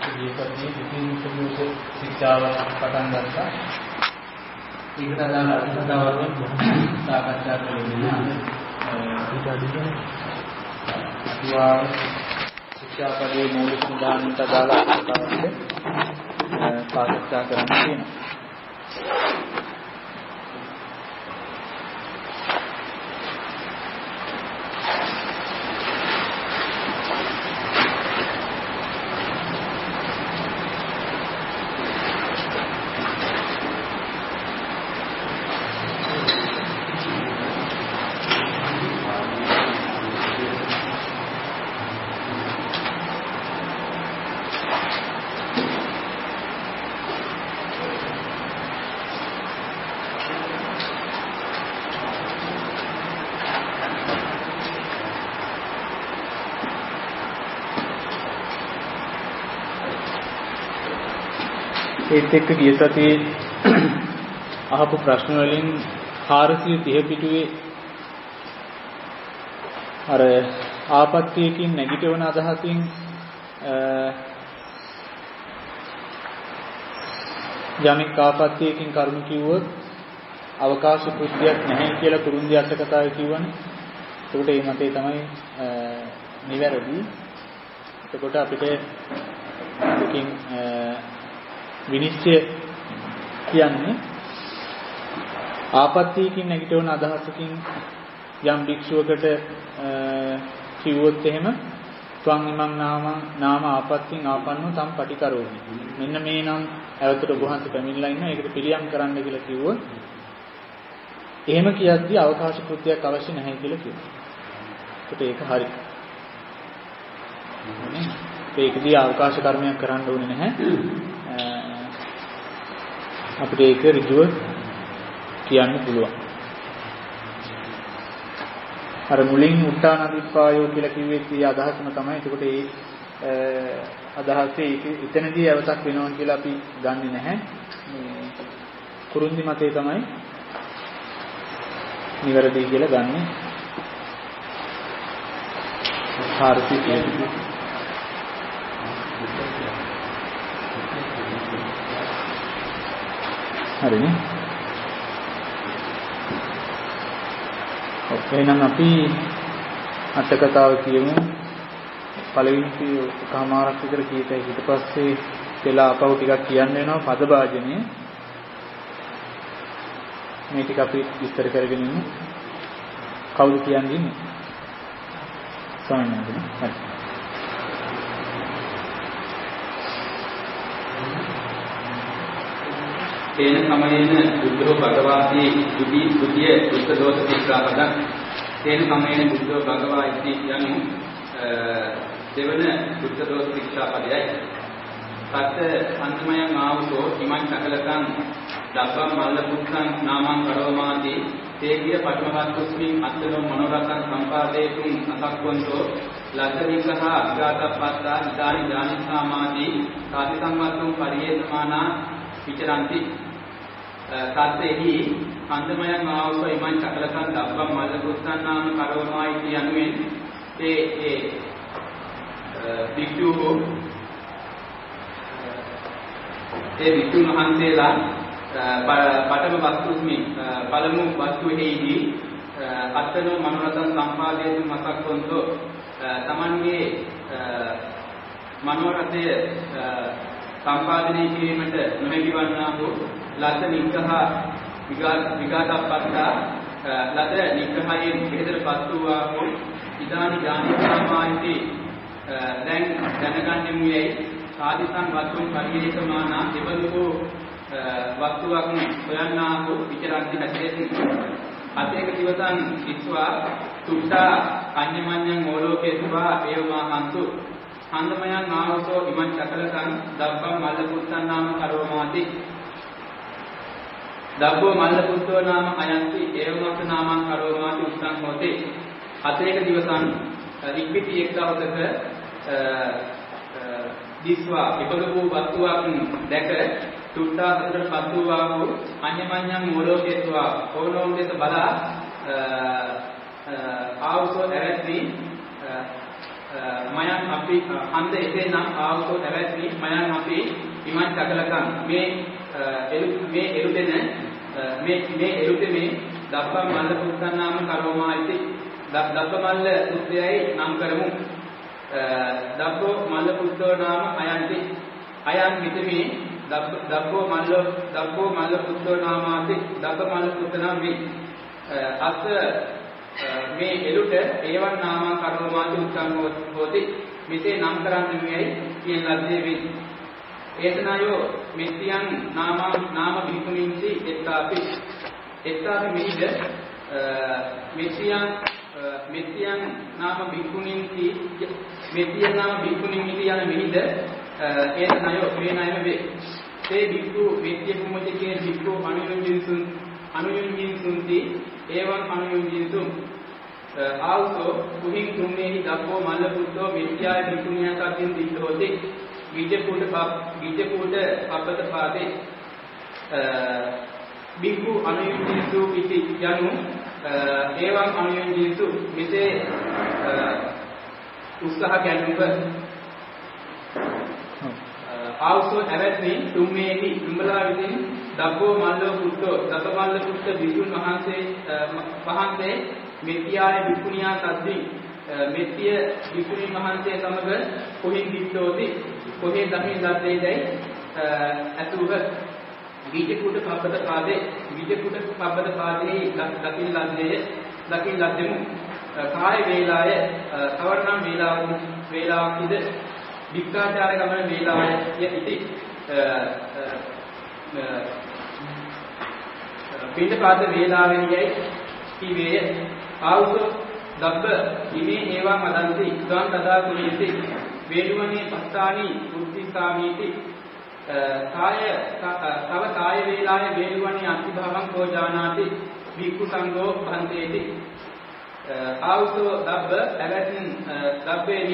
ගියපදී ඉතින් සුදුසු ශික්ෂාව පටන් ගත්තා. ඒකට අදාළ අර්ථතාවයෙන් සාකච්ඡා කරගෙන අතුවා ශික්ෂාපදයේ මූලික නිදානට අදාළ අර්ථතාවයෙන් සාකච්ඡා කරන්න තියෙනවා. ඒත් එක්ක ගිය සතියේ අහපු ප්‍රශ්න වලින් 430 පිටුවේ අර ආපත්‍යකින් නැගිටවන අදහසින් යමෙක් ආපත්‍යකින් කරුණු කිව්වොත් අවකාශ කෘත්‍යයක් නැහැ කියලා කුරුන්දී අට කතාවේ කියවනේ. ඒකට මේ මතේ තමයි නිවැරදි. එතකොට අපිට මේකෙන් විනිශ්චය කියන්නේ ආපත්‍යකින් නැගිටවන අදහසකින් යම් භික්ෂුවකට කිව්වොත් එහෙම ත්වං ඉමං නාම ආපත්‍යින් ආපන්නෝ තම් පටිකරෝමි. මෙන්න මේ නම් ඇවතට ගුහන්ත පැමිණලා ඉන්නවා. ඒකට පිළියම් කරන්න කියලා කිව්වොත් එහෙම කියද්දී අවකාශ කෘත්‍යයක් අවශ්‍ය නැහැ කියලා කිව්වා. ඒකට ඒක හරි. ඒකදී අවකාශ කර්මයක් කරන්න ඕනේ නැහැ. අපිට ඒක ඍජුව කියන්න පුළුවන්. අර මුලින් උත්තානදිපායෝ කියලා කිව්වේ ඒ අදහසම තමයි. ඒකට ඒ අදහසේ එතනදී අවතක් වෙනවා කියලා අපි ගන්නෙ නැහැ. කුරුන්දි මතේ තමයි නිවැරදි කියලා ගන්නෙ. හරිනේ. එහෙනම් අපි අට කතාව කියමු. පළවෙනි කමාරක් විතර කීයටයි ඊට පස්සේ කියලා අපව ටිකක් කියන්න වෙනවා පද භාජනයේ. මේ ටික අපි විස්තර කරගෙන ඉමු. කවුද කියන්නේ ඉන්නේ? ස්වාමීන් වහන්සේ. හරි. තේන සමයේන බුද්ධෝ භගවාදී දුතිය දුක්ඛ දෝෂ සික්ඛාපදං තේන සමයේන බුද්ධෝ භගවා ඉති යනු දෙවන දුක්ඛ දෝෂ සික්ඛාපදයයි. සත් අන්තමයන් ආවෝ ඉමං සකලකං දබ්බම් මල්ල පුත්තං නාමං කරෝමාදී තේ කිය පඨමවත්තුස්මින් අත්තනෝ මනෝරතං සම්පාදේතුං අසක්වන්තෝ ලද්දවිකහ අග්ගාතප්පත්තා ඉදානි ඥානිසාමාදී කාති සම්මත්තුං පරියේතමානා විචරಂತಿ සත්‍යෙහි අන්දමයන් ආවෝ ඉමං චකලකං දබ්බම් මල්ල පුත්තං නාම කරෝමායි කියනුවෙන් ඒ වික්ෂුහෝ ඒ වික්ෂුන් වහන්සේලා පඨම වස්තුස්මි පළමු වස්තුවේදී අත්තනෝ මනෝරතං සම්පාදේතු මසක්කොන්තෝ තමන්ගේ මනෝරතය සම්පාදනය කිරීමට නොහැකි වන්නා වූ ලද්ද නිග්‍රහ විගාතප්පත්තා ලද නිග්‍රහයෙන් පිටතටපත් වූවා වූ ඉදානි ඥානිසාමායිති දැන් දැනගන්නෙමු යයි සාදිසං වස්තුන් පරිේෂමානා දෙබඳු වස්තුවක් සොයන්නා වූ විචරන්ති හැසිරෙති. අතේක දිවසන් විස්වා තුෂ්ඨා කඤ්ඤමඤ්ඤං මෝලෝකේ සුභා ඒවමා හන්තු හන්දමයන් ආවසෝ ඉමං චකලකං දබ්බම් මල්ල පුත්තං නාම කරෝමාති දබ්බෝ මල්ල පුත්තෝ නාම අයන්ති ඒවමස්ස නාමං කරෝමාති උත්තං හොතේ. අතේක දිවසන් ඉක්පිටි එක් දවසක දිස්වා ඉපදවූ වස්තුවක් දැක තුට්ටා සතරට පත් වූවා වූ අඤ්ඤමඤ්ඤං මෝලෝකේත්වා ඕනෝන් දෙස බලා ආවසෝ ඇරැත්වි මයන් අපි හන්ද එසේනම් ආවසෝ නැවැත්නි මයන් අපි ඉමන් චකලකම් මේ එරුදෙන මේ එරුදෙමේ දබ්බ මල්ල පුත්තන් නාම කරෝමායිති දබ්බ මල්ල පුත්‍රයයි නම් කරමු දබ්බෝ මල්ල පුත්තෝ නාම අයන්ති අයන් මිතමේ දබ්බෝ මල්ල පුත්තෝ නාමාති දබ්බ මල්ල පුත්ත නම් වේ අත් මේ එළුට ඒවන් නාම කරෝමාති උත්තං හෝති මෙසේ නම් කරන්නේ කියන ලද්දේ වේ ඒතනයෝ මෙත්තියන් නාම බිකුමින්ති එත්තාපි මිහිද මෙත්තියන් නාම බිකුමින්ති මෙත්තියන් නාම බිකුමින්ති යන මිහිද ඒතනයෝ මේ ණයම වේ තේ බික්ඛු මෙත්තිය කුමතිකේ බික්ඛු අනුයුංජින්සුන්ති එවං අනුයුංජින්සුන් ආවසෝ කුහින් තුන්නේහි දබ්බෝ මල්ල පුත්තෝ මෙත්තියාය බිකුමියකකින් දිට්ඨෝති විජ්ජකූට පබ්බත පාදේ බික්ඛු අනුයුංජින්සු ඉති යනු ඒවං අනුයුංජින්සු මෙසේ උත්සාහ ගැනීම ආවසෝ ඇවැත්නි තුම්මේහි නුඹලා විසින් දබ්බෝ මල්ලෝ පුත්තෝ දසමල්ල පුත්ත විසුන් වහන්සේ මෙත්තියාය විකුණියා සද්දි මෙත්තිය විකුණි වහන්සේ සමග කොහින් දිට්ඨෝති කොහේ දමින් ලද්දේදයි අසුව විජ්ජකූට පබ්බත පාදේ දකින් ලද්දෙමු කාය වේලාය කවරනම් වේලාවක්ද වික්කාචාර ගමන වේලාය යති පිටපාද වේලාවෙන් යයි කීවේය ආවුසෝ දබ්බ ඉමේ ඒවා මදන්ති ත්වං තදා කුලීති වේළුවනේ පස්සානි උද්ධිකාමීති තව කාය වේලාය වේළුවනේ අන්තිභාවං කෝ ජානාති වික්ඛු සංඝෝ භන්තේති ආවුසෝ දබ්බ ඇවැත්න් දබ්බේනි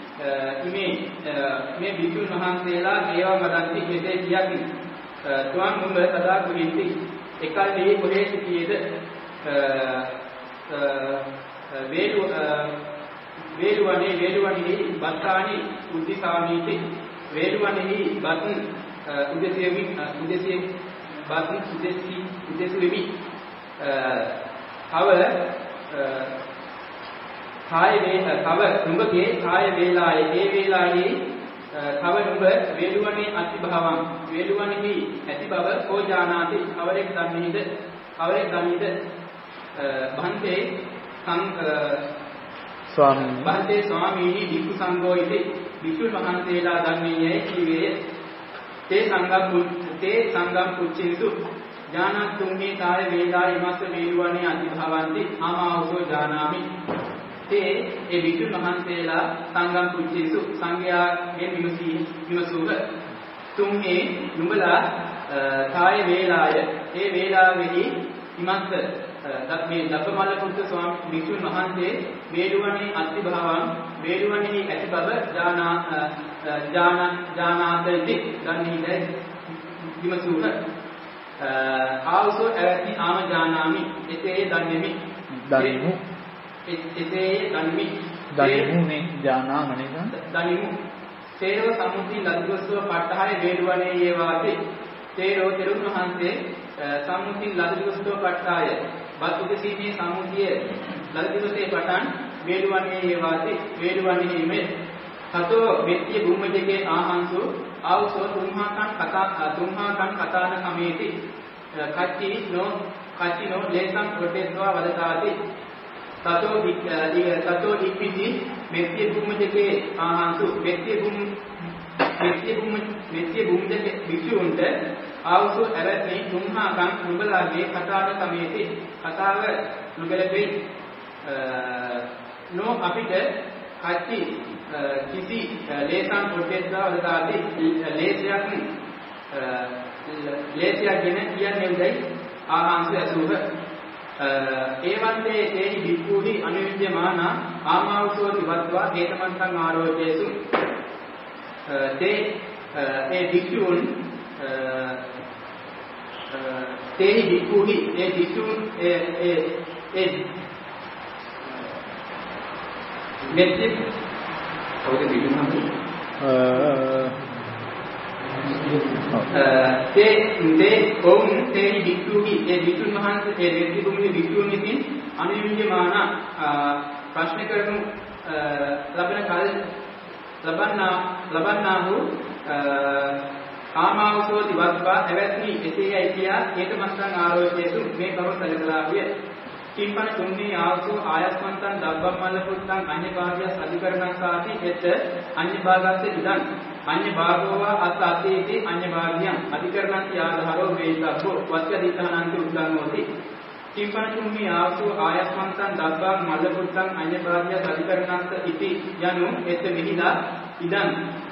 මේ විසුන් වහන්සේලා ඒවා මදන්ති මෙසේ කියකි ත්වං උඹ තදා කුලීති එකල්දී කොහේ සිටියේද වේළුවනේ බත්තානි උද්ධිකාමීති වේළුවනේ බත් උදෙසෙමි තව නුඹගේ කාය වේලායේ ඒ වේලායේ තව නුඹ වේළුවනේ අතිභාවං වේළුවනේ ඇති බව කෝ ජානාති අවරෙක් දන්නේද භන්තේ ස්වාමීනි වික්ඛු සංඝෝ ඉති වික්ඛු මහන්සේලා දන්නේ කීවේ තේ සංඝම් පුච්චේසු ඥානතුම්හි කාය වේලා ඉමස්ස වේළුවනේ අතිභාවಂತಿ ආමාවසෝ ජානාමි තේ ඒ වික්ඛු මහන්සේලා සංඝම් පුච්චේසු සංඝයාගෙන් විමසූහ තුම්හි නුඹලා කාය වේලාය ඒ වේලාවෙහි ඉමස්ස මේ දබ්බමල්ල පුත්ත ස්වාමී වික්ෂුන් වහන්සේ වේළුවනේ අතිභාවං වේළුවනේ ඇති බව ජානාතති දන්නේද විමසූහ ආවසෝ ඇවැත්නි ආම ජානාමි එසේ දන්නේමි දනිමු ජානාමනේ දනිමු තේරව සම්මුති ලද්දවස්ව පට්ඨාය වේළුවනේ ඒවාති තේරව තෙරුන් වහන්සේ සම්මුති ලද්දවස්ව පට්ඨාය බත් උදසීමේ සම්මුතිය ලද්දවසේ පටන් වේළුවනේ ඒවාති වේළුවනේ හිමේ හතෝ මෙත්තිය බුම්මජගේ ආහංසු ආවසෝ තුම්හාකන් කතාන සමේති කච්චි නෝ ලේසම් ප්‍රොටෙස්වා වදතාති තතෝ ඉක්පිති මෙත්තිය බුම්මජගේ ආහංසු මෙත්තිය බුම්මජගේ විසුන්ට ආවසෝ ඇවැත්නි තුම්හාකන් නුඹලාගේ කතාන සමේති කතාව නුගලපෙයි නෝ අපිට කච්චි කිසි ලේසම් ප්‍රොටෙස්වා වදතාති ලේසියක් ගැන කියන්නේ උදයි ආහංසු ඇසුහ ඒවන්තේ තේහි වික්ඛූහි අනුවිද්‍යමාන ආමාවසෝ දිවත්වා හේතමන්තං ආරෝචේසු ඒ වික්ඛූන් තේහි වික්ඛූහි ඒ වික්ඛූන් කවුද පිළිගන්නේ? තේ ඔවුන් තේ වික්තුහි ඒ වික්තුන් වහන්සේ ඒ දෙවි භූමියේ වික්තුන් විසින් අනිවිද්‍යමාන ප්‍රශ්න කරනු ලබන කල ලබන්නා වූ කාමාවසෝ දිවස්පා එවැත්නි එසේයයි කියා හේතමස්සන් ආරෝචේසු මේ කරුණ සැලකලා විය. කිම්පන තුන්නේ ආවසෝ ආයස්මන්තං දබ්බම්මල්ල පුත්තං අඤ්ඤ භාග්‍යස් අධිකරණං සාති එත් අඤ්ඤ භාගස්ස ඉදං අඤ්ඤ භාගෝවා අත් අතේති අඤ්ඤ භාග්‍යං අධිකරණං යාදහරෝ වේතබ්බෝ වස්කදීතහනන්ති උද්දංගෝති. කිම්පන තුන්නේ ආවසෝ ආයස්මන්තං දබ්බම්මල්ල පුත්තං අඤ්ඤ භාග්‍යස් අධිකරණං ඉති යනු එත් විහිදා ඉදං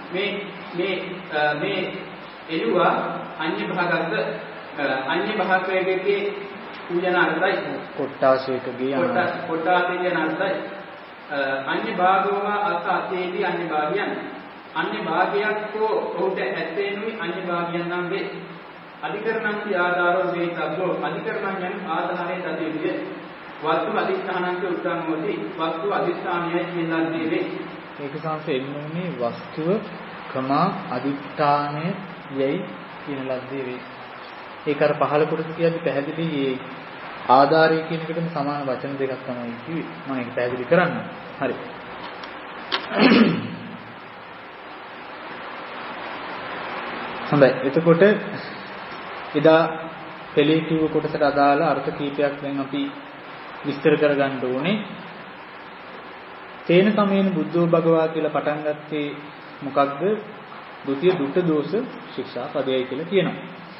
මේ එළුවා අඤ්ඤ භාගස්ස අඤ්ඤ භාගයේ පූජනාර්ථයි කොට්ටාශේකගේ කොට්ටාශේකගේ අර්ථයි අඤ්ඤ භාගෝවා අත් අතේදී අඤ්ඤ භාගයන් අඤ්ඤ භාගයක් කෝ ඔහුට ඇත්තේනුයි අඤ්ඤ භාගයන් නම් වේ. අධිකරණං ආධාරෝ වේතබ්බෝ අධිකරණං යන ආධාරයේ දතිවිය වස්තු අධිෂ්ඨානංක උත්තංගෝති වස්තු අධිෂ්ඨානයයි කියලා දෙවේ. ඒක සංසෙන්නේ වස්තුව ක්‍රමා අධිෂ්ඨානය යයි කියන ලද්දේ වේ. ඒක අර පහළ කොටස කියද්දි පැහැදිලි මේ ආධාරය කියන එකටම සමාන වචන දෙකක් තමයි කිව්වේ. මම ඒක පැහැදිලි කරන්න. හරි. හොඳයි. එතකොට එදා පෙළේ කිව්ව කොටසට අදාළ අර්ථ කීපයක් දැන් අපි විස්තර කරගන්න ඕනේ. තේන සමේන බුද්ධෝ භගවා කියලා පටන් ගත්තේ මොකක්ද? ဒုတိ ය දුට්ඨ දෝෂ ශික්ෂා පදයයි කියලා කියනවා.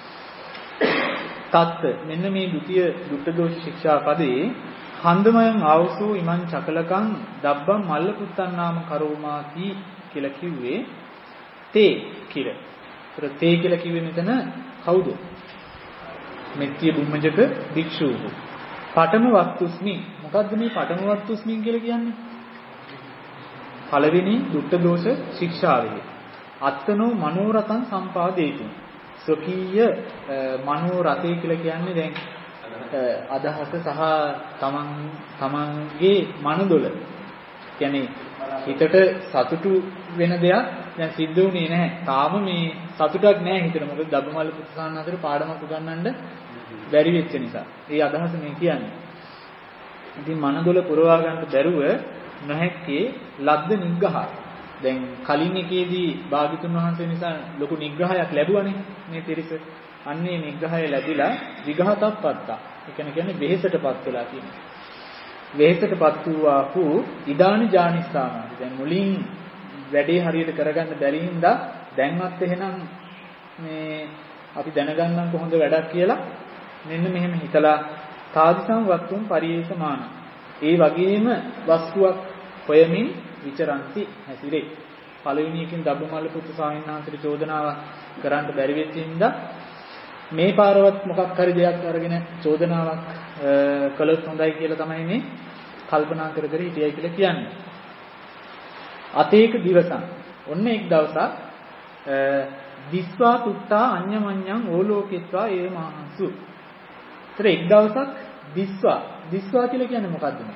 තත්ත මෙන්න මේ ဒုတိ ය දුට්ඨ දෝෂ ශික්ෂා පදේ හන්දමයන් ආවසෝ ඉමං චකලකං දබ්බම් මල්ල පුත්තන් නාම කරෝමාති කියලා කිව්වේ තේ කියලා. ඒතර තේ කියලා කිව්වේ මෙතන කවුද? මෙත්තිය බුම්මජක භික්ෂුව. පඨම වස්තුස්මි. මොකද්ද මේ පඨම වස්තුස්මි කියලා කියන්නේ? පළවෙනි දුට්ඨ දෝෂ ශික්ෂාවේ අත්තනෝ මනෝරතං සම්පාදේතු. ස්වකීය මනෝරතේ කියලා කියන්නේ දැන් අදහස සහ තමන්ගේ මනදොල. කියන්නේ හිතට සතුටු වෙන දෙයක් දැන් සිද්ධ වුණේ නැහැ. තාම මේ සතුටක් නැහැ හිතට. මොකද දබ්බමල්ල පුත්සාන අතර පාඩමක් උගන්වන්න බැරි වෙච්ච නිසා. ඒ අදහස මේ කියන්නේ. ඉතින් මනදොල පුරවා ගන්න බැරුව නැහැක්කේ ලද්ද නිග්‍රහය. දැන් කලින් එකේදී භාග්‍යතුන් වහන්සේ නිසා ලොකු නිග්‍රහයක් ලැබුවානේ මේ තිරිස. අන්නේ නිග්‍රහය ලැබිලා විඝාතප්පත්තා. ඒ කියන්නේ වෙහෙසටපත් වෙලා කියන්නේ. වෙහෙසටපත් වූ ඉදානි ජානිස්සාමාදි. දැන් මුලින් වැඩේ හරියට කරගන්න බැරි හින්දා දැන්වත් එහෙනම් මේ අපි දැනගන්නම් කොහොමද වැඩක් කියලා මෙන්න මෙහෙම හිතලා තාදිසං වස්තුන් පරිේෂමාන. ඒ වගේම වස්තුවක් හොයමින් විචරන්ති හැසිරේ. පළවෙනි එකකින් දබ්බමල්ල පුත්තු ස්වාමීන් වහන්සේට චෝදනාවක් කරන්න බැරි වෙච්ච හින්දා මේ පාරවත් මොකක් හරි දෙයක් අරගෙන චෝදනාවක් කළොත් හොඳයි කියලා තමයි මේ කල්පනා කර කර හිටියයි කියලා කියන්නේ. අතේක දිවසන්. ඔන්න එක් දවසක් දිස්වා තුත්තා අඤ්ඤමඤ්ඤං ඕලෝකිත්වා ඒ මහංසු. ඒතර එක් දවසක් දිස්වා කියලා කියන්නේ මොකද්ද මේ?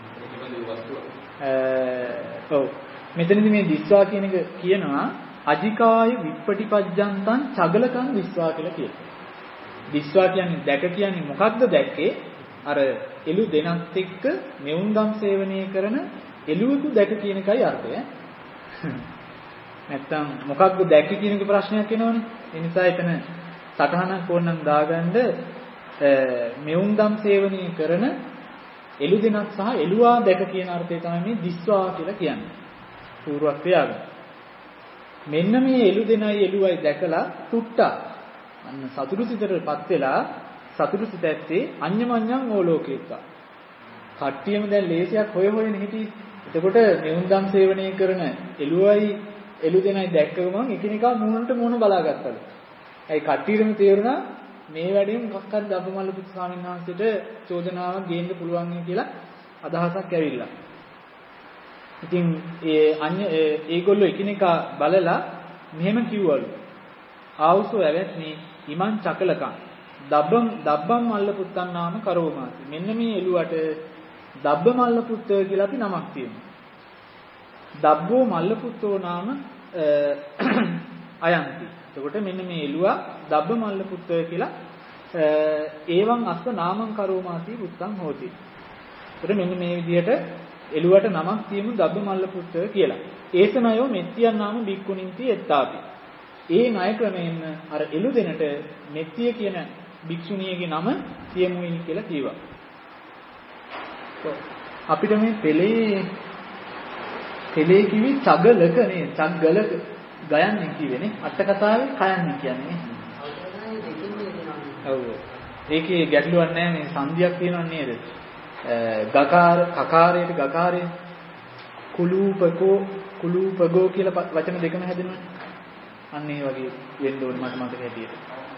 ඔව් මෙතනදී මේ දිස්වා කියන එක කියනවා අජිකාය විප්පටිපජ්ජන්තං චගලකං දිස්වා කියලා කියනවා. දිස්වා කියන්නේ දැක කියන්නේ මොකක්ද දැක්කේ? අර එළු දෙනත් එක්ක මෙවුන්දම් සේවනය කරන එළුවෙකු දැක කියන එකයි අර්ථය. නැත්තම් මොකක්ද දැක්ක කියන එක ප්‍රශ්නයක් එනවනේ. ඒ නිසා එතන සටහනක් ඕනනම් දාගන්න මෙවුන්දම් සේවනය කරන එළු දෙනක් සහ එළුවා දැක කියන අර්ථය තමයි මේ දිස්වා කියලා කියන්නේ. පූර්ව ක්‍රියාව. මෙන්න මේ එළු දෙනයි එළුවයි දැකලා තුට්ටා අන්න සතුටු සිතටපත් වෙලා සතුටු සිත ඇත්තේ අඤ්ඤමඤ්ඤං ඕලෝකේත්වා. කට්ටියම දැන් ලේසියක් හොයන හිටියේ. එතකොට මෙවුන්දම් සේවනය කරන එළුවයි එළු දෙනයි දැක්ක ගමන් එකිනෙකා මූණට මූණ බලාගත්තලු. ඒ කට්ටියටම තේරුණා මේ වැඩේ මොකක් හරි දබ්බමල්ල පුත් ස්වාමීන් වහන්සේට චෝදනාවක් ගේන්න පුළුවන් කියලා අදහසක් ඇවිල්ලා. ඉතින් ඒගොල්ලෝ එකිනෙකා බලලා මෙහෙම කිව්වලු. ආවුසෝ ඇවැත්නි ඉමං චකලකං දබ්බම් මල්ල පුත්තන් නාම කරෝමාති. මෙන්න මේ එළුවට දබ්බ මල්ල පුත්ත කියලා අපි නමක් තියෙනවා. දබ්බෝ මල්ලපුත්තෝ නාම අයන්ති. එතකොට මෙන්න මේ එළුවා දබ්බ මල්ලපුත්තය කියලා ඒවං අස්ස නාමං කරෝමාති පුත්තං හෝති. එතකොට මෙන්න මේ විදිහට එළුවට නමක් තියමු දබ්බ මල්ලපුත්තය කියලා. ඒසනයෝ මෙත්තියන් නාම බික්කුණින්ති එත්තාපි. ඒ ණය ක්‍රමයෙන්ම අර එළු දෙනට මෙත්තිය කියන භික්ෂුණියගේ නම තියමුයි කියලා කිව්වා. අපිට මේ පෙළේ කිවි චගලක නේ චග්ගලක ගයන්නේ කිව්වේනේ අට කතාවේ කයන්නේ කියන්නේ. ඔව්. ඒකේ ගැටලුවක් නැහැ මේ සංදියක් තියෙනව නේද? කකාරයට ගකාරය කුලූපගෝ කියලා වචන දෙකම හැදෙනවනේ. අන්න ඒ වගේ වෙන්න ඕනේ මට මතක හැටියට.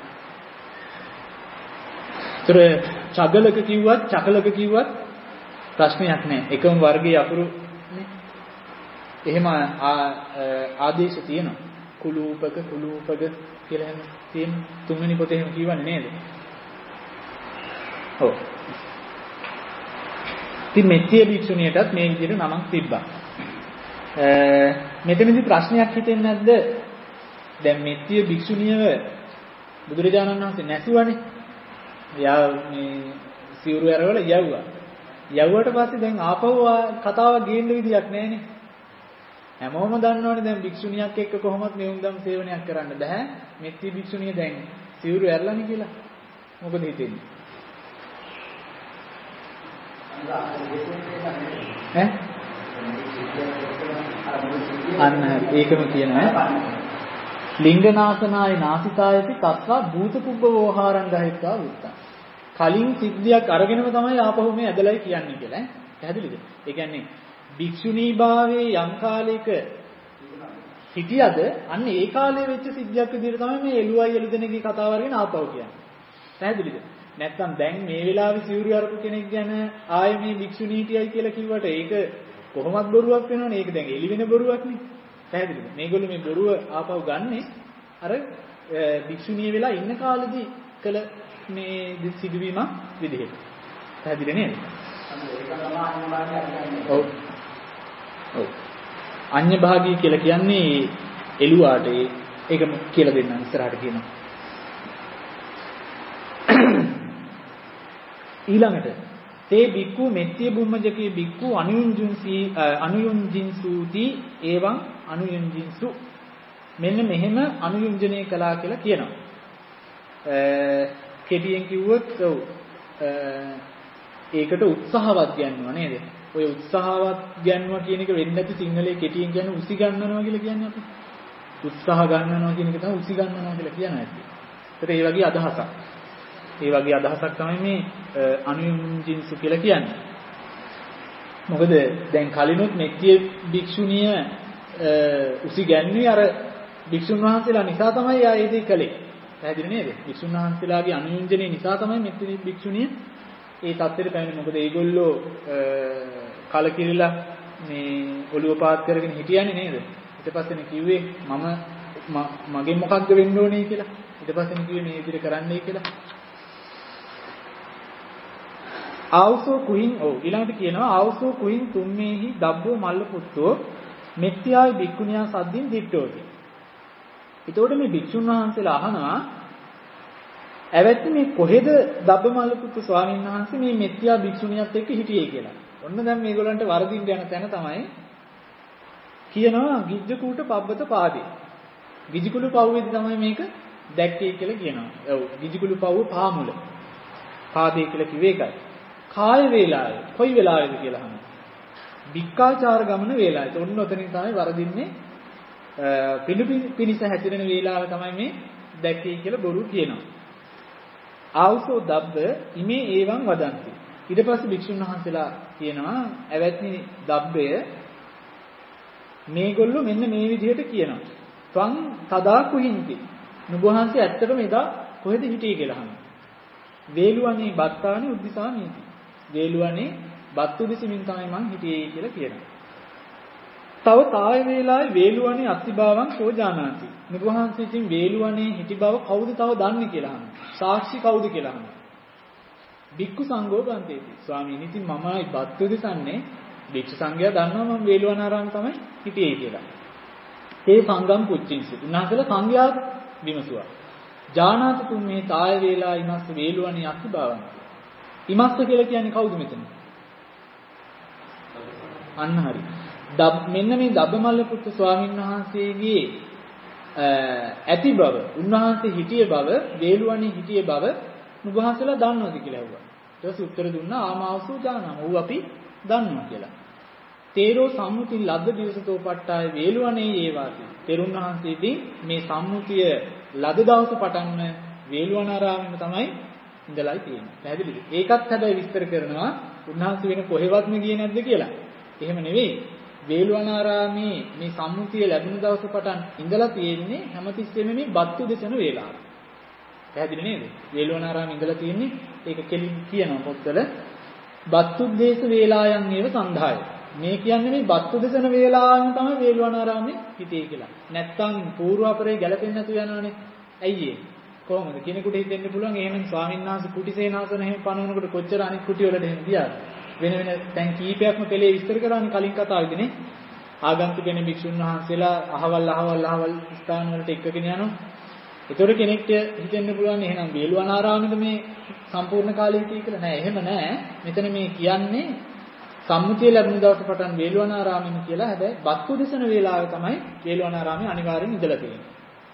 ඒතර චගලක කිව්වත් චකලක කිව්වත් ප්‍රශ්නයක් නැහැ. එකම වර්ගයේ අකුරු නේ. එහෙම ආදේශ තියෙනවා. කුලූපක කියලා එහෙම තියෙන තුන්වෙනි පොතේ එහෙම කියවන්නේ නේද? ඔව්. ඉතින් මෙත්තිය භික්ෂුණියටත් මේ විදිහට නමක් තිබ්බා. මෙතනදී ප්‍රශ්නයක් හිතෙන්නේ නැද්ද? දැන් මෙත්තිය භික්ෂුණියව බුදුරජාණන් වහන්සේ නැසුවානේ. යා මේ සිවුරු ඇරවල යවුවා. යවුවට පස්සේ දැන් ආපහු කතාවක් ගේන්න විදියක් නැහැනේ. හැමෝම දන්නවනේ දැන් භික්ෂුණියක් එක්ක කොහොමද මේ උන්දම් සේවනයක් කරන්න බෑ. මෙත්ති භික්ෂුණිය දැන් සිවුරු ඇරලානේ කියලා. මොකද හිතෙන්නේ? ඈ? අන්න ඒකම කියනවා. ලිංගනාසනායි නාසිකායති තස්වා භූත කුබ්බ වෝහාරං ගහිත්වා උත්තා. කලින් සිද්ධියක් අරගෙනම තමයි ආපහු මේ ඇදලයි කියන්නේ කියලා ඈ. පැහැදිලිද? ඒ කියන්නේ භික්ෂුණී භාවයේ යම් කාලයක හිටියද අන්න ඒ කාලේ වෙච්ච සිද්ධියක් විදිහට තමයි මේ එළුවයි එළු දෙනගේ කතාව අරගෙන ආපහු කියන්නේ. පැහැදිලිද? නැත්තම් දැන් මේ වෙලාවේ සිවුරු අරපු කෙනෙක් ගැන ආයේ මේ භික්ෂුණී හිටියයි කියලා කිව්වට ඒක කොහොමත් බොරුවක් වෙනවනේ. ඒක දැන් එළි වෙන බොරුවක් නේ. පැහැදිලිද? මේගොල්ලෝ මේ බොරුව ආපහු ගන්නෙ අර භික්ෂුණී වෙලා ඉන්න කාලෙදී කළ මේ සිදුවීම විදිහට. පැහැදිලි නේද? ඔව්. ඔව්. අඤ්ඤ භාගී කියලා කියන්නේ එළුවාට ඒක කියලා දෙන්නම් ඉස්සරහට කියනවා. ඊළඟට තේ බික්කු මෙත්තිය බුම්මජකේ බික්කු අනුයුංජින්සූති එවං අනුයුංජින්සු මෙන්න මෙහෙම අනුයුංජනය කළා කියලා කියනවා. කෙටියෙන් කිව්වොත් ඔව් ඒකට උත්සාහවත් ගන්නවා නේද? ඔය උත්සාහවත් ගන්නවා කියන එක වෙන්නේ නැති සිංහලයේ කෙටියෙන් කියන්නේ උසි ගන්නනවා කියලා කියන්නේ අපි. උත්සාහ ගන්නනවා කියන එක තමයි උසි ගන්නනවා කියලා කියන්නේ. ඒකට ඒ වගේ අදහසක්. ඒ වගේ අදහසක් තමයි මේ අනුයුංජින්සු කියලා කියන්නේ. මොකද දැන් කලිනුත් මෙත්තිය භික්ෂුණිය උසි ගැන්වුවේ අර භික්ෂුන් වහන්සේලා නිසා තමයි ආ ඒ දේ කළේ. පැහැදිලි නේද? භික්ෂුන් වහන්සේලාගේ අනුයුංජනේ නිසා තමයි මෙත්ති භික්ෂුණිය ඒ தත්ත්වෙට පැමිණෙන්නේ. මොකද ඒගොල්ලෝ කලකිරිලා මේ ඔළුව පාත් කරගෙන හිටියන්නේ නේද? ඊට පස්සේනේ කිව්වේ මගේ මොකක්ද වෙන්න ඕනේ කියලා. ඊට පස්සේනේ කිව්වේ මේ විදිහට කරන්නයි කියලා. ආවසෝ කුහින් ඊළඟට කියනවා ආවසෝ කුහින් තුම්මේහි දබ්බෝ මල්ල පුත්තෝ මෙත්තියායි භික්ඛුණියා සද්දින් දිට්ඨෝති. එතකොට මේ භික්ෂුන් වහන්සේලා අහනවා ඇවැත්නි මේ කොහෙද දබ්බමල්ල පුත්තු ස්වාමීන් වහන්සේ මේ මෙත්තියා භික්ෂුණියත් එක්ක හිටියේ කියලා. ඔන්න දැන් මේගොල්ලන්ට වරදින්න යන තැන තමයි කියනවා ගිජ්ජකූට පබ්බත පාදේ. ගිජිකුළු පව්වේදී තමයි මේක දැක්කේ කියලා කියනවා. ඔව් ගිජිකුළු පව්ව පාමුල. පාදේ කියලා කිව්වේ ඒකයි. කාය වේලාවේ කොයි වෙලාවේද කියලා අහනවා. වික්කාචාර ගමන වේලාවේ. ඔන්න ඔතනින් තමයි වරදින්නේ පිනිස හැතිරෙන වේලාව තමයි මේ දැක්කේ කියලා බොරු කියනවා. ආවසෝ දබ්බ ඉමේ ඒවං වදන්ති. ඊට පස්සේ භික්ෂුන් වහන්සේලා කියනවා ඇවැත්නි දබ්බය මේගොල්ලෝ මෙන්න මේ විදිහට කියනවා. ත්වං තදා කුහින්ති. නුඹවහන්සේ ඇත්තටම එදා කොහෙද හිටියේ කියලා අහනවා. වේලුවනේ බත්තානේ උද්දිසාමීති. වේලුවනේ බත් උදිසමින් තමයි මං හිටියේ කියලා කියනවා. තව තාය වේලාවේ වේලුවනේ අත්තිභාවං සෝජානාති. නුඹවහන්සේ ඉතින් වේලුවනේ හිටි බව කවුද තව දන්නේ කියලා අහනවා. සාක්ෂි කවුද කියලා අහනවා. බික්කු සංඝෝ බන්තේති. ස්වාමීනි ඉතින් මමයි බත් උදිසන්නේ භික්ෂු සංඝයා දන්නවා මම වේළුවනාරාමේ තමයි හිටියේ කියලා. ඒ සංගම් පුච්චින්සි. උන්වහන්සේලා සංඝයා විමසුවා. ජානාති තුම් මේ තාය වේලා ඉමස්ස වේළුවනේ අති භවන්ති. ඉමස්ස කියලා කියන්නේ කවුද මෙතන? අන්න හරි. මෙන්න මේ දබ්බමල්ල පුත්තු ස්වාමීන් වහන්සේගේ ඇති බව, උන්වහන්සේ හිටියේ බව, වේළුවනේ හිටියේ බව නුඹහන්සලා දන්නවද කියලා ඇහුවා. ඊට පස්සේ උත්තර දුන්නා ආමාවසු දානම. ඌ අපි දන්නවා කියලා. තේරෝ සම්මුති ලද්ද දිවසතෝ පට්ටාය වේළුවනේ ඒවාති. තෙරුන් වහන්සේ ඉතින් මේ සම්මුතිය ලද දවස පටන්ම වේළුවනාරාමෙම තමයි ඉඳලා තියෙන්නේ. පැහැදිලිද? ඒකත් හැබැයි විස්තර කරනවා උන්වහන්සේ වෙන කොහෙවත්ම ගියේ නැද්ද කියලා. එහෙම නෙවෙයි. වේළුවනාරාමේ මේ සම්මුතිය ලැබුණ දවස පටන් ඉඳලා තියෙන්නේ හැමතිස්සෙම මේ බත්තු දෙසන වේලාව. පැහැදිලි නේද? වේළුවනාරාමේ ඉඳලා තියෙන්නේ ඒක කෙලින් කියනවා පොත්වල බත්තු දේශ වේලායන් ඒව සන්ධාය. මේ කියන්නේ මේ බත්තු දෙසන වේලාවෙන් තමයි වේළුවනාරාමේ හිටියේ කියලා. නැත්තම් පූර්වාපරේ ගැලපෙන්නේ නැතු යනවනේ. ඇයි ඒ? කොහොමද? කෙනෙකුට හිතෙන්න පුළුවන් එහෙනම් ස්වාමීන් වහන්සේ කුටි සේනාසන එහෙම පනවනකොට කොච්චර අනිත් කුටි වලට එහෙම ගියාද? වෙන දැන් කීපයක්ම පෙළේ විස්තර කරානේ කලින් කතාවේදීනේ. ආගන්තුක කෙනෙක් භික්ෂුන් වහන්සේලා අහවල් ස්ථාන වලට එක්කගෙන යනවා. ඒතකොට කෙනෙක්ට හිතෙන්න පුළුවන් එහෙනම් වේළුවනාරාමෙක මේ සම්පූර්ණ කාලය හිටියේ කියලා. නෑ, එහෙම නෑ. මෙතන මේ කියන්නේ සම්මුතිය ලැබුණ දවස පටන් වේළුවනාරාමෙම කියලා. හැබැයි බත්තු දෙසන වේලාවේ තමයි වේළුවනාරාමේ අනිවාර්යෙන් ඉඳලා තියෙන්නේ.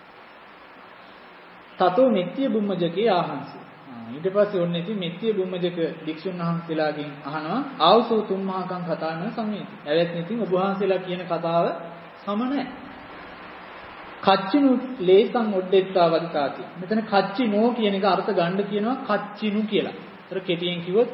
තතෝ මෙත්තිය බුම්මජකේ ආහංසි. ඊට පස්සේ ඔන්න ඉතින් මෙත්තිය බුම්මජක භික්ෂුන් වහන්සේලාගෙන් අහනවා ආවසෝ තුම්මාකම් කතාන සමේති. ඇවැත්නි ඉතින් ඔබ වහන්සේලා කියන කතාව සම නැහැ. කච්චිනු ලේසං ඔඩ්ඩෙත්තා වදිකාති. මෙතන කච්චිනෝ කියන එක අර්ථ ගන්න කියනවා කච්චිනු කියලා. ඒතර කෙටියෙන් කිව්වොත්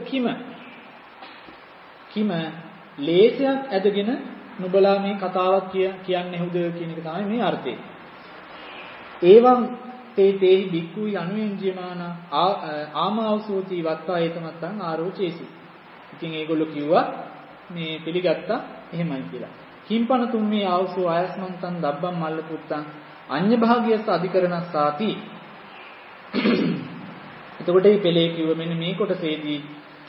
කිම ලේසයක් ඇදගෙන නුඹලා මේ කතාවක් කියන්නේ හුද කියන එක තමයි මේ අර්ථය. ඒවම් තේතේහි බික්ඛු යනුෙන්ජිමාන ආමාවසෝති වත්තා ඒතමත්තං ආරෝචේසි. ඉතින් ඒගොල්ලෝ කිව්වා මේ පිළිගත්තා එහෙමයි කියලා. කිම්පන තුම්මේ ආවසෝ ආයස්මන්තං දබ්බම් මල්ල පුත්තං අඤ්ඤ භාගියස්ස අධිකරණස්සාති. එතකොට මේ පෙළේ කිව්ව මෙන්න මේ කොටසේදී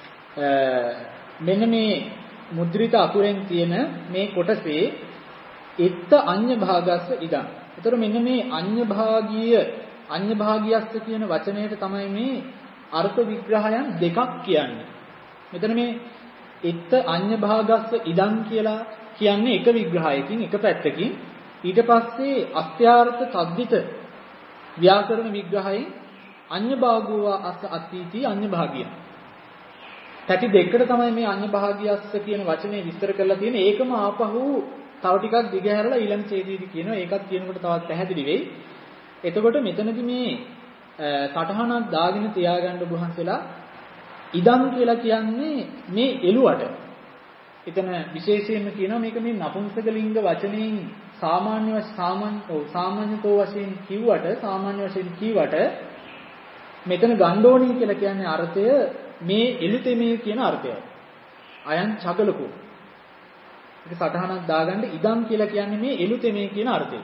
මෙන්න මේ මුද්‍රිත අකුරෙන් තියෙන මේ කොටසේ එත්ත අඤ්ඤ භාගස්ස ඉදං. එතකොට මෙන්න මේ අඤ්ඤ භාගියස්ස කියන වචනයට තමයි මේ අර්ථ විග්‍රහයන් දෙකක් කියන්නේ. මෙතන මේ එත්ත අඤ්ඤ භාගස්ස ඉදං කියලා කියන්නේ එක විග්‍රහයකින් එක පැත්තකින් ඊට පස්සේ අස්ත්‍යාර්ථ තද්දිත ව්‍යාකරණ විග්‍රහයෙන් අඤ්ඤ භාගෝවා අස්ස අත්ථීති අඤ්ඤ භාගිය. පැති දෙකකට තමයි මේ අඤ්ඤ භාගියස්ස කියන වචනේ විස්තර කරලා තියෙන්නේ. ඒකම ආපහු තව ටිකක් දිගහැරලා ඊළඟ ඡේදයේදී කියනවා. ඒකත් කියනකොට තවත් පැහැදිලි වෙයි. එතකොට මෙතනදි මේ සටහනක් දාගෙන තියාගන්න ඔබ වහන්සේලා ඉදන් කියලා කියන්නේ මේ එළුවට. එතන විශේෂයෙන්ම කියනවා මේක මේ නපුංසක ලිංග වචනයෙන් සාමාන්‍යතෝ වශයෙන් කිව්වට මෙතන ගණ්ඩෝණී කියලා කියන්නේ අර්ථය මේ එළුතෙමේ කියන අර්ථයයි. අයන් චගලකෝ. ඒක සටහනක් දාගන්න ඉදන් කියලා කියන්නේ මේ එළුතෙමේ කියන අර්ථය.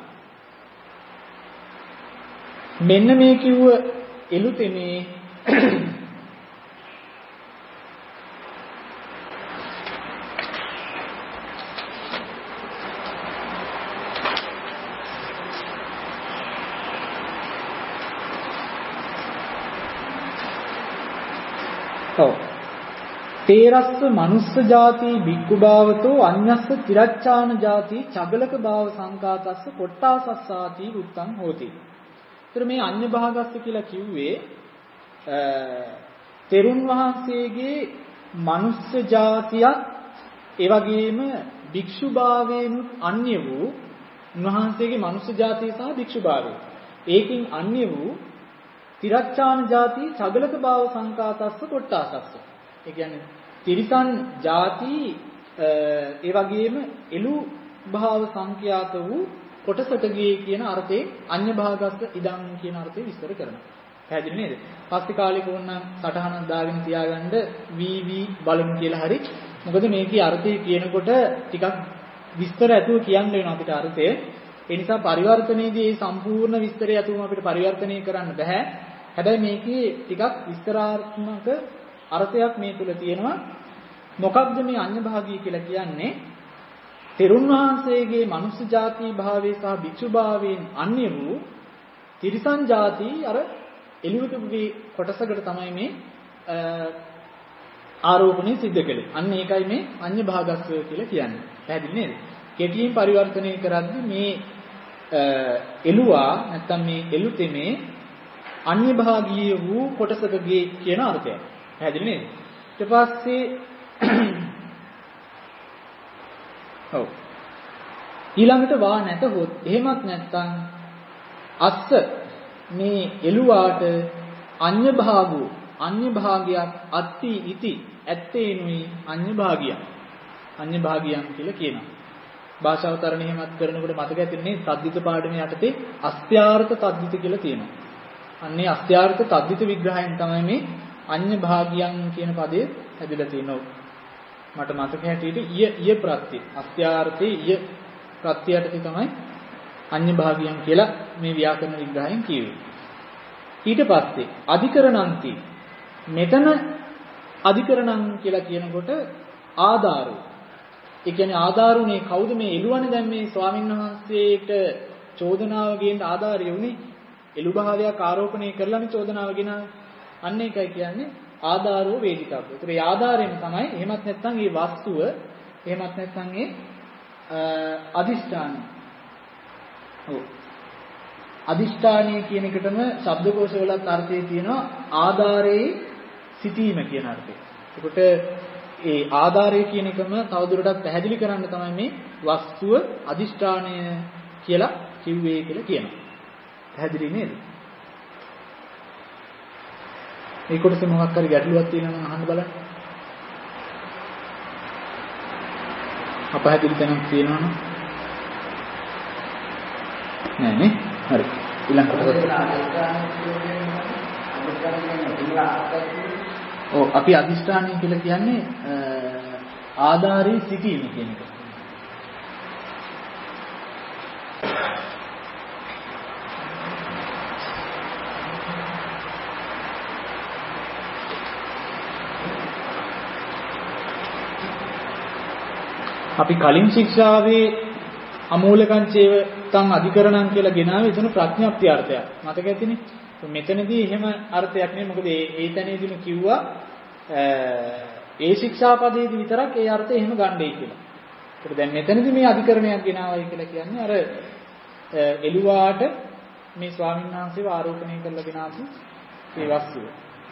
මෙන්න මේ කිව්ව එළුතෙමේ තේරස්ස මනුස්ස ಜಾති බික්ඛු භාවතෝ අඤ්ඤස්ස තිරච්ඡාන ಜಾති චගලක භාව සංකාතස්ස කොට්ටාසස්සාති උත්තං හෝති. ඒතර මේ අඤ්ඤ භාගස්ස කියලා කිව්වේ තෙරුන් වහන්සේගේ මනුස්ස ಜಾතියක් ඒ වගේම භික්ෂු භාවයෙන් අන්‍ය වූ උන්වහන්සේගේ මනුස්ස ಜಾතිය සහ භික්ෂු භාවය. ඒකින් අන්‍ය වූ තිරච්ඡාන ಜಾති චගලක භාව සංකාතස්ස කොට්ටාසස්ස. ඒ කියන්නේ තිරිසන් ಜಾති ඒ වගේම එළු භාව සංඛ්‍යාත වූ කොටසට ගියේ කියන අර්ථයේ අඤ්ඤ භාගස්ස ඉදන් කියන අර්ථය විස්තර කරනවා. පැහැදිලි නේද? පස්සේ කාලෙක වුණා සටහනක් දාගෙන තියාගන්න වී බලමු කියලා හරි. මොකද මේකේ අර්ථය කියනකොට ටිකක් විස්තර ඇතුව කියන්න වෙනවා අපිට අර්ථය. ඒ නිසා පරිවර්තනයේදී මේ සම්පූර්ණ විස්තරය ඇතුවම අපිට පරිවර්තනය කරන්න බෑ. හැබැයි මේකේ ටිකක් විස්තරාත්මක අර්ථයක් මේ තුල තියෙනවා. මොකක්ද මේ අඤ්ඤ භාගී කියලා කියන්නේ? තෙරුන් වහන්සේගේ මනුෂ්‍ය ජාති භාවයේ සහ භික්ෂු භාවයෙන් අන්‍ය වූ තිරිසන් ජාති අර එළුවෙකුගේ කොටසකට තමයි මේ ආරෝපණය සිද්ධ කළේ. අන්න ඒකයි මේ අඤ්ඤ භාගස්ව කියලා කියන්නේ. පැහැදිලි නේද? කෙටියෙන් පරිවර්තනය කරද්දී මේ එළුවා නැත්තම් මේ එළුතෙමේ අඤ්ඤ භාගීය වූ කොටසකගේ කියන අර්ථය. පැහැදිලි නේද? ඊට පස්සේ ඔව් ඊළඟට වා නැතහොත් එහෙමත් නැත්තම් අස්ස මේ එළුවාට අඤ්ඤ භාගෝ අඤ්ඤ භාගයක් අත්ති ඉති ඇත්තේනුයි අඤ්ඤ භාගියක් අඤ්ඤ භාගියන් කියලා කියනවා. භාෂාවතරණ එහෙමත් කරනකොට මතක ඇතිනේ තද්දිත පාඩමේ යටතේ අස්ත්‍යාර්ථ තද්දිත කියලා තියෙනවා. අන්නේ අස්ත්‍යාර්ථ තද්දිත විග්‍රහයෙන් තමයි මේ අඤ්ඤ භාගියන් කියන පදේ හැදිලා තියෙනවා. මට මතක හැටියට ඊය ප්‍රත්‍ය අස්ත්‍යාර්ථයේ ඊය ප්‍රත්‍ය යටතේ තමයි අඤ්ඤ භාගියන් කියලා මේ ව්‍යාකරණ විග්‍රහයෙන් කියුවේ. ඊට පස්සේ අධිකරණන්ති මෙතන අධිකරණම් කියලා කියනකොට ආධාරෝ. ඒ කියන්නේ ආධාරුනේ කවුද මේ එළුවනේ දැන් මේ ස්වාමීන් වහන්සේට චෝදනාව ගේන්න ආධාරය උනේ එළු භාවයක් ආරෝපණය කරලානේ චෝදනාව ගෙනාවේ. අන්න ඒකයි කියන්නේ ආධාරෝ වේදිතබ්බ. ඒතර ඒ ආධාරයෙන් තමයි එහෙමත් නැත්නම් මේ වස්තුව එහෙමත් නැත්නම් ඒ අදිෂ්ඨානය. ඔව්. අදිෂ්ඨානය කියන එකටම ශබ්දකෝෂ වලත් අර්ථය තියෙනවා ආධාරයේ සිටීම කියන අර්ථය. ඒකට ඒ ආධාරය කියන එකම තවදුරටත් පැහැදිලි කරන්න තමයි මේ වස්තුව අදිෂ්ඨානය කියලා කිව්වේ කියලා කියනවා. පැහැදිලි නේද? මේ කොටසේ මොකක් හරි ගැටලුවක් තියෙනවා නම් අහන්න බලන්න. අපහැදිලි තැනක් තියෙනවා නම් නෑ නේ? හරි. ඊළඟ කොටස අපි අදිෂ්ඨානය කියලා කියන්නේ ආධාරී සිටීම කියන එක. අපි කලින් ශික්ෂාවේ අමූලකං චේව තං අධිකරණං කියලා ගෙනාවේ එතන ප්‍රඥප්ති අර්ථයක්. මතක ඇතිනේ. මෙතනදී එහෙම අර්ථයක් නෙමෙයි. මොකද ඒ තැනදීම කිව්වා ඒ ශික්ෂාපදයේදී විතරක් ඒ අර්ථය එහෙම ගන්නයි කියලා. ඒකට දැන් මෙතනදී මේ අධිකරණයක් ගෙනාවයි කියලා කියන්නේ අර එළුවාට මේ ස්වාමීන් වහන්සේව ආරෝපණය කරලා ගෙනාපු ඒ වස්තුව.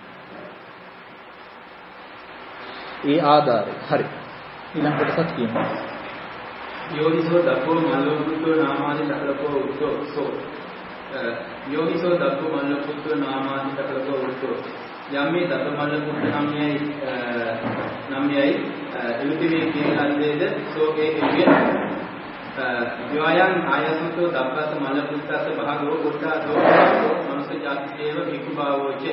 ඒ ආධාරය. හරි. ඊළඟ කොටසත් කියමු. යෝනිසෝ දබ්බෝ මල්ලෝකුත්තෝ නාමාදි සකලකෝ උත්තෝ යෝනිසෝ දබ්බෝ මල්ලෝකුත්තෝ නාමාදි සකලකෝ උත්තෝ යම්මේ දබ්බ මල්ලෝකුත්ත නම්යයි එළුතිමේ කියන අන්දේද සෝගේ එවිය යෝයන් ආයසුතෝ දබ්බස මල්ලෝකුත්තස භාගෝ උත්තාසෝ මනුෂ්‍ය ජාතියේව විකු භාවෝච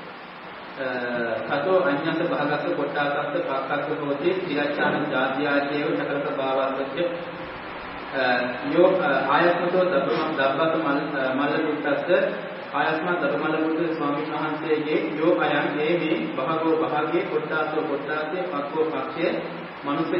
සතෝ අඤ්ඤස භාගස්ස කොට්ටාසස්ස පක්කස්ස හෝති තිරච්ඡාන ජාතියාචේව සකලක භාවස්සච්ච යෝ ආයස්මතෝ දබ්බත මල්ලකුත්තස්ස ආයස්මත් දබ්බ මල්ලකුත්ත ස්වාමීන් වහන්සේගේ යෝ අයං මේ භාගෝ භාගයේ කොට්ටාසෝ කොට්ටාසේ පක්කෝ පක්ෂය මනුෂ්‍ය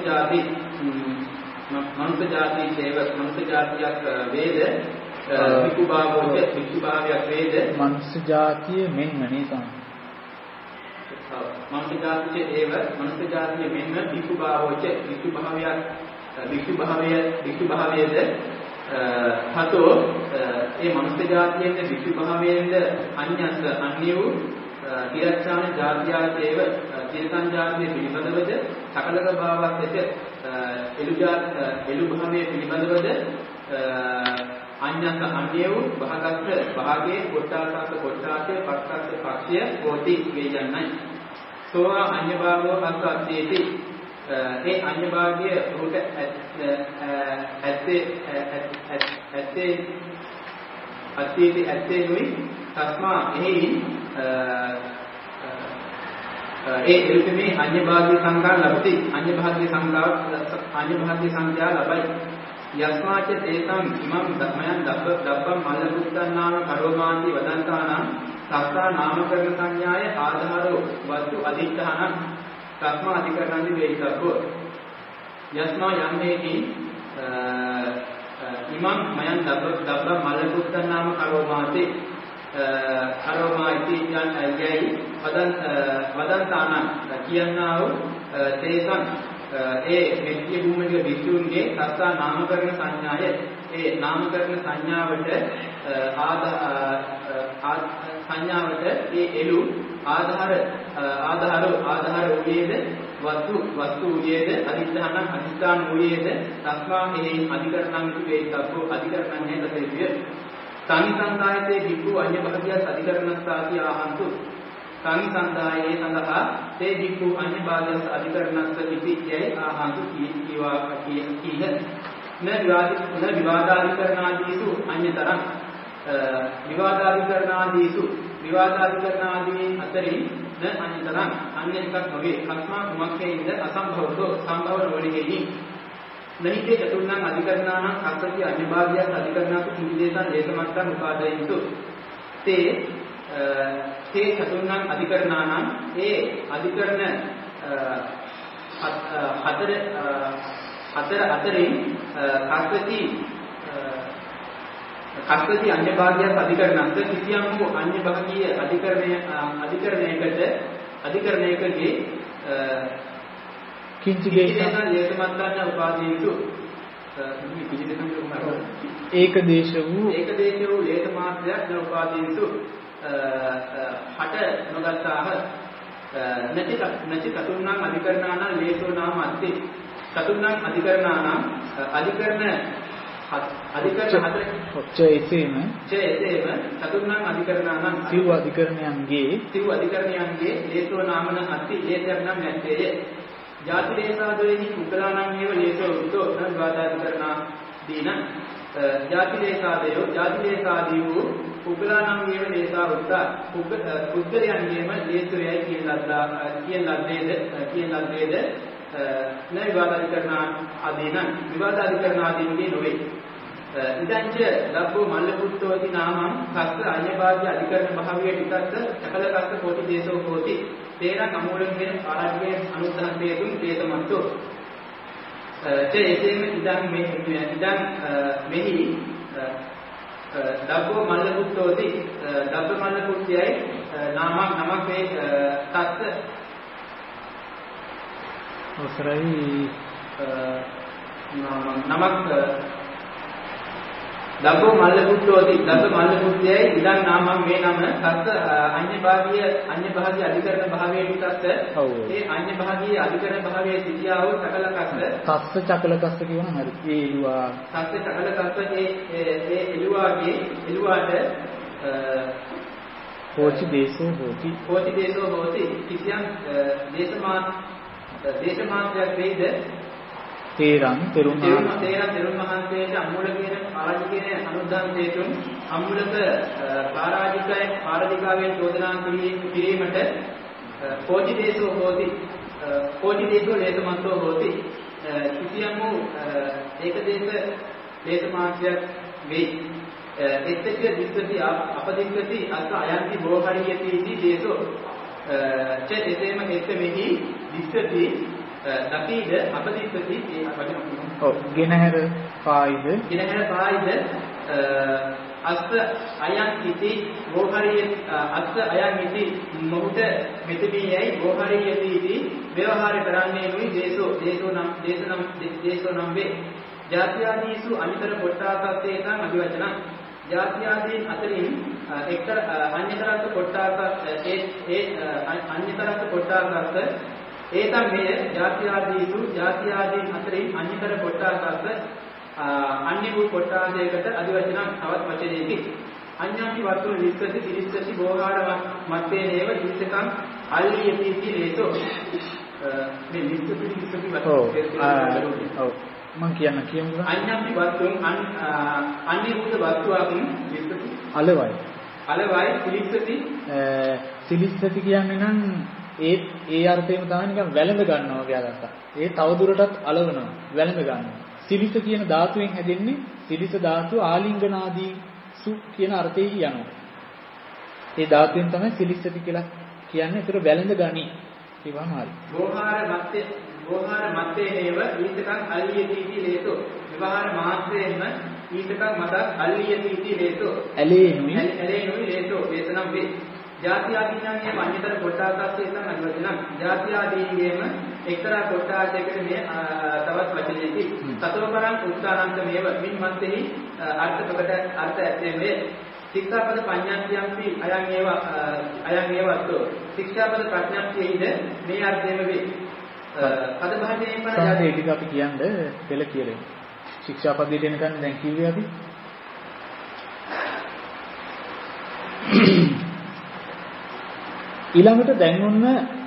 ජාති චේව මනුෂ්‍ය ජාතියක් වේද විකු භාවෝච විකු භාවයක් වේද මනුෂ්‍ය ජාතිය මෙන්න නේසම් මනුෂ්‍ය ජාතියේ ඒව මනුෂ්‍ය ජාතියේ මෙන්න විකු භාවෝච විකු භාවයක් විකු භාවයේද හතෝ ඒ මනුෂ්‍ය ජාතියේ විකු භාවයේද අඤ්ඤස්ස අන්‍ය වූ තිරච්ඡාන ජාතියාචේව තිරසං ජාතියේ පිළිබඳවද සකලක භාවස්ස එළු භාවයේ පිළිබඳවද අඤ්ඤස්ස අන්‍ය වූ භාගස්ස භාගයේ කොට්ටාසස්ස කොට්ටාසේ පක්කස්ස පක්ෂය හෝති වේයන්නයි සෝවා අඤ්ඤ භාවෝ අස්සත්තේති ඒ අඤ්ඤ භාගය උට ඇත්තේ නුයි තස්මා එහි ඒ එල්පමේ අඤ්ඤ භාගී සංඛා ලබති අඤ්ඤ භාගී සංඛ්‍යා ලබයි යස්මාච තේසං ඉමං ධම්මයන් දබ්බම් මල්ලකුත්තං නාම කරෝමාන්ති වදන්තානම් සත්තා නාමකරණ සංඥාය ආධාරෝ වස්තු අදිත්තහනං තස්මා අධිකරණන්ති වේිතබ්බෝ යස්මා යන්නේකි ඉමං මයන් දබ්බ මල්ලපුත්තන් නාම කරෝමාති කරෝමාති යයි වදන්තානං කියන්නා වූ තේසං ඒ මෙත්‍ය භූමික විසුන්ගේ සත්තා නාමකරණ සංඥාය ඒ නාමකරණ සංඥාවට සංඥාවට ඒ එළු ආධාර වූයේද වස්තු වූයේද අදිස්ථාන වූයේද තස්මා එහි අධිකරණං වේිතබ්බෝ අධිකරණං හේතේය සංසන්දායතේ විකු අඤ්ඤ භාගියස් අධිකරණස්සාති ආහන්තු සංසන්දායේ සඳහා තේ විකු අඤ්ඤ භාගියස් අධිකරණස්ස ඉතියයි ආහන්තු කීහ න විවාදාධිකරණාදීසු අඤ්ඤතරං විවාදාධිකරණාදී අතරින් න අඤ්ඤතරං අන්‍ය එකක් නොවේ අස්මා කුමක්කේද අසම්භවතෝ සම්භව නොවේහි නහිතේ චතුර්ණං අධිකරණාන අස්සති අඤ්ඤ භාගියස් අධිකරණාතු කිංදේසං දේශමත්තං උපාදේයන්තු තේ චතුර්ණං අධිකරණානම් ඒ අධිකරණ හතර අතරින් කස්සති අඤ්ඤ භාගියස් අධිකරණන්ත කිසියම් වූ අඤ්ඤ භාගීය අධිකරණයකගේ කිංචි දේශන දේශමත්තං උපාදීසු ඒක දේශ වූ ලේස මාත්‍රයක් න උපාදීසු හට නොගත්තාහ නචි චතුර්ණං අධිකරණාන ලේසෝ නාම අත්ති චතුර්ණං අධිකරණානම් අධිකරණ එසේම චතුර්ණං අධිකරණානම් සිව් අධිකරණයන්ගේ ලේසෝ නාමන අත්ති ලේසයක් නම් නැත්තේය ජාති දේශාදෝෙහි උපලාණං ඒව ලේසෝ උත්තෝ න විවාදාධිකරණා දීන ජාති දේශාදී වූ උපලාණං ඒව ලේසා උත්තා පුද්ගලයන්ගේම ලේසෝයයි කියන ලද්දේද න විවාදාධිකරණා ආදීන විවාදාධිකරණාදීන්ගේ නොවේ ඉදංච ලබ්බෝ මල්ලපුත්තෝති නාමං කස්ස අඤ්ඤභාග්‍ය අධිකරණ භාවයේ පිටස්ස සකල කස්ස කෝටි දේශෝ හෝති තේරං අමූලං වෙන ආරාධ්‍යයේ අනුත්තරයෙන් දේශමත්තෝ එසේම ඉදං මෙහි ලබ්බෝ මල්ලපුත්තෝති ලබ්බ මල්ලපුත්යයි නමක් වේ තස්ස ඔසරයි නමක් ලබ්බෝ මල්ලපුත්තෝති ලබ්බ මල්ලපුත්යයි ඉදං නාමං මේ නම තස්ස අඤ්ඤ භාගීය අධිකරණ භාවයේ පිටස්ස ඒ අඤ්ඤ භාගීය අධිකරණ භාවයේ සිටියා වූ සකල කස්ස තස්ස චකල කස්ස කියවනම් හරි ඒ එළුවා තස්ස චකල කස්ස ඒ එළුවාට හෝචි දේශෝ හෝති කිසියම් දේශමාත්‍රයක් වේද තේරං තෙරුන් මහන්සේට අමූල කියන ආරාධික කියන අනුදානයෙන් අමූලක පාරාජිකාවෙන් චෝදනා කිරීමට කෝටි දේශෝ ලේසමන්තෝ හෝති කිසියම් වූ ඒක දේශමාත්‍රයක් වේ එත්තක දිස්සති අපදිස්සති අස්ස අයන්ති බෝහරියති इति දේශෝ එසේම එත්ත මෙහි දිස්සති දකීද අපදිස්සති ඒ වචන ඔව් ගෙනහැර පායිද අස්ස අයන් ඉති බෝහරිය අස්ස අයන් ඉති මොහුට මෙතෙමියයි බෝහරියති ඉති ව්‍යවහාර කරන්නේ නුයි දේශෝ නම් වේ ජාත්‍යාදීසු අනිතර කොට්ටාසත්තේකං අභිවචන ජාත්‍යාදීන් අතරින් එක්තර අන්‍යතරත් කොට්ටාසත් ඒ අන්‍යතරත් කොට්ටාසත් ඒතම් මෙය ජාත්‍යාදීන් අතරින් අන්‍යතර කොට්ටාසත් අන්‍ය වූ කොට්ටාසයකට අධිවචනම් තවත් වචනයකි අඤ්ඤාති වස්තු විස්සති බෝහාර මත්තේ නේව විස්සකම් අල්ලියති इति ලේසෝ මේ විස්සති ඔව් මම කියමුද අඤ්ඤාති වස්තුන් අන්‍ය වූ වස්තුවක් විස්සති අලවයි සිලිස්සති කියන්නේ නම් ඒ අර්ථයෙන් තමයි නිකන් වැළඳ ගන්නවා කියලා අර්ථය. ඒ තවදුරටත් අලවනවා වැළඳ ගන්නවා. සිලිස කියන ධාතුවෙන් හැදෙන්නේ සිලිස ධාතුව ආලිංගනාදී සු කියන අර්ථයේ යනවා. ඒ ධාතුවෙන් තමයි සිලිස්සති කියලා කියන්නේ. ඒතර වැළඳ ගනි. කිව්වම හරි. ගෝහාර මත්තේ නේව ඊතකං අල්ලියති ලේසෝ. විවහාර මාත්‍රයෙන්ම ඊතකං මතක් අල්ලියති ලේසෝ. ඇලේනුයි ලේසෝ වේතනම් වේ. ජාති ආදීනන්ගේ අන්‍යතර කොටාසස්සේතන අනුවචනං. ජාති ආදීගේම එක්තරා කොටාසයකට මේ තවත් වචනයකි. සතෝපරං උත්සාහන්තමේව මින් මත්තේහි අර්ථ ප්‍රකට අර්ථ ඇත්තේ ශික්ෂාපද පඤ්ඤාත්‍යම්පි අයං ඒවත්තෝ. ශික්ෂාපද ප්‍රඥාත්‍යෙහිද මේ අර්ථයම වේ. පද භාෂයෙන් පන ඒ ටික අපි කියන්නේ පෙළ කියලා. ශික්ෂාපදයට එනකන් දැන් කිව්වේ අපි. ඊළඟට දැන් ඔන්න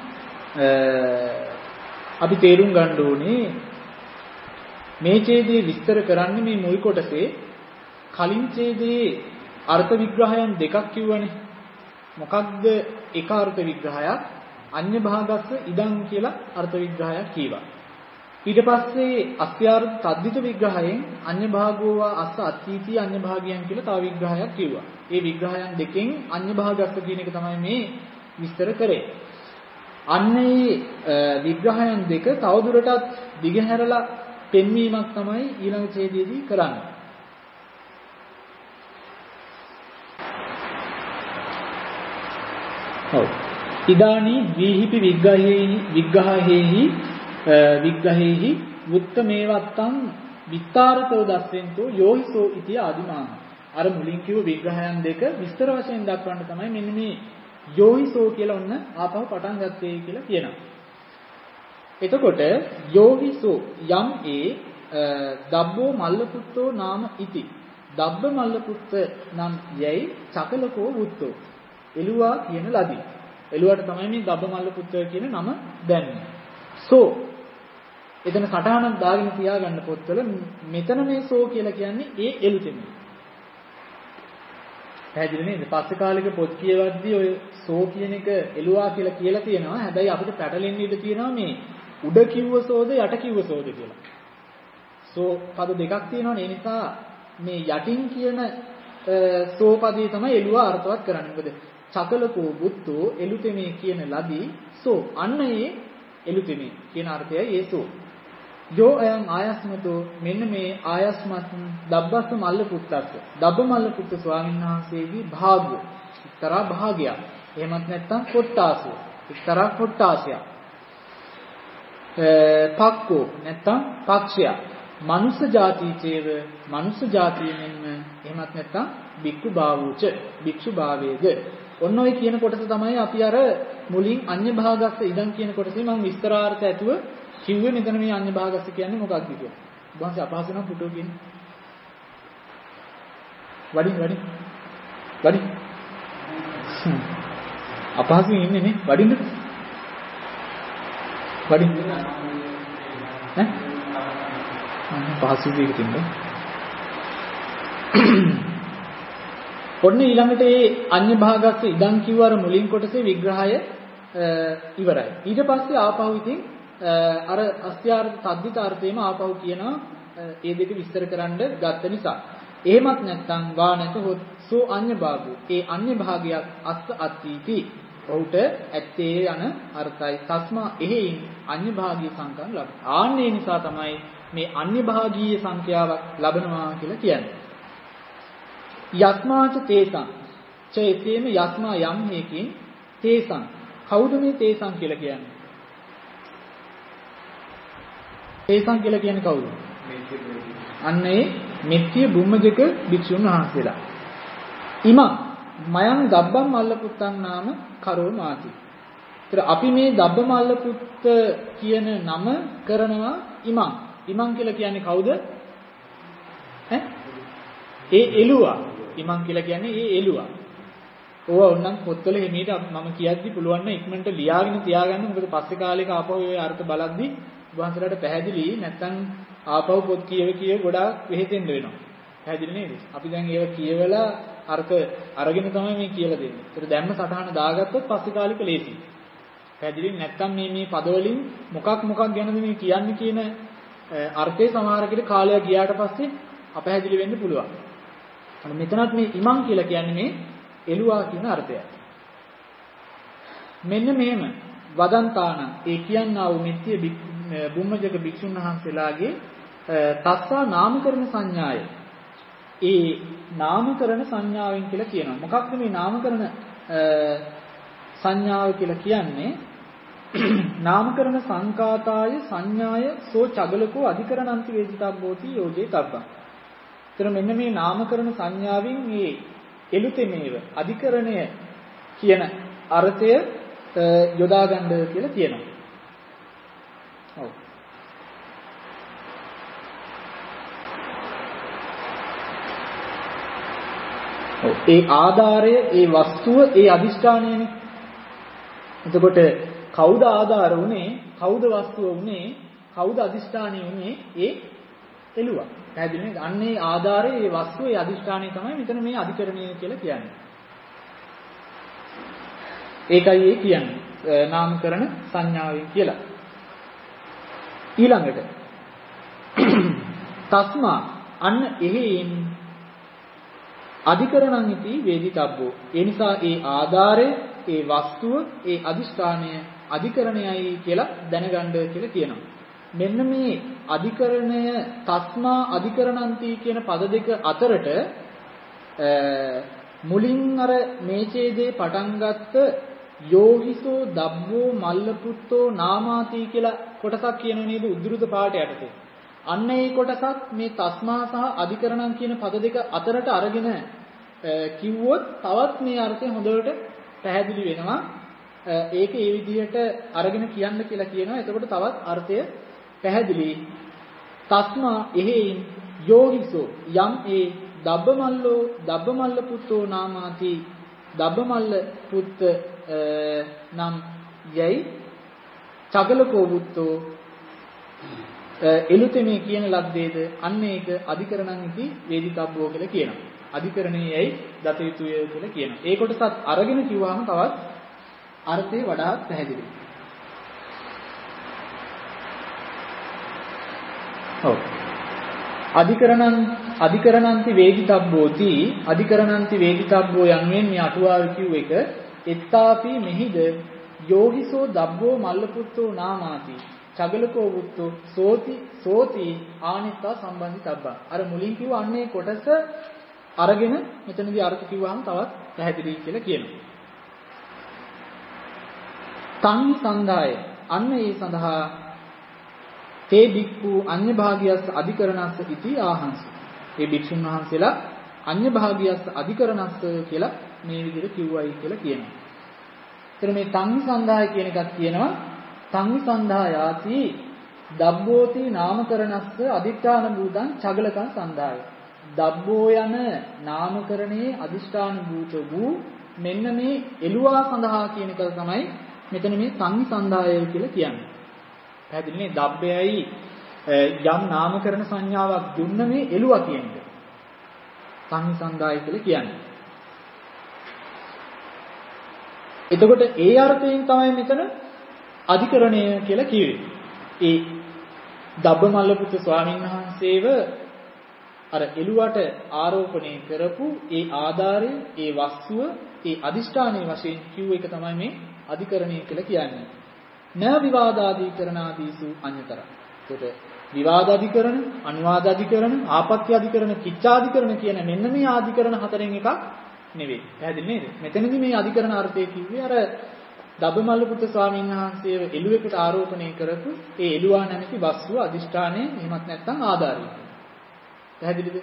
අපි තේරුම් ගන්න ඕනේ මේ ඡේදයේ විස්තර කරන්නේ මේ මුල් කොටසේ කලින් ඡේදයේ අර්ථ විග්‍රහයන් දෙකක් කිව්වනේ. මොකක්ද එක අර්ථ විග්‍රහයක් අඤ්ඤ භාගස්ස ඉදං කියලා අර්ථ විග්‍රහයක් කීවා. ඊට පස්සේ අස්ත්‍යාර්ථ තද්දිත විග්‍රහයෙන් අඤ්ඤ භාගෝවා අස්ස අත්ථීති අඤ්ඤ භාගයන් කියලා තව විග්‍රහයක් කිව්වා. ඒ විග්‍රහයන් දෙකෙන් අඤ්ඤ භාගස්ස කියන එක තමයි මේ විස්තර කරේ. අන්නේ විග්‍රහයන් දෙක තවදුරටත් දිගහැරලා පෙන්වීමක් තමයි ඊළඟ ඡේදයේදී කරන්නේ. ඔව්. ඉදානි දීහිපි විග්‍රහේහි වුත්තමේවත්තං විස්තරතෝ දස්සෙන්තෝ යෝහිසෝ ඉති ආදිමාන. අර මුලින් කිව්ව විග්‍රහයන් දෙක විස්තර වශයෙන් දක්වන්න තමයි මෙන්න මේ යෝහිසෝ කියලා ඔන්න ආපහු පටන් ගත්තේ කියලා කියනවා. එතකොට යෝහිසෝ යම් දබ්බෝ මල්ලපුත්තෝ නාම ඉති. දබ්බ මල්ලපුත්ත නම් යයි චකලකෝ වුත්තෝ. එළුවා කියන ලදී. එළුවාට තමයි මේ දබ්බ මල්ලපුත්ත කියන නම දැන්නේ. සෝ එතන සටහනක් දාගෙන තියාගන්න පොත්වල මෙතන මේ සෝ කියලා කියන්නේ ඒ එළු තෙමේ. පැහැදිලි නේද? පස්සේ කාලෙක පොත් කියවද්දී ඔය සෝ කියන එක එළුවා කියලා තියෙනවා. හැබැයි අපිට පැටලෙන්න ඉඩ තියෙනවා මේ උඩ කිව්ව සෝද යට කිව්ව සෝද කියලා. සෝ පද දෙකක් තියෙනවනේ. ඒ නිසා මේ යටින් කියන සෝ පදේ තමයි එළුවා අර්ථවත් කරන්නේ. මොකද චකලකෝ බුත්තෝ එළුතෙමේ කියන ලදී සෝ අන්න ඒ එළුතෙමේ කියන අර්ථයයි ඒ සෝ. යෝ අයං ආයස්මතෝ මෙන්න මේ ආයස්මත් දබ්බස්ස මල්ල පුත්තස්ස දබ්බ මල්ල පුත්ත ස්වාමීන් වහන්සේගේ භාග්‍ය එක්තරා භාගයක්. එහෙමත් නැත්නම් කොට්ටාසය එක්තරා කොට්ටාසයක්. පක්කෝ නැත්නම් පක්ෂයක්. මනුස්ස ජාතිචේව මනුස්ස ජාතියෙන්ම එහෙමත් නැත්නම් බික්ඛු භාවෝච භික්ෂු භාවයේද. ඔන්න ඔය කියන කොටස තමයි අපි අර මුලින් අඤ්ඤ භාගස්ස ඉදන් කියන කොටසේ මම විස්තරාර්ථ ඇතුව කිව්වේ මෙතන මේ අඤ්ඤ භාගස්ස කියන්නේ මොකක්ද කියලා. ඊපස්සේ අපහසු නම් පුටෝ කියන්නේ. වඩි. අපහසුයෙන් ඉන්නේ නේ වඩින්න. ඈ? පහසු දෙයකට ඉන්න. ඔන්න ඊළඟට මේ අඤ්ඤ භාගස්ස ඉදන් කිව්වර මුලින් කොටසේ විග්‍රහය ඉවරයි. ඊට පස්සේ ආපහු ඉතින් අර අස්ත්‍යාර්ථ තද්දිතාර්ථයේම ආපහු කියනවා ඒ දෙක විස්තර කරන්න ගත්ත නිසා. එහෙමත් නැත්නම් වා නැතහොත් සෝ අඤ්ඤ භාගෝ. ඒ අඤ්ඤ භාගයක් අස්ස අත්ථීති. ඔහුට ඇත්තේ යන අර්ථයි. තස්මා එහෙයින් අඤ්ඤ භාගීය සංඛ්‍යාව ලබන. ආන්නේ නිසා තමයි මේ අඤ්ඤ භාගීය සංඛ්‍යාවක් ලබනවා කියලා කියන්නේ. යස්මාච තේසං චේතේම යස්මා යම් හේකින් තේසං. කවුද මේ තේසං කියලා කියන්නේ? තේසං කියලා කියන්නේ කවුද? අන්න ඒ මෙත්තිය බුම්මජක භික්ෂුන් වහන්සේලා. ඉමං මයං දබ්බම් මල්ලපුත්තන් නාම කරෝ මාති. ඒතර අපි මේ දබ්බ මල්ලපුත්ත කියන නම කරනවා ඉමං. ඉමං කියලා කියන්නේ කවුද? ඒ එළුවා. ඉමං කියලා කියන්නේ ඒ එළුවා. ඕවා ඕනනම් පොත්වල හිමීට මම කියද්දි පුළුවන් නම් ඉක්මනට ලියාගෙන තියාගන්න. මොකද පස්සේ කාලෙක ආපහු ඔය අර්ථ බලද්දි වහන්සේලාට පැහැදිලි නැත්නම් ආපහු පොත් කියව ගොඩාක් වෙහෙතෙන්න වෙනවා. පැහැදිලි නේද? අපි දැන් ඒව කියවලා අර්ථ අරගෙන තමයි මේ කියලා දෙන්නේ. ඒතර දැම්ම සටහන දාගත්තොත් පස්සේ කාලෙක ලේසි. පැහැදිලි නැත්නම් මේ පදවලින් මොකක් ගැනද මේ කියන්නේ කියන අර්ථය සමහරකට කාලයක් ගියාට පස්සේ අපැහැදිලි වෙන්න පුළුවන්. මෙතනත් මේ ඉමං කියලා කියන්නේ මේ එළුවා කියන අර්ථයයි. මෙන්න මෙහෙම වදන්තාන ඒ කියන්නා වූ මිත්‍ය බුම්මජක භික්ෂුන් වහන්සේලාගේ තස්සා නාමකරණ සංඥාය. ඒ නාමකරණ සංඥාවෙන් කියලා කියනවා. මොකක්ද මේ නාමකරණ සංඥාව කියලා කියන්නේ? නාමකරණ සංකාතාය සංඥාය සෝ චගලකෝ අධිකරණන්ති වේදිතබ්බෝති යෝජේ තබ්බං. එතන මෙන්න මේ නාමකරණ සංඥාවෙන් මේ එළුතෙමේව අධිකරණය කියන අර්ථය යොදා ගන්න කියලා කියනවා. ඔව්. ඒ ආධාරය, ඒ වස්තුව, ඒ අදිෂ්ඨානයනේ. එතකොට කවුද ආධාර උනේ? කවුද වස්තුව උනේ? කවුද අදිෂ්ඨානය උනේ? ඒ එළුවා. පැහැදිලි නේද? අන්නේ ආධාරය, ඒ වස්තුව, ඒ අදිෂ්ඨානය තමයි මෙතන මේ අධිකරණය කියලා කියන්නේ. ඒකයි ඒ කියන්නේ නාමකරණ සංඥාවෙන් කියලා. ඊළඟට තස්මා අන්න එහෙයින් අධිකරණං ඉති වේදිතබ්බෝ. ඒ නිසා ඒ ආධාරය, ඒ වස්තුව, ඒ අදිෂ්ඨානය අධිකරණයයි කියලා දැනගන්න කියලා කියනවා. මෙන්න මේ අධිකරණය තස්මා අධිකරණන්ති කියන පද දෙක අතරට මුලින් අර මේ ඡේදේ පටන් ගත්ත යෝහිසෝ දබ්බෝ මල්ලපුත්තෝ නාමාති කියලා කොටසක් කියන නේද උද්දෘත පාඨය යටතේ. අන්න ඒ කොටසක් මේ තස්මා සහ අධිකරණම් කියන පද දෙක අතරට අරගෙන කිව්වොත් තවත් මේ අර්ථය හොඳට පැහැදිලි වෙනවා. ඒක ඒ විදිහට අරගෙන කියන්න කියලා කියනවා. එතකොට තවත් අර්ථය පැහැදිලි. තස්මා එහෙයින් යෝහිසෝ යම් ඒ දබ්බමල්ල පුත්තෝ නාමාති දබ්බමල්ල පුත්ත නම් යයි චගලකෝ පුත්තෝ එළුතෙමේ කියන ලද්දේද අන්න ඒක අධිකරණං ඉති වේදිතබ්බෝ කියලා කියනවා. අධිකරණයේයි දත යුතුය කියලා කියනවා. ඒ කොටසත් අරගෙන කිව්වහම තවත් අර්ථය වඩාත් පැහැදිලියි. ඔව්. අධිකරණන්ති වේදිතබ්බෝති අධිකරණන්ති වේදිතබ්බෝ යන්නේ මේ අටුවාවේ කිව්ව එක එත්තාපි මෙහිද යෝහිසෝ දබ්බෝ මල්ලපුත්තෝ නාමාති චගලකෝ වුත්තෝ සෝති ආනිත්තා සම්බන්ධිතබ්බා. අර මුලින් කිව්ව අන්නේ කොටස අරගෙන මෙතනදී අර්ථ කිව්වහම තවත් පැහැදිලි කියලා කියනවා. තං සන්දාය අන්න ඒ සඳහා තේ බික්ඛු අඤ්ඤ භාගියස් අධිකරණස්ස ඉති ආහංස. මේ භික්ෂුන් වහන්සේලා අඤ්ඤ භාගියස් අධිකරණස්ස කියලා මේ විදිහට කිව්වයි කියලා කියනවා. එතන මේ තං සන්දාය කියන එකක් කියනවා තං සන්දායාති දබ්බෝති නාමකරණස්ස අදිඨාන භූතං චගලකං සන්දාය. දබ්බෝ යන නාමකරණයේ අදිෂ්ඨාන භූත වූ මෙන්න මේ එළුවා සඳහා කියන එක තමයි මෙතන මේ තං සන්දාය කියලා කියන්නේ. පැහැදිලිනේ? දබ්බයයි යම් නාමකරණ සංඥාවක් දුන්න මේ එළුවා කියන්නේ. තං සන්දාය කියලා කියන්නේ. එතකොට ඒ අර්ථයෙන් තමයි මෙතන අධිකරණය කියලා කිව්වේ. ඒ දබ්බමල්ලපුත් ස්වාමීන් වහන්සේව අර එළුවට ආරෝපණය කරපු ඒ ආධාරය, ඒ වස්තුව, ඒ අදිෂ්ඨානයේ වශයෙන් කිව්ව එක තමයි මේ අධිකරණය කියලා කියන්නේ. න විවාදාධිකරණාදීසු අඤ්‍යතර. ඒකට විවාදාධිකරණ, අනුවාදාධිකරණ, ආපත්‍යාධිකරණ, කිච්ඡාධිකරණ කියන මෙන්න මේ ආධිකරණ හතරෙන් එකක් නෙවෙයි. පැහැදිලි නේද? මෙතනදී මේ අධිකරණ අර්ථය කිව්වේ අර දබ්බමල්ලපුත් ස්වාමීන් වහන්සේව එළුවෙකුට ආරෝපණය කරපු ඒ එළුවා නැමැති වස්තුව අදිෂ්ඨානය එහෙමත් නැත්නම් ආධාරය. පැහැදිලිද?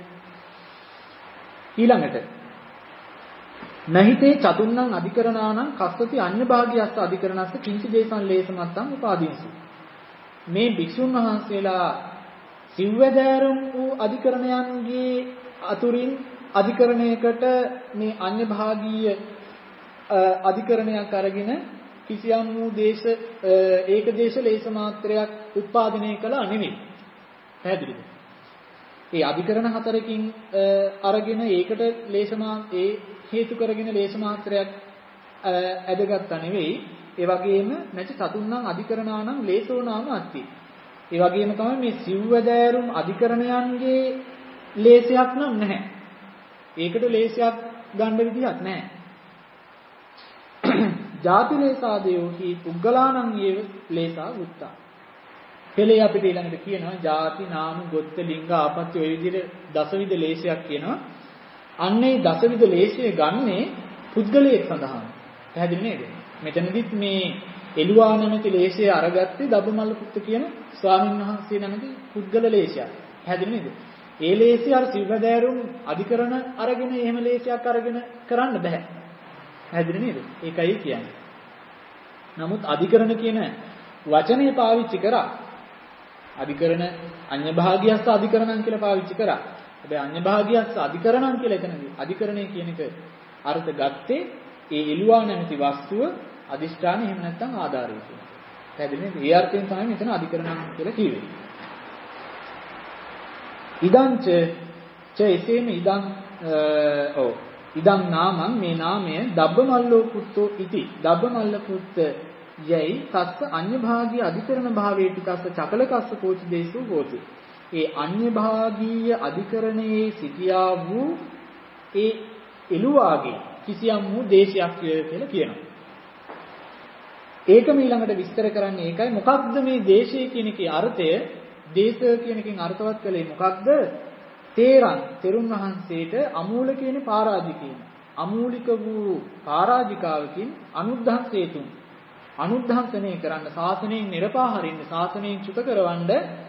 ඊළඟට නහිතේ චතුන්නං අධිකරණානං කස්සති අඤ්ඤ භාගියස්ස අධිකරණස්ස කිංචි දේශං ලේසමත්තං උපාදීසු. මේ භික්ෂුන් වහන්සේලා සිව්වැදෑරුම් වූ අධිකරණයන්ගේ අතුරින් අධිකරණයකට මේ අඤ්ඤ භාගීය අධිකරණයක් අරගෙන කිසියම් වූ ඒක දේශ ලේස මාත්‍රයක් උත්පාදනය කළා නෙමෙයි. පැහැදිලිද? ඒ අධිකරණ හතරකින් අරගෙන ඒකට ඒ හේතු කරගෙන ලේස මාත්‍රයක් ඇදගත්තා නෙවෙයි. ඒ වගේම නැච චතුන්නං අධිකරණානම් ලේසෝ නාම අත්ති. ඒ වගේම තමයි මේ සිව්වැදෑරුම් අධිකරණයන්ගේ ලේසයක් නම් නැහැ. ඒකට ලේසයක් ගන්න විදිහක් නැහැ. ಜಾති ලේසාදයෝ හි පුද්ගලානං ඒව ලේසා වුත්තා. පෙළේ අපිට ඊළඟට කියනවා ಜಾති නාම ගොත්ත ලිංග ආපත්‍ය ඔය විදිහට දසවිධ ලේසයක් කියනවා. අන්නේ දසවිධ ලේසය ගන්නේ පුද්ගලයෙක් සඳහා. පැහැදිලි නේද? මෙතනදිත් මේ එළුවා නැමැති ලේසය අරගත්තේ දබ්බමල්ල පුත්ත කියන ස්වාමීන් වහන්සේ නැමැති පුද්ගල ලේසයක්. පැහැදිලි නේද? ඒ ලේසය අර සිව්වැදෑරුම් අධිකරණ අරගෙන එහෙම ලේසයක් අරගෙන කරන්න බෑ. පැහැදිලි නේද? ඒකයි කියන්නේ. නමුත් අධිකරණ කියන වචනේ පාවිච්චි කරා. අධිකරණ අඤ්ඤ භාගියස්ස අධිකරණම් කියලා පාවිච්චි කරා. හැබැයි අඤ්ඤ භාගියස්ස අධිකරණම් කියලා එතනදී අධිකරණය කියන එක අර්ථ ගත්තේ ඒ එළුවා නැමැති වස්තුව අදිෂ්ඨාන එහෙම නැත්නම් ආධාරය කියලා. පැහැදිලි නේද? ඒ අර්ථයෙන් තමයි මෙතන අධිකරණම් කියලා කිව්වේ. ඉදංච එසේම ඉදං නාමං මේ නාමය දබ්බමල්ලෝ පුත්තෝ ඉති දබ්බමල්ල පුත්ත යයි තස්ස අඤ්ඤ භාගීය අධිකරණ භාවේටි තස්ස චකලකස්ස කෝචි දේසෝ හෝති. ඒ අඤ්ඤ භාගීය අධිකරණයේ සිටියා වූ ඒ එළුවාගේ කිසියම් වූ දේශයක් කියලා කියනවා. ඒකම ඊළඟට විස්තර කරන්නේ ඒකයි. මොකක්ද මේ දේශය කියන එකේ අර්ථය? දේශ කියන එකෙන් අර්ථවත් කළේ මොකක්ද? තෙරුන් වහන්සේට අමූල කියන පරාජිකේන අමූලික වූ පරාජිකාවකින් අනුද්ධංසේතුන් අනුද්ධංසනය කරන්න ශාසනයෙන් නිරපාහරින්න ශාසනයෙන් චුත කරවන්න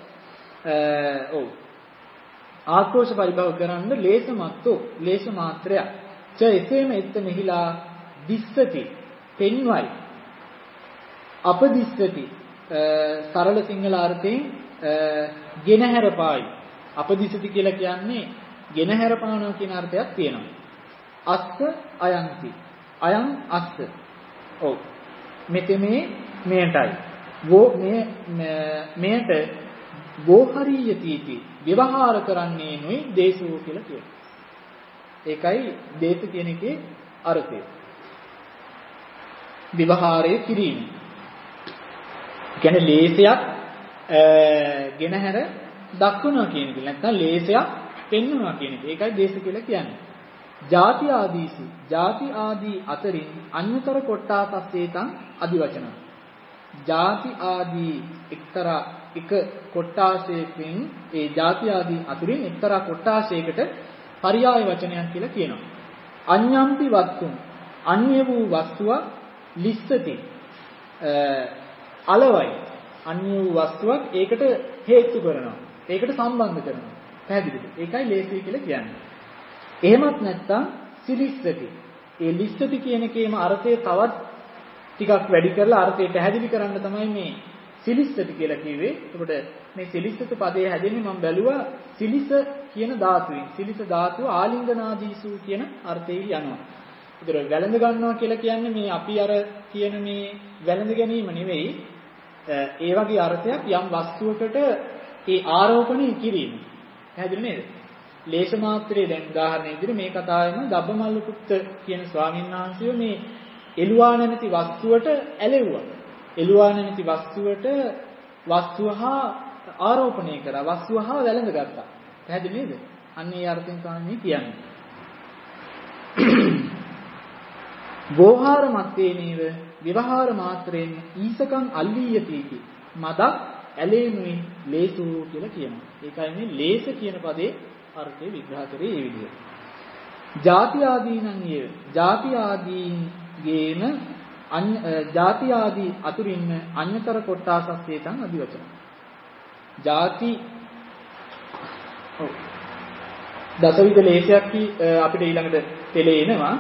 ආක්‍රෝෂ පරිභව කරන්න ලේස මාත්‍රයක් ච එසේම එත් මෙහිලා දිස්සති පෙන්වයි අපදිස්සති සරල සිංහල අර්ථයෙන් ගෙනහැර පායි. අපදිස්සති කියලා කියන්නේ ගෙනහැර පානවා කියන අර්ථයක් තියෙනවා. අස්ස අයන්ති අයන් අස්ස ඔව් මෙතෙමේ මෙයටයි මෙයට ගෝහරියතිති ව්‍යවහාර කරන්නේ නොයි දේශෝ කියලා කියනවා. ඒකයි දේශ කියන එකේ අර්ථය. ව්‍යවහාරයේ කිරීම. කියන්නේ ලේසයක් ගෙනහැර දක්වනවා කියන එක. නැත්නම් ලේසයක් පෙන්වනවා කියන එක. ඒකයි දේශ කියලා කියන්නේ. ಜಾති ආදීසු ಜಾති ආදී අතරින් අන්‍යතර කොට්ටාසස්සේතං අදිවචන. ಜಾති ආදී එක්තරා එක කොට්ටාසයකින් ඒ ಜಾති ආදී අතරින් එක්තරා කොට්ටාසයකට පරියාය වචනයක් කියලා කියනවා. අඤ්ඤම්පි වස්තුන් අන්‍ය වූ වස්තුවක් ලිස්සති අලවයි. අන්‍ය වූ වස්තුවක් ඒකට හේතු කරනවා. ඒකට සම්බන්ධ කරනවා. පැහැදිලිද? ඒකයි ලේසි කියලා කියන්නේ. එහෙමත් නැත්නම් සිලිස්සති. ඒ ලිස්සති කියන එකේම අර්ථය තවත් ටිකක් වැඩි කරලා අර්ථය පැහැදිලි කරන්න තමයි මේ සිලිස්සති කියලා කිව්වේ. එතකොට මේ සිලිස්සත පදේ හැදෙන්නේ මම බැලුවා සිලිස කියන ධාතුවෙන්. සිලිස ධාතුව ආලිංගනාදීසු කියන අර්ථයෙන් යනවා. ඒතර වැළඳ ගන්නවා කියලා කියන්නේ මේ අපි අර කියන මේ වැළඳ ගැනීම නෙවෙයි. ඒ වගේ අර්ථයක් යම් වස්තුවකට ඒ ආරෝපණය කිරීම. පැහැදිලි නේද? ලේස මාත්‍රයේ දැන් උදාහරණයක් විදිහට මේ කතාවෙම දබ්බමල්ල පුත්ත කියන ස්වාමීන් වහන්සේ මේ එළුවා නැමැති වස්තුවට ඇලෙව්වා. එළුවා නැමැති වස්තුවට වස්තුවහා ආරෝපණය කරා. වස්තුවහා වැළඳගත්තා. පැහැදිලි නේද? අන්න ඒ අර්ථයෙන් තමයි කියන්නේ. වෝහාර මත්තේනේව විවහාර මාත්‍රයෙන් ඊසකං අල්ලීයතිකි. මදක් ඇලෙනුයි ලේසු කියලා කියනවා. ඒකයි මේ ලේස කියන පදේ අර්ථය විග්‍රහ කරේ මේ විදිහට. ಜಾති ආදීනං යේ ಜಾති ආදීගේන ಜಾති ආදී අතුරින් අඤ්‍යතර කොට්ටාසස්සේතං අදිවචන. ಜಾති දසවිධ ලේසයක් අපිට ඊළඟට තෙලේ එනවා.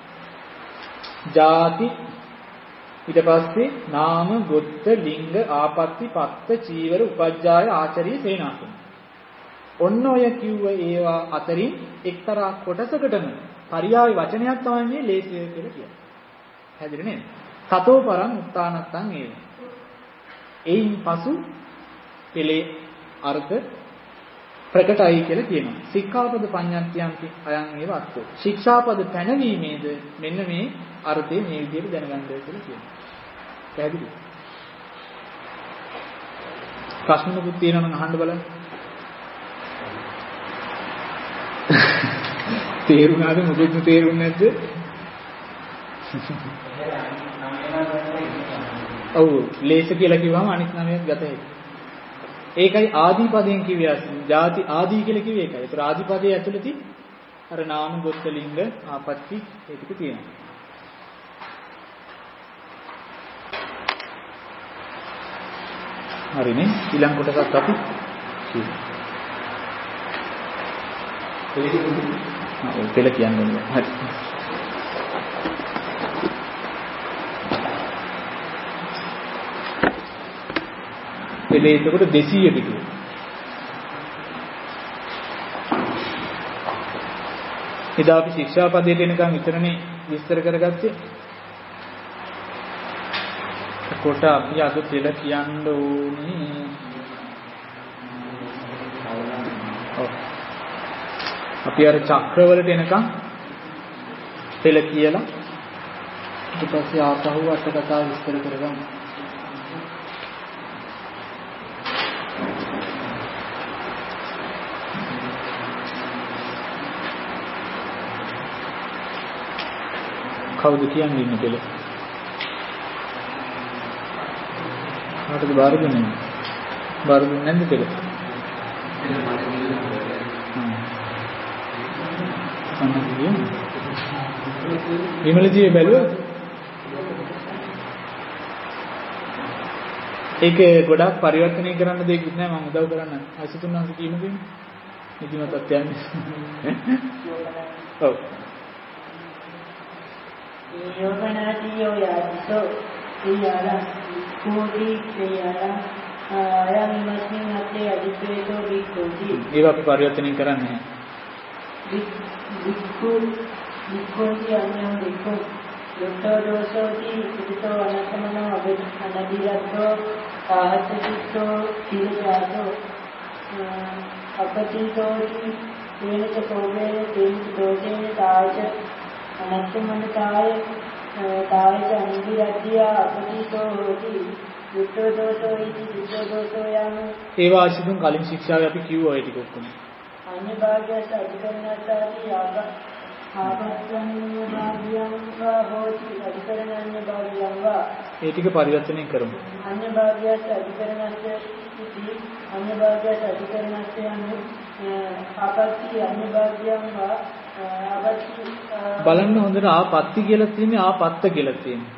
ಜಾති ඊට පස්සේ නාම ගොත්ත ලිංග ආපත්‍ති පත්ත චීවර උපජ්ජාය ආචාරිය සේනාසන. ඔන්න ඔය කිව්ව ඒවා අතරින් එක්තරා කොටසකටම පරියාය වචනයක් තමයි මේ ලේසය කියලා කියන්නේ. හැදිරේ නේද? සතෝ පරං උත්තානත්තං ඒව. එයින් පසු පෙළේ අර්ථ ප්‍රකටයි කියලා කියනවා. සික්ඛාපද පඤ්ඤාත්‍යන්ති අයං ඒව අත්ථෝ. ශික්ෂාපද පැනවීමේද මෙන්න මේ අර්ථය මේ විදිහට දැනගන්න කියලා කියනවා. පැහැදිලි? ප්‍රශ්න මොකුත් තියෙනවා නම් අහන්න බලන්න. තේරුණාද මොකෙද්ද තේරුන්නේ නැද්ද? ඔව් ලේස කියලා කිව්වම අනිත් නමයක් ගත හැකියි. ඒකයි ආදී පදයෙන් කිව්වේ ಜಾති ආදී කියලා කිව්වේ ඒකයි. ඒතර ආදී පදයේ ඇතුළතදී අර නාම ගොත්ත ලිංග ආපත්‍ති ඒ ටික තියෙනවා. හරිනේ ඊළඟ කොටසත් අපි කියමු. පෙළ කියන්නේ හරි. පෙළේ එතකොට 200 පිටු. එදා අපි ශික්ෂාපදයට එනකන් විතරනේ විස්තර කරගත්තේ. කොට අපි අද පෙළ කියන්න ඕනේ. අපි අර චක්‍රවලට එනකන් පෙළ කියලා ඊට පස්සේ ආපහු අට කතා විස්තර කරගමු. කවුද කියන්නේ ඉන්නේ පෙළ? කාටද බාර දුන්නේ? බාර දුන්නේ නැද්ද පෙළ? විමලජී බැලුවා ඒක ගොඩක් පරිවර්තනය කරන්න දෙයක් නෑ මම උදව් කරන්න අසිතුන්වන්ස කියමුද නිදිමතත් යන්නේ ඔව් යෝගනාතියෝ යාතිසෝ ඊයාලා කෝටි ක්‍රියාලා ආයම්මස්මින් අතේ අදිපේතෝ වික්ඛෝති ඒක අපි පරිවර්තනය කරන්නේ වික්ඛෝති අන්‍යම් වික්ඛෝ යොත්තෝ දෝසෝති සුතෝ අනසමනෝ අනදිරත්තෝ ආහතසිතෝ තිරජාතෝ අපතිතෝති තේනච කෝමේන තේනච දෝසේන තාච අනත්තමනතාය තායච අනිදිරත්තියා අපතිතෝ හෝති යොත්තෝ දෝසෝ ඉති සුතෝ දෝසෝ යම ඒවා ආශිතුන් කලින් ශික්ෂාවේ අපි කිව්වා ඒ ටික ඔක්කොම අන්‍ය භාග්‍යස අධිකරණාතාදී ආපත්තන්‍ය භාග්‍යං වා හෝති අධිකරණන්‍ය භාග්‍යං වා ඒ ටික පරිවර්තනය කරමු අන්‍ය භාග්‍යස අධිකරණස්ස ඉති අන්‍ය භාග්‍යස අධිකරණස්ස යන්නේ ආපත්‍ති අන්‍ය භාග්‍යං වා ආපත්‍ති බලන්න හොඳට ආපත්‍ති කියලා තියෙන්නේ ආපත්ත කියලා තියෙන්නේ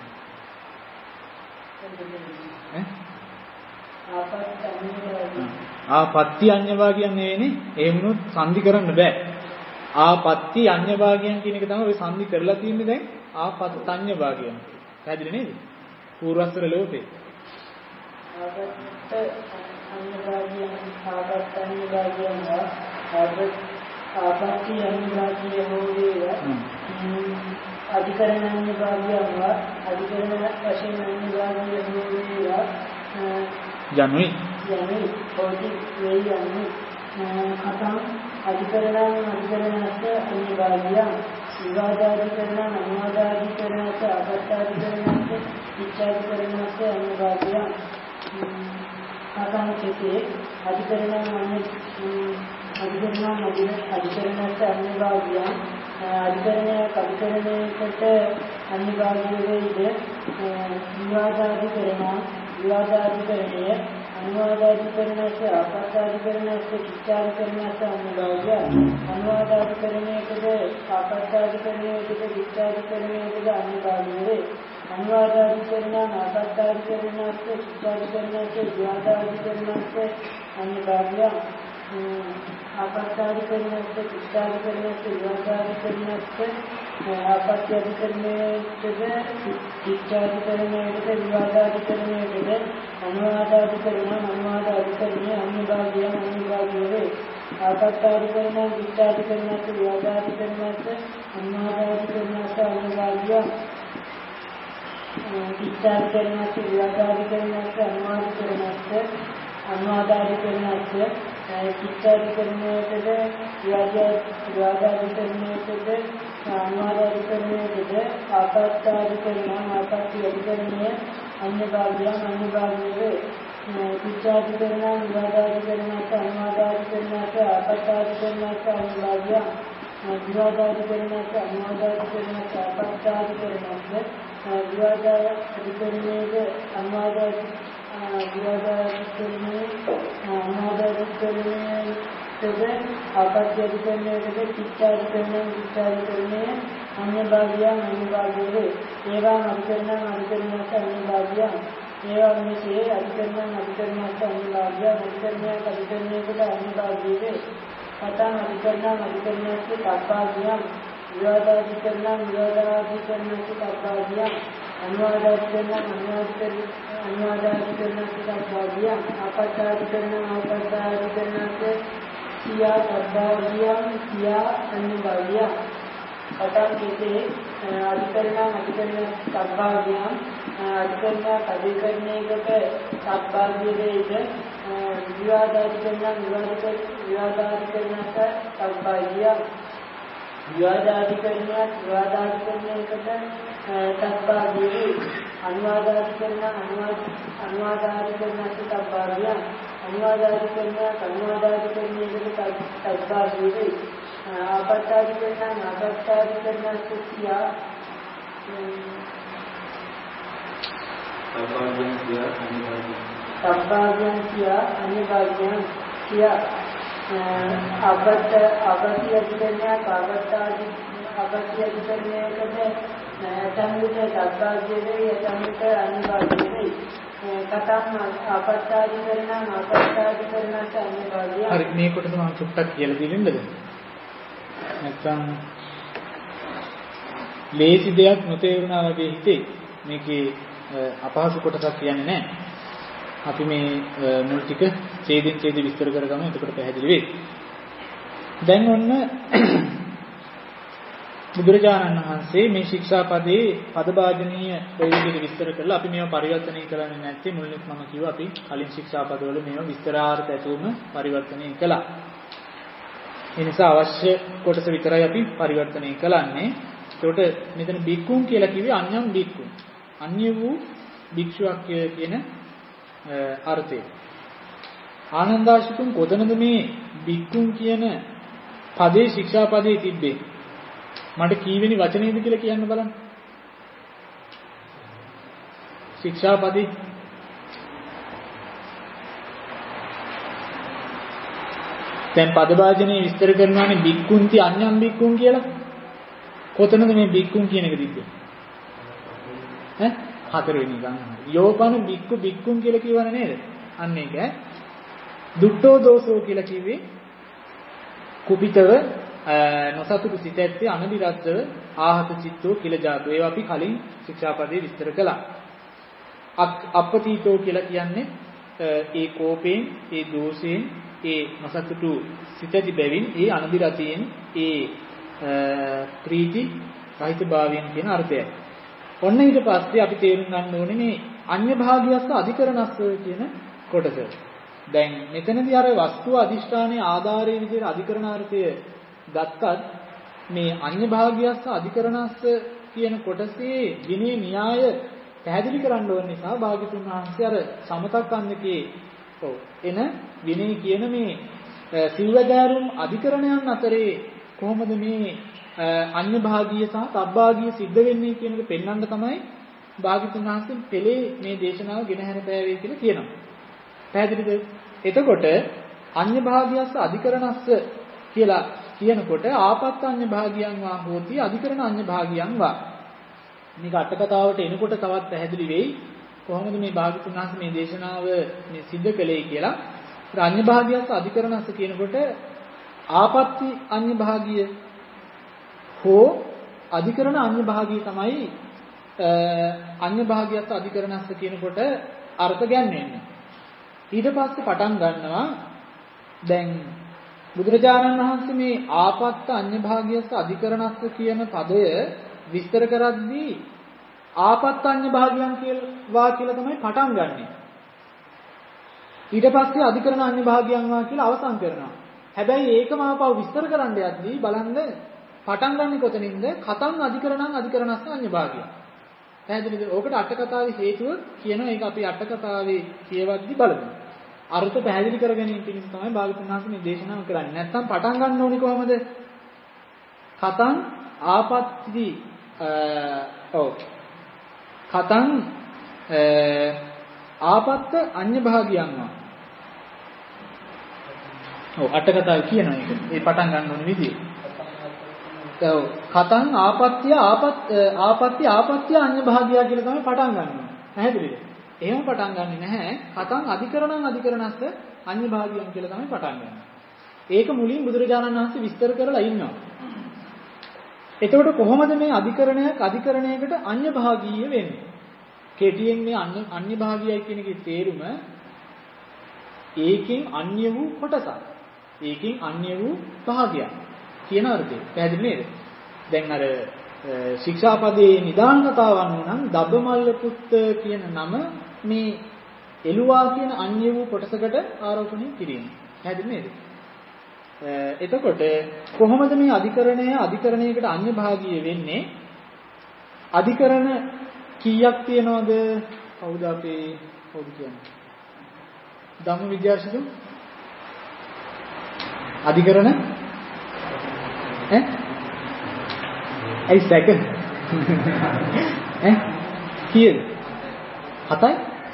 ආපත්‍ති අඤ්ඤභාගයන් නෙවෙයිනේ ඒ වුණොත් සංදි කරන්න බෑ ආපත්‍ති අඤ්ඤභාගයන් කියන එක තමයි ඔය සංදි කරලා තියෙන්නේ දැන් ආපත්තඤ්ඤභාගයන් පැහැදිලි නේද පූර්වස්තර ලෝකේ ආපත්ත අඤ්ඤභාගයන් ආපත්තඤ්ඤභාගයන් ආපත්‍ති අඤ්ඤභාගය හෝදේවා අධිකරණඤ්ඤභාගයන් අධිකරණ වශයෙන් අඤ්ඤභාගය හෝදේවා ජනුයි හෝති වේ යන්නේ කතං අධිකරණං අධිකරණස්ස අනිවාර්යං විවාදාධිකරණං අනුවාදාධිකරණස්ස අපත්තාධිකරණස්ස ඉච්ඡාධිකරණස්ස අනිවාර්යං කතං චේතේ අධිකරණං අධිකරණස්ස අනිවාර්යං අධිකරණයකට අනිවාර්ය වේද විවාදාධිකරණය අනුවාදාධිකරණස්ස ආපත්තාධිකරණස්ස විචාරකරණස්ස අනුභවය අනුවාදාධිකරණයකද ආපත්තාධිකරණයකද විචාරකරණයකද අනුභවය අනුවාදාධිකරණ ආපත්තාධිකරණස්ස විචාරකරණස්ස විවාදාධිකරණස්ස අනුභවය ආපත්තාධිකරණස්ස විචාරකරණස්ස විවාදාධිකරණස්ස ආපත්‍යාධිකරණයකද විචාරකරණයකද විවාදාධිකරණයකද අනුවාදාධිකරණය අනිභාග්‍ය වේ ආපත්තාධිකරණ විචාරකරණස්ස විවාදාධිකරණස්ස අනුවාදාධිකරණස්ස අනිභාග්‍ය විචාරකරණස්ස විවාදාධිකරණස්ස අනුවාදාධිකරණස්ස චිත්තාධිකරණයකද විවාදාධිකරණයකද අනුවාදාධිකරණයකද ආපත්තාධිකරණ ආපත්‍ති අධිකරණය අනිභාග්‍ය වේ චිත්තාධිකරණ විවාදාධිකරණස්ස අනුවාදාධිකරණස්ස ආපත්තාධිකරණස්ස අනිභාග්‍ය විවාදාධිකරණක අනුවාදාධිකරණක අපත්තාධිකරණක විවාදාධිකරණයේ විවාදාධිකරණයේ අනුවාදාධිකරණයේ අපත්‍යාධිකරණයේ චිත්තාධිකරණයේ අන්‍ය භාගයන් අන්‍ය භාගයේ ඒවා අධිකරණ අධිකරණක අන්‍ය භාගයන් ඒවා මිසේ අධිකරණ අධිකරණක අන්‍ය භාගයන් අධිකරණයක් අධිකරණයකට අන්‍ය භාගයේ කතාන් අධිකරණ අධිකරණක තත්භාගයන් විවාදාධිකරණ විවාදාධිකරණක තත්භාගයන් අනුවාදාධිකරණ අනුවාදාධිකරණක තත්භාගයන් අපත්‍යාධිකරණ අපත්‍යාධිකරණක සියා තත්භාගයන් සියා අන්‍ය භාගයන් කතාන් කෙසේ අධිකරණ අධිකරණක තත්භාගයන් අධිකරණ අධිකරණයකට තත්භාගයේද විවාදාධිකරණ විවාදාධිකරණක තත්භාගයන් විවාදාධිකරණයක් විවාදාධිකරණයකට තත්භාගයේ අනුවාදාධිකරණ අනුවාදාධිකරණක තත්භාගයන් අනුවාදාධිකරණයක් අනුවාදාධිකරණයකට තත්භාගයේ අපත්‍යාධිකරණ අපත්‍යාධිකරණක සියා තත්භාගයන් සියා අනිභාගයන් සියා අපත්‍යාධිකරණයක් අපත්‍යාධිකරණයකට සම්මුත තත්භාගයේ සම්මුත අනිභාගයේ කතම් අපත්‍යාධිකරණ අපත්‍යාධිකරණක අනිභාගය හරි මේ කොටස මම චුට්ටක් කියලා දෙන්නද නැත්නම් ලේසි දෙයක් නොතේරුණා වගේ හිතේ මේකේ අපහසු කොටසක් කියන්නේ නැහැ. අපි මේ මුල් ටික ඡේදෙන් ඡේද විස්තර කරගමු. එතකොට පැහැදිලි වෙයි. දැන් ඔන්න බුදුරජාණන් වහන්සේ මේ ශික්ෂාපදේ පදභාජනීය ඔය විදිහට විස්තර කරලා අපි මේවා පරිවර්තනය කරන්නේ නැත්තේ මුලින්ම මම කිව්වා අපි කලින් ශික්ෂාපදවල මේවා විස්තරාර්ථ ඇතුවම පරිවර්තනය කළා. ඒ නිසා අවශ්‍ය කොටස විතරයි අපි පරිවර්තනය කළන්නේ. ඒකට මෙතන බික්කුන් කියලා කිව්වේ අන්‍යම් බික්කුන්. අන්‍ය වූ භික්ෂුවක් කියන අර්ථය. ආනන්දාශිකුන් කොතනද මේ බික්කුන් කියන පදේ ශික්ෂාපදේ තිබ්බේ? මට කීවෙනි වචනේද කියලා කියන්න බලන්න. ශික්ෂාපදේ දැන් පදභාජනයේ විස්තර කරනවානේ බික්කුන්ති අඤ්ඤම් බික්කුන් කියලා. කොතනද මේ බික්කුන් කියන එක තිබ්බේ? හතරවෙනි ගන්න. යෝපන බික්කු බික්කුන් කියලා කියවන නේද? අන්න ඒක දුට්ඨෝ දෝසෝ කියලා කිව්වේ කුපිතව නොසතුටු සිත ඇත්තේ අනබිරද්දව ආහත චිත්තෝ කියලා જાතු. ඒවා අපි කලින් ශික්ෂාපදේ විස්තර කළා. අපපතීතෝ කියලා කියන්නේ ඒ කෝපයෙන්, ඒ දෝෂයෙන්, ඒ නොසතුටු සිතති බැවින්, ඒ අනබිරතියෙන්, ඒ ප්‍රීති රහිත භාවයෙන් කියන අර්ථයයි. ඔන්න ඊට පස්සේ අපි තේරුම් ගන්න ඕනේ මේ අන්‍ය භාගියස්ස අධිකරණස්ස කියන කොටස. දැන් මෙතනදී අර වස්තුව අදිෂ්ඨානයේ ආධාරයේ විදිහට අධිකරණාර්ථය ගත්තත් මේ අන්‍ය භාගියස්ස අධිකරණස්ස කියන කොටසේ විනය න්‍යාය පැහැදිලි කරන්න ඕන නිසා භාග්‍යතුන් වහන්සේ අර සමතක්කන්දකේ එන විනය කියන මේ සිල්වදාරුම් අධිකරණයන් අතරේ කොහොමද මේ අන්‍ය භාගීය සහ තබ්භාගීය සිද්ධ වෙන්නේ කියන එක පෙන්වන්න තමයි භාග්‍යතුන් වහන්සේ පෙළේ මේ දේශනාව ගෙනහැර පෑවේ කියලා කියනවා. පැහැදිලිද? එතකොට අන්‍ය භාගියස්ස අධිකරණස්ස කියලා කියනකොට ආපත්ත අන්‍ය භාගියන් වා හෝති අධිකරණ අන්‍ය භාගියන් වා. මේක අට කතාවට එනකොට තවත් පැහැදිලි වෙයි කොහොමද මේ භාග්‍යතුන් වහන්සේ මේ දේශනාව මේ සිද්ධ කළේ කියලා. අන්‍ය භාගියස්ස අධිකරණස්ස කියනකොට ආපත්‍ති අන්‍ය භාගිය හෝ අධිකරණ අන්‍ය භාගිය තමයි අන්‍ය භාගියස්ස අධිකරණස්ස කියනකොට අර්ථ ගන්නෙන්නේ. ඊට පස්සේ පටන් ගන්නවා දැන් බුදුරජාණන් වහන්සේ මේ ආපත්ත අන්‍ය භාගියස්ස අධිකරණස්ස කියන පදය විස්තර කරද්දී ආපත්ත අන්‍ය භාගියන් කියලා තමයි පටන් ගන්නෙ. ඊට පස්සේ අධිකරණ අන්‍ය භාගියන් වා කියලා අවසන් කරනවා. හැබැයි ඒකම ආපහු විස්තර කරන්න යද්දී බලන්න පටන් ගන්න කොතනින්ද? කතං අධිකරණං අධිකරණස්ස අන්‍ය භාගිය. පැහැදිලිද? ඕකට අට කතාවේ හේතුව කියනවා. ඒක අපි අට කතාවේ කියවද්දී බලමු. අර්ථ පැහැදිලි කර ගැනීම පිණිස තමයි භාගතුන් වහන්සේ මේ දේශනාව කරන්නේ. නැත්තම් පටන් ගන්න ඕනේ කොහමද? කතං ආපත්‍ති කතං ආපත්ත අඤ්ඤ භාගියන්වා. අට කතාව කියනවා ඒක. ඒ පටන් ගන්න ඕන විදිය. කතං ආපත්‍ය ආපත්‍ය අඤ්ඤ භාගියා කියලා තමයි පටන් ගන්න ඕනේ. පැහැදිලිද? එහෙම පටන් ගන්නෙ නැහැ. කතං අධිකරණස්ස අඤ්ඤ භාගියන් කියලා තමයි පටන් ගන්න. ඒක මුලින් බුදුරජාණන් වහන්සේ විස්තර කරලා ඉන්නවා. එතකොට කොහොමද මේ අධිකරණයකට අඤ්ඤ භාගීය වෙන්නේ? කෙටියෙන් මේ අඤ්ඤ භාගීයයි කියන එකේ තේරුම ඒකෙන් අන්‍ය වූ කොටසක්. ඒකෙන් අන්‍ය වූ භාගයක් කියන අර්ථය. පැහැදිලි නේද? දැන් අර ශික්ෂාපදයේ නිදාන කතාවන් නම් දබ්බමල්ල පුත්ත කියන නම මේ එළුවා කියන අන්‍ය වූ කොටසකට ආරෝපණය කිරීම. පැහැදිලි නේද? එතකොට කොහොමද මේ අධිකරණයකට අන්‍ය භාගීය වෙන්නේ? අධිකරණ කීයක් තියනවද? කවුද කියන්නේ? ධම්ම විද්‍යාර්ථිකයෝ අධිකරණ ඇයි සැකන් කීයද? 7යි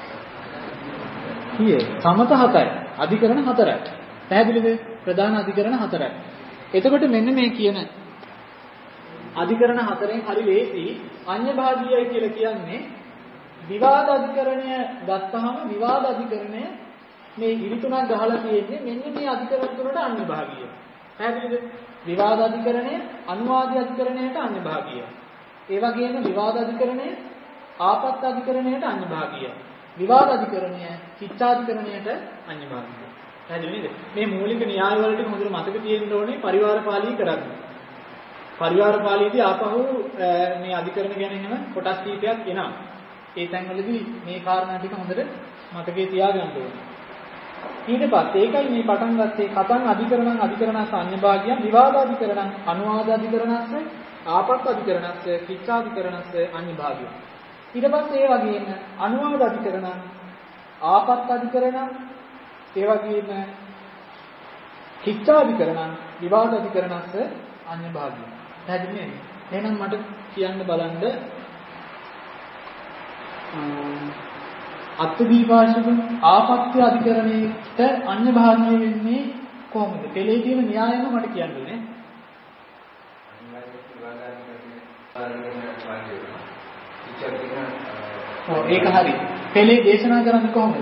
කීයද? සමත 7යි අධිකරණ 4යි. පැහැදිලිද? ප්‍රධාන අධිකරණ 4යි. එතකොට මෙන්න මේ කියන අධිකරණ 4න් හරි ලේසි. අඤ්ඤ භාගීයයි කියලා කියන්නේ විවාද අධිකරණය ගත්තාම විවාද අධිකරණය මේ ඉරි තුනක් ගහලා තියෙන්නේ මෙන්න මේ අධිකරණ තුනට අඤ්ඤ භාගීය. පැහැදිලිද? විවාද අධිකරණය අනුවාදී අධිකරණයට අඤ්ඤ භාගීය. ඒ වගේම විවාද අධිකරණය ආපත්ත අධිකරණයට අඤ්ඤ භාගීය. විවාද අධිකරණය කිච්ඡාධිකරණයට අඤ්ඤ භාගීය. පැහැදිලි නේද? මේ මූලික න්‍යාය වලට හොඳට මතක තියෙන්න ඕනේ පරිවාර පාළිය කරගන්න. පරිවාර පාළියේදී ආපහු මේ අධිකරණ ගැන එන කොටස් කීපයක් එනවා. ඒ තැන්වලදී මේ කාරණා ටික හොඳට මතකේ තියාගන්න ඕනේ. ඊට පස්සේ ඒකයි මේ පටන් ගත්තේ කතං අධිකරණස් අඤ්ඤ භාගියන් විවාද අධිකරණං අනුවාද අධිකරණස්ස ආපත්ත අධිකරණස්ස කිච්ඡාධිකරණස්ස අඤ්ඤ භාගියන්. ඊට පස්සේ ඒ වගේම අනුවාද අධිකරණං ආපත්ත අධිකරණං ඒ වගේම කිච්ඡාධිකරණං විවාද අධිකරණස්ස අඤ්ඤ භාගියන්. පැහැදිලි නේද? එහෙනම් මට කියන්න බලන්න අත්දීපාශක ආපත්‍ය අධිකරණයට අඤ්ඤ භාගීය වෙන්නේ කොහොමද? පෙළේ තියෙන න්‍යායම මට කියන්න ඕනේ. ඒක හරි. පෙළේ දේශනා කරන්නේ කොහොමද?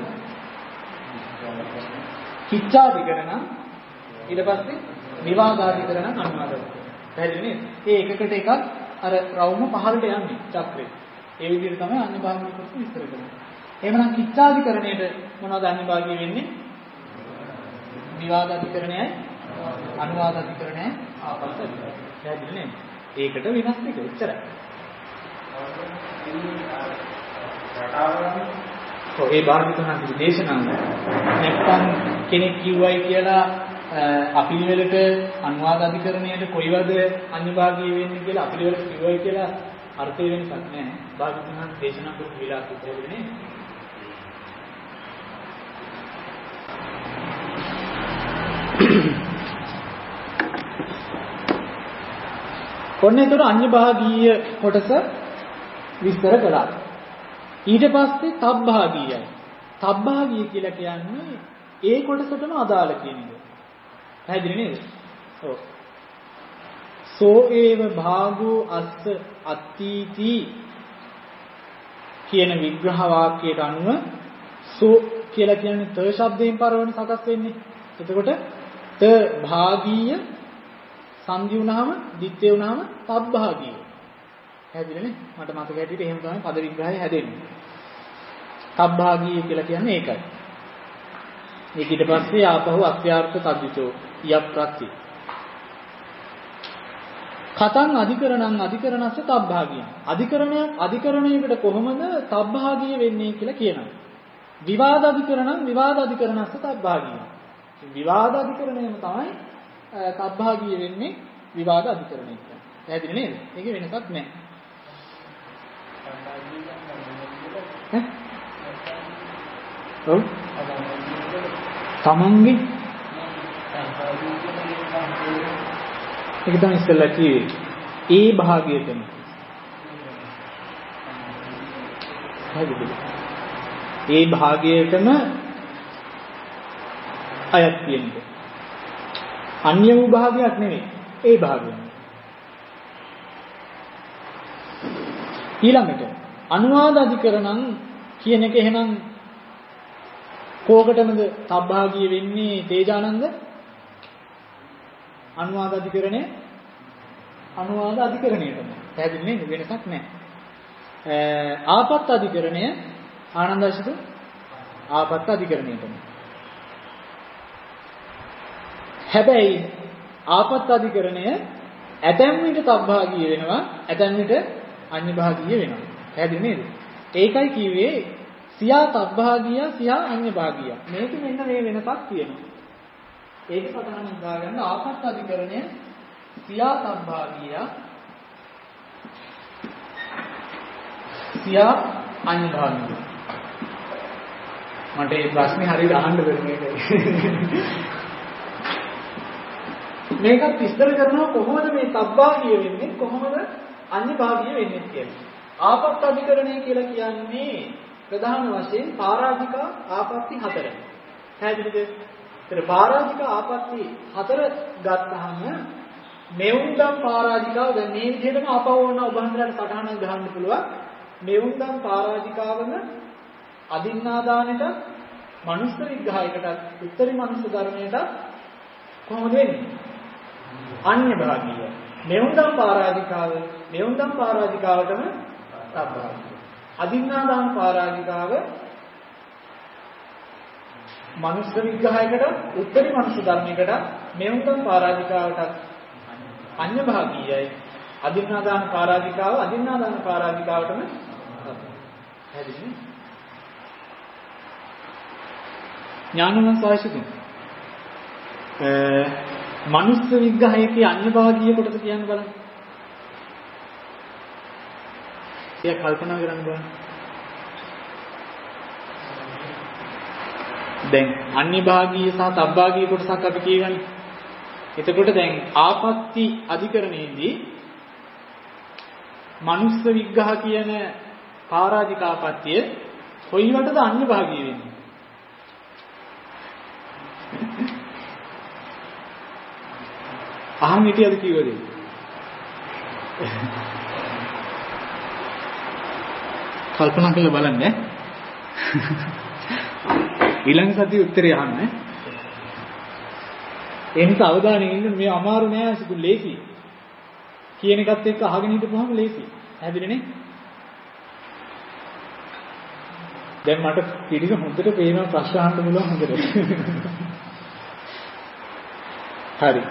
කිච්ඡාධිකරණ ඊට පස්සේ විවාදාධිකරණ අනුවාදයි. පැහැදිලි නේද? ඒ එකකට එකක් අර රවුම පහළට යන්නේ චක්‍රේ. ඒ විදිහට තමයි අඤ්ඤ භාගීය කොටස විස්තර කරන්නේ. එහෙමනම් කිච්ඡාධිකරණයට මොනවද අඤ්ඤ භාගීය වෙන්නේ? විවාදාධිකරණයයි අනුවාදාධිකරණයයි ආපත්ත අධිකරණය. පැහැදිලි නේද? ඒකට වෙනස් එක එච්චරයි. ඒ භාගිතුනාගේ දේශනාව නැත්නම් කෙනෙක් කිව්වයි කියලා අපිලිවෙලට අනුවාද අධිකරණයට කොයිවද අඤ්ඤ භාගීය වෙන්නේ කියලා අපිලිවෙලට කිව්වයි කියලා අර්ථය වෙනසක් නැහැ. භාගිතුනාගේ දේශනා කරපු විලාසය දෙන්නේ. ඔන්න ඒතර අඤ්ඤ භාගීය කොටස විස්තර කළා. ඊට පස්සේ තබ්භාගීයයි. තබ්භාගීය කියලා කියන්නේ ඒ කොටසටම අදාළ කියන එක. පැහැදිලි නේද? ඔව්. සෝ ඒව භාගෝ අස්ස අත්ථීති කියන විග්‍රහ වාක්‍යයට අනුව සෝ කියලා කියන්නේ ත ශබ්දයෙන් පරවන සකස් වෙන්නේ. එතකොට ත භාගීය සංදි වුණාම ditthය වුණාම තබ්භාගීය. පැහැදිලිනේ? මට මතක හැටියට එහෙම තමයි පද විග්‍රහය හැදෙන්නේ. තබ්භාගීය කියලා කියන්නේ ඒකයි. ඒක ඊට පස්සේ ආපහු අත්‍යාර්ථ තද්විතෝ යප්‍රත්‍ය. කතං අධිකරණස්ස තබ්භාගියං. අධිකරණයකට කොහොමද තබ්භාගීය වෙන්නේ කියලා කියනවා. විවාද අධිකරණස්ස තබ්භාගියං. විවාද අධිකරණයම තමයි තබ්භාගීය වෙන්නේ විවාද අධිකරණයට. පැහැදිලි නේද? ඒකේ වෙනසක් නැහැ. ඔව්. තමන්ගේ ඒක තමයි ඉස්සෙල්ලා කිව්වේ. ඒ භාගයටම. හරිද? ඒ භාගයටම අයත් වෙන්නේ. අන්‍ය වූ භාගයක් නෙවෙයි. ඒ භාගයම. ඊළඟට අනුවාද අධිකරණම් කියන එක එහෙනම් කෝකටමද තබ්භාගිය වෙන්නේ තේජානන්ද? අනුවාද අධිකරණය අනුවාද අධිකරණයටම. පැහැදිලි නේද? වෙනසක් නැහැ. ආපත් අධිකරණය ආනන්දශිත ආපත් අධිකරණයටම. හැබැයි ආපත් අධිකරණය ඇතැම් විට තබ්භාගිය වෙනවා, ඇතැම් විට අන්‍ය භාගීය වෙනවා. පැහැදිලි නේද? ඒකයි කිව්වේ සියා තබ්භාගිය සියා අන්‍ය භාගිය. මේක මෙන්න මේ වෙනසක් තියෙනවා. ඒක සතහනින් දාගන්න ආපත් අධිකරණය සියා තබ්භාගිය සියා අන්‍ය භාගිය. මට මේ ප්‍රශ්නේ හරියට අහන්න බැරි මේකත් විස්තර කරනවා කොහොමද මේ තබ්භාගිය වෙන්නේ, කොහොමද අන්‍ය භාගීය වෙන්නේ කියලා. ආපත් අධිකරණය කියලා කියන්නේ ප්‍රධාන වශයෙන් පරාජිකා ආපත්‍ති 4. පැහැදිලිද? ඒතර පරාජිකා ආපත්‍ති 4 ගත්තාම මෙවුන්දම් පරාජිකාව දැන් මේ විදිහටම ආපහු වුණා ඔබ හන්දරට සටහනක් ගහන්න පුළුවන්. මෙවුන්දම් පරාජිකාවම අදින්නාදානෙට මනුස්ස විග්‍රහයකට උත්තරී මනුස්ස ධර්මයට කොහොමද වෙන්නේ? අන්‍ය භාගීය. මෙවුන්දම් පරාජිකාවටම තබ්භාගිය. අදින්නාදාන පරාජිකාව මනුස්ස විග්‍රහයකට උත්තරී මනුස්ස ධර්මයකට මෙවුන්දම් පරාජිකාවට අන්‍ය භාගීයයි. අදින්නාදාන පරාජිකාවටම හැදෙන්නේ. ඥානමය සාහිත්‍යයෙන් මනුස්ස විග්‍රහයේ අන්‍ය භාගීය කොටස කියන්න බලන්න. එයා කල්පනා කරන්න බලන්න. දැන් අන්‍ය භාගීය සහ තබ්භාගීය කොටසක් අපි කියවනේ. එතකොට දැන් ආපත්‍ති අධිකරණයේදී මනුස්ස විග්‍රහ කියන පරාජිකාපත්‍ය කොයි වටද අන්‍ය භාගීය වෙන්නේ? අහන් හිටියද කිව්වද? කල්පනා කරලා බලන්න. ඊළඟ සතියේ උත්තරය අහන්න. එනිසා අවධානයෙන් ඉන්න මේ අමාරු නෑ සිදු ලේසි. කියන එකත් එක්ක අහගෙන හිටපුවාම ලේසි. හැදිරෙන්නේ. දැන් මට පිළිග හොඳට පේනවා ප්‍රශ්න අහන්න පුළුවන් හොඳට. හරි.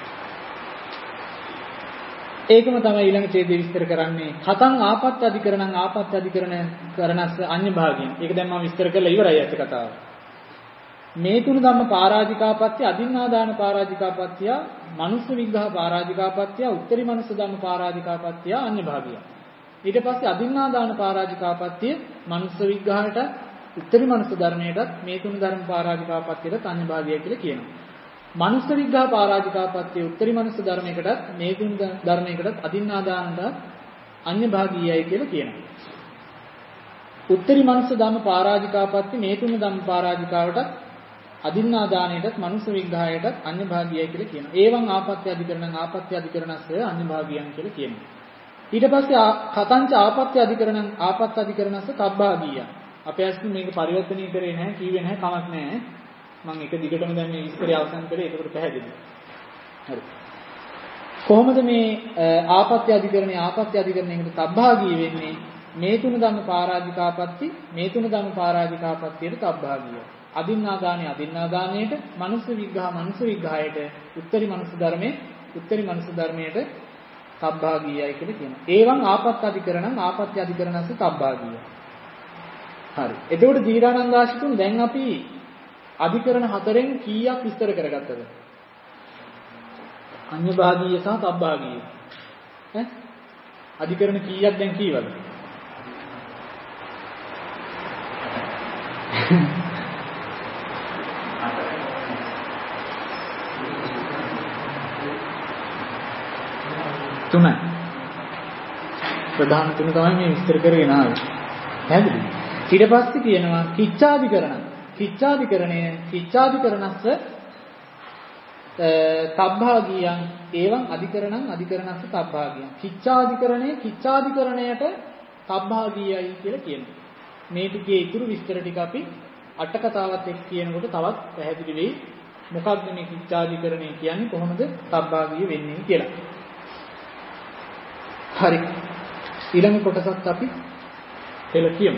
ඒකම තමයි ඊළඟ ඡේදයේ විස්තර කරන්නේ. කතං ආපත් අධිකරණං ආපත් අධිකරණ කරණස්ස අන්‍ය භාගයෙන්. ඒක දැන් මම විස්තර කරලා ඉවරයි ඇත්ත කතාව. මේ තුන ධම්ම පරාජිකාපත්‍ය අදින්නාදාන පරාජිකාපත්‍ය මනුස්ස විග්‍රහ පරාජිකාපත්‍ය උත්තරී මනුස්ස ධම්ම පරාජිකාපත්‍ය අන්‍ය භාගය. ඊට පස්සේ අදින්නාදාන පරාජිකාපත්‍ය මනුස්ස විග්‍රහයට උත්තරී මනුස්ස ධර්මයටත් මේ තුන ධර්ම පරාජිකාපත්‍යයට අන්‍ය භාගය කියලා කියනවා. මනුස්ස විග්‍රහ පරාජිකාපත්‍ය උත්තරී මනුස්ස ධර්මයකටත් මේ තුන් ධර්මයකටත් අදින්නාදානට අන්‍ය භාගීයයි කියලා කියනවා. උත්තරී මනුස්ස ධම්ම පරාජිකාපත්‍ය මේ තුන ධම්ම පරාජිකාවටත් අදින්නාදානයටත් මනුස්ස විග්‍රහයටත් අන්‍ය භාගීයයි කියලා කියනවා. ඒවං ආපත්‍ය අධිකරණං ආපත්‍ය අධිකරණස්ස අන්‍ය භාගීයන් කියලා කියනවා. ඊට පස්සේ කතංච ආපත්‍ය අධිකරණං ආපත්‍ය අධිකරණස්ස තබ්භාගීය. අපේ අස්ති මේක පරිවර්තනය කරේ නැහැ, කීවේ නැහැ, කමක් නැහැ. මම එක දිගටම දැන් මේ විස්තරය අවසන් කරේ ඒකට පැහැදිලි. හරි. කොහොමද මේ ආපත්‍ය අධිකරණයකට තබ්භාගී වෙන්නේ? මේ තුන ධම්ම පරාජිකාපත්‍ති මේ තුන ධම්ම පරාජිකාපත්‍තියට තබ්භාගීය. අදින්නාදානයට මනුස්ස විග්‍රහයට උත්තරී මනුස්ස ධර්මයට තබ්භාගීයයි කියලා කියනවා. ඒවං ආපත්‍ය අධිකරණස්ස තබ්භාගීය. හරි. එතකොට දීරානන්දාශිතුන් දැන් අපි අධිකරණ 4න් කීයක් විස්තර කරගත්තද? අන්‍ය භාගීය සහ තබ්භාගීය. අධිකරණ කීයක් දැන් කීවද? තුනයි. ප්‍රධාන තුන තමයි මේ විස්තර කරගෙන ආවේ. පැහැදිලිද? ඊට පස්සේ කියනවා කිච්ඡාදිකරණ. කිච්ඡාදිකරණස්ස තබ්භාගියං එවං අධිකරණං අධිකරණස්ස තබ්භාගියං. කිච්ඡාදිකරණයට තබ්භාගියයි කියලා කියනවා. මේ ටිකේ ඉතුරු විස්තර ටික අපි අට කතාවත් එක්ක කියනකොට තවත් පැහැදිලි වෙයි. මොකක්ද මේ කිච්ඡාදිකරණය කියන්නේ, කොහොමද තබ්භාගිය වෙන්නේ කියලා. හරි. ඊළඟ කොටසත් අපි පෙළ කියමු.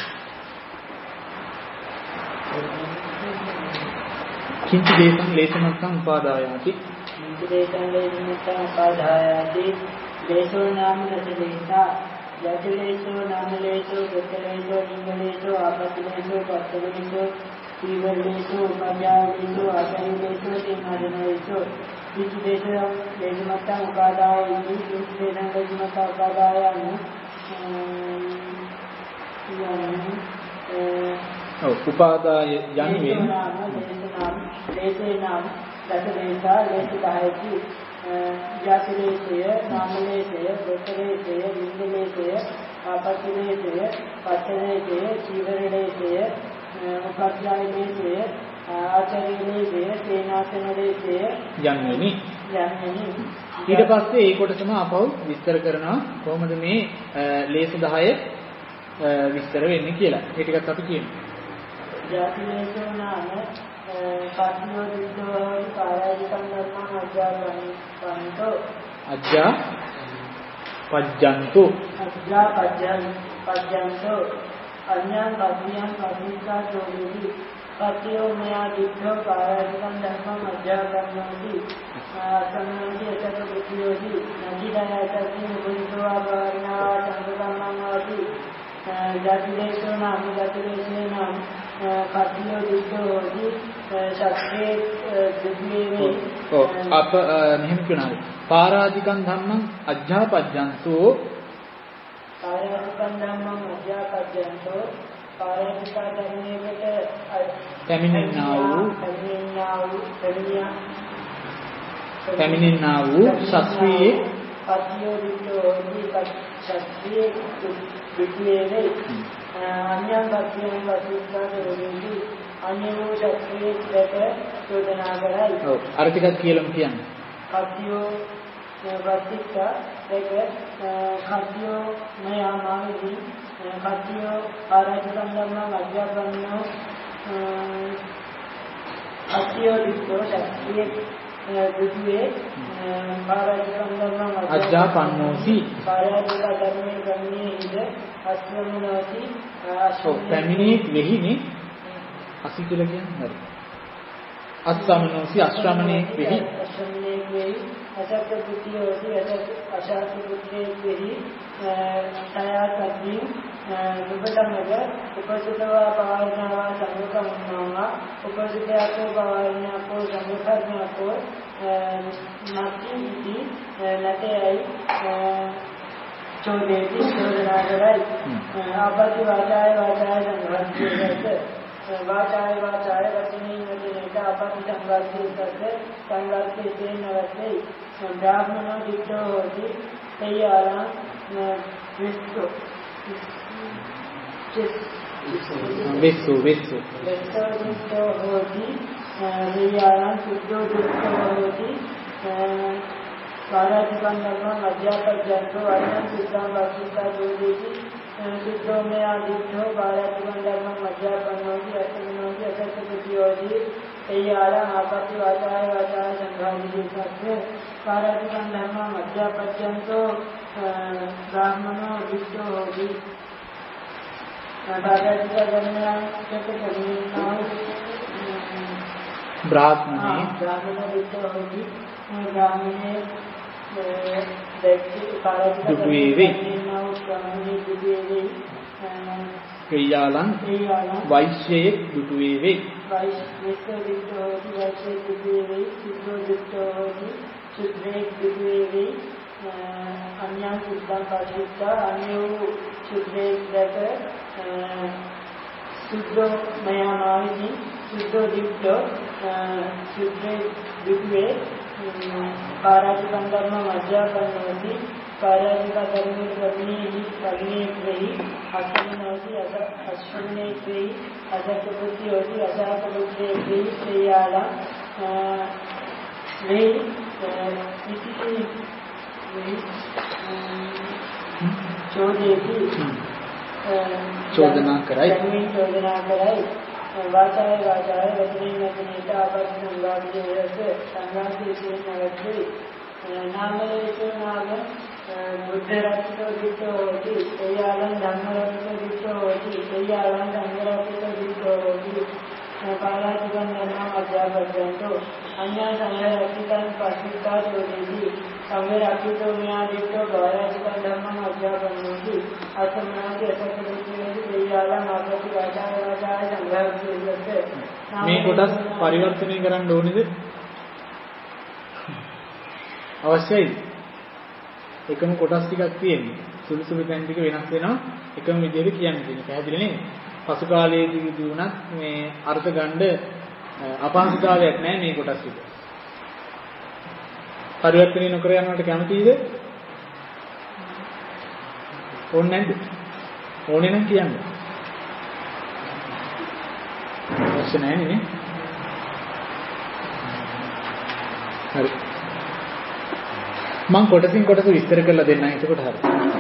කිංච දේශං ලේසමත්තං උපාදායාති. කිංච දේශං ලේසමත්තං උපාදායාති. දේශෝ නාම රසදේශා. යතිලේශෝ නාමලේශෝ ගතලේශෝ නිංගලේශෝ ආපතිලේශෝ පත්තලේශෝ සීවලේශෝ උපජාලේශෝ ආසනිලේශෝ තිමරණේශෝ. කිංච දේශං ලේසමත්තං උපාදායාති. කිංච දේශං ලේසමත්තං උපාදායාති. උපාදාය යන්නේ දේශේනම් දසදේශා ලේසිතයි. යතිලේශය නාමලේශය ගතලේශය නිංගලේශය ආපතිලේශය පත්තලේශය සීවලේශය උපජාලේශය ආචාර්යලේශය සේනාසනලේශය යන්නේ. ඊට පස්සේ ඒ කොටසම අපව විස්තර කරනවා කොහොමද මේ ලේස 10 විස්තර වෙන්නේ කියලා. ඒ ටිකත් අපි කියමු. ජාතිලේශෝ නාම පස්නෝ දිද්දෝ කායයිකම් ධර්මං අජ්ජාපන්තෝ අජ්ජා පජ්ජන්තෝ අඤ්ඤං පස්නියං පස්නිකා චෝදේති පත්‍යෝ මයා දිද්දෝ කායයිකම් ධර්මං අජ්ජාපන්නෝති සම්මන්ති එකක බුද්ධියෝති නදීදායතකින් බුද්ධෝ ආවරණා සංගතම්මං වාති ජාතිලේශෝ නාම ජාතිලේශේ නාම කර්තියෝ දිද්දෝති ශක්තිය දිද්දේ අප මෙහෙම කියනවා. පාරාදිකං ධම්මං අජ්ජාපජ්ජන්තෝ පාරාදිකං ධම්මං අජ්ජාපජ්ජන්තෝ පාරාදික ධර්මයකට පැමිණෙනා වූ ශක්තියේ කර්තියෝ දිද්දෝති ශක්තිය දිද්දේ අඤ්ඤං පස්නියං පස්නිකා චෝදේති අඤ්ඤෝ ශක්තිය දෙක චෝදනා කරයි. ඔව් අර ටිකක් කියලාම කියන්න. කර්තියෝ වස්තිකා දෙක කර්තියෝ මයාමාවි කර්තියෝ ආරාධිකං ධම්මං අධ්‍යාපන්නෝ කර්තියෝ දිස්සෝ ශක්තිය දුතියේ ආරාධිකං ධම්මං අධ්‍යාපන්නෝසි ආරාධික ධර්මයේ ගන්නේ ඉද අස්වමනෝති පැමිණි වෙහිනේ අසි කියලා කියන්නේ හරි. අස්සමනෝසි අශ්‍රමණේ වෙහි අසත් බුද්ධියෝති අසත් බුද්ධියේ වෙහි සයාතදී දුබතමග උපසුතවා පාවනවා සම්මුඛම්නවා උපසුතයකෝ පාවනකෝ සම්මුඛඥාකෝ නැතිති නැතේයි චෝදේති චෝදනා කරයි. ආපති වාචාය සංඝාතියේත වාචාය වචනේ වචනේට අපති සංඝාතියේ තේනවතේ බ්‍රාහ්මණ දිට්ඨෝ හොති තේයාලං විස්සු දිට්ඨෝ හොති තේයාලං සුද්ධෝ දිට්ඨෝ හොති පාරාදිකං ධර්මං අධ්‍යාපජ්ජන්තෝ අඤ්ඤං සිද්ධාං වාසිකා දෝදේති සුද්ධෝ මයා දිට්ඨෝ පාරාදිකං ධර්මං අධ්‍යාපන්නෝති අසමිනෝති අසත්පුතියෝති එයාලං ආපති වාචාය සංඝාදිකස්ස පාරාදිකං ධර්මං අධ්‍යාපජ්ජන්තෝ බ්‍රාහ්මනෝ දිට්ඨෝ හෝති පාරාදික ධර්මයන් චක්කකමිනෝ බ්‍රාහ්මනේ දිට්ඨෝ හෝති ගාමිනේ දුටුවේවේ ක්‍රියාලං වෛශ්‍යයේ දුටුවේවේ අඤ්ඤං සිද්ධාං පාටිච්චා අඤ්ඤෝ සුද්ධේ දැක සුද්ධෝ මයාමාවිනි සුද්ධෝ දිට්ඨෝ සුද්ධේ විදුවේ පාරාජිකම් ධර්ම අධ්‍යාපනයේදී පාරාජික ධර්මයේ ප්‍රතිනිධි ප්‍රතිනිධි අසන්නෝති අසන්නේති අසතුතියෝති අසහතුතියෝති ශ්‍රියාලා මේ චෝදනා කරයි වාචාය වචනින් වචනයට ආපස්ස සංවාදයේ සංවාදයේ නැවතී නාමයේ නාම බුද්ධ රත්නෝ දිට්ඨෝති එයාලන් ධම්ම රත්නෝ දිට්ඨෝති එයාලන් ධම්ම රත්නෝ දිට්ඨෝති පාරාජිකම් ධර්ම අධ්‍යාපනයන්තෝ අඤ්ඤා සංඝරක්ඛිතං පස්සිතා චෝදේති සංඝරක්ඛිතෝ න්‍යාදිතෝ පාරාජිකම් ධර්ම අධ්‍යාපනයේදී අසමනාදී අසතුතියේදී එයාලන් ආපස්ස වාචාය සංඝාර්ථයේ මේ කොටස් පරිවර්තනය කරන්න ඕනේද? අවශ්‍යයි. එකම කොටස් ටිකක් තියෙන්නේ. සුළු සුළු තැන් ටික වෙනස් වෙනවා. එකම විදිහට කියන්නේ තියෙන්නේ. පැහැදිලි නේද? පසු කාලයේදී වුණත් මේ අර්ථ ගන්න අපහසුතාවයක් නැහැ මේ කොටස් ටික. පරිවර්තනය නොකර යනවට කැමතිද? ඕනේ නැද්ද? ඕනේ නම් කියන්න. අවශ්‍ය නැහැ නේ. හරි. මම කොටසින් කොටස විස්තර කරලා දෙන්නම්. එතකොට හරි.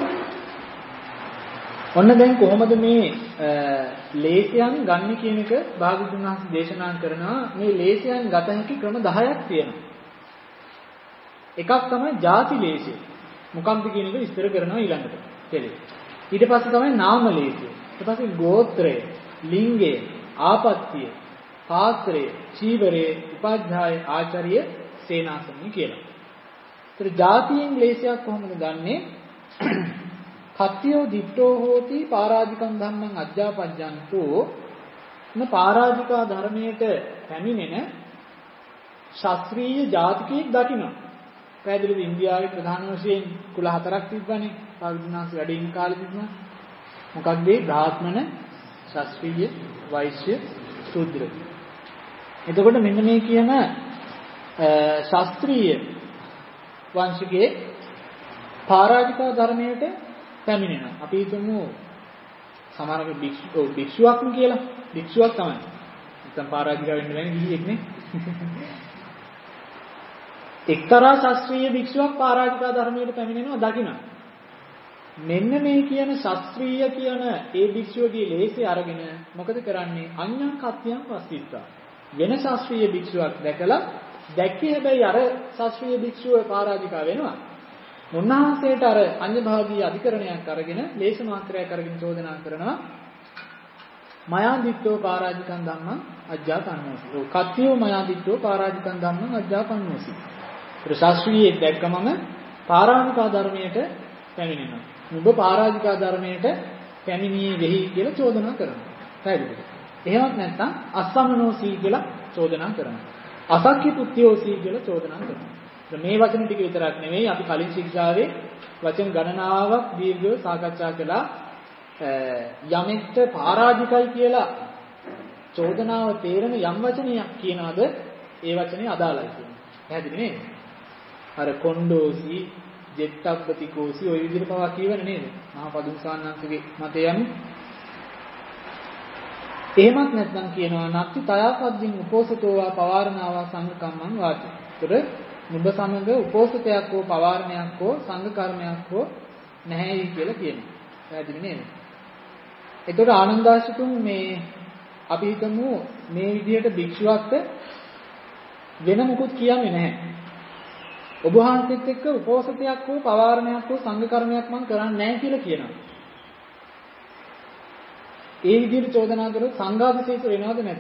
ඔන්න දැන් කොහොමද මේ ලේසයන් ගන්න කියන එක භාගතුන් වහන්සේ දේශනා කරනවා. මේ ලේසයන් ගත හැකි ක්‍රම 10ක් තියෙනවා. එකක් තමයි ಜಾති ලේසය. මොකක්ද කියන එක විස්තර කරනවා ඊළඟට. ඊට පස්සේ තමයි නාම ලේසය. ඊට පස්සේ ගෝත්‍රය, ලිංගය, ආපත්‍ය, පාත්‍රය, චීවරය, උපාධ්‍යාය, ආචාර්ය, සේනාසනය කියලා. ඒතර ಜಾතියෙන් ලේසයක් කොහොමද ගන්නෙ? කත්තියෝ දිට්ඨෝ හෝති පාරාජිකම් ධම්මං අධ්‍යාපජ්ජන්තෝ න පාරාජිකා ධර්මයට පැමිණෙන ශාස්ත්‍රීය ජාතිකයෙක් දකින්න. පැහැදිලිද? ඉන්දියාවේ ප්‍රධාන වශයෙන් කුල 4ක් තිබ්බනේ. පාවිච්චිනාස් වැඩ ඉන්න කාලේ තිබුණා. මොකක්ද ඒ? බ්‍රාහ්මණ, ශාස්ත්‍රීය, වෛශ්‍ය, ශූද්‍ර. එතකොට මෙන්න මේ කියන ශාස්ත්‍රීය වංශිකයේ පාරාජිකා ධර්මයට පැමිණෙනවා. අපි හිතමු සමහරව භික්ෂුවක්ම කියලා. භික්ෂුවක් තමයි. නැත්නම් පාරාජිකා වෙන්න බෑනේ ගිහියෙක් නේ. එක්තරා ශාස්ත්‍රීය භික්ෂුවක් පාරාජිකා ධර්මයට පැමිණෙනවා දකින්න. මෙන්න මේ කියන ශාස්ත්‍රීය කියන ඒ භික්ෂුවගේ ලේසි අරගෙන මොකද කරන්නේ? අඤ්ඤං කත්‍යං පස්සිතා. වෙන ශාස්ත්‍රීය භික්ෂුවක් දැකලා දැක්කේ හැබැයි අර ශාස්ත්‍රීය භික්ෂුව පාරාජිකා වෙනවා. උන්වහන්සේට අර අඤ්ඤභාගී අධිකරණයක් අරගෙන ලේස මාත්‍රයක් අරගෙන චෝදනා කරනවා. මයා දිට්ඨෝ පාරාජිකං ධම්මං අජ්ජාපන්නෝසි. ඔව් කත්තියෝ මයා දිට්ඨෝ පාරාජිකං ධම්මං අජ්ජාපන්නෝසි. ඒ ශාස්ත්‍රීය දැක්කමම පාරාජිකා ධර්මයට පැමිණෙනවා. නුඹ පාරාජිකා ධර්මයට පැමිණියේ වෙහි කියලා චෝදනා කරනවා. පැහැදිලිද? එහෙමත් නැත්නම් අස්සමනෝසි කියලා චෝදනා කරනවා. අසක්ඛි පුත්තියෝසි කියලා චෝදනා කරනවා. මේ වචන ටික විතරක් නෙමෙයි අපි කලින් ශික්ෂාවේ වචන ගණනාවක් දීර්ඝව සාකච්ඡා කළා. යමෙක්ට පරාජිකයි කියලා චෝදනාව තේරෙන යම් වචනයක් කියනවාද ඒ වචනේ අදාළයි කියන්නේ. පැහැදිලි නේද? අර කොණ්ඩෝසි, ජෙට්ටබ්බතිකෝසි ඔය විදිහට පවා කියවන නේද? මහා පදුම්සාන්නන්සේගේ මතය යන්නේ. එහෙමත් නැත්නම් කියනවා නත්ති තයාපද්දින් උපෝසතෝවා පවාරණාවා සංඝකම්මං වාචි. ඒතර නුඹ සමග උපෝසතයක් හෝ පවාරණයක් හෝ සංඝ කර්මයක් හෝ නැහැයි කියලා කියනවා. පැහැදිලි නේද? ඒතකොට ආනන්දාසිතුන් මේ අපි හිතමු මේ විදිහට භික්ෂුවක්ට වෙන මොකුත් කියන්නේ නැහැ. ඔබ වහන්සේත් එක්ක උපෝසතයක් හෝ පවාරණයක් හෝ සංඝ කර්මයක් මම කරන්නේ නැහැ කියලා කියනවා. ඒ විදිහට චෝදනා කරොත් සංඝාදිශේෂ වෙනවද නැද්ද?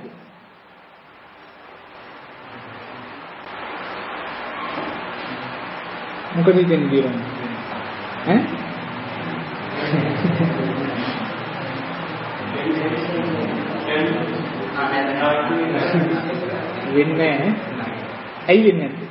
මොකද ඉතින් දිරන්නේ? ඈ? වෙන්නේ නැහැ. ඇයි වෙන්නේ නැත්තේ?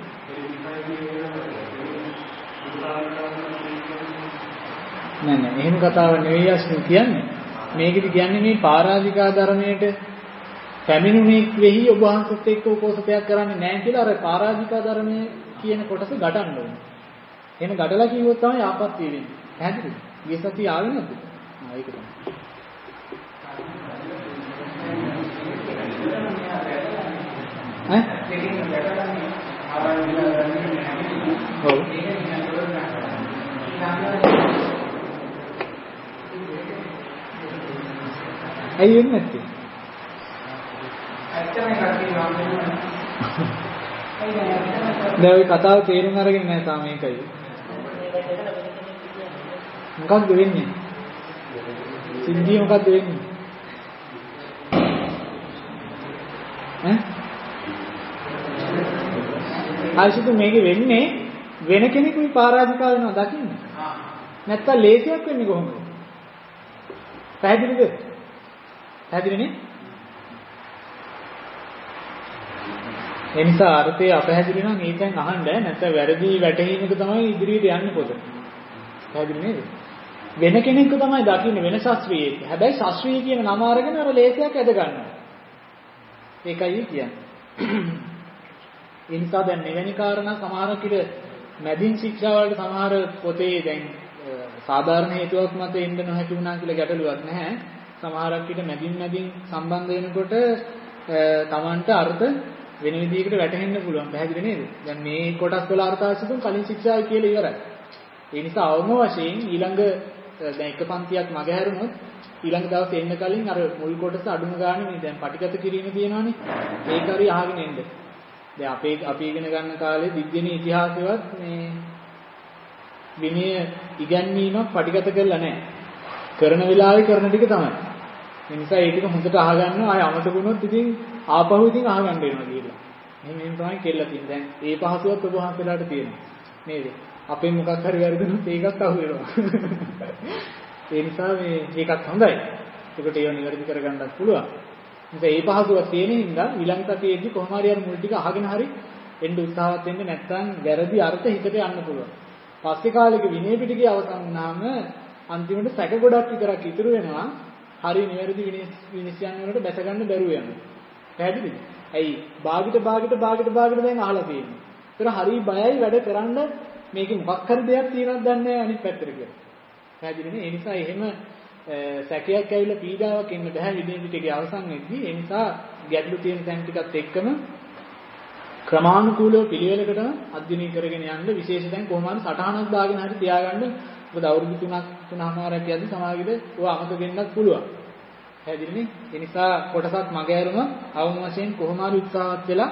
නෑ නෑ එහෙම කතාවක් නෙවෙයි අස්මි කියන්නේ. මේකෙදි කියන්නේ මේ පරාජිකා ධර්මයට පැමිණුනේ වෙහි ඔබ වහන්සේත් එක්ක උපෝසතයක් කරන්නේ නැහැ කියලා අර පරාජිකා ධර්මයේ කියන කොටස ගටන්න ඕනේ. එහෙම ගටලා කිව්වොත් තමයි ආපත්‍ය වෙන්නේ. පැහැදිලිද? ගිය සතිය ආවේ නැද්ද? ඒක තමයි. ඈ? ඔව්. ඇයි වෙන්නේ නැත්තේ? දැන් ඔය කතාව තේරුම් අරගෙන නැහැ තාම මේකයි. මොකක්ද වෙන්නේ? සිද්ධිය මොකක්ද වෙන්නේ? ඈ? ආයිසුතු මේක වෙන්නේ වෙන කෙනෙකුයි පරාජිකා වෙනවා දකින්න. නැත්තම් ලේසියක් වෙන්නේ කොහොමද? පැහැදිලිද? පැහැදිලිනේ? ඒ නිසා අර්ථය අපැහැදිලි නම් ඒකෙන් අහන්න නැත්නම් වැරදි වැටහීමක තමයි ඉදිරියට යන්නේ පොත. පැහැදිලි නේද? වෙන කෙනෙක්ව තමයි දකින්නේ වෙන ශාස්ත්‍රීයෙක්. හැබැයි ශාස්ත්‍රීය කියන නම අරගෙන අර ලේඛයක් ඇද ගන්නවා. ඒකයි කියන්නේ. ඒ නිසා දැන් මෙවැනි කාරණා සමහරක් ඉර මැදින් ශික්ෂා වලට සමහර පොතේ දැන් සාධාරණ හේතුවක් මත එන්න නොහැකි වුණා කියලා ගැටලුවක් නැහැ. සමහරක් විට මැදින් සම්බන්ධ වෙනකොට Tamanට අර්ථ වෙන විදිහකට වැටහෙන්න පුළුවන්. පැහැදිලි නේද? දැන් මේ කොටස් වල අර්ථාංශතුන් කලින් ශික්ෂාවයි කියලා ඉවරයි. ඒ නිසා අවම වශයෙන් ඊළඟ දැන් එක පන්තියක් මගහැරුණොත් ඊළඟ දවසේ එන්න කලින් අර මුල් කොටස අඩුම ගානේ මේ දැන් පටිගත කිරීම තියෙනවනේ. ඒක හරි අහගෙන එන්න. දැන් අපි ඉගෙන ගන්න කාලේ දිග්ගණී ඉතිහාසෙවත් මේ විනය ඉගැන්වීමක් පටිගත කරලා නැහැ. කරන වෙලාවේ කරන ටික තමයි. ඒ නිසා ඒ ටික හොඳට අහගන්නවා. ආය අමතක වුණොත් ඉතින් ආපහු ඉතින් අහගන්න වෙනවා කියලා. එහෙම තමයි කෙල්ල තියෙන්නේ. දැන් ඒ පහසුවත් ඔබ වහන්සේලාට තියෙනවා. නේද? අපේ මොකක් හරි වැරදුනොත් ඒකත් අහු වෙනවා. ඒ නිසා මේකත් හොඳයි. ඒකට ඒව නිවැරදි කරගන්නත් පුළුවන්. ඉතින් මේ පහසුවක් තියෙන හින්දා ඊළඟ සතියේදී කොහොම හරි අර මුල් ටික අහගෙන හරි එන්න උත්සාහවත් වෙන්න නැත්නම් වැරදි අර්ථ හිතට යන්න පුළුවන්. පස්සේ කාලෙක විනය පිටකේ අවසන් වුණාම අන්තිමට සැක ගොඩක් විතරක් ඉතුරු වෙනවා. හරි නිවැරදි විනිශ්චයන් වලට බැස ගන්න බැරුව යනවා. පැහැදිලිද? ඇයි? භාගිත දැන් අහලා තියෙන්නේ. ඒතර හරි බයයි වැඩ කරන්න මේකේ මොකක් හරි දෙයක් තියෙනවද දන්නේ නැහැ අනිත් පැත්තට කියලා. පැහැදිලිනේ? ඒ නිසා එහෙම සැකයක් ඇවිල්ලා පීඩාවක් එන්න බෑ විනය පිටකේ අවසන් වෙද්දී. ඒ නිසා ගැටලු තියෙන තැන් ටිකත් එක්කම ක්‍රමානුකූලව පිළිවෙලකට අධ්‍යයනය කරගෙන යන්න විශේෂ දැන් කොහොම හරි සටහනක් දාගෙන හරි තියාගන්න. මොකද අවුරුදු 3-3මාරක් යද්දි සමාජෙද ඔය අමතක වෙන්නත් පුළුවන්. පැහැදිලිනේ? ඒ නිසා කොටසක් මග ඇරුම අවම වශයෙන් කොහොම හරි උත්සාහවත් වෙලා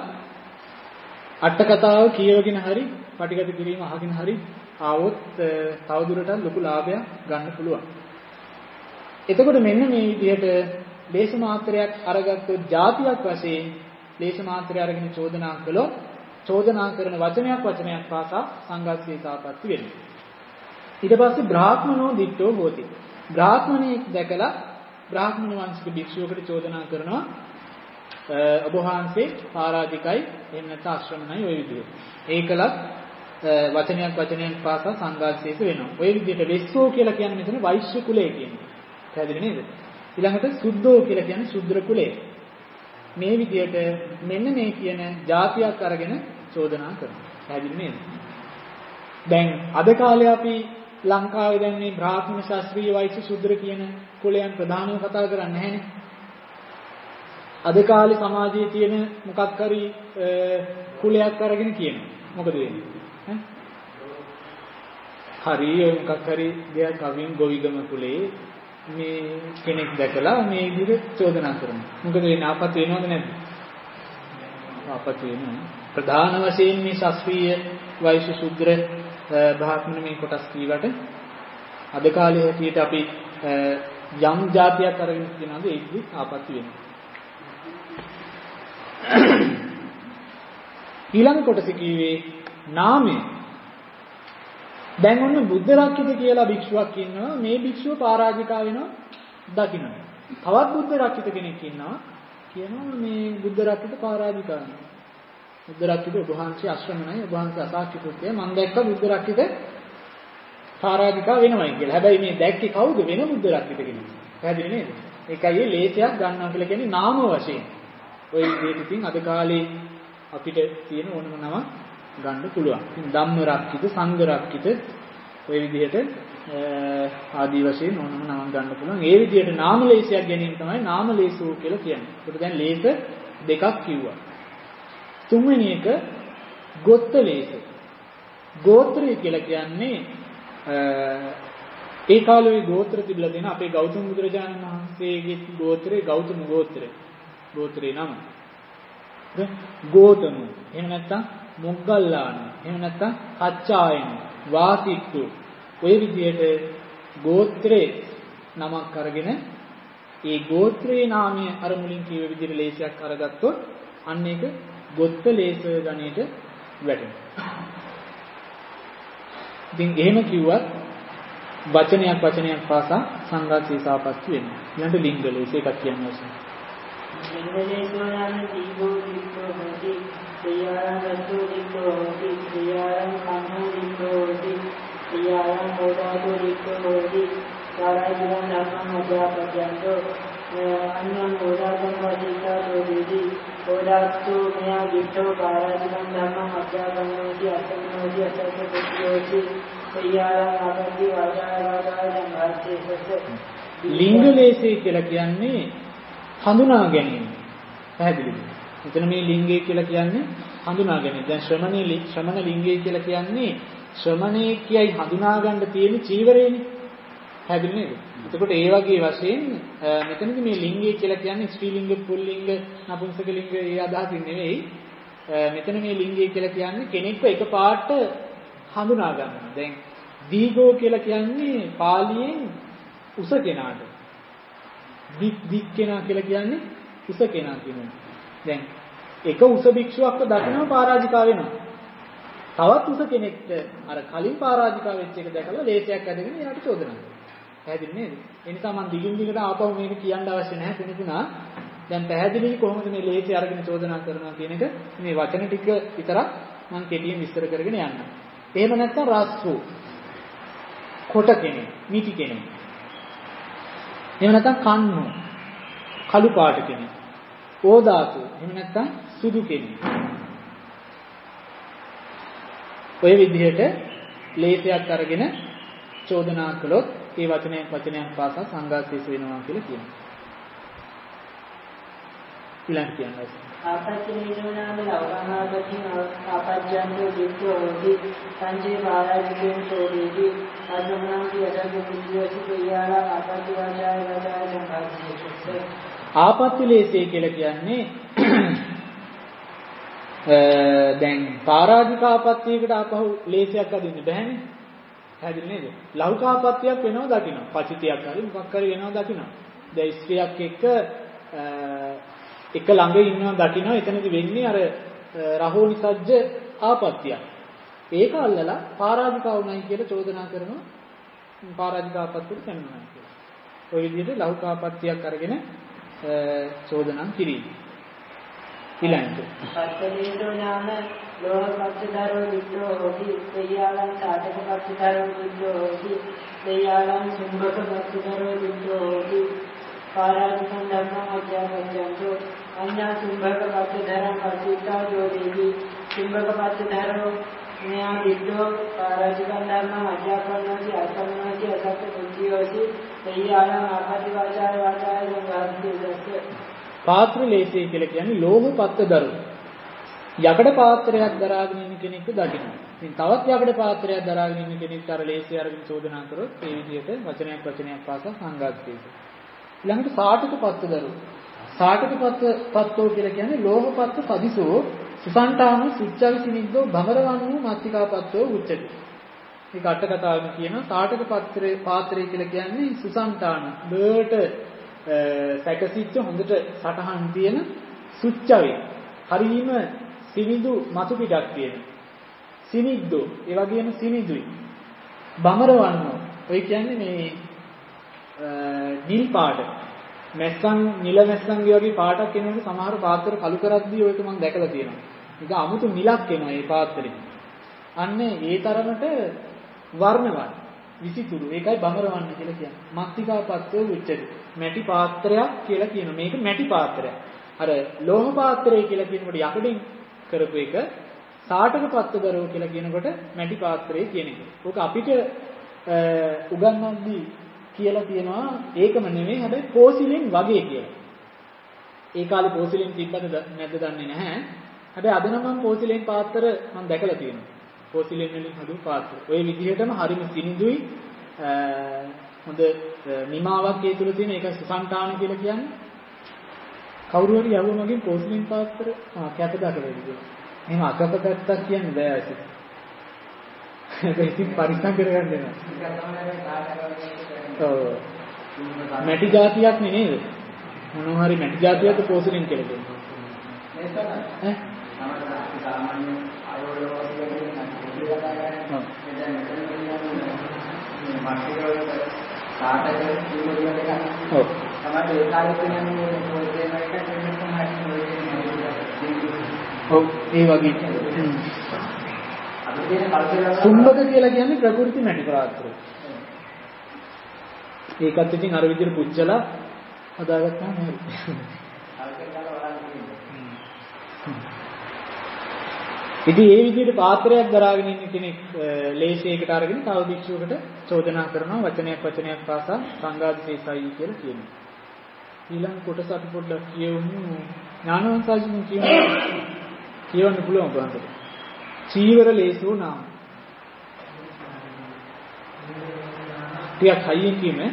අට කතාව කියවගෙන හරි පටිගත කිරීම අහගෙන හරි ආවොත් තවදුරටත් ලොකු ලාභයක් ගන්න පුළුවන්. එතකොට මෙන්න මේ විදිහට දේශ මාත්‍රයක් අරගත්තොත් જાතියක් වශයෙන් දේශ මාත්‍රය අරගෙන චෝදනා කළොත් චෝදනා කරන වචනයක් පාසා සංඝාතීතාපත්ති වෙනවා. ඊට පස්සේ බ්‍රාහ්මනෝ දිට්ඨෝ හෝති. බ්‍රාහ්මණයෙක් දැකලා බ්‍රාහ්මණ වංශික භික්ෂුවකට චෝදනා කරනවා ඔබ වහන්සේ පරාජිකයි එහෙම නැත්නම් ආශ්‍රමණයි ওই විදිහට. ඒකලත් වචනයක් පාසා සංඝාතීත වෙනවා. ওই විදිහට වෙස්සෝ කියලා කියන්නේ මෙතන වෛශ්‍ය කුලය කියන්නේ. පැහැදිලි නේද? ඊළඟට සුද්ධෝ කියලා කියන්නේ ශුද්‍ර කුලය. මේ විදිහට මෙන්න මේ කියන જાතියක් අරගෙන චෝදනා කරනවා. පැහැදිලි නේද? දැන් අද කාලේ අපි ලංකාවේ දැන් මේ බ්‍රාහ්මණ ශාස්ත්‍රීය වෛශ්‍ය ශුද්‍ර කියන කුලයන් ප්‍රධානව කතා කරන්නේ නැහැනේ. අද කාලේ සමාජයේ තියෙන මොකක් හරි කුලයක් අරගෙන කියනවා. මොකද වෙන්නේ? හරි මොකක් හරි දෙයක් අවින් ගොවිගම කුලේ මේ කෙනෙක් දැකලා මේ විදිහට චෝදනා කරනවා. මොකද වෙන්නේ? ආපත් වෙනවද නැද්ද? ආපත් වෙනවා. ප්‍රධාන වශයෙන් මේ ශාස්ත්‍රීය වෛශ්‍ය ශුද්‍ර බ්‍රාහ්මණ මේ කොටස් කීවට අද කාලේ හැටියට අපි යම් જાතියක් අරගෙන කියනවාද ඒකදි ආපත් වෙනවා. ඊළඟ කොටස කිව්වේ නාමය. දැන් ඔන්න බුද්ධ රක්කිත කියලා භික්ෂුවක් ඉන්නවා. මේ භික්ෂුව පරාජිකා වෙනවා දකින්න. තවත් බුද්ධ රක්කිත කෙනෙක් ඉන්නවා. කියනවා මේ බුද්ධ රක්කිත පරාජිකා වෙනවා. බුද්ධ රක්කිත ඔබ වහන්සේ අශ්‍රමණයි ඔබ වහන්සේ අසාක්ෂි පුත්‍රය මම දැක්ක බුද්ධ රක්කිත පරාජිකා වෙනවයි කියලා. හැබැයි මේ දැක්කේ කවුද? වෙන බුද්ධ රක්කිත කෙනෙක්. පැහැදිලි නේද? ඒකයි ලේඛයක් ගන්නවා කියලා කියන්නේ නාම වශයෙන්. ওই විදිහට ඉතින් අද කාලේ අපිට තියෙන ඕනම නම ගන්න පුළුවන්. ඉතින් ධම්ම රක්කිත, සංඝ රක්කිත ওই විදිහට ආදී වශයෙන් ඕනම නම ගන්න පුළුවන්. ඒ විදිහට නාම ලේසයක් ගැනීම තමයි නාම ලේසෝ කියලා කියන්නේ. ඒකට දැන් ලේස දෙකක් කිව්වා. තුන්වෙනි එක ගෝත්‍ර ලේස. ගෝත්‍රය කියලා කියන්නේ ඒ කාලේ ගෝත්‍ර තිබිලා දෙන අපේ ගෞතම බුදුරජාණන් වහන්සේගේ ගෝත්‍රේ ගෞතම ගෝත්‍රය. ගෝත්‍රේ නම. ගෝතම. එහෙම නැත්නම් මොග්ගල්ලාන. එහෙම නැත්නම් කච්චායන. වාසික්තු. ඔය විදිහට ගෝත්‍රේ නමක් අරගෙන ඒ ගෝත්‍රේ නාමය අර මුලින් කියව විදිහට ලේසයක් අරගත්තොත් අන්න ඒක ගොත්ත ලේස ගණයට වැටෙනවා. ඉතින් එහෙම කිව්වත් වචනයක් පාසා සංඝාතී සාපස්ති වෙනවා. ඊළඟ ලිංග ලේස එකක් කියන්න ඕනේ. ලිංග ලේසෝ නම් දීගෝ දීගෝ හොති ප්‍රියාරංගතු දීගෝ හොති ප්‍රියාරං කම්මෝ දීගෝ හොති ප්‍රියාරං හෝදාතෝ දීගෝ හොති කාරාජිරං ධම්මං අධ්‍යාපජන්තෝ අන්‍යං හෝදාතං වාදිතා දෝදීති හෝදාත්තු මෙයා දීගෝ කාරාජිරං ධම්මං අධ්‍යාපන්නෝති අත්තනෝති අත්තක පුත්‍රෝති ප්‍රියාරං ආපන්ති වාදායවාදායං වාච්චේසස. ලිංග ලේසය කියලා කියන්නේ හඳුනා ගැනීම. පැහැදිලිද? එතන මේ ලිංගය කියලා කියන්නේ හඳුනා ගැනීම. දැන් ශ්‍රමණ ලිංගය කියලා කියන්නේ ශ්‍රමණේ කියයි හඳුනා ගන්න තියෙන චීවරයනේ. පැහැදිලි නේද? එතකොට ඒ වගේ වශයෙන් මෙතනදි මේ ලිංගය කියලා කියන්නේ ස්ත්‍රී ලිංග, පුල්ලිංග, නපුංසක ලිංග ඒ අදහසින් නෙවෙයි. මෙතන මේ ලිංගය කියලා කියන්නේ කෙනෙක්ව එකපාරට හඳුනා ගන්නවා. දැන් දීගෝ කියලා කියන්නේ පාලියෙන් උස කෙනාට. දික් කෙනා කියලා කියන්නේ උස කෙනා කියනවා. දැන් එක උස භික්ෂුවක්ව දකිනවා පරාජිකා වෙනවා. තවත් උස කෙනෙක්ට අර කලින් පරාජිකා වෙච්ච එක දැකලා ලේසයක් ඇදගෙන එයාට චෝදනා කරනවා. පැහැදිලි නේද? ඒ නිසා මම දිගින් දිගට ආපහු මේක කියන්න අවශ්‍ය නැහැ කෙනෙකුනා. දැන් පැහැදිලි කොහොමද මේ ලේසය අරගෙන චෝදනා කරනවා කියන එක මේ වචන ටික විතරක් මම කෙටියෙන් විස්තර කරගෙන යන්නම්. එහෙම නැත්නම් රාස්සු කොට කෙනෙක්, මිටි කෙනෙක්. එහෙම නැත්නම් කන්නු කළු පාට කෙනෙක්. ඕදාතු එහෙම නැත්නම් සුදු කෙනෙක්. ඔය විදිහට ලේසයක් අරගෙන චෝදනා කළොත් ඒ වචනයක් පාසා සංඝාතීස වෙනවා කියලා කියනවා. ඊළඟ කියන්නේ ආපච්චිනේනෝ නාම ලෞකමාපච්චින ආපච්චන්තෝ දිට්ඨෝ හෝති සංජේ පාරාජිකේන චෝදේති අදමනාති අදග බුද්ධියසි ප්‍රියාලා ආපච්චි වාචාය වාචාය සංඝාතීස. ආපත්‍ය ලේසය කියලා කියන්නේ දැන් පරාජිකාපත්‍යයකට ආපහු ලේසයක් අදින්න බෑනේ. හැදින්නේ නේද? ලෞකාපත්‍යයක් වෙනව දකින්න. පචිතයක් හරි මොකක් හරි වෙනව දකින්න. දැන් ස්ත්‍රියක් එක්ක එක ළඟ ඉන්නව දකින්න. එතනදි වෙන්නේ අර රහෝනිසජ්ජ ආපත්‍යයක්. ඒක අල්ලලා පරාජිකා වුණයි කියලා චෝදනා කරනවා. පරාජිකාපත්‍යෙට කන්නවා කියලා. ඔය විදිහට ලෞකාපත්‍යයක් අරගෙන චෝදනා කිරීම. ඊළඟට පත්තේනෝ නාම ලෝහපත්තරෝ විද්දෝ හොති ප්‍රියාලං සාධකපත්තරෝ විද්දෝ හොති ප්‍රියාලං සුම්බකපත්තරෝ විද්දෝ හොති පාරාජිකං ධම්මං අධ්‍යාපජ්ජන්තෝ අඤ්ඤා සුම්බකපත්තරං පරිත්තා යෝදේති සුම්බකපත්තරෝ මෙයා විද්දෝ පාරාජිකං ධම්මං අධ්‍යාපන්නෝති අර්ථමනෝති අසත්ත බුද්ධියෝති ප්‍රියාලං ආපති වාචාය වාචාය සංඝාතීසස්ස. පාත්‍ර ලේසය කියලා කියන්නේ ලෝහ පත්ත දරු. යකඩ පාත්‍රයක් දරාගෙන ඉන්න කෙනෙක්ව දකිනවා. ඉතින් තවත් යකඩ පාත්‍රයක් දරාගෙන ඉන්න කෙනෙක් අර ලේසය අරගෙන චෝදනා කරොත් ඒ විදිහට වචනයක් පාසා සංඝාතීස. ඊළඟට සාටක පත්ත දරු. සාටක පත්තෝ කියලා කියන්නේ ලෝහ පත්ත සදිසෝ සුසන්තාන සුච්චවිසිනිද්දෝ භවරවන්නු මත්තිකාපත්තෝ උච්චති. මේක අට කතාවෙම කියනවා සාටක පාත්‍රය කියලා කියන්නේ සුසන්තාන බර්ට සැකසිච්ච හොඳට සටහන් තියෙන සුච්චවේ හරීම සිනිඳු මතු පිටක් තියෙන සිනිද්දෝ ඒ වගේම සිනිඳුයි බමරවන්නෝ ඔය කියන්නේ මේ නිල් පාට මැස්සන් නිල මැස්සන්ගේ වගේ පාටක් එනකොට සමහර පාත්‍ර කළු කරද්දී ඔයක මම දැකලා තියෙනවා. ඒක 아무තු නිලක් එනවා මේ පාත්‍රෙ. අන්න ඒ තරමට වර්ණවත් විසිතුරු. ඒකයි බමරවන්න කියලා කියන්නේ. මත්තිකාපත්තෝ උච්චති. මැටි පාත්‍රයක් කියලා කියනවා. මේක මැටි පාත්‍රයක්. අර ලෝහ පාත්‍රය කියලා කියනකොට යකඩින් කරපු එක සාටක පත්තරෝ කියලා කියනකොට මැටි පාත්‍රය කියන එක. ඕක අපිට උගන්වද්දී කියලා තියෙනවා ඒකම නෙමෙයි හැබැයි පෝසිලින් වගේ කියලා. ඒ කාලේ පෝසිලින් තිබ්බද නැද්ද දන්නේ නැහැ. හැබැයි අද නම් මම පෝසිලින් පාත්‍ර මම දැකලා තියෙනවා. පෝසිලින් වලින් හදපු පාත්‍ර. ওই විදිහටම හරිම සිනිඳුයි හොඳ නිමාවක් ඒ තුල තියෙන ඒක සුසංතාන කියලා කියන්නේ. කවුරු හරි යවුව මගෙන් පෝසිලින් පාත්‍ර කැපදක වෙන්නේ. එහෙම අකපදත්තක් කියන්නේ බෑ ඇයි. ඒක ඉතින් පරිස්සම් කරගන්න වෙනවා. ඔව්. මැටි జాතියක් නෙමෙයිද? මොනවා හරි මැටි జాතියක්ද පෝසිලින් කියලා කියන්නේ. ඈ? සාමාන්‍ය ආයෝඩ වගේ තමයි ඒ වගේ සුම්බක කියලා කියන්නේ ප්‍රകൃති මැටි පාත්‍රය. ඒකත් ඉතින් අර විදිහට පුච්චලා හදාගත්තාම හරි. ඉතින් ඒ විදිහට පාත්‍රයක් දරාගෙන ඉන්න කෙනෙක් ලේසියකට අරගෙන තව භික්ෂුවකට චෝදනා කරනවා වචනයක් පාසා සංඝාදිශේෂයි කියලා කියනවා. ඊළඟ කොටස අපි පොඩ්ඩක් කියවමු. ඥානවංශාජින් කියවන්න පුළුවන් බලන්න. චීවර ලේසෝ නාම. ටිකක් හයියෙන් කියමු.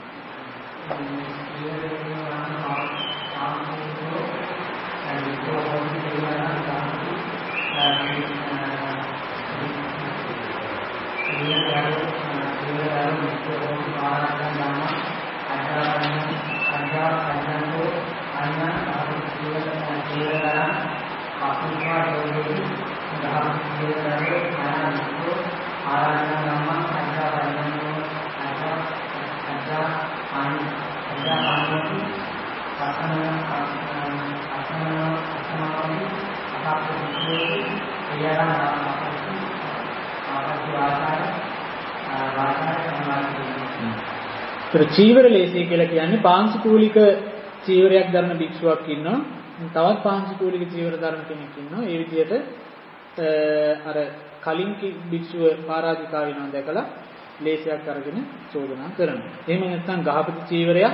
චීවර ලේසිය කියලා කියන්නේ පාංශුකූලික චීවරයක් දරන භික්ෂුවක් ඉන්නවා. තවත් පාංශුකූලික චීවර දරන කෙනෙක් ඉන්නවා. ඒ විදිහට අර කලින් භික්ෂුව පරාජිකා වෙනවා දැකලා ලේසියක් අරගෙන චෝදනා කරනවා. එහෙම නැත්නම් ගහපති චීවරයක්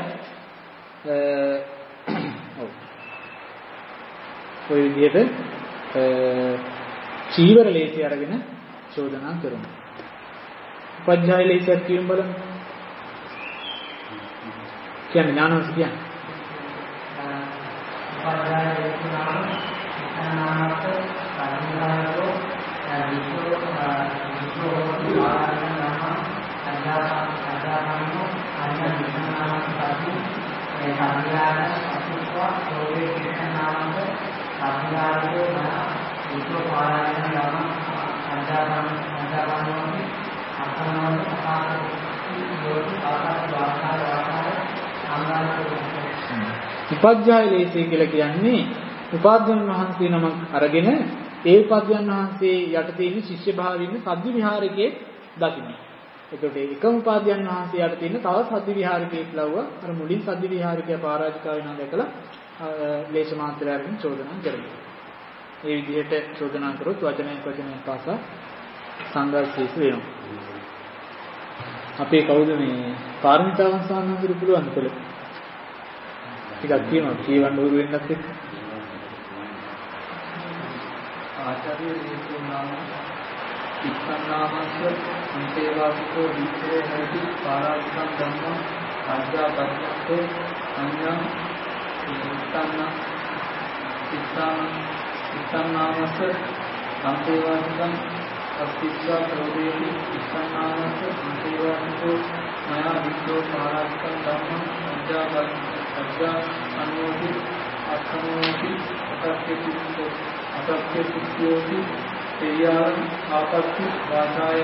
ඔව්. ඔය විදිහට චීවර ලේසිය අරගෙන චෝදනා කරනවා. උපජ්ජාය ලේසියක් කියමු බලමු. කියන්නේ ඥානවංශ කියන්නේ උපාදාය වේතුනාම නාමත පරිණාමෝ විසෝ ආරණනම අදානෝ අන්නවිනාමපති ඒ සංඥාන අසුත්වා සෝවේ කේතනාමත සංඥාදෝ විසෝ ආරණනම අදානෝ අසනෝ උපජ්ජාය ලේසිය කියලා කියන්නේ උපාධ්‍යයන් වහන්සේ නමක් අරගෙන ඒ උපාධ්‍යයන් වහන්සේ යටතේ ඉන්න ශිෂ්‍ය භාවයෙන් සද්දි විහාරකයේ දකින්න. ඒකට එකම උපාධ්‍යයන් වහන්සේ යටතේ ඉන්න තව සද්දි විහාරකයෙක් ලව්වා. අර මුලින් සද්දි විහාරකයා පරාජිකා වෙනවා දැකලා ලේෂ මාත්‍රය අරගෙන චෝදනා කරනවා. ඒ විදිහට චෝදනා කරොත් වචනයක් පාසා සංඝර්ෂීස වෙනවා. අපේ කවුද මේ පාරමිතාවන් සාන්නඳුරු පුළුවන් කළ ටිකක් කියනවා කියවන්න උරු වෙන්නත් එක්ක ආචාර්ය දීපුනාම ඉස්සන්නාමස්ස අන්තේවාසිකෝ විචේ හේති පාරාජිකං ධම්ම අජ්ජාපත්තෝ අඤ්ඤං ඉස්සන්නාමස්ස අන්තේවාසිකං අත්තිස්සා ප්‍රෝදේති ඉස්සන්නාමස්ස අන්තේවාසිකෝ මයා විද්දෝ පාරාජිකං ධම්ම අජ්ජා අනුෝති අත්ථනෝති අතක්කේති තේයාන් ආපත්‍ති වාචාය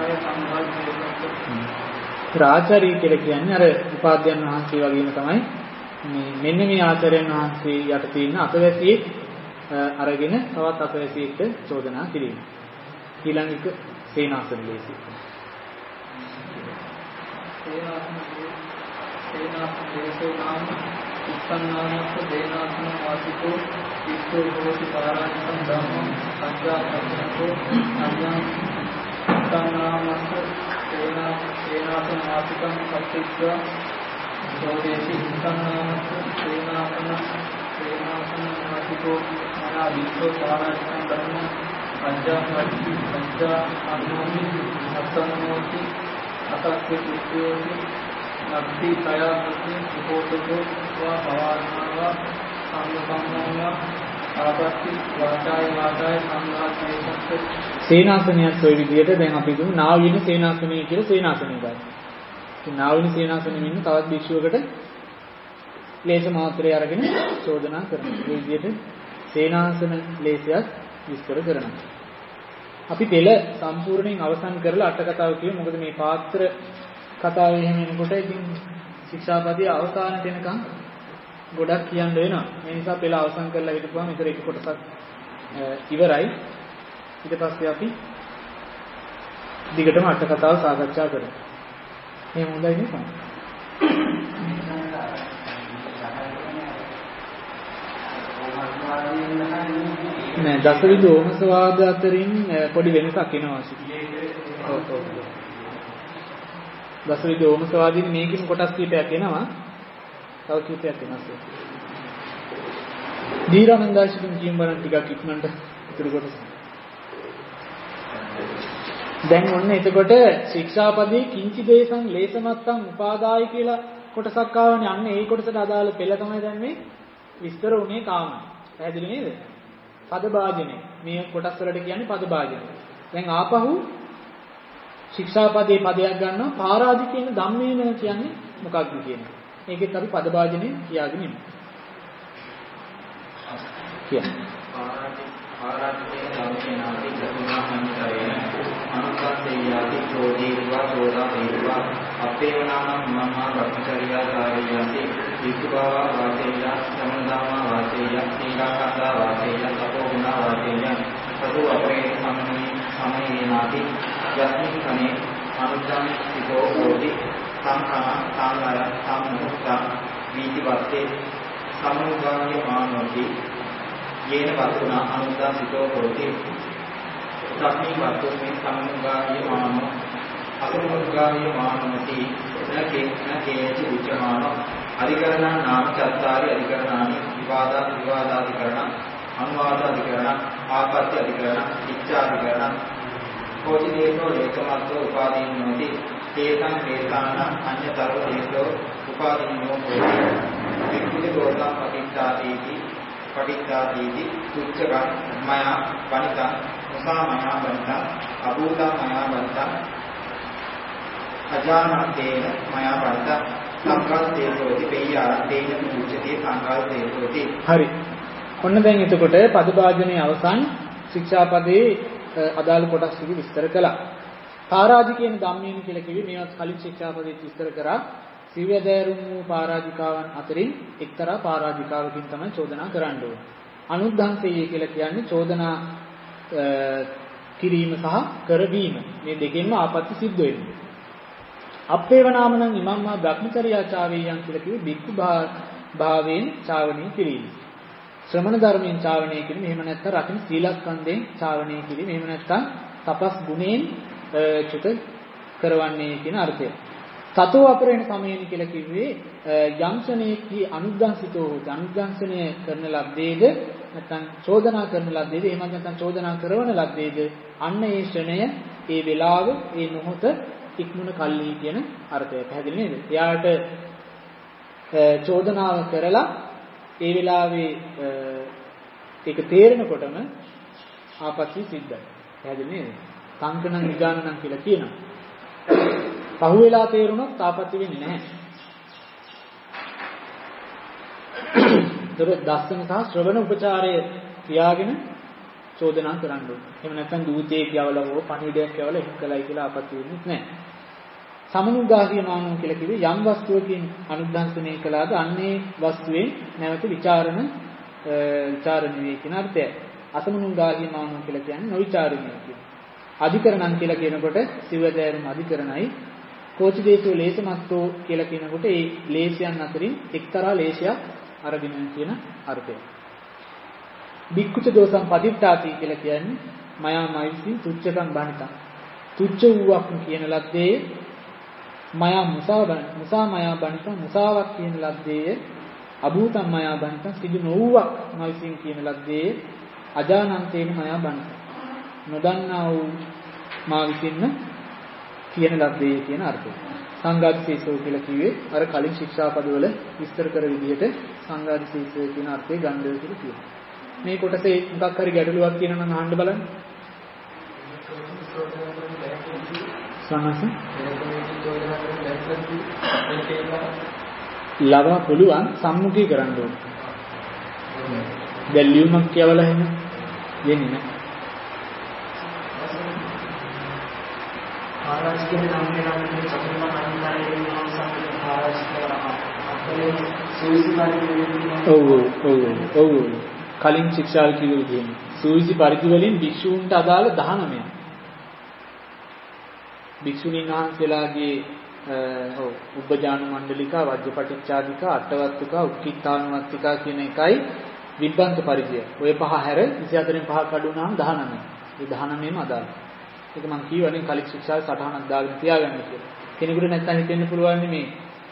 සංඝාධිපති ආචාර්ය කියලා කියන්නේ අර උපාධ්‍යයන් වහන්සේ වගේම තමයි මෙන්න මේ ආචාර්යයන් වහන්සේ යට තියෙන අතවැසියෙක් අරගෙන තවත් අතවැසියෙක්ට චෝදනා කිරීම. ඊළඟ එක සේනාසන ලේසි. සේනාසන ලේසෝ නාම සංනාමස්ස දේනාසන වාසිකෝ විස්සෝ භවති පාරායනං ධම්මං සංඝාපස්සනකෝ අඤ්ඤං සංනාමස්ස දේනාසන වාසිකං සත්‍ත්‍වා සෝදේසි සංනාමස්ස දේනාසන වාසිකෝ මනා විස්සෝ පාරායනං ධම්මං සංඝා අනුමි අත්තනෝති අතක්කේ කුච්චෝති නක්ති කයමති උපෝතකෝ වා භවනාවා සම්මසම්මෝවා ආපත්‍ති වාචාය සංඝාතේසත් සේනාසනයත් ওই විදිහට දැන් අපි දුන්නු නාවින සේනාසනය කියලා සේනාසනය ගන්න. ඉතින් නාවින සේනාසනෙ ඉන්න තවත් භික්ෂුවකට ලේස මාත්‍රය අරගෙන චෝදනා කරනවා. මේ විදිහට සේනාසන ලේසයක් විස්තර කරනවා. අපි පෙළ සම්පූර්ණයෙන් අවසන් කරලා අට කතාව කියමු. මොකද මේ පාත්‍ර කතාව එහෙම එනකොට ඉතින් ශික්ෂාපදයේ අවසානට එනකම් ගොඩක් කියන්න වෙනවා. මේ නිසා පෙළ අවසන් කරලා හිටපුවාම ඊතර එක කොටසක් ඉවරයි. ඊට පස්සේ අපි දිගටම අට කතාව සාකච්ඡා කරමු. එහෙම හොඳයි නේද? නෑ දසවිධ ඕමසවාද අතරින් පොඩි වෙනසක් එනවා. දසවිධ ඕමසවාදීන් මේකෙන් කොටස් කීපයක් එනවා. තව කීපයක් එනවා. දීරානන්දාශිකන් කියන බලන් ටිකක් ඉක්මනට ඉතුරු කොටස. දැන් ඔන්න එතකොට ශික්ෂාපදේ කිංචි දේශං ලේසමත්තං උපාදාය කියලා කොටසක් ආවනේ. අන්න ඒ කොටසට අදාළ පෙළ තමයි දැන් මේ විස්තර උනේ කාම. පැහැදිලි නේද? පද භාජනේ. මේ කොටස් වලට කියන්නේ පද භාජන. දැන් ආපහු ශික්ෂාපදේ පදයක් ගන්නවා පාරාදි කියන ධම්මේන කියන්නේ මොකක්ද කියන්නේ. මේකෙත් අපි පද භාජනේ කියාගෙන ඉමු. පාරාදි ධම්මේනාදී චතුර්ණාමන්තරේන අනුස්සේයාති චෝදීවා චෝදා වේවා අපේවනානම් මහා භක්තිචර්යාකාරයන්ති විසුභාවා වාසේය සමනදාමා වාසේය සීලාකතා වාසේය තපෝගුණා වාසේය සතු අපරේ සමනේනාති යස්මින් කනේ අනුද්දාන සිතෝ හෝති සංඛා සංගාය සම්මුක්තා වීතිවත්තේ සමුගාය මානෝති යේන වතුනා අනුද්දා සිතෝ හෝති සම්මි වතුනේ සමුගාය මානෝ අසමුගාය මානෝති නකේති උච්චමානෝ අධිකරණ නාම චත්තාරි අධිකරණානි විවාදාධිකරණ අනුවාදාධිකරණ ආපත්‍ය අධිකරණ ඉච්ඡාධිකරණ කෝටි දේශෝ ලේකමත්ව උපාදීනෝති තේසං වේසාන අඤ්ඤතරෝ දේශෝ උපාදීනෝ හෝති වික්ඛුති දෝසං පටිච්චාදීති උච්චකං මයා පනිතං මුසා මයා පනිතං අභූතං මයා පනිතං අජානත්තේන මයා පනිතං සංකල්පේසෝති පෙය්‍යාරත්තේන මුච්චති සංකල්පේසෝති. හරි. ඔන්න දැන් එතකොට පද භාජනයේ අවසන් ශික්ෂාපදේ අදාළ කොටස් ටික විස්තර කළා. පාරාදි කියන ධම්මේන කියලා කිව්වේ මේවත් කලින් ශික්ෂාපදේ විස්තර කරා. සිව්‍යදෑරුම් වූ පාරාජිකාවන් අතරින් එක්තරා පාරාජිකාවකින් තමයි චෝදනා කරන්න ඕනේ. අනුද්ධංසය කියලා කියන්නේ චෝදනා කිරීම සහ කරවීම. මේ දෙකෙන්ම ආපත්‍ය සිද්ධ වෙනවා. අපේව නාමනම් ඉමම්මා බ්‍රහ්මචර්යාචාවේයන් කියලා කිව්වේ බික්ඛු භාවයෙන් චාවණය කිරීම. ශ්‍රමණ ධර්මයෙන් චාවණය කිරීම. එහෙම නැත්නම් රකින්න සීලස්කන්ධයෙන් චාවණය කිරීම. එහෙම නැත්නම් තපස් ගුණයෙන් චුත කරවන්නේ කියන අර්ථය. සතෝ අපරේණ සමයේන කියලා කිව්වේ යම්සනේකී අනුද්දංසිතෝ හොත අනුද්දංසනය කරන ලද්දේද නැත්නම් චෝදනා කරන ලද්දේද එහෙම නැත්නම් චෝදනා කරන ලද්දේද අන්න ඒ ශ්‍රණය ඒ වේලාව ඒ මොහොත ඉක්මුණ කල්ලි කියන අර්ථය පැහැදිලි නේද? එයාට චෝදනාව කරලා ඒ වෙලාවේ ඒක තේරෙනකොටම ආපස්සි සිද්ධයි. පැහැදිලි නේද? සංකණං විගානනම් කියලා කියනවා. පහුවෙලා තේරුණොත් තාපත්‍ය වෙන්නේ නැහැ. ඒක දස්සන සහ ශ්‍රවණ උපචාරය තියාගෙන චෝදනා කරන්න ඕනේ. එහෙම නැත්නම් දූතයෙක් යවලා හෝ පණිවිඩයක් යවලා එහෙම කළයි කියලා ආපත්‍ය වෙන්නේ නැහැ. සමනුගාහීමානෝ කියලා කිව්වේ යම් වස්තුවකින් අනුද්දංශනය කළාද අන්නේ වස්තුවේ නැවත විචාරණීය කියන අර්ථයයි. අසමනුගාහීමානෝ කියලා කියන්නේ නොවිචාරණීය කියන. අධිකරණම් කියලා කියනකොට සිවදෑරුම් අධිකරණයි. කෝචි දේශෝ ලේසමත්තෝ කියලා කියනකොට ඒ ලේසයන් අතරින් එක්තරා ලේසයක් අරගෙන කියන අර්ථය. බික්කුච දෝසම් පදිත්තාති කියලා කියන්නේ මයා මයිසින් තුච්ඡකම් බණිතා. තුච්ඡ වූවක් කියන ලද්දේ මයා මුසා මයා බණිතා මුසාවක් කියන ලද්දේ අභූතම් මයා බණිතා සිදු නොවුවක් මයිසින් කියන ලද්දේ අජානන්තේන මයා බණිතා. නොදන්නා වූ මා විසින්ම කියන ලද්දේ කියන අර්ථය. සංඝාදිශේෂෝ කියලා කිව්වේ අර කලින් ශික්ෂාපදවල විස්තර කර විදිහට සංඝාදිශේෂය කියන අර්ථය ගන්නද කියලා කියනවා. මේ කොටසේ මොකක් හරි ගැටලුවක් තියෙනවා නම් අහන්න බලන්න. සමහස ලවා පුළුවන් සම්මුඛී කරන්න ඕනේ. දැන් ලියුමක් කියවලා එහෙම යන්නේ නැහැ. ආරාජිකේ නම් වෙනන්නේ සතුටම අනිවාර්යයෙන් නම් සම්පූර්ණ ආරාජිකවම අපේ සූවිසි පරිදි ඔව් කලින් ශික්ෂාල් කිව්ව විදිහට සූවිසි පරිදි වලින් භික්ෂූන්ට අදාළ 19ක් භික්ෂුණීන් වහන්සේලාගේ උපජාන මණ්ඩලිකා වජ්ජපටිච්චාදිකා අටවත්තුකා උක්කිට්ඨානුවත්තිකා කියන එකයි විබ්බන්ත පරිදි. ඔය පහ හැර 24න් පහක් අඩු වුණාම 19. ඒ 19ම අදාළයි. ඒක මම කියවනේ කලින් ශික්ෂාවේ සටහනක් දාගෙන තියාගන්න කියලා. කෙනෙකුට නැත්තම් හිතෙන්න පුළුවන් මේ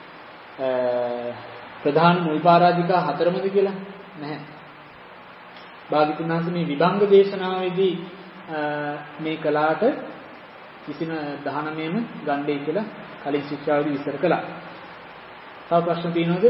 ප්‍රධාන මුල් පරාජිකා හතරමද කියලා නැහැ. භාග්‍යතුන් වහන්සේ මේ විභංග දේශනාවේදී මේ කලාට කිසිම 19ම ගන්නේ කියලා කලින් ශික්ෂාවේදී විස්තර කළා. තව ප්‍රශ්න තියෙනවද?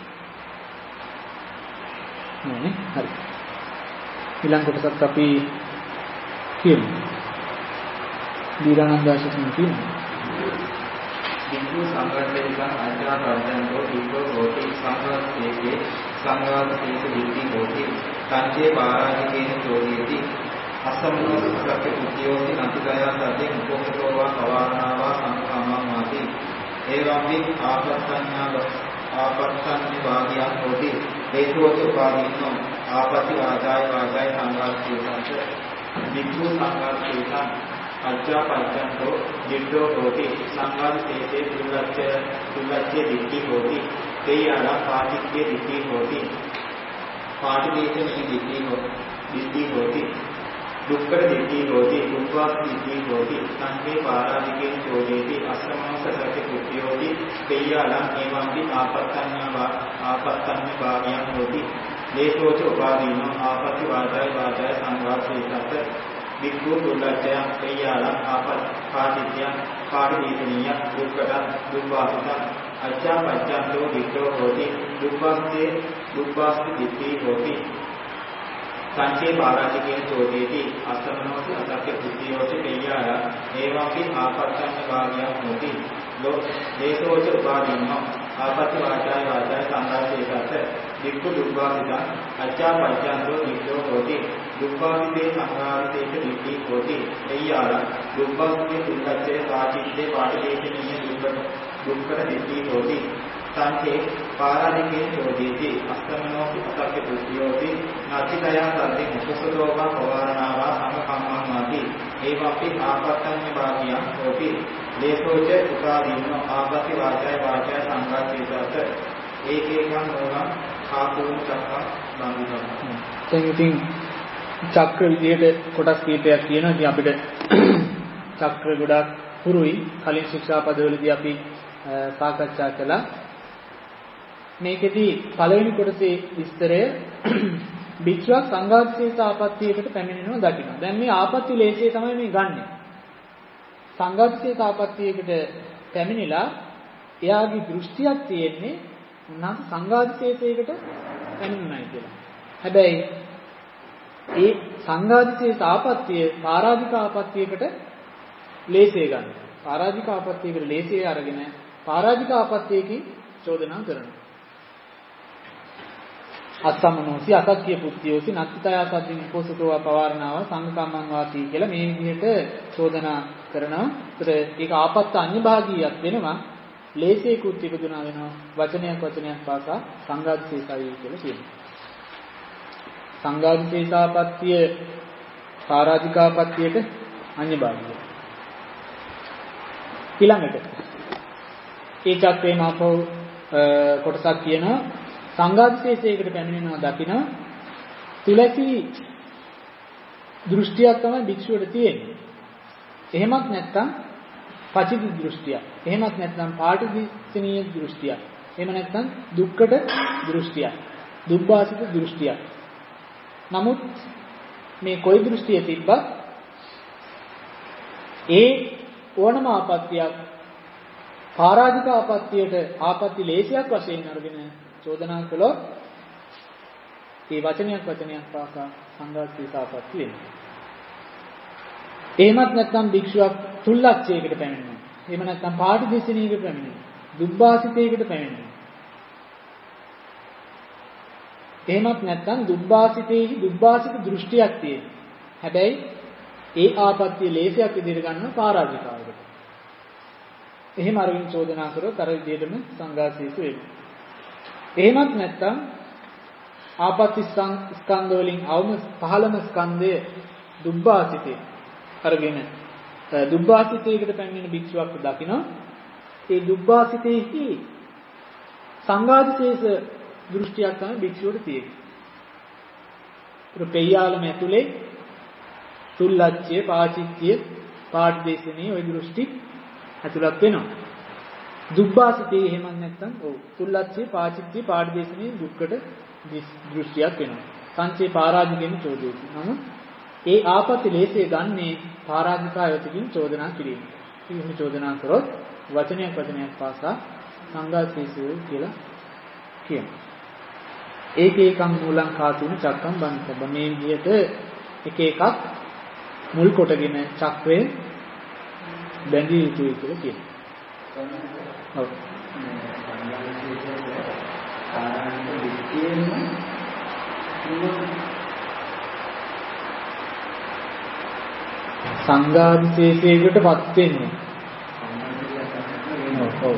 නෑ හරි. ඊළඟ කොටසත් අපි කියමු. දීරානන්දාශිසන් කියනවා. බින්දු සංගතේක අඥා පර්ජන්තෝ දීපෝ හෝති සංගතේකේ සංගතේක විද්ධි හෝති සංජේ පාරාජිකේන චෝදේති අසම්මෝ සත්‍ය කුතියෝති නතිගයා සතේ උපෝක්තෝවා පවාරණාවා සංකම්මාති ඒවම්පි ආපත්තඤ්ඤ වාග්යං හෝති හේතුවච උපාදීනෝ ආපති වාචාය සංඝාතේසං බින්දු සංගතේක අච්චා පංචන්තෝ දිට්ඨෝ හෝති සංඝාතේසේ දුල්ලච්ඡය දිට්ඨි හෝති තේයන පාටික්ඛේ දිට්ඨි හෝති පාටිදේශනී දිට්ඨි හෝති දුක්ඛ දිට්ඨි හෝති දුක්ඛ දිට්ඨි හෝති සංකේ පාරාදිකේන චෝදේති අස්සමනස සත්‍ය කුත්‍යෝති තේයන ඒවම්පි ආපත්තඤ්ඤ භාගයන් හෝති ලේසෝච උපාදීනෝ ආපත්ති වාචාය සංඝාතේසත් වික්ඛු දුල්ලච්ඡය තේයන පාටිදේශනීය දුක්ඛ අච්චා පච්චන්තෝ දිට්ඨෝ හෝති දුක්ඛස්ති දිට්ඨි හෝති සංචේ පාරාජිකේන චෝදේති අස්සමනෝති අසත්‍ය කුද්ධියෝති තේයාය ඒවම්පි ආපත්තඤ්ඤ භාගයන් හෝති දේශෝච උපාදීනෝ ආපත්ති වාචාය සංඝාතේසත් වික්ඛු දුක්ඛාසිත අච්චා පච්චන්තෝ දිට්ඨෝ හෝති දුක්ඛාසිතේ සංඝාතේක දිට්ඨි හෝති තේයාය දුක්ඛස්ති දුක්ඛච්ඡේ පාටිච්ඡේ පාටිදේශනීය දුක්ඛ දිට්ඨි හෝති සංකේ පාරාදිකේ චෝදේති අස්සමනෝති අසත්‍ය කුද්ධියෝති නතිදයා සද්දේ උපසදෝවා පවාරණාවා සංකම්මාති ඒවපි ආපත්තඤ්ඤ භාගියං හෝති දේශෝච උපාදීනෝ ආපති වාචාය සංඝාතේසත් ඒකේකං නෝනම් ආපෝන් චක්කං බඳිනවා. දැන් ඉතින් චක්‍ර විදියට කොටස් කීපයක් තියෙනවා. ඉතින් අපිට චක්‍ර ගොඩක් පුරුයි. කලින් ශික්ෂාපදවලදී අපි සාකච්ඡා කළා. මේකෙදී පළවෙනි කොටසේ විස්තරය භික්ෂුවක් සංඝාතේස ආපත්‍යයකට පැමිණෙනවා දකින්න. දැන් මේ ආපත්‍ය ලේසිය තමයි මේ ගන්නෙ. සංඝාතේස ආපත්‍යයකට පැමිණිලා එයාගේ දෘෂ්ටියක් තියෙන්නේ උන්වහන්සේ සංඝාතේසයකට පැමිණුණයි කියලා. හැබැයි ඒ සංඝාතේස ආපත්‍ය පාරාජික ආපත්‍යයකට ලේසිය ගන්න. පාරාජික ආපත්‍යයකට ලේසිය අරගෙන පාරාජික ආපත්‍යයකින් චෝදනා කරනවා. අස්සමනෝසි අසත්‍ය පුත්තියෝසි නත්තිතය සද්දින් උපෝසතෝවා පවාරණාව සංකම්මං වාති කියලා මේ විදිහට චෝදනා කරනවා. ඒතර ඒක ආපත්ත අඤ්ඤභාගීයක් වෙනවා. ලේසේකුත් ඉපදුනා වෙනවා. වචනයක් පාසා සංඝාතේසයි කියලා කියනවා. සංඝාතේසාපත්‍ය පාරාජිකාපත්‍යයට අඤ්ඤභාගිය. ඊළඟට ඒ චක්‍රේ මාපෝ කොටසක් කියනවා සංඝාදිශේෂයකට පැමිණෙනවා දකින්න තුලැති දෘෂ්ටියක් තමයි භික්ෂුවට තියෙන්නේ. එහෙමත් නැත්නම් පචිත දෘෂ්ටිය. එහෙමත් නැත්නම් පාටිදිස්සනීය දෘෂ්ටිය. එහෙම නැත්නම් දුක්කට දෘෂ්ටිය. දුබ්බාසිත දෘෂ්ටිය. නමුත් මේ කොයි දෘෂ්ටිය තිබ්බත් ඒ ඕනම ආපත්‍යක් පරාජික ආපත්‍යයට ආපත්‍ය ලේසියක් වශයෙන් අරගෙන චෝදනා කළොත් ඒ වචනයක් පාසා සංඝාතික ආපත්‍ය වෙනවා. එහෙමත් නැත්නම් භික්ෂුවක් තුල්ලක්ෂයකට පැමිණෙනවා. එහෙම නැත්නම් පාටිදිස්සනීයකට පැමිණෙනවා. දුබ්බාසිතයකට පැමිණෙනවා. එහෙමත් නැත්නම් දුබ්බාසිතේහි දුබ්බාසිත දෘෂ්ටියක් තියෙනවා. හැබැයි ඒ ආපත්‍ය ලේසියක් විදිහට ගන්න පරාජිකාවකට. එහෙම අරගෙන චෝදනා කරොත් අර විදිහටම සංඝාසීසු වෙනවා. එහෙමත් නැත්නම් ආපත්‍ය ස්කන්ධ වලින් අවම 15ම ස්කන්ධය දුබ්බාසිතේ අරගෙන දුබ්බාසිතයකට පැමිණෙන භික්ෂුවක් දකිනවා. ඒ දුබ්බාසිතේහි සංඝාදිශේෂ දෘෂ්ටියක් තමයි භික්ෂුවට තියෙන්නේ. ඒක පෙය්‍යාලම ඇතුලේ තුල්ලච්ඡය, පාචිත්‍ය, පාටිදේශනී ওই දෘෂ්ටි ඇතුළත් වෙනවා. දුබ්බාසිතේ එහෙම නැත්නම් තුල්ලච්ඡය, පාචිත්‍ය, පාටිදේශනී දුක්කට දෘෂ්ටියක් වෙනවා. සංචේ පරාජිකෙන් චෝදේති. නමුත් ඒ ආපත්‍ය ලේසේ ගන්නේ පරාජිකායතකින් චෝදනා කිරීම. එහෙම චෝදනා කරොත් වචනයක් පාසා සංඝාසීසු කියලා කියනවා. ඒකේකම් මූලං කාතුන චක්කම් බන්තබ මේ විදිහට එක එකක් මුල් කොටගෙන චක්‍රය බැඳී යුතුයි කියලා කියනවා. ඔව්. සංඝාදිශේෂයකටපත් වෙන්නේ. ඔව්.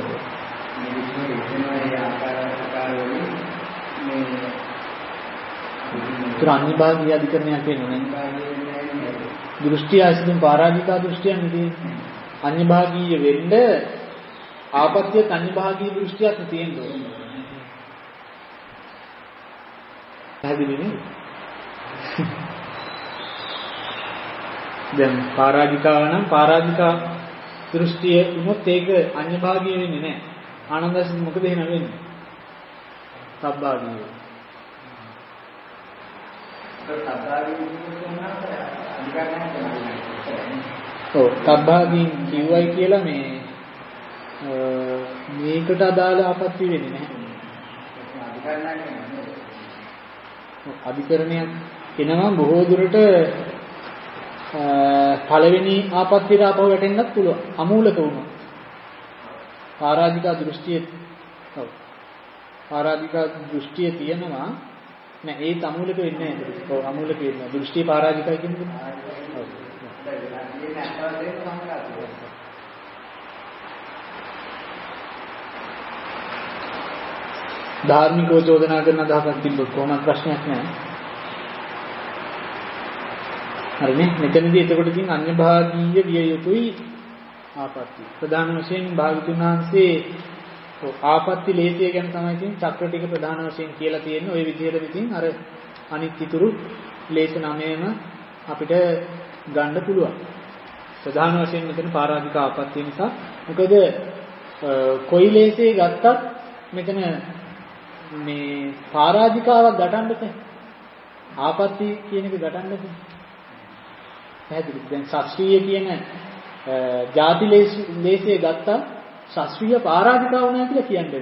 අනිභාගීය අධිකරණයක් වෙන්නේ නැහැ. දෘෂ්ටි ආශ්‍රිතව පරාජිකා දෘෂ්ටියක් නෙදී. අනිභාගීය වෙන්න ආපත්‍ය අනිභාගීය දෘෂ්ටියක් තියෙනවා. පැහැදිලි නේද? දැන් පරාජිකාව නම් පරාජිකා දෘෂ්ටිය වුණොත් ඒක අනිභාගීය වෙන්නේ නැහැ. ආනන්දස් මොකද එහෙම වෙන්නේ? සබ්බාගීය. ඔව් තබ්බාගීන් කිව්වයි කියලා මේකට අදාළ ආපත්‍ය වෙන්නේ නැහැ. අධිකරණයක් එනවා බොහෝ දුරට පළවෙනි ආපත්‍යට ආපහු වැටෙන්නත් පුළුවන්. අමූලක වුණා. පරාජිකා දෘෂ්ටිය ඔව් පරාජිකා දෘෂ්ටිය තියෙනවා නෑ ඒ තමූලක වෙන්නේ නැහැ. ඔව් අමූලක වෙන්නේ. දෘෂ්ටි පරාජිකයි කියන්නේ. ඔව්. ධාර්මිකව චෝදනා කරන අදහසක් තිබ්බොත් කොහොමද ප්‍රශ්නයක් නැහැ. හරිනේ. මෙතනදී එතකොට ඉතින් අන්‍යභාගීය විය යුතුයි ආපත්‍ය. ප්‍රධාන වශයෙන් භාගතුන් වහන්සේ ආපත්‍ය ලේසිය ගැන තමයි ඉතින් චක්‍ර ටික ප්‍රධාන වශයෙන් කියලා තියෙන්නේ. ওই විදිහට ඉතින් අර අනිත් ඉතුරු ලේස නමයම අපිට ගන්න පුළුවන්. ප්‍රධාන වශයෙන් මෙතන පරාජික ආපත්‍ය නිසා. මොකද කොයි ලේසේ ගත්තත් මෙතන මේ පරාජිකාවක් ගටන්න බෑ. ආපත්‍ය කියන එක ගටන්න බෑ. පැහැදිලිද? දැන් ශාස්ත්‍රීය කියන ಜಾති ලේසේ ගත්තා ශාස්ත්‍රීය පරාජිකාව නැහැ කියලා කියන්නේ.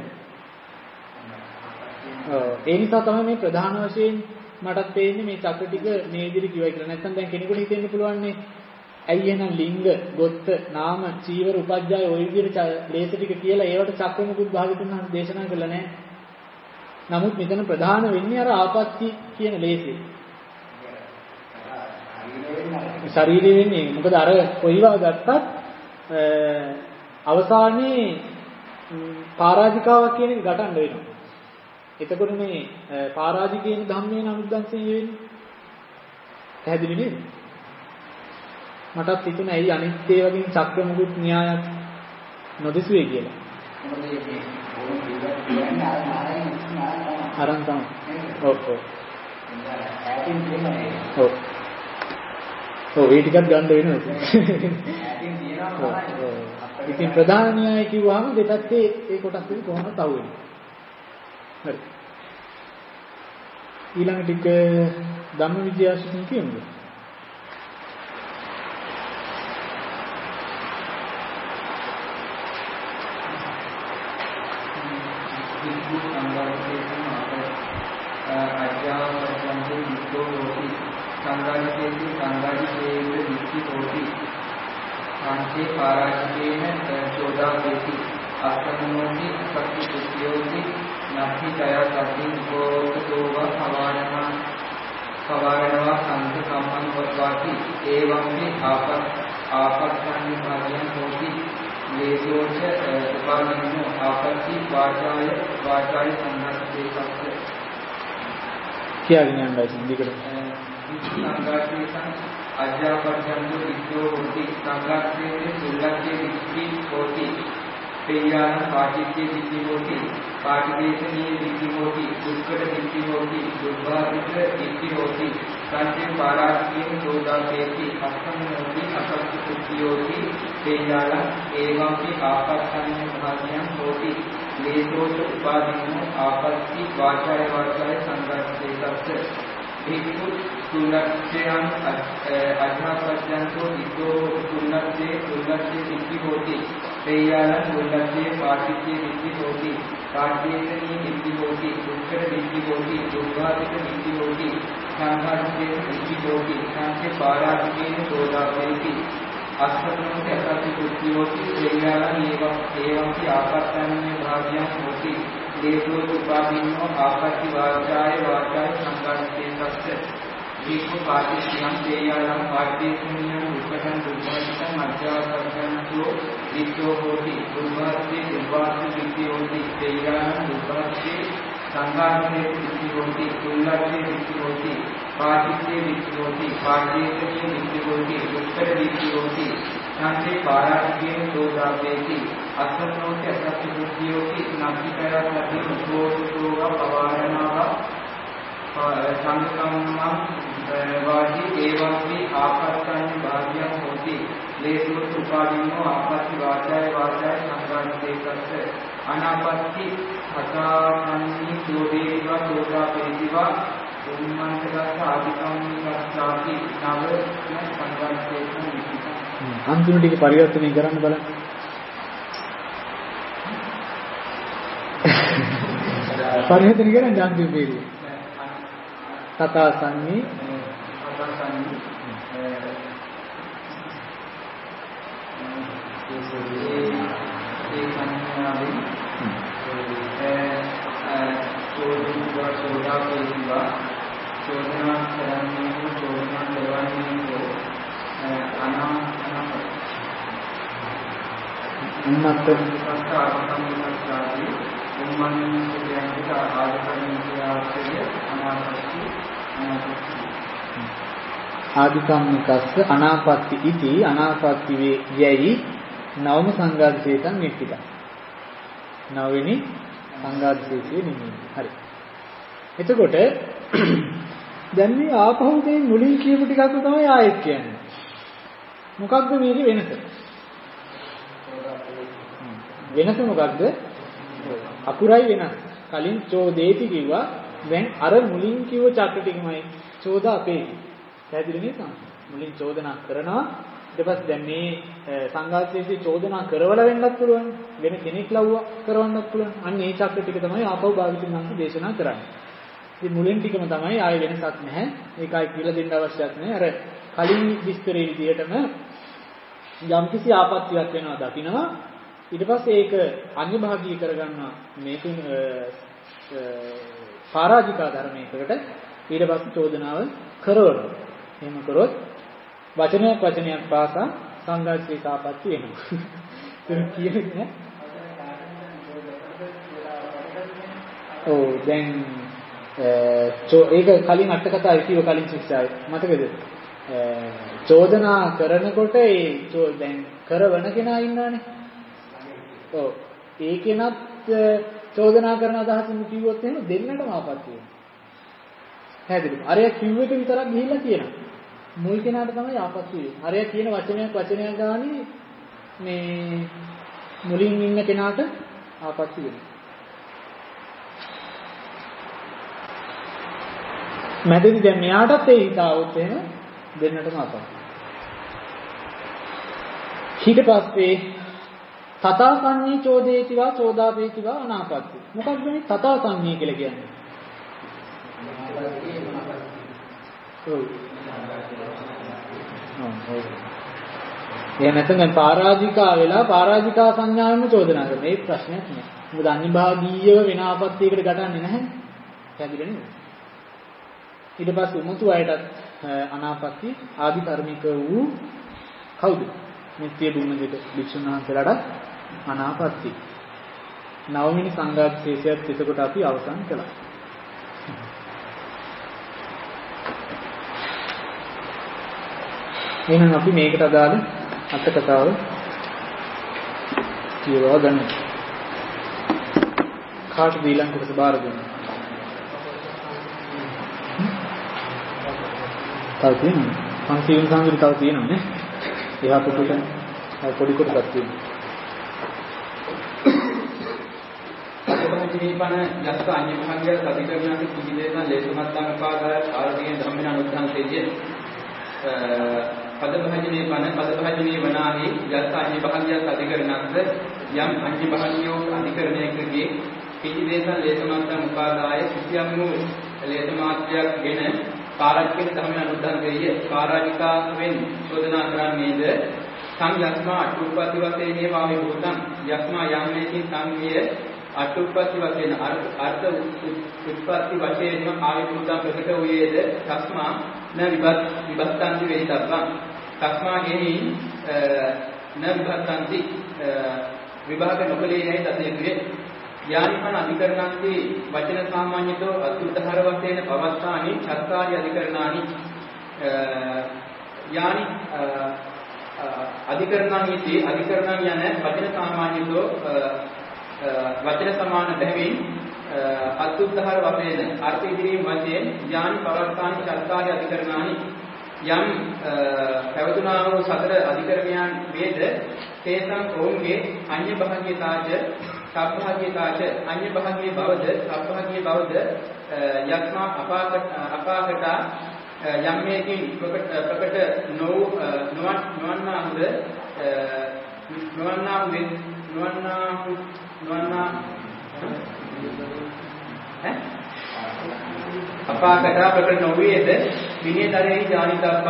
ඒ නිසා තමයි මේ ප්‍රධාන වශයෙන් මටත් තේින්නේ මේ චක්‍ර ටික මේ විදිහට කිව්වයි කියලා. නැත්නම් දැන් කෙනෙකුට හිතෙන්න පුළුවන් නේ ඇයි එහෙනම් ලිංග, ගොත්ත, නාම, චීවර, උපජ්ජාය ඔය විදිහට ලේස ටික කියලා ඒවට චක්‍ර මුකුත් භාගතුන් වහන්සේ දේශනා කළා නෑ. නමුත් මෙතන ප්‍රධාන වෙන්නේ අර ආපත්‍ය කියන ලේසේ. ශරීරය වෙන්නේ මොකද අර කොයිවා ගත්තත් අවසානයේ පරාජිකාවක් කියන එක ගටන්න වෙනවා. එතකොට මේ පරාජිකේන ධම්මේ අනුද්දංසය වෙන්නේ. පැහැදිලි නේද? මටත් හිතුණා ඇයි අනිත් ඒ වගේ චක්‍ර මුකුත් න්‍යායක් නොදෙසුවේ කියලා. මොකද මේ ඕන කියන්නේ අර නායක අරන් තමයි. ඔව් ඔව්. ඈතින් තියෙනවා. ඔව්. ඔව් ඒ ටිකක් ගන්න වෙනවා. ඈතින් තියෙනවා. ඉතින් ප්‍රධාන න්‍යාය කිව්වහම දෙපැත්තේ ඒ කොටස් දෙක කොහොමද අහුවෙන්නේ. හරි. ඊළඟ ටික ධම්මවිද්‍යාශිකින් කියමුද? සංසේ පාරාජිකේන චෝදාපේති අත්නෝති සත්‍තිත්‍යෝති නක්ඛි තයසති ගෝතෝව පවාරණවා සංස සම්මන් වත්වාති ඒවම්පි ආපස්සං භාගයන් හෝති ලේසෝච උපාදිනෝ ආපත්‍ති වාචාය සංඝාතේ සත්‍ය කියාගෙන යන්නයි සිද්ධිකට. සංඝාතේසං අජ්ජාපජ්ජන්තු විද්‍යෝ හෝති සංඝාතේ සුල්ලක්ඛේ විච්චි හෝති තේයාන පාටිච්චේ විච්චි හෝති පාටිදේශනීය විච්චි හෝති දුක්ඛට විච්චි හෝති දුර්වාදිත විච්චි හෝති සංසේ පාරාජිකේන චෝදාපේති අස්සන්නෝති අසත්ති කුද්ධියෝති තේයාන ඒවම්පි ආපස්සඤ්ඤ භාග්‍යං හෝති ලේසෝච උපාදිනෝ ආපත්‍ති වාචාය සංඝාතේ සත්‍ය වික්ඛු තුලක්ඛයන් අධ්‍යාපජ්ජන්තෝ විද්‍යෝ තුලක්ඛේ වික්ඛි හෝති තේයාන තුලක්ඛේ පාටිච්චේ වික්ඛි හෝති පාටිච්චේ වික්ඛි හෝති දුක්ඛට වික්ඛි හෝති දුර්වාදිත වික්ඛි හෝති සංඝාතේ වික්ඛි හෝති සංසේ පාරාජිකේන චෝදාපේති අස්සනෝති අසත්ති කුද්ධියෝති තේයාන ඒවම්පි ආපස්සඤ්ඤ භාග්‍යං හෝති දේසෝ උපාදීනෝ ආපත්‍ති වාචාය සංඝාතේ සත්‍ය වික්ඛු පාටිච්චයන් තේයානම් පාටිච්චිනියං උපකරණ දුර්වාදිතං මධ්‍යාපජ්ජන්තෝ විද්‍යෝ හෝති දුර්වාදී විද්‍ය හෝති තේයානම් දුර්වාදී සංඝාතේ විද්‍ය හෝති තුල්ලක්ඛේ විද්‍ය හෝති පාටිච්චේ විද්‍ය හෝති පාටිච්චේ විද්‍ය හෝති දුක්ඛ විද්‍ය හෝති සංසේ පාරාජිකේන චෝදාපේති අස්සනෝති අසත්ති කුද්ධියෝති නක්ඛිතය සති උපෝසෝව පවාරණාව සංසම්මං වාදී ඒවම්පි ආපස්සඤ්ඤ භාග්‍යං හෝති ලේසෝ උපාදීනෝ ආපස්සි වාචාය සංඝාතේ සත්‍ය අනාපස්සි හතානන්නි චෝදේවා චෝදාපේතිවා උම්මන්තගත ආදිකම්මිකස්සාති නව සංඝාතේ සම්පිත අන්තිම ටික පරිවර්තනය කරන්න බලන්න. පරිවර්තනය කරන්න අන්තිම පේජේ. කතා සංනි චෝදනා කරන්නේ චෝදනා කරන්නේ උන්නත ආදිකම්මිකස්ස අනාපත්ති ඉති අනාපත්ති යයි නවම සංඝාතසේතං නිට්ඨිත. නවවෙනි සංඝාතසේතේ නිමි. හරි. එතකොට දැන් මේ ආපහු මේ මුලින් කියපු ටිකක් තමයි ආයෙත් කියන්නේ. මොකක්ද මේකේ වෙනස? වෙනස මොකක්ද? අකුරයි වෙනස්. කලින් චෝදේති කිව්වා. දැන් අර මුලින් කිව්ව චක්‍ර ටිකමයි චෝදාපේ. පැහැදිලි නේද? මුලින් චෝදනා කරනවා. ඊට පස්සේ දැන් මේ සංඝාතයේ චෝදනා කරවලා වෙන්නත් පුළුවන්. වෙන කෙනෙක් ලව්වා කරවන්නත් පුළුවන්. අන්න ඒ චක්‍ර ටික තමයි ආපහු භාවිතින් නම් දේශනා කරන්නේ. ඉතින් මුලින් ටිකම තමයි ආයෙ වෙනසක් නැහැ. ඒකයි කියලා දෙන්න අවශ්‍යත් නැහැ. අර කලින් විස්තරේ විදිහටම යම්කිසි ආපත්‍යක් වෙනවා දකින්නවා. ඊට පස්සේ ඒක අන්‍ය භාගී කරගන්නවා මේකෙන් පරාජිකා ධර්මයකට ඊට පස්සේ චෝදනාව කරවනවා. එහෙම කරොත් වචනයක් පාසා සංඝාතයේ සාපත්‍ය වෙනවා. ඒක කියන්නේ ඔව් දැන් ඒක කලින් අට කතාවේ කිව්ව කලින් ශික්ෂාවේ මතකද? චෝදනා කරනකොට දැන් කරවන කෙනා ඉන්නවනේ. ඔව් ඒකෙනත් චෝදනා කරන අදහසින් කිව්වොත් එහෙම දෙන්නටම ආපත්‍ය වෙනවා. හැදෙන්න. අරය කිව්ව එක විතරක් ගිහිල්ලා කියනවා. මුල් කෙනාට තමයි ආපත්‍ය වෙන්නේ. අරය කියන වචනයක් ගානේ මේ මුලින් ඉන්න කෙනාට ආපත්‍ය වෙනවා. මැදදී දැන් මෙයාටත් ඒ හිතාවොත් එහෙම දෙන්නටම ආපත්‍ය. ඊට පස්සේ තථා සංඤී චෝදේතිවා චෝදාපේතිවා අනාපත්‍ය. මොකක්ද මේ තථා සංඤී කියලා කියන්නේ? එහෙම නැත්නම් පරාජිකා වෙලා පරාජිකා සංඥාවෙන්ම චෝදනා කරන මේ ප්‍රශ්නයක් නෑ. මොකද අනිභාගීයව වෙන ආපත්‍යයකට ගටන්නේ නැහැ. පැහැදිලි නේද? ඊට පස්සේ උමුතු අයටත් අනාපත්‍ය ආදි ධර්මික වූ කවුද? නිත්‍ය දුන්නදිට වික්ෂුන් වහන්සේලාට අනාපත්‍ය. නවමිනි සංඝාතේශයත් එතකොට අපි අවසන් කළා. එහෙනම් අපි මේකට අදාළ අට කතාව කියවා ගන්න. කාටද ඊළඟ කොටස බාර දෙන්නේ? තව තියෙනවා. සංකීර්ණ සංගීත තව තියෙනවා නේ. එහා කොටස පොඩි කොටසක් තියෙනවා. පන යස්ස අඤ්ඤ භාග්‍ය සතිකරණක කිවිදේන ලේසමත්තං පාදාය ආරදීන ධම්මන අනුත්ථාන්තේය පදභාජනේ පදභාජනේ වනාහි යස්ස අඤ්ඤ භාග්‍ය සතිකරණක්ද යම් අඤ්ඤ භාග්‍යෝ අධිකරණයකගේ කිවිදේන ලේසමත්තං පාදාය සියම් වූ ලේසමාත්‍යයක්ගෙන පාරාජික ධම්මන අනුත්ථාන්තේය පාරාජිකාවෙන් චෝදනා කරන්නේද සංයස්මා අටුප්පති වශයෙන් ඒවා විභූතං යස්මා යම් මේකින් සංවිය අටුප්පති වශයෙන් අර්ථ උත්පත්ති වශයෙන්ම ආවිභූතං ප්‍රකට වූයේද තස්මා න විභක්තාන්ති වේිතබ්බං තස්මා ගෙහි න විභක්තාන්ති විභාග නොකලේ යයි දතේකුවේ යානිපන අධිකරණන්ති වචන සාමාන්‍යතෝ අතුද්ධාර වශයෙන් පවත්තානි චත්තාරි අධිකරණානි යානි අධිකරණානිති අධිකරණානි යන වචන සාමාන්‍යතෝ වචන සමාන බැවින් අතුද්ධාර වශයෙන් අර්ථ ඉදිරියෙන් වශයෙන් ඥාන පවත්තානි චත්තාරි අධිකරණානි යම් පැවතුනා වූ සතර අධිකරණයන් වේද තේසං ඔවුන්ගේ අඤ්ඤ භාග්‍යතාච සබ්භාග්‍යතාච අඤ්ඤ භාග්‍ය බවද සබ්භාග්‍ය බවද යක්මා අපාකට යම් මේකින් ප්‍රකට නොවන්නාහුද අපාකට ප්‍රකට නොවේද විනයතරෙහි ඥානිතබ්බ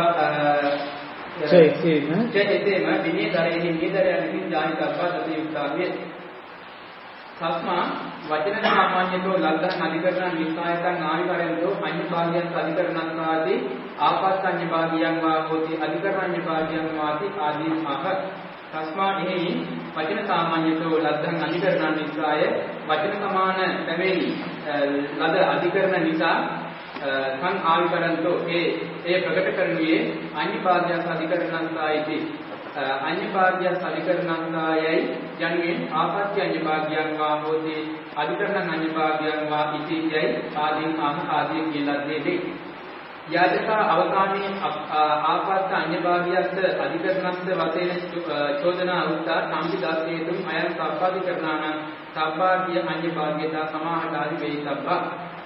එසේම විනයතරෙහි නිදරයන්හි ඥානිතබ්බ තදී උත්තාවිය තස්මා වචන සාමාන්‍යතෝ ලග්ධං අධිකරණ නිස්සායතං ආවිකරණතෝ අඤ්ඤ භාගයන් අධිකරණත්වාදී ආපස්සඤ්ඤ භාගයන් වා හෝති අධිකරණඤ්ඤ භාගයන් වාති ආදී මහ තස්මා එහි වචන සාමාන්‍යතෝ ලග්ධං අධිකරණ නිස්සාය වචන සමාන බැවින් ලද අධිකරණ නිසා සං ආවිකරණතෝ ඒ ප්‍රකට කරන්නේ අඤ්ඤ භාගයන් අධිකරණත්වායිති අඤ්ඤ භාග්‍යස් අධිකරණංගායයි යන්නේ ආපත්‍ය අඤ්ඤ භාග්‍යං වා හෝති අධිකරණ අඤ්ඤ භාග්‍යං වා ඉතියයි ආදීන් ආදී කියලා දෙදී යදක අවකාමී ආපත්‍ය අඤ්ඤ භාග්‍යස් අධිකරණස්ස වශයෙන් චෝදනා උත්තා සම්පිදාසේතුම් අයං සබ්බාධිකරණාන සබ්බාධ්‍ය අඤ්ඤ භාග්‍යතා සමාහට ආදි වේතබ්බ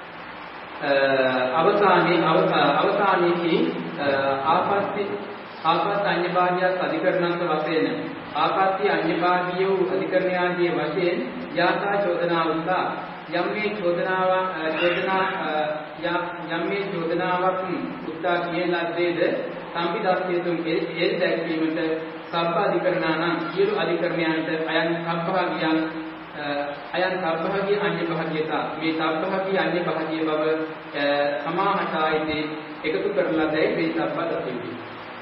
අවකාමී ආපත්‍ය අඤ්ඤ භාග්‍යස් අධිකරණස්ස වශයෙන් ආපත්‍ය අඤ්ඤ භාග්‍ය වූ අධිකරණයාගේ වශයෙන් යාතා චෝදනා උත්තා යම් මේ චෝදනාවක් උත්තා කියන ලද්දේද සම්පිදාස්යතුන් ඒ දැක්වීමට සබ්බ අධිකරණානම් සියලු අධිකරණයන්ට අයන් සබ්බහගිය අඤ්ඤ භාග්‍යතා මේ සබ්බහගිය අඤ්ඤ භාග්‍ය බව සමාහටායිදී එකතු කරලා දැයි මේ සබ්බ දතිවි.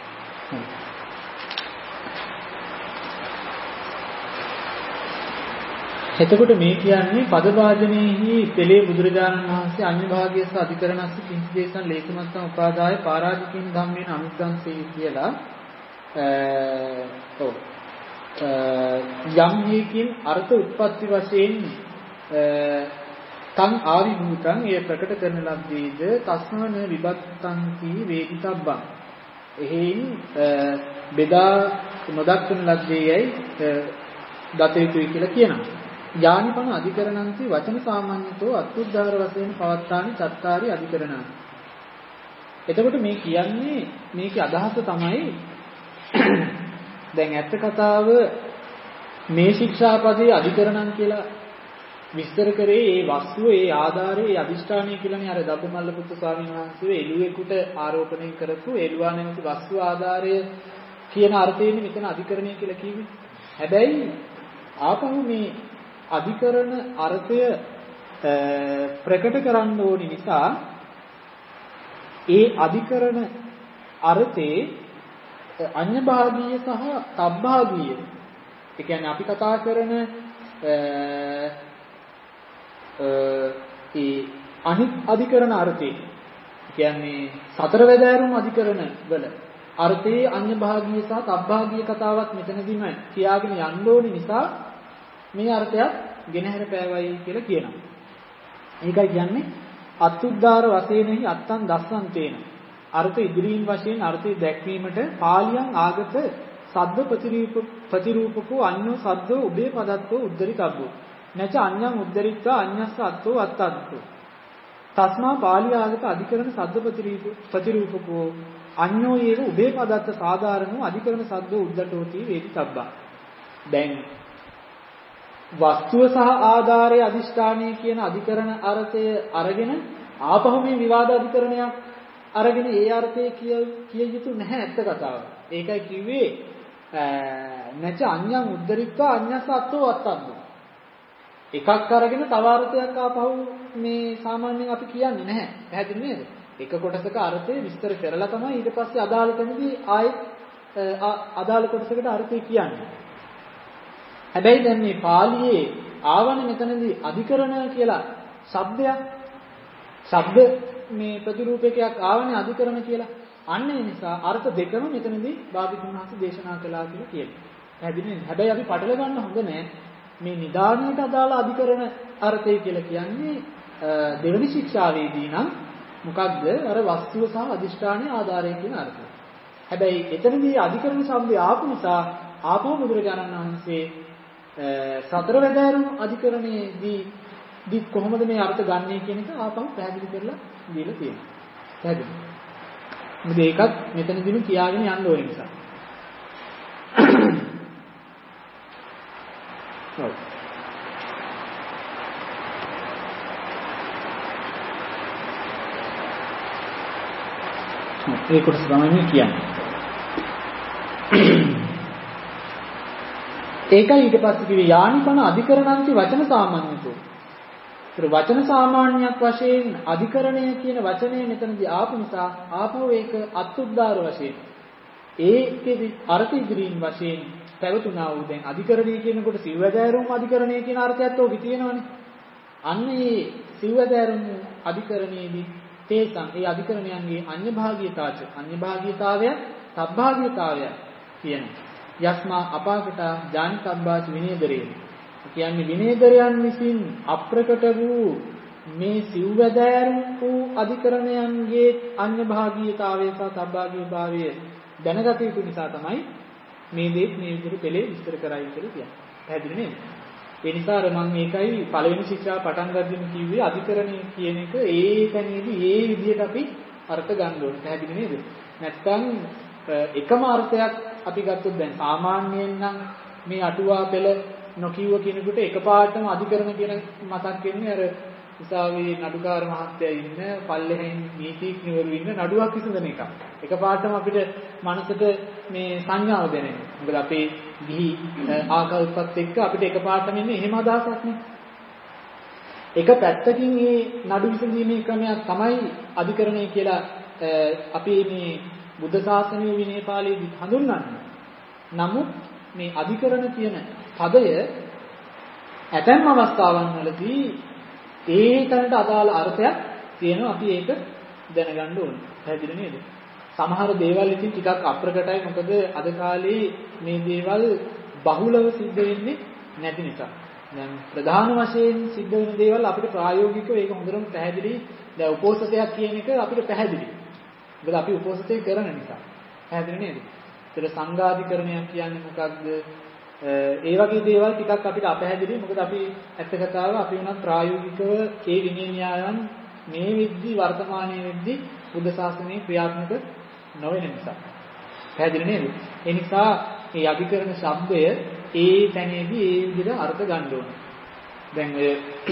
එතකොට මේ කියන්නේ පද වාජනයේහි පෙළේ බුදුරජාණන් වහන්සේ අඤ්ඤ භාග්‍යස්ස අධිකරණස්ස කිංච දේශන ලේඛනත්තම් උපාදාය පරාජිකින් ධම්මේන අනුග්ගන්සේ කියලා යම් හේකින් අර්ථ උත්පත්ති වශයෙන් තං ආවිභූතං ඒ ප්‍රකට කරන ලද්දේද තස්මාන විභත්තං කී වේදිතබ්බං එහෙයින් බෙදා නොදක්වන ලද්දේයයි දත යුතුයි කියලා කියනවා. යානිපන අධිකරණන්ති වචන සාමාන්‍යතෝ අත්ුද්ධාර වශයෙන් පවත්තානි චත්තාරි අධිකරණං. එතකොට මේ කියන්නේ මේකේ අදහස තමයි දැන් ඇත්ත කතාව මේ ශික්ෂාපදයේ අධිකරණම් කියලා විස්තර කරේ ඒ වස්තුව ඒ ආධාරයේ ඒ අදිෂ්ඨානය කියලානේ අර දබ්බමල්ල පුත්තු ස්වාමීන් වහන්සේ එළුවෙකුට ආරෝපණය කරපු එළුවා නැමැති වස්තුව ආධාරය කියන අර්ථයෙන් මෙතන අධිකරණය කියලා කිව්වේ. හැබැයි ආපහු මේ අධිකරණ අර්ථය ප්‍රකට කරන්න ඕනි නිසා ඒ අධිකරණ අර්ථේ අඤ්ඤභාගීය සහ තබ්භාගීය. ඒ කියන්නේ අපි කතා කරන ඒ අනිත් අධිකරණ අර්ථේ කියන්නේ සතර වැදෑරුම් අධිකරණ වල අර්ථයේ අඤ්ඤභාගීය සහ තබ්භාගීය කතාවක් මෙතනදීම කියාගෙන යන්න ඕනි නිසා මේ අර්ථයත් ගෙනහැර පෑවයි කියලා කියනවා. ඒකයි කියන්නේ අත්ුද්ධාර වශයෙන්හි අත්තං දස්සන්තේන. අර්ථ ඉදිරියින් වශයෙන් අර්ථය දැක්වීමට පාලියන් ආගත සද්ද ප්‍රතිරූපකෝ අඤ්ඤෝ සද්දෝ උභේ පදත්තෝ උද්දරිතබ්බෝ. නැච අඤ්ඤං උද්දරිත්වා අඤ්ඤස්ස අත්තෝ අත්තද්දෝ. තස්මා පාලිය ආගත අධිකරණ සද්ද ප්‍රතිරූපකෝ අඤ්ඤෝ යේව උභේ පදත්ත සාධාරණෝ අධිකරණ සද්දෝ උද්දටෝති වේදිතබ්බා. දැන් වස්තුව සහ ආධාරයේ අදිෂ්ඨානය කියන අධිකරණ අර්ථය අරගෙන ආපහු මේ විවාද අධිකරණයක් අරගෙන ඒ අර්ථය කිය යුතු නැහැ ඇත්ත කතාව. ඒකයි කිව්වේ නැච අඤ්ඤං උද්දරිත්වා අඤ්ඤස්ස අත්තෝ අත්තද්දෝ. එකක් අරගෙන තව අර්ථයක් ආපහු මේ සාමාන්‍යයෙන් අපි කියන්නේ නැහැ. පැහැදිලි නේද? එක කොටසක අර්ථය විස්තර කරලා තමයි ඊට පස්සේ අදාළ තැනදී ආයෙත් අදාළ කොටසකට අර්ථය කියන්නේ. හැබැයි දැන් මේ පාළියේ ආවන මෙතනදී අධිකරණ කියලා શબ્දයක් શબ્ද මේ ප්‍රතිරූපකයක් ආවනේ අධිකරණ කියලා. අන්න ඒ නිසා අර්ථ දෙකම මෙතනදී භාග්‍යවතුන් වහන්සේ දේශනා කළා කියලා කියනවා. පැහැදිලි නේද? හැබැයි අපි පටල ගන්න හොඳ නෑ. මේ නිදානයට අදාළ අධිකරණ අර්ථය කියලා කියන්නේ දෙවෙනි ශික්ෂාවේදී නම් මොකක්ද? අර වස්තුව සහ අදිෂ්ඨානයේ ආධාරය කියන අර්ථය. හැබැයි එතනදී අධිකරණ શબ્දය ආපු නිසා ආපහු බුදුරජාණන් වහන්සේ සතර වැදෑරුම් අධිකරණයේදී කොහොමද මේ අර්ථ ගන්නෙ කියන එක ආපහු පැහැදිලි කරලා දීලා තියෙනවා. පැහැදිලි. මොකද ඒකත් මෙතනදීම කියාගෙන යන්න ඕන නිසා. ඔව්. ඒ කොටස තමයි මේ කියන්නේ. ඒකයි ඊට පස්සේ කිව්වේ යානිපන අධිකරණන්ති වචන සාමාන්‍යතෝ. ඒතර වචන සාමාන්‍යයක් වශයෙන් අධිකරණය කියන වචනේ මෙතනදී ආපු නිසා ආපහු ඒක අත්ුද්ධාර වශයෙන් ඒකේ අර්ථ ඉදිරියින් වශයෙන් පැවතුනා වූ දැන් අධිකරණය කියනකොට සිව්වැදෑරුම් අධිකරණය කියන අර්ථයත් ඕකේ තියෙනවනේ. අන්න ඒ සිව්වැදෑරුම් අධිකරණයේදී තේසං ඒ අධිකරණයන්ගේ අඤ්ඤභාගීයතාවය අඤ්ඤභාගීයතාවය තබ්භාගීයතාවය කියනවා. යස්මා අපාකට ඥානිකබ්බාච විනේදරේ කියන්නේ විනේදරයන් විසින් අප්‍රකට වූ මේ සිව්වැදෑරුම් වූ අධිකරණයන්ගේ අඤ්ඤභාගීයතාවය සහ තබ්භාගීයතාවය දැනගත යුතු නිසා තමයි මේ දෙත් මේ විදිහට පෙළේ විස්තර කරයි කියලා කියන්නේ. පැහැදිලි නේද? ඒ නිසා මම මේකයි පළවෙනි ශික්ෂාව පටන් ගන්න කිව්වේ අධිකරණය කියන එක ඒකනේදී ඒ විදිහට අපි අර්ථ ගන්න ඕනේ. පැහැදිලි නේද? නැත්තම් එකම අර්ථයක් අපි ගත්තොත් දැන් සාමාන්‍යයෙන් නම් මේ අටුවා පෙළ නොකියුව කෙනෙකුට එකපාරටම අධිකරණ කියන මතක් වෙන්නේ අර උසාවියේ නඩුකාර මහත්තයා ඉන්න පල්ලෙහෙන් නීතිඥවරු ඉන්න නඩුවක් විසඳන එක. එකපාරටම අපිට මනසට මේ සංඥාව දැනෙනවා. මොකද අපේ ගිහි ආකල්පත් එක්ක අපිට එකපාරටම එන්නේ එහෙම අදහසක් නේ. එක පැත්තකින් මේ නඩු විසඳීමේ ක්‍රමයක් තමයි අධිකරණය කියලා අපි මේ බුද්ධ ශාසනයේ විනය පාළියේදී හඳුන්වන්නේ. නමුත් මේ අධිකරණ කියන පදය ඇතැම් අවස්ථාවන් වලදී ඒ තැනට අදාළ අර්ථයක් තියෙනවා. අපි ඒක දැනගන්න ඕනේ. පැහැදිලි නේද? සමහර දේවල් ඉතින් ටිකක් අප්‍රකටයි. මොකද අද කාලේ මේ දේවල් බහුලව සිද්ධ වෙන්නේ නැති නිසා. දැන් ප්‍රධාන වශයෙන් සිද්ධ වෙන දේවල් අපිට ප්‍රායෝගිකව ඒක හොඳටම පැහැදිලි. දැන් උපෝසතයක් කියන එක අපිට පැහැදිලි. මොකද අපි උපෝසතය කරන නිසා. පැහැදිලි නේද? ඒතර සංඝාධිකරණයක් කියන්නේ මොකක්ද? ඒ වගේ දේවල් ටිකක් අපිට අපැහැදිලි. මොකද අපි ඇත්ත කතාව අපි උනත් ප්‍රායෝගිකව ඒ විනය න්‍යායන් මේ විද්දි වර්තමානයේ විද්දි බුද්ධ ශාසනයේ ක්‍රියාත්මක නොවන නිසා. පැහැදිලි නේද? ඒ නිසා මේ අධිකරණ શબ્දය ඒ තැනේදී ඒ විදිහට අර්ථ ගන්න ඕනේ. දැන් ඔය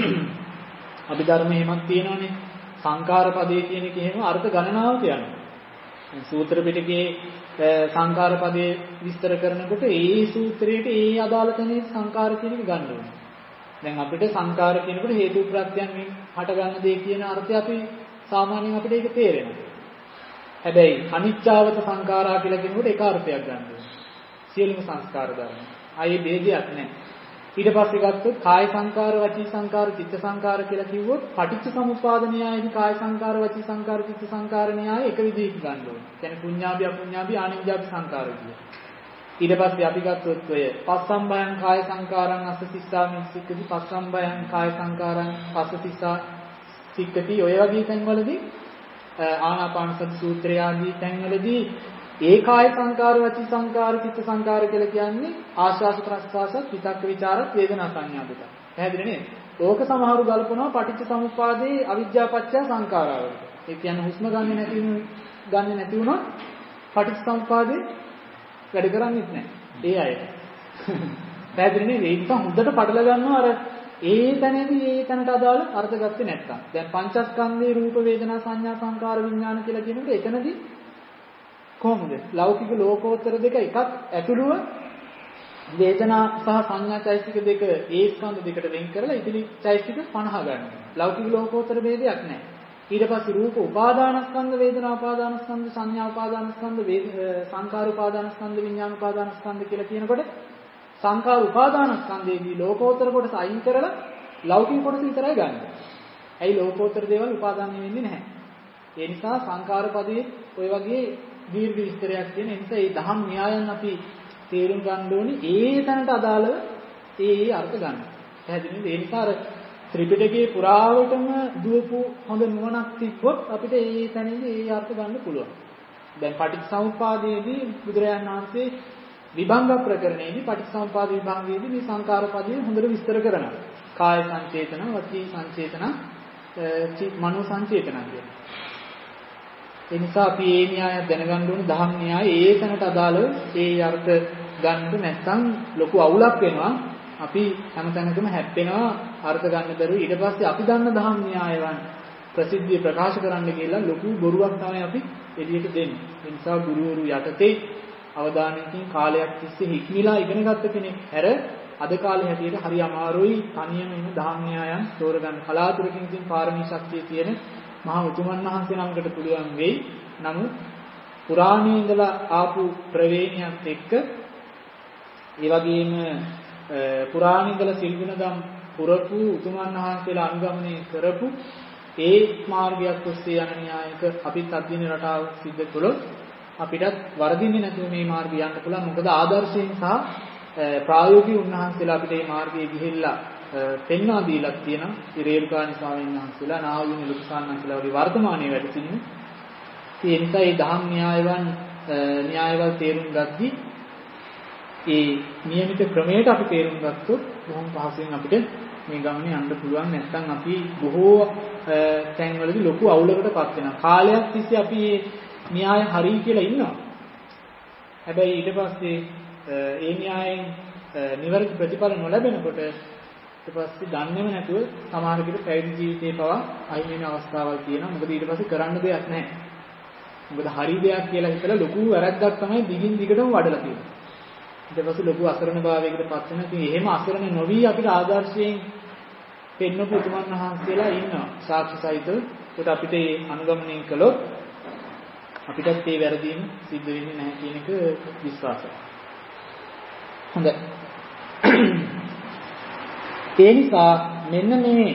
අභිධර්මයේමත් තියෙනවානේ සංඛාර පදේ කියන එක එහෙම අර්ථ ගණනාවක් යනවා. සූත්‍ර පිටකේ සංඛාර පදේ විස්තර කරනකොට ඒ සූත්‍රයට ඒ අදාළ තැනේ සංඛාර කියන එක ගන්න ඕනේ. දැන් අපිට සංඛාර කියනකොට හේතු ප්‍රත්‍යයන් හට ගන්න දේ කියන අර්ථය අපි සාමාන්‍යයෙන් අපිට ඒක තේරෙනවා. හැබැයි අනිච්චාවත සංඛාරා කියලා කියනකොට ඒක අර්ථයක් ගන්න ඕනේ. සියලුම සංස්කාර ධර්ම. ආයේ ભેදයක් නැහැ. ඊට පස්සේ ගත්තොත් කාය සංකාර, වචී සංකාර, චිත්ත සංකාර කියලා කිව්වොත් පටිච්ච සමුප්පාද න්‍යායදී කාය සංකාර, වචී සංකාර, චිත්ත සංකාර න්‍යාය එක විදිහට ගන්න ඕනේ. කියන්නේ පුඤ්ඤාභි අපුඤ්ඤාභි ආනිඤ්ඤාභි සංකාර කියලා. ඊට පස්සේ අපි ගත්තොත් ඔය පස්සම්බයං කාය සංකාරං අස්ස සිස්සාමි සික්කති පස්සම්බයං කාය සංකාරං පස්ස සිස්සා සික්කති ඔය වගේ තැන්වලදී ආනාපාන සති සූත්‍රය ආදී තැන්වලදී ඒ කාය සංකාර වචී සංකාර චිත්ත සංකාර කියලා කියන්නේ ආශාස ප්‍රස්වාස විතක්ක ਵਿਚාරත් වේදනා සංඥා දෙක. පැහැදිලි නේද? ඕක සමහරු ගල්පනවා පටිච්ච සමුප්පාදේ අවිජ්ජා පත්‍ය සංකාරවලට. ඒ කියන්නේ හුස්ම ගන්න නැති වුණොත් පටිච්ච සමුප්පාදේ වැඩ කරන්නේ නැහැ. ඒ අය. පැහැදිලි නේද? ඒක හොඳට පටල ගන්නවා අර ඒ තැනදී ඒ තැනට අදාළ අර්ථ ගත්තේ නැත්තම්. දැන් පංචස්කන්ධේ රූප වේදනා සංඥා සංකාර විඥාන කියලා කියනකොට එතනදී කොහොමද? ලෞකික ලෝකෝත්තර දෙක එකක් ඇතුළුව වේදනා සහ සංඥා චෛතසික දෙක ඒ ස්කන්ධ දෙකට වෙන් කරලා ඉතිරි චෛතසික 50 ගන්නවා. ලෞකික ලෝකෝත්තර ભેදයක් නැහැ. ඊට පස්සේ රූප උපාදානස්කන්ධ වේදනා උපාදානස්කන්ධ සංඥා උපාදානස්කන්ධ සංකාර උපාදානස්කන්ධ විඥාන උපාදානස්කන්ධ කියලා කියනකොට සංකාර උපාදානස්කන්ධයේදී ලෝකෝත්තර කොටස අයින් කරලා ලෞකික කොටස විතරයි ගන්න. ඇයි ලෝකෝත්තර දේවල් උපාදාන වෙන්නේ නැහැ. ඒ නිසා සංකාර පදයේ ඔය වගේ දීර්ඝ විස්තරයක් තියෙන නිසා මේ දහම් න්‍යායන් අපි තේරුම් ගන්න ඕනේ ඒ තැනට අදාළව ඒ අර්ථ ගන්න. පැහැදිලිද? ඒ නිසා අර ත්‍රිපිටකයේ පුරාවටම දුවපු හොඳ නුවණක් තිබ්බොත් අපිට ඒ තැනදී ඒ අර්ථ ගන්න පුළුවන්. දැන් පටිච්චසමුප්පාදයේදී බුදුරජාණන් වහන්සේ විභංග ප්‍රකරණයේදී පටිච්චසමුපාද විභංගයේදී මේ සංකාර පදයේ හොඳට විස්තර කරනවා. කාය සංචේතන, වචී සංචේතන, මනෝ සංචේතන කියන. ඒ නිසා අපි මේ න්‍යාය දැනගන්න ඕනේ දහම් න්‍යාය ඒ තැනට අදාළව ඒ අර්ථ ගන්න නැත්නම් ලොකු අවුලක් වෙනවා. අපි හැමතැනකම හැප්පෙනවා අර්ථ ගන්න බැරුව ඊට පස්සේ අපි දන්න දහම් න්‍යායවන් ප්‍රසිද්ධිය ප්‍රකාශ කරන්න කියලා ලොකු බොරුවක් තමයි අපි එළියට දෙන්නේ. ඒ නිසා ගුරුවරු යටතේ අවධානයකින් කාලයක් තිස්සේ හික්මිලා ඉගෙන ගත්ත කෙනෙක් හැර අද කාලේ හැටියට හරි අමාරුයි තනියම ඉන්න දහම් න්‍යායන් තෝරගන්න. කලාතුරකින් ඉතින් පාරමී ශක්තිය තියෙන මහා උතුමන් වහන්සේ නමකට පුළුවන් වෙයි. නමුත් පුරාණයේ ඉඳලා ආපු ප්‍රවේණියත් එක්ක ඒ වගේම පුරාණ ඉඳලා සිල්ගුණදම් පුරපු උතුමන් වහන්සේලා අනුගමනය කරපු ඒ මාර්ගයක් ඔස්සේ යන න්‍යායක අපිත් අධ්‍යයන රටාව සිද්ධ කළොත් අපිටත් වරදින්නේ නැතුව මේ මාර්ගය යන්න පුළුවන්. මොකද ආදර්ශයෙන් සහ ප්‍රායෝගික උන්වහන්සේලා අපිට මේ මාර්ගයේ ගිහිල්ලා පෙන්වා දීලා තියෙනවා. රේරුකාණි ස්වාමීන් වහන්සේලා, නාවුනි ලුක්සාන්හන්සේලා වගේ වර්තමානයේ වැඩ සිටින. ඒ නිසා මේ දහම් න්‍යායවල තේරුම් ගද්දී ඒ નિયમિત ක්‍රමයට අපි තේරුම් ගත්තොත් බොහොම පහසුවෙන් අපිට මේ ගමනේ යන්න පුළුවන්. නැත්නම් අපි බොහෝ තැන්වලදී ලොකු අවුලකටපත් වෙනවා. කාලයක් තිස්සේ අපි මේ න්‍යාය හරි කියලා ඉන්නවා. හැබැයි ඊට පස්සේ ඒ න්‍යායෙන් නිවැරදි ප්‍රතිඵල නොලැබෙනකොට ඊට පස්සේ දන්නේම නැතුව සමහර කෙනෙක් පැවිදි ජීවිතේ පවා අයින් වෙන අවස්ථාවල් තියෙනවා. මොකද ඊට පස්සේ කරන්න දෙයක් නැහැ. මොකද හරි දෙයක් කියලා හිතලා ලොකු වැරද්දක් තමයි දිගින් දිගටම වඩලා තියෙන්නේ. ඊට පස්සේ ලොකු අසරණභාවයකට පත් වෙනවා. ඉතින් එහෙම අසරණ නොවි අපිට ආදර්ශයෙන් පෙන්වපු උතුමන් වහන්සේලා ඉන්නවා. සාක්ෂි සහිතව. ඒකට අපිට මේ අනුගමනය කළොත් අපිටත් මේ වැරදීම සිද්ධ වෙන්නේ නැහැ කියන එක විශ්වාසයි. හොඳයි. ඒ නිසා මෙන්න මේ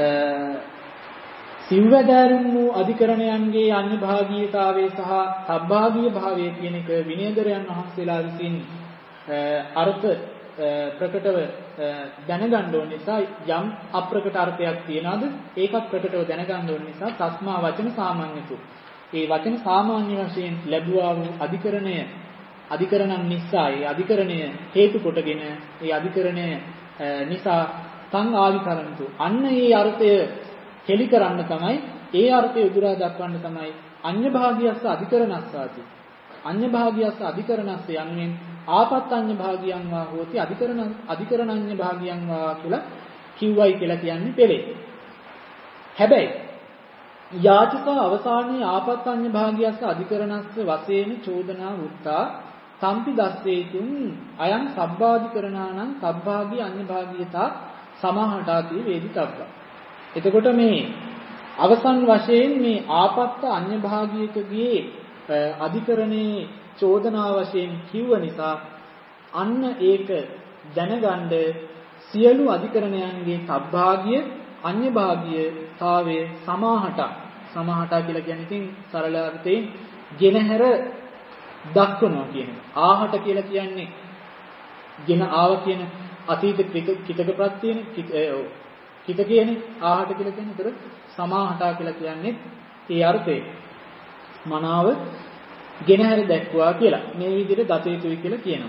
සිව්වැදෑරුම් වූ අධිකරණයන්ගේ අන්‍යභාගීයතාවය සහ සබ්භාගීය භාවය කියන එක විනයදරයන් වහන්සේලා විසින් අර්ථ ප්‍රකටව දැනගන්න ඕන නිසා යම් අප්‍රකට අර්ථයක් තියනවාද ඒකත් ප්‍රකටව දැනගන්න ඕන නිසා තස්මා වචන සාමාන්‍යතු. ඒ වචන සාමාන්‍ය වශයෙන් ලැබුවා වූ අධිකරණන් නිසා ඒ අධිකරණය හේතු කොටගෙන ඒ අධිකරණය නිසා තං ආවිකරණතු අන්න ඒ අර්ථය හෙලි කරන්න තමයි ඒ අර්ථය උදුරා දක්වන්න තමයි අඤ්ඤ භාගියස්ස අධිකරණස්සාති. අඤ්ඤ භාගියස්ස අධිකරණස්ස යන්නේ ආපත්තඤ්ඤ භාගියං වා හෝති අධිකරණඤ්ඤ භාගියං වා කියලා කිව්වයි කියලා කියන්නේ පෙළේ. හැබැයි යාචකා අවසානයේ ආපත්තඤ්ඤ භාගියස්ස අධිකරණස්ස වශයෙන් චෝදනා වුත්තා සම්පි දස්සේතුන් අයං සබ්බාධිකරණානං සබ්භාගී අඤ්ඤ භාගියතා සමාහටාති වේදිතබ්බා. එතකොට මේ අවසන් වශයෙන් මේ ආපත්ත අඤ්ඤ භාගියකගේ අධිකරණේ චෝදනා වශයෙන් කිව්ව නිසා අන්න ඒක දැනගන්න සියලු අධිකරණයන්ගේ සබ්භාගිය අඤ්ඤ භාගියතාවයේ සමාහට කියලා කියන්නේ ඉතින් සරල අර්ථයෙන් ගෙනහැර දක්වනවා කියන එක. ආහට කියලා කියන්නේ ගෙන ආව කියන අතීත කිතක ප්‍රත්‍යයනේ කිත කියන්නේ ආහට කියලා කියන්නේ. ඒතර සමාහට කියලා කියන්නේ ඒ අර්ථය. මනාව ගෙනහැර දැක්වා කියලා. මේ විදිහට දත යුතුයි කියලා කියනවා.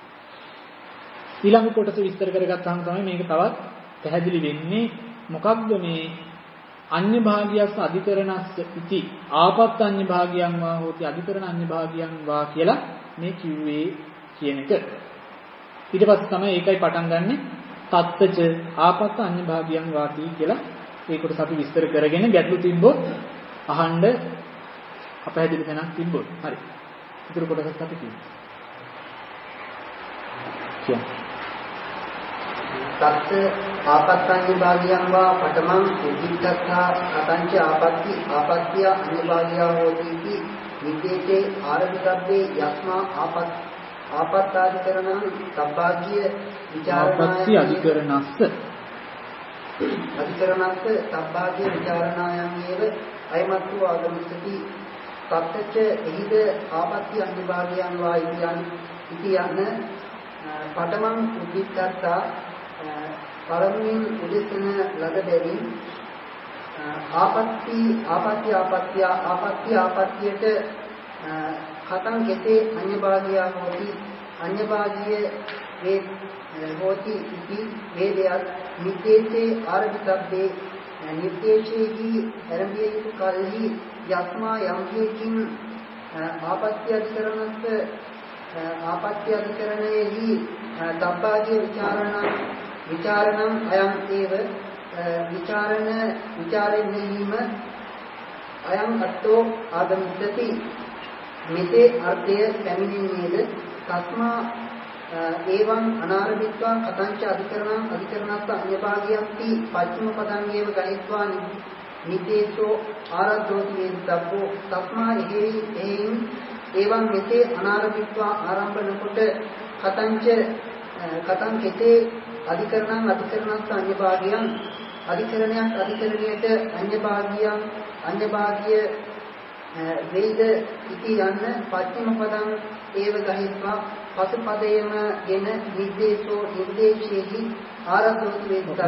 ඊළඟ කොටස විස්තර කරගත්තාම තමයි මේක තවත් පැහැදිලි වෙන්නේ. මොකක්ද මේ අඤ්ඤ භාගියස්ස අධිකරණස්ස ඉති ආපත්ත අඤ්ඤ භාගියං වා හෝති අධිකරණ අඤ්ඤ භාගියං වා කියලා මේ කිව්වේ කියන එක. ඊට පස්සේ තමයි ඒකයි පටන් ගන්නෙ තත්තච ආපත්ත අඤ්ඤ භාගියං වාති කියලා. ඒ කොටස අපි විස්තර කරගෙන ගැටලු තිබ්බොත් අහන්න අපහැදිලි තැනක් තිබ්බොත් හරි. ඊටු කොටසක් අපි කියමු. තත් ආපත්තඤ්ඤ භාගියං වා පඨමං උද්ධිත්තත්තා කතංච ආපත්‍ය අඤ්ඤ භාගියා හෝති इति විදේතේ ආරම්භකබ්බේ යස්මා ආපත්තාධිකරණං සබ්බාග්‍ය විචාරණාය අධිකරණස්ස සබ්බාග්‍ය විචාරණායන් ඒව අයමත්තු ආගමිස්සති තත්ත්‍ය එහිද ආපත්‍ය අඤ්ඤ භාගියං වා ඉති යන පඨමං උද්ධිත්තත්තා පළමුවෙන් උදෙසන ලද බැවින් ආපත්‍යයට කතං කෙසේ අඤ්ඤ භාගියා හෝති අඤ්ඤ භාගිය හෝති ඉති වේදයක් නිද්දේශේ ආරම්භකබ්බේ නිද්දේශේහි ආරම්භයේ යුතු කල්හි යස්මා යම්කේකින් ආපත්‍ය අධිකරණයෙහි තබ්බාගේ විචාරණං අයං ඒව විචාරණෙහිම අයං අට්ඨෝ ආගමිස්සති මෙසේ අර්ථය පැමිණෙන්නේද තස්මා ඒවං අනාරභිත්වා කතංච අධිකරණස්ස අඤ්ඤභාගියන්ති පච්චම පදං ඒව ගණිත්වා නිදේශෝ ආරද්ධෝති වේදිතබ්බෝ තස්මා එහෙයින් ඒවං මෙසේ අනාරභිත්වා ආරම්භන කොට කතං කෙසේ අධිකරණස්ස අඤ්ඤභාගියං අධිකරණයට අඤ්ඤභාගිය වේද ඉති යන්න පච්චම පදං ඒව ගහිත්වා පසු පදයේම ගෙන නිර්දේශයේහි ආරද්ධෝති වේදිතබ්බෝ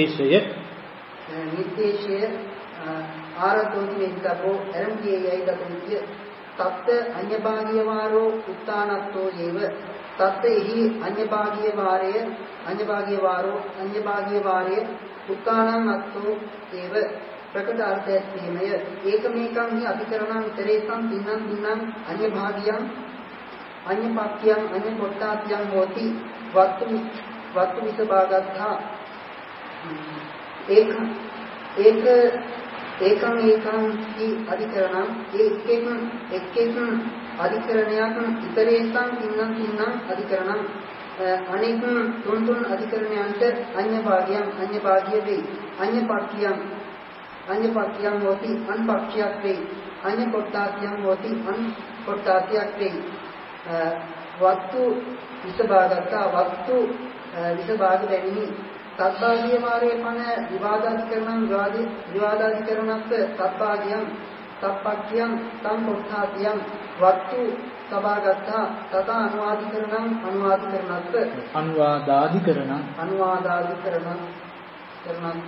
නිර්දේශය ආරද්ධෝති වේදිතබ්බෝ ආරම්භයේ යයි දතුන්තිය තත්ත අඤ්ඤභාගිය වාරෝ උත්තානත්තෝ යේව තත්ත එහි අඤ්ඤභාගිය වාරය උත්තානං අත්තෝ ඒව ප්‍රකට අර්ථය තේමය ඒකමේකං හි අධිකරණං ඉතරේසං දින්නම් අඤ්ඤභාගියං අඤ්ඤපක්ඛ්‍යං අඤ්ඤපොට්ඨාත්‍යං හෝති වත්තු විසභාගත්තා ඒකං හි අධිකරණං එක් අධිකරණයක් ඉතරේසං දින්නම් අධිකරණං අනෙක් තුන් අධිකරණයන්ට අඤ්ඤභාගිය වේ අඤ්ඤපක්ඛ්‍යං හෝති අන්පක්ඛ්‍යක් වේ අඤ්ඤපොට්ඨාත්‍යං හෝති අන්පොට්ඨාත්‍යක් වේ වත්තු විසභාගත්තා වත්තු විසභාග දෙන්නේ තත්භාගිය වාරේ පන විවාදාධිකරණං විවාදාධිකරණස්ස තත්භාගියං තප්පක්ඛ්‍යං තං කොට්ඨාසියං වත්තු සබාගත්තා තත අනුවාදාධිකරණත් කරනත්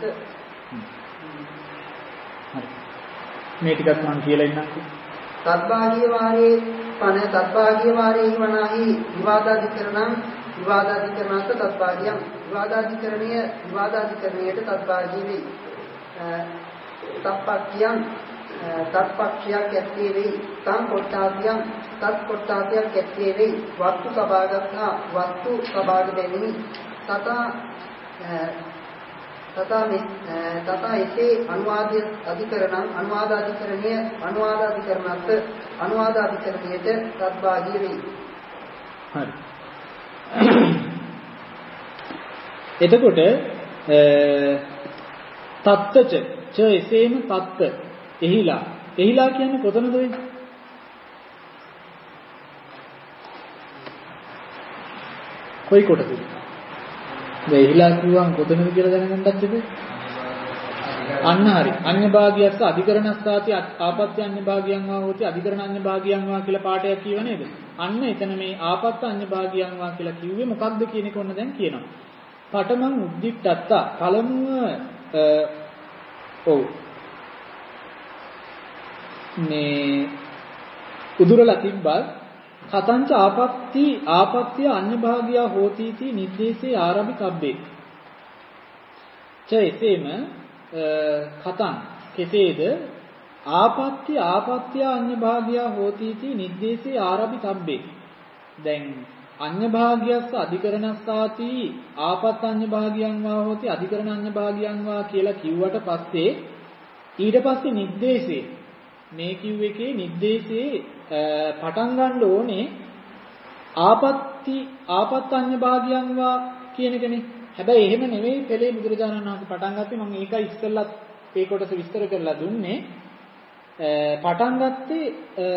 මේ ටිකක් මම කියලා ඉන්නම්කෝ. තත්භාගීය වාරේ වනාහි විවාදාධිකරණත් තත්භාගියං විවාදාධිකරණයට තත්භාගී වේ. තප්පක්ඛ්‍යං තත්පක්ඛ්‍යයක් ඇත්තේ වෙයි. තං කොට්ඨාසියං තත් කොට්ඨාසියක් ඇත්තේ වෙයි. වස්තු සබාගත්තා වස්තු සබාග දෙමි. තථා එසේ අනුවාදාධිකරණයට තත්භාගී වෙයි. හරි. එතකොට තත්තච ච එසේම තත්ත එහිලා කියන්නේ කොතනද වෙන්නේ? කොයි කොටද? දැන් එහිලා කියුවම කොතනද කියලා දැනගන්නත් තිබේ. අන්න හරි. අඤ්ඤ භාගියස්ස අධිකරණස්සාති ආපත්‍ය අඤ්ඤ භාගියං වා හෝති අධිකරණ අඤ්ඤ භාගියං වා කියලා පාඩයක් කියව නේද? අන්න එතන මේ ආපත්‍ය අඤ්ඤ භාගියං වා කියලා කිව්වේ මොකක්ද කියන එක ඔන්න දැන් කියනවා. පඨමං උද්දික්ටත්ත පළමුව මේ උදුරලා තිබ්බත් කතංච ආපත්‍ය අඤ්ඤ භාගියා හෝති इति නිද්දේශේ ආරම්භකබ්බේ ච එසේම කතං කෙසේද ආපත්‍ය අඤ්ඤ භාගියා හෝති इति නිද්දේශේ ආරම්භකබ්බේ. දැන් අඤ්ඤ භාගියස්ස අධිකරණස්සාති ආපත්තඤ්ඤ භාගියං වා හෝති අධිකරණඤ්ඤ භාගියං වා කියලා කිව්වට පස්සේ ඊට පස්සේ නිද්දේශේ මේ කිව් එකේ නිද්දේශේ පටන් ගන්න ඕනේ ආපත්තඤ්ඤ භාගියං වා කියන එකනේ. හැබැයි එහෙම නෙවෙයි පෙළේ බුදුරජාණන් වහන්සේ පටන් ගත්තේ මම ඒකයි ඉස්සෙල්ලත් ඒ කොටස විස්තර කරලා දුන්නේ. පටන් ගත්තේ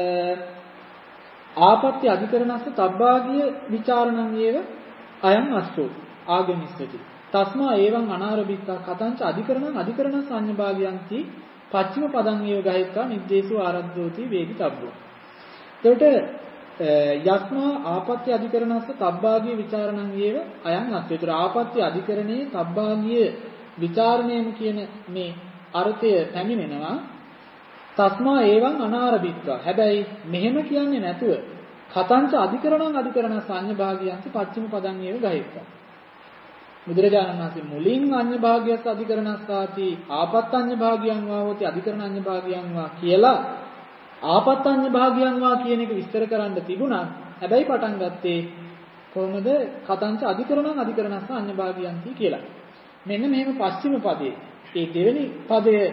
ආපත්‍ය අධිකරණස්ස තබ්බාගිය විචාරණං ඒව අයං අස්සෝ ආගමිස්සති තස්මා එවං අනාරබික්ඛා කතංච අධිකරණ සංඤ භාගයන්ති පච්චම පදං ඒව ගහිත්වා නිද්දේශෝ ආරද්ධෝති වේදි තබ්බෝ. එතකොට යස්මා ආපත්‍ය අධිකරණස්ස තබ්බාගිය විචාරණං ඒව අයං අස්සෝ. ඒතර ආපත්‍ය අධිකරණේ තබ්බාගිය විචාරණයම කියන මේ අර්ථය පැමිණෙනවා. තස්මා එවං අනාරබික්ඛා. හැබැයි මෙහෙම කියන්නේ නැතුව කතංච අධිකරණ සංඤ භාගයන්ති පච්චම පදං ඒව ගහිත්වා. බුදුරජාණන් වහන්සේ මුලින් අඤ්ඤ භාගයස් අධිකරණස්සාති ආපත්තඤ්ඤ භාගයන් වා හෝති අධිකරණඤ්ඤ භාගයන් වා කියලා ආපත්තඤ්ඤ භාගයන් වා කියන එක විස්තර කරන්න තිබුණා. හැබැයි පටන් ගත්තේ කොහොමද? කතංච අධිකරණස්ස අඤ්ඤ භාගයන්ති කියලා. මෙන්න මෙහෙම පස්චිම පදේ ඒ දෙවෙනි පදයේ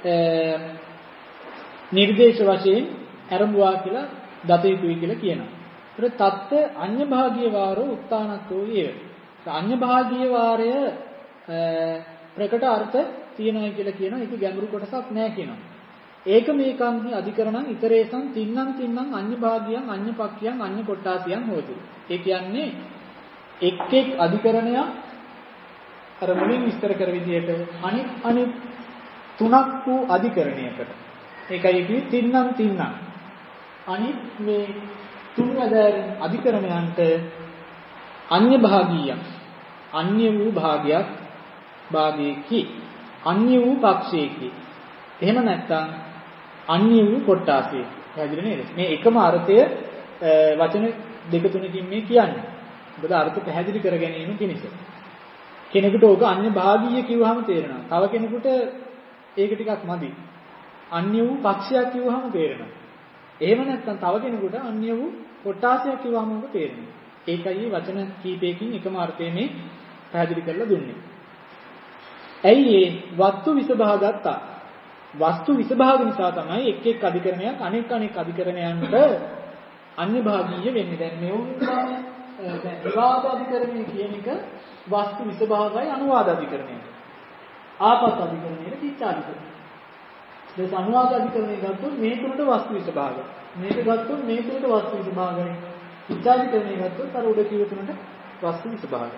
නිර්දේශ වශයෙන් ආරම්භවා කියලා දත යුතුයි කියලා කියනවා. ඒතර තත්ත අඤ්ඤ භාගීය වාරෝ උත්තානත්වෝ යේ. අඤ්ඤ භාගීය වාරය ප්‍රකට අර්ථ තියනයි කියලා කියනවා. ඒක ගැඹුරු කොටසක් නෑ කියනවා. ඒක මේකන්හි අධිකරණං ඉතරේසං තින්නම් අඤ්ඤ භාගියං අඤ්ඤ පක්ඛියං අඤ්ඤ කොට්ටාසියං හොති. ඒ කියන්නේ එක් අධිකරණයක් අර මුලින් විස්තර කර විදිහට අනිත් තුනක් වූ අධිකරණයකට ඒකයි කිව්වේ තින්නම් අනිත් මේ තුන් අධාරින් අධිකරණයන්ට අන්‍ය භාගීයක් අන්‍ය වූ භාගයේකි අන්‍ය වූ පක්ෂයේකි එහෙම නැත්නම් අන්‍ය වූ කොට්ටාසිය. පැහැදිලි නේද? මේ එකම අර්ථය වචන දෙක තුනකින් මේ කියන්නේ. මොකද අර්ථ පැහැදිලි කර ගැනීම පිණිස. කෙනෙකුට ඕක අන්‍ය භාගීය කිව්වහම තේරෙනවා. තව කෙනෙකුට ඒක ටිකක් මදි. අන්‍ය වූ පක්ෂයක් කිව්වහම තේරෙනවා. එහෙම නැත්නම් තව කෙනෙකුට අන්‍ය වූ කොටාසයක් කිව්වහම ඔබ තේරෙනවා. ඒකයි වචන කීපයකින් එකම අර්ථය මේ පැහැදිලි කරලා දුන්නේ. ඇයි ඒ වස්තු විසභාග ගත්තා? වස්තු විසභාග නිසා තමයි එක් අධිකරණයක් අනෙක් අධිකරණයන්ට අන්‍ය භාගීය වෙන්නේ. දැන් මෙවුන් දැන් විවාද අධිකරණය කියන එක වස්තු විසභාගයි අනුවාද අධිකරණය. ආපත් අධිකරණයේ තීච්ඡාධිකරණය. දැන් අනුවාද අධිකරණය ගත්තොත් මේ තුනට වස්තු විසභාග. මේක ගත්තොත් මේ තුනට වස්තු විසභාගයි. තීච්ඡාධිකරණය ගත්තොත් අර උඩ කිව්ව තුනට වස්තු විසභාගයි.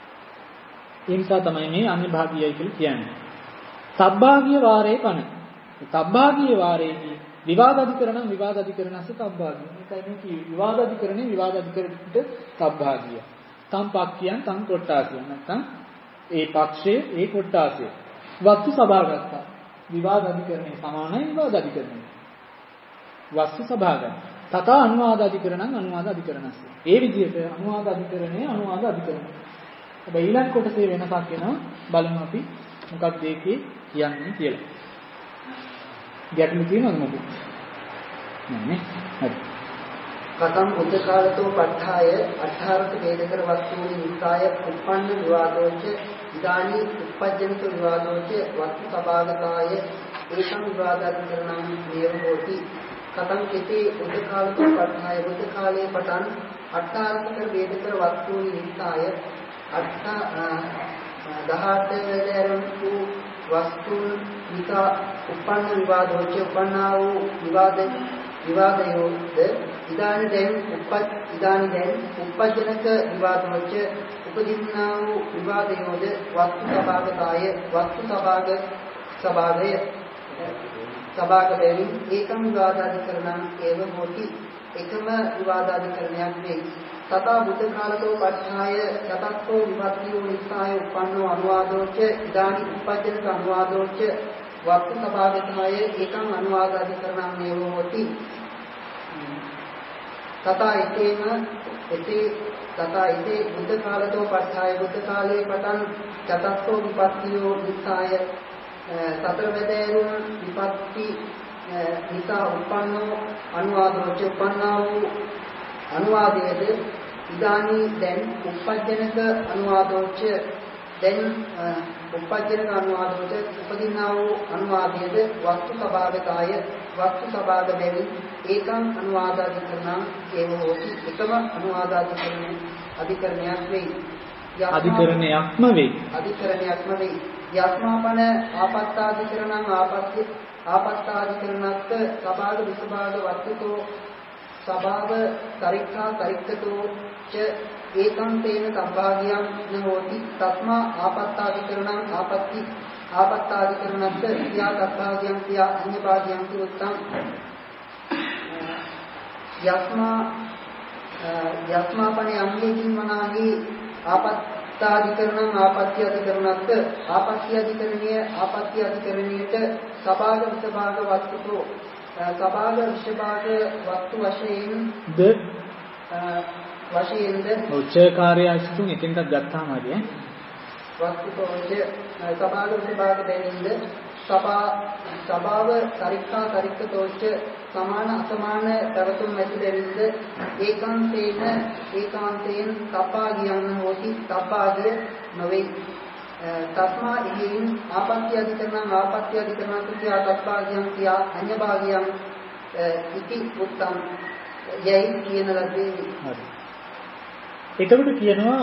ඒ නිසා තමයි මේ අන්‍ය භාගීයයි කියලා කියන්නේ. සබ්භාගීය වාරේ පණ. තබ්භාගීය වාරයේදී විවාද අධිකරණ විවාද අධිකරණස්ස තබ්භාගීය. ඒකයි මේ කිව්වේ විවාද අධිකරණේ විවාද අධිකරණයට තබ්භාගීය. තම් පක්ඛියන් තම් කොට්ටාසිය. නැත්නම් ඒ පක්ෂයේ ඒ කොට්ටාසිය. වස්තු සභාගත විවාද අධිකරණේ සමානයි විවාද අධිකරණේ. වස්තු සභාගත. තථා අනුවාද අධිකරණං අනුවාද අධිකරණස්ස. ඒ විදිහට අනුවාද අධිකරණේ අනුවාද අධිකරණය. හැබැයි ඊළඟ කොටසේ වෙනසක් වෙනවා. බලමු අපි මොකක්ද ඒකේ කියන්නේ කියලා. ගැටලු තියෙනවද මොකද? නෑ. හරි. කතම් උද්දකාලතෝ පඨාය අට්ඨාරක වේදකර වස්තුනි නිසාය උප්පන්න විවාදෝච ඉදානි උප්පජ්ජනික විවාදෝච වස්තු සභාගතාය ඒකම් විවාදාධිකරණං දේව හෝති. කතම් කෙතේ උද්දකාලතෝ පඨාය උද්දකාලේ පටන් අට්ඨාරක වේදකර වස්තුනි නිසාය 18 වේදරම් වූ වස්තුන් නිසා උපන්න විවාදෝච උපන්නා වූ විවාදයෝද ඉදානි දැන් උපජ්ජනක විවාදෝච උපදින්නා වූ විවාදයෝද වස්තු සභාගතාය වස්තු සභාගයෙන් ඒකම විවාදාධිකරණං ඒව හෝති. එකම විවාදාධිකරණයක් වේ. තථා බුද්ධ කාලතෝ පඨාය යතත්තෝ විවත්තියෝ නිසාය උපන්නෝ අනුවාදෝච ඉදානි උපජ්ජනක අනුවාදෝච වස්තු සභාගතමය ඒකං අනුවාදාධිකරණං නේව හෝති. තථා ඉතේ බුද්ධ කාලතෝ පඨාය බුද්ධ කාලේ පටන් යතත්තෝ විපත්තියෝ නිසාය සතරවැදෑරුම් විපත්ති නිසා උපන්නෝ අනුවාදෝච උපන්නා වූ අනුවාදයේද ඉදානි දැන් උපජ්ජනක අනුවාදෝච දැන් උපජ්ජනක අනුවාදෝච උපදින්නා වූ අනුවාදයේද වස්තු සභාගතාය වස්තු සභාග බැවි ඒකං අනුවාදාධිකරණං ඒව හෝති. එකම අධිකරණයක් වෙයි. අධිකරණයක්ම වෙයි. යස්මාපන ආපත්තාධිකරණං ආපත්තාධිකරණස්ස සභාග විසභාග වස්තුතෝ සභාව තරික්ඛා තරික්ඛතෝ ච ඒකං තේන සම්භාගියං නෝති. තස්මා ආපත්තාධිකරණං ආපත්තාධිකරණස්ස ක්‍රියා සම්භාගියං ක්‍රියා අඤ්ඤභාගියං උත්තං යස්මාපනේ අංගේකින් මනාහි ආපත්තාධිකරණං ආපත්‍ය අධිකරණස්ස ආපත්‍ය අධිකරණයට සභාග විසභාග වස්තුතෝ සභාග විශ්භාග වස්තු වශයෙන්ද උච්චකාරය අස්තුන් එතෙන්ට ගත්තාම හරිය වස්තුතෝච සභාග විභාග දෙනින්ද සභාව තරික්ඛා තරික්ඛතෝච සමාන අසමාන පැවතුම් ඇති දෙනින්ද ඒකාන්තයෙන් තප්පාගියන් හෝති. තප්පාගිය නොවේ. තස්මා ඉහින් ආපත්‍ය අධිකරණ ක්‍රියා තප්පාගියන් ක්‍රියා අඤ්ඤභාගියන් ඉති උත්තම් යයි කියන ලද්දේ. හරි. එතකොට කියනවා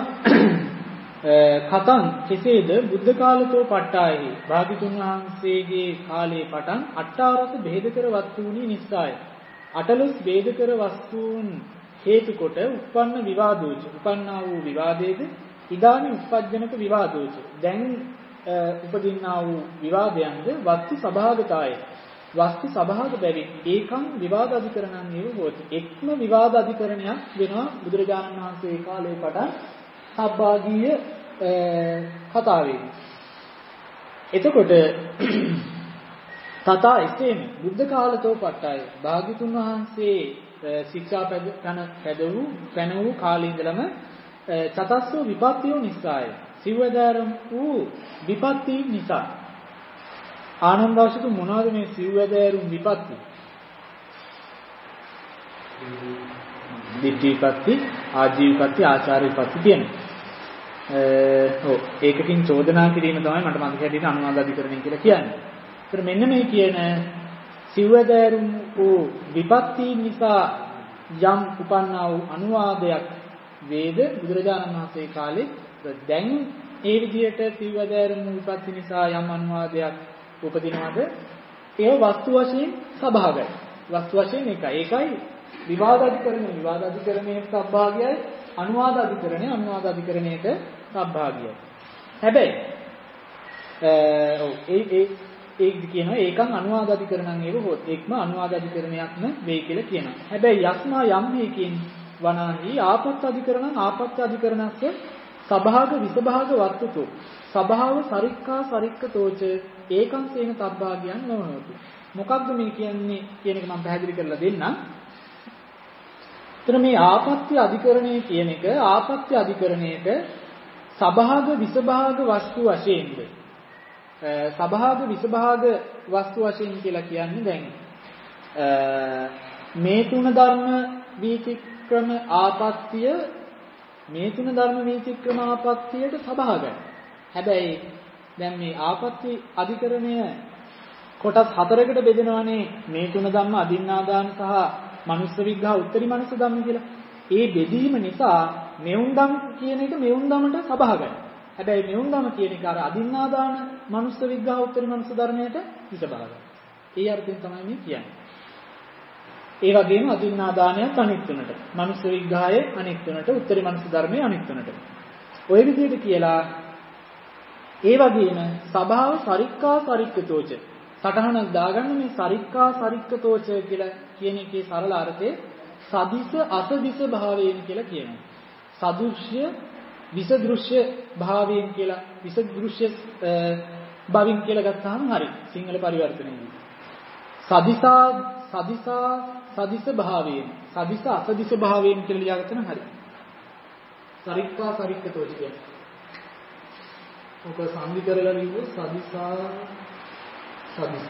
කතං කෙසේද බුද්ධ කාලතෝ පට්ඨායෙහි භාග්‍යතුන් වහන්සේගේ කාලයේ පටන් අට්ඨාරස බෙහෙදකර වස්තුනි නිස්සාය 18 බෙහෙදකර වස්තුන් හේතු කොට උප්පන්න විවාදෝච උපන්නා වූ විවාදයේද ඉදානි උප්පජ්ජනක විවාදෝච දැන් උපදින්නා වූ විවාදයන්ද වස්තු සභාගතාය වස්තු සභාග බැවින් ඒකං විවාද අධිකරණං නේව හෝති. එක්ම විවාද අධිකරණයක් වෙනවා බුදුරජාණන් වහන්සේ කාලයේ පටන් සබ්බාගීය කතාවේ. එතකොට තථා එසේම බුද්ධ කාලතෝ පට්ඨාය භාග්‍යතුන් වහන්සේ ශික්ෂා පැන වූ කාලේ ඉඳලම චතස්සෝ විපත්තියෝ නිසාය සිව්වැදෑරුම් වූ විපත්ති නිසා ආනන්දවසතු මොනවාද මේ සිව්වැදෑරුම් විපත්ති? දිට්ඨිපත්ති, ආජීවපත්ති, ආචාර්යපත්ති කියනවා. ඒකකින් චෝදනා කිරීම තමයි මට මතක හැටියට අනුවාදාධිකරණය කියලා කියන්නේ. ඒතර මෙන්න මේ කියන සිව්වැදෑරුම් වූ විපත්ති නිසා යම් උපන්නා වූ අනුවාදයක් වේද බුදුරජාණන් වහන්සේ කාලේ දැන් ඒ විදිහට සිව්වැදෑරුම් වූ විපත්ති නිසා යම් අනුවාදයක් උපදිනවද? ඒ වස්තු වශයෙන් සභාගයි. වස්තු වශයෙන් ඒකයි විවාදාධිකරණයේ සබ්භාගයයි අනුවාදාධිකරණයට සබ්භාගයයි. හැබැයි ඒක කියනවා ඒකන් අනුවාද අධිකරණං ඒව හොත්. ඒකම අනුවාද අධිකරණයක්ම වෙයි කියලා කියනවා. හැබැයි යස්මා යම් මේකින් වනාහි ආපත්‍ය අධිකරණං ආපත්‍ය අධිකරණස්ස සභාග විසභාග වත්තුතු. සභාව සරික්ඛා සරික්කතෝච ඒකං සේන තබ්භාගයන් නොවනෝති. මොකක්ද මේ කියන්නේ කියන එක මම පැහැදිලි කරලා දෙන්නම්. එතන මේ ආපත්‍ය අධිකරණය කියන එක ආපත්‍ය අධිකරණයක සභාග විසභාග වස්තු වශයෙන්ද සභාග විසභාග වස්තු වශයෙන් කියලා කියන්නේ දැන් මේ තුන ධර්ම වීතික්‍රම ආපත්‍ය මේ තුන ධර්ම වීතික්‍රම ආපත්‍යයට සභාගයි. හැබැයි දැන් මේ ආපත්‍ය අධිකරණය කොටස් හතරකට බෙදෙනවානේ මේ තුන ධම්ම අදින්නාදාන සහ මනුස්ස විග්ඝා උත්තරී මනුස්ස ධම්ම කියලා. ඒ බෙදීම නිසා මෙවුන් ධම් කියන එක මෙවුන් ධමයට සභාගයි. හැබැයි මෙවුන් ධම කියන එක අර අදින්නාදාන මනුස්ස විග්ඝා උත්තරී මනුස්ස ධර්මයට විසභාගයි. ඒ අර්ථයෙන් තමයි මේ කියන්නේ. ඒ වගේම අදින්නාදානයත් අනිත් තුනට, මනුස්ස විග්ඝාය අනිත් තුනට, උත්තරී මනුස්ස ධර්මයේ අනිත් තුනට. ඔය විදිහට කියලා ඒ වගේම සභාව සරික්ඛා සරික්කතෝච සටහනක් දාගන්න මේ සරික්ඛා සරික්කතෝච කියලා කියන එකේ සරල අර්ථය සදිස අසදිස භාවයෙන් කියලා කියනවා. සදෘශ්‍ය විසදෘශ්‍ය භාවයෙන් කියලා විසදෘශ්‍ය භාවයෙන් කියලා ගත්තාම හරි සිංහල පරිවර්තනයේදී. සදිස භාවයෙන් සදිස අසදිස භාවයෙන් කියලා ලියාගත්තම හරි. සරික්ඛා සරික්කතෝච කියන්නේ. ඔක සංදි කරලා ලියුවොත් සදිසා සදිස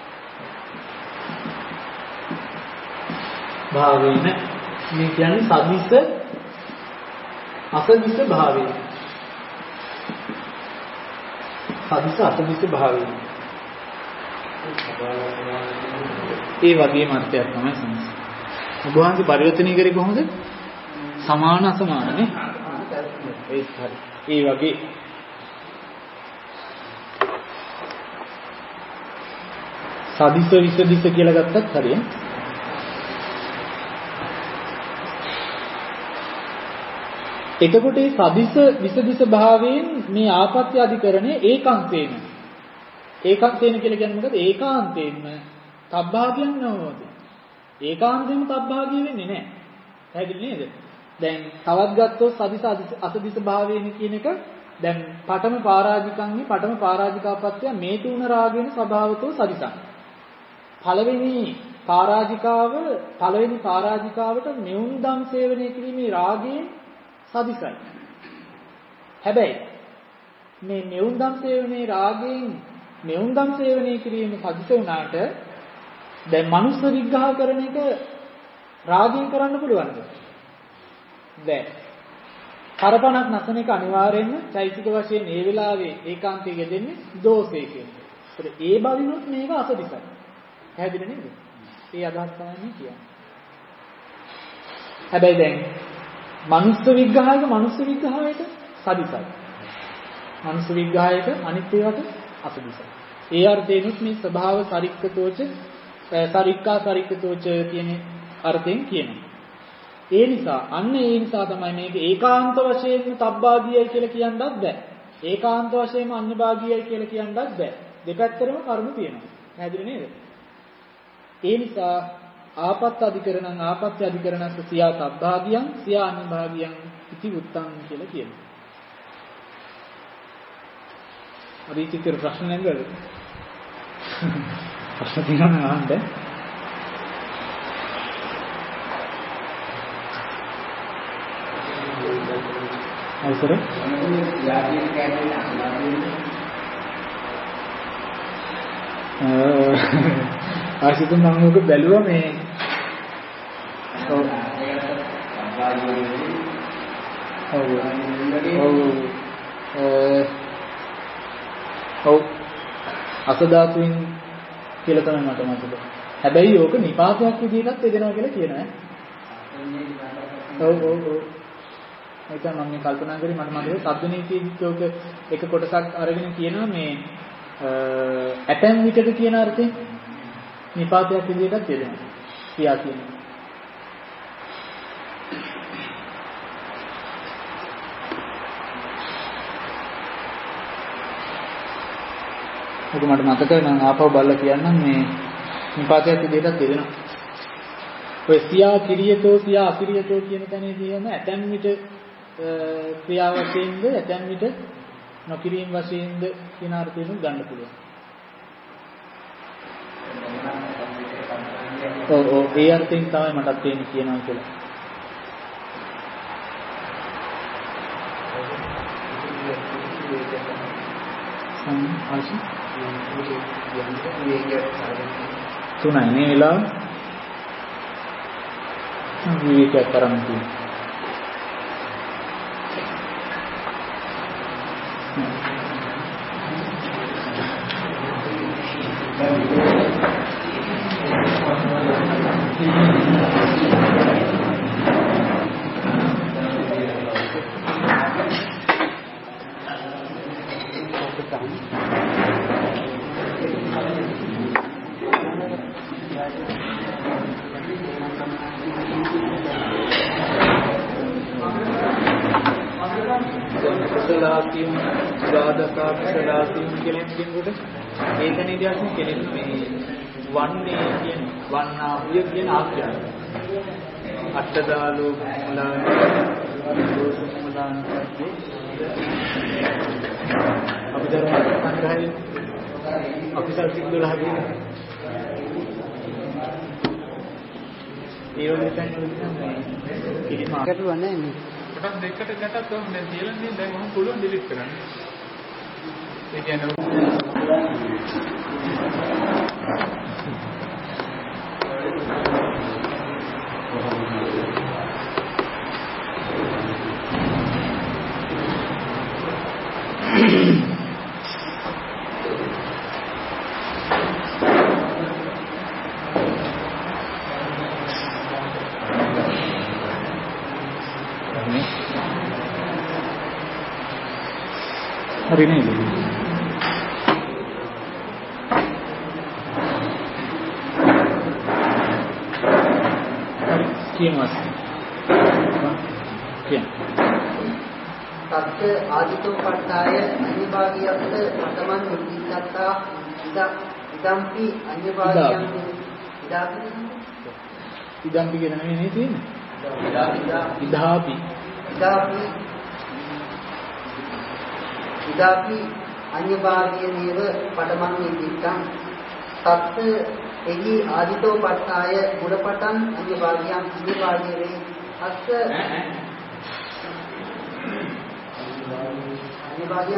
භාවයෙන් මේ කියන්නේ සදිස අසදිස භාවයෙන් සදිස අසදිස භාවයෙන් ඒ වගේම අර්ථයක් තමයි සම්ස. ඔබ වහන්සේ පරිවර්තනය කරේ කොහොමද? සමාන අසමාන නේ. ඒක හරි. ඒ වගේ සදිස විසදිස කියලා ගත්තත් හරිය. එතකොට මේ සදිස විසදිස භාවයෙන් මේ ආපත්‍ය අධිකරණේ ඒකාන්තේන. ඒකාන්තේන කියලා කියන්නේ මොකද? ඒකාන්තයෙන්ම තබ්භාගියන් නෝවද. ඒකාන්තයෙන්ම තබ්භාගිය වෙන්නේ නැහැ. පැහැදිලි නේද? දැන් තවත් ගත්තොත් සදිස අසදිස භාවයෙන් කියන එක දැන් පඨම පරාජිකංහි පඨම පරාජිකාපත්‍ය මේ තුන රාගයෙන් ස්වභාවතෝ සදිසං. පළවෙනි පරාජිකාවට මෙවුන් දම් සේවනය කිරීමේ රාගයෙන් සදිසයි. හැබැයි මේ මෙවුන් දම් සේවනයේ රාගයෙන් මෙවුන් දම් සේවනය කිරීම සදිස වුණාට දැන් මනුස්ස විග්ඝහ කරන එක රාගයෙන් කරන්න පුළුවන්ද? බැහැ. කරපණක් නැසන එක අනිවාර්යෙන්ම චෛතික වශයෙන් ඒ වෙලාවේ ඒකාන්තයේ යෙදෙන්නේ දෝෂේ කියන්නේ. ඒත් ඒ බලිනොත් මේක අසදිසයි. පැහැදිලි නේද? ඒ අදහස් තමයි කියන්නේ. හැබැයි දැන් මනුස්ස විග්ඝහයක මනුස්ස විග්ඝහයට සදිසයි. මනුස්ස විග්ඝහයක අනිත් ඒවාට අසදිසයි. ඒ අර්ථයෙන්ුත් මේ ස්වභාව සරික්කතෝච සරික්ඛා සරික්කතෝච කියන අර්ථයෙන් කියනවා. ඒ නිසා තමයි මේක ඒකාන්ත වශයෙන්ම තබ්බාගියයි කියලා කියන්නත් බෑ. ඒකාන්ත වශයෙන්ම අන්‍යභාගියයි කියලා කියන්නත් බෑ. දෙපැත්තටම කරුණු තියෙනවා. පැහැදිලි නේද? ඒ නිසා ආපත්‍ය අධිකරණස්ස සියා තබ්භාගියං සියා අන්‍යභාගියං ඉති උත්තං කියලා කියනවා. අරීචිතර ප්‍රශ්න නේද? ප්‍රශ්න තියෙනවා අහන්න. අවසර ආශිතුන් මම ඔක බැලුවා මේ ඔව් අසදාතුන් කියලා තමයි මට මතක. හැබැයි ඕක නිපාතයක් විදිහටත් එදෙනවා කියලා කියනවා ඈ. ඔව් ඒක මම මේ කල්පනා කරේ මට මතකයි සබ්දනීතියක එක කොටසක් අරගෙන කියනවා මේ ඇතැම් විටක කියන අර්ථයෙන් නිපාතයක් විදිහටත් කියනවා. ක්‍රියා කියනවා. ඒක මට මතකයි මම ආපහු බලලා කියන්නම් මේ නිපාතයක් විදිහට දෙදෙනවා. ඔය සියා කිරියතෝ සියා අකිරියතෝ කියන තැනේ තියෙන ඇතැම් විට ක්‍රියා වශයෙන්ද ඇතැම් විට නොකිරීම වශයෙන්ද කියන අර්ථයෙන් ගන්න පුළුවන්. ඔව් ඒ අර්ථයෙන් තමයි මටත් තේන්නේ කියනවා කියලා. ආශි තුනයි මේ වෙලාව විවේකයක් කරන්න තියෙනවා. ඒකනේදී අසු කෙනෙක් මේ වන්නේ කියන වන්නාවිය කියන ආඛ්‍යාන අට්ඨදාලෝ මුලාන දෝෂ මුලාන අපි ධර්ම සංග්‍රහයේ අපිසල් සික් 12 කියන ඒ වගේ තැන් වල මේ කිසිම ගැටලුවක් නැහැ මේ කොටස් දෙකකට ගැටත් ඔහොම දැන් තියලා දැන් මම පුළුවන් ඩිලීට් කරන්න. ඒ කියන්නේ hari ini kian mas kian තත්ත්‍ය ආදිතෝ පට්ඨාය අනිභාගියස්ස පඨමං මුද්ධිත්තා ඉදම්පි අනිභාගියං ඉදම්පි කියන නෙමෙයි නේ තියෙන්නේ ඉදාපි අඤ්ඤභාගියනේව පඨමං නිදිත්තං තත් එහි ආදිතෝ පට්ඨාය ගුණපටං අඤ්ඤභාගියං අඤ්ඤභාගියේ අස්ස අඤ්ඤභාගියන්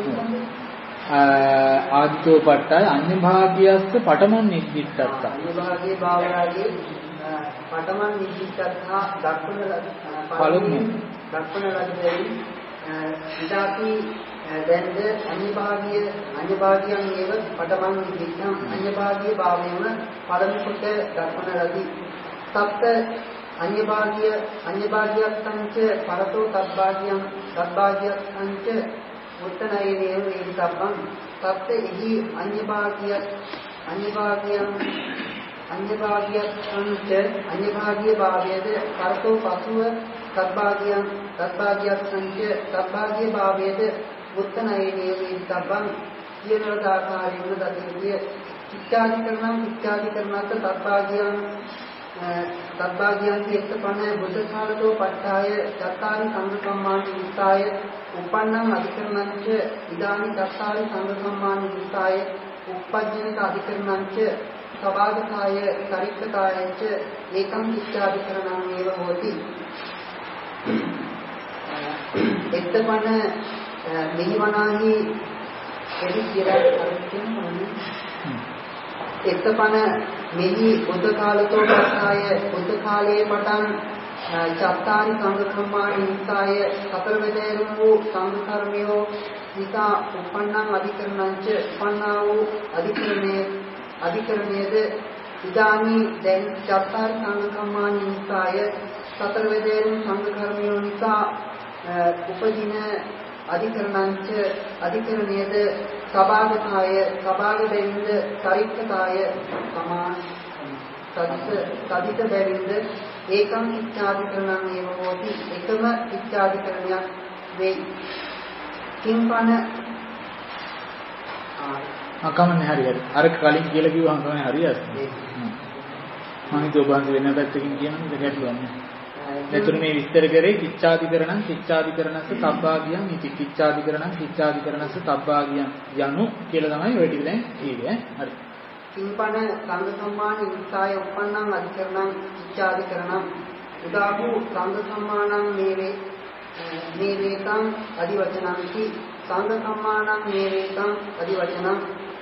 ආදිතෝ පට්ඨාය අඤ්ඤභාගියස්ස පඨමං නිදිත්තත්ත අඤ්ඤභාගියේ භාවයාගේ පඨමං නිදිත්තත්තා දක්වන ලද්දේ ඉදාපි දැන්ද අඤ්ඤභාගියන් ඒව පඨමං නිදිත්තං අඤ්ඤභාගියේ භාවයම පළමු කොට දක්වන ලදී. සත්ත අඤ්ඤභාගියස්සංච පරතෝ තත්භාගියස්සංච උත්තනයේනේව වේදිතබ්බං සත්ත එහි අඤ්ඤභාගියස්සංච අඤ්ඤභාගියේ භාවයද පරතෝ පසුව තත්භාගියස්සංච තත්භාගියේ භාවයද උත්තනයේනේව වේදිතබ්බං කියන ආකාරයෙන් දතිවිය චිත්තාධිකරණත් තත්භාගියන් එක්කපන බුද්ධ කාලතෝ පට්ඨාය චත්තාරි සංගසම්මාන විස්තාය උපන්නං අධිකරණංච ඉදානි චත්තාරි සංගසම්මාන විස්තාය උප්පජ්ජනික අධිකරණංච සබාධකාය සරික්කතායංච ඒකං චිත්තාධිකරණං ඒව හෝති. එක්කපන මෙහිවනාහි එදි කියලා අර්ථයෙන් එක්කපන මෙහි බුද්ධ කාලතෝ පට්ඨාය බුද්ධ කාලයේ පටන් චත්තාරි සංගකම්මා නිසාය සතර වේදේරුම් වූ සංකර්මියෝ නිසා උපන්නං අධිකරණංච උපන්නා වූ අධිකරණයේද ඉදානි දැන් චත්තාරි සංගකම්මා නිසාය සතර වේදේරුම් සංකර්මියෝ නිසා උපදින අධිකරණංච අධිකරණයේද සබාගතාය සබාග බැවින්ද සරික්කතාය සමාන සදිත බැවින්ද ඒකම් ඉච්ඡාධිකරණං ඒව හෝති එකම ඉච්ඡාධිකරණයක් වෙයි. කිම්පන කමන්නේ හරියට. අර කලින් කියලා කිව්වම තමයි හරියට. මම හිතුව බං වෙන පැත්තකින් කියනොත් ඒක ගැටලුවක් නෑ. එතන මේ විස්තර කරේ කිච්ඡාදිකරණං කිච්ඡාදිකරණස්ස තබ්බාගියං ඉති කිච්ඡාදිකරණං කිච්ඡාදිකරණස්ස තබ්බාගියං යනු කියලා තමයි ඔය ටික දැන් කිව්වේ. හරි. කිම්පන සංඝ සම්මාන විස්සාය උප්පන්නං අධිකරණං කිච්ඡාදිකරණං උදාපු සංඝ සම්මානං මේවේතං අදිවචනං කි සංඝ සම්මානං මේවේතං අදිවචනං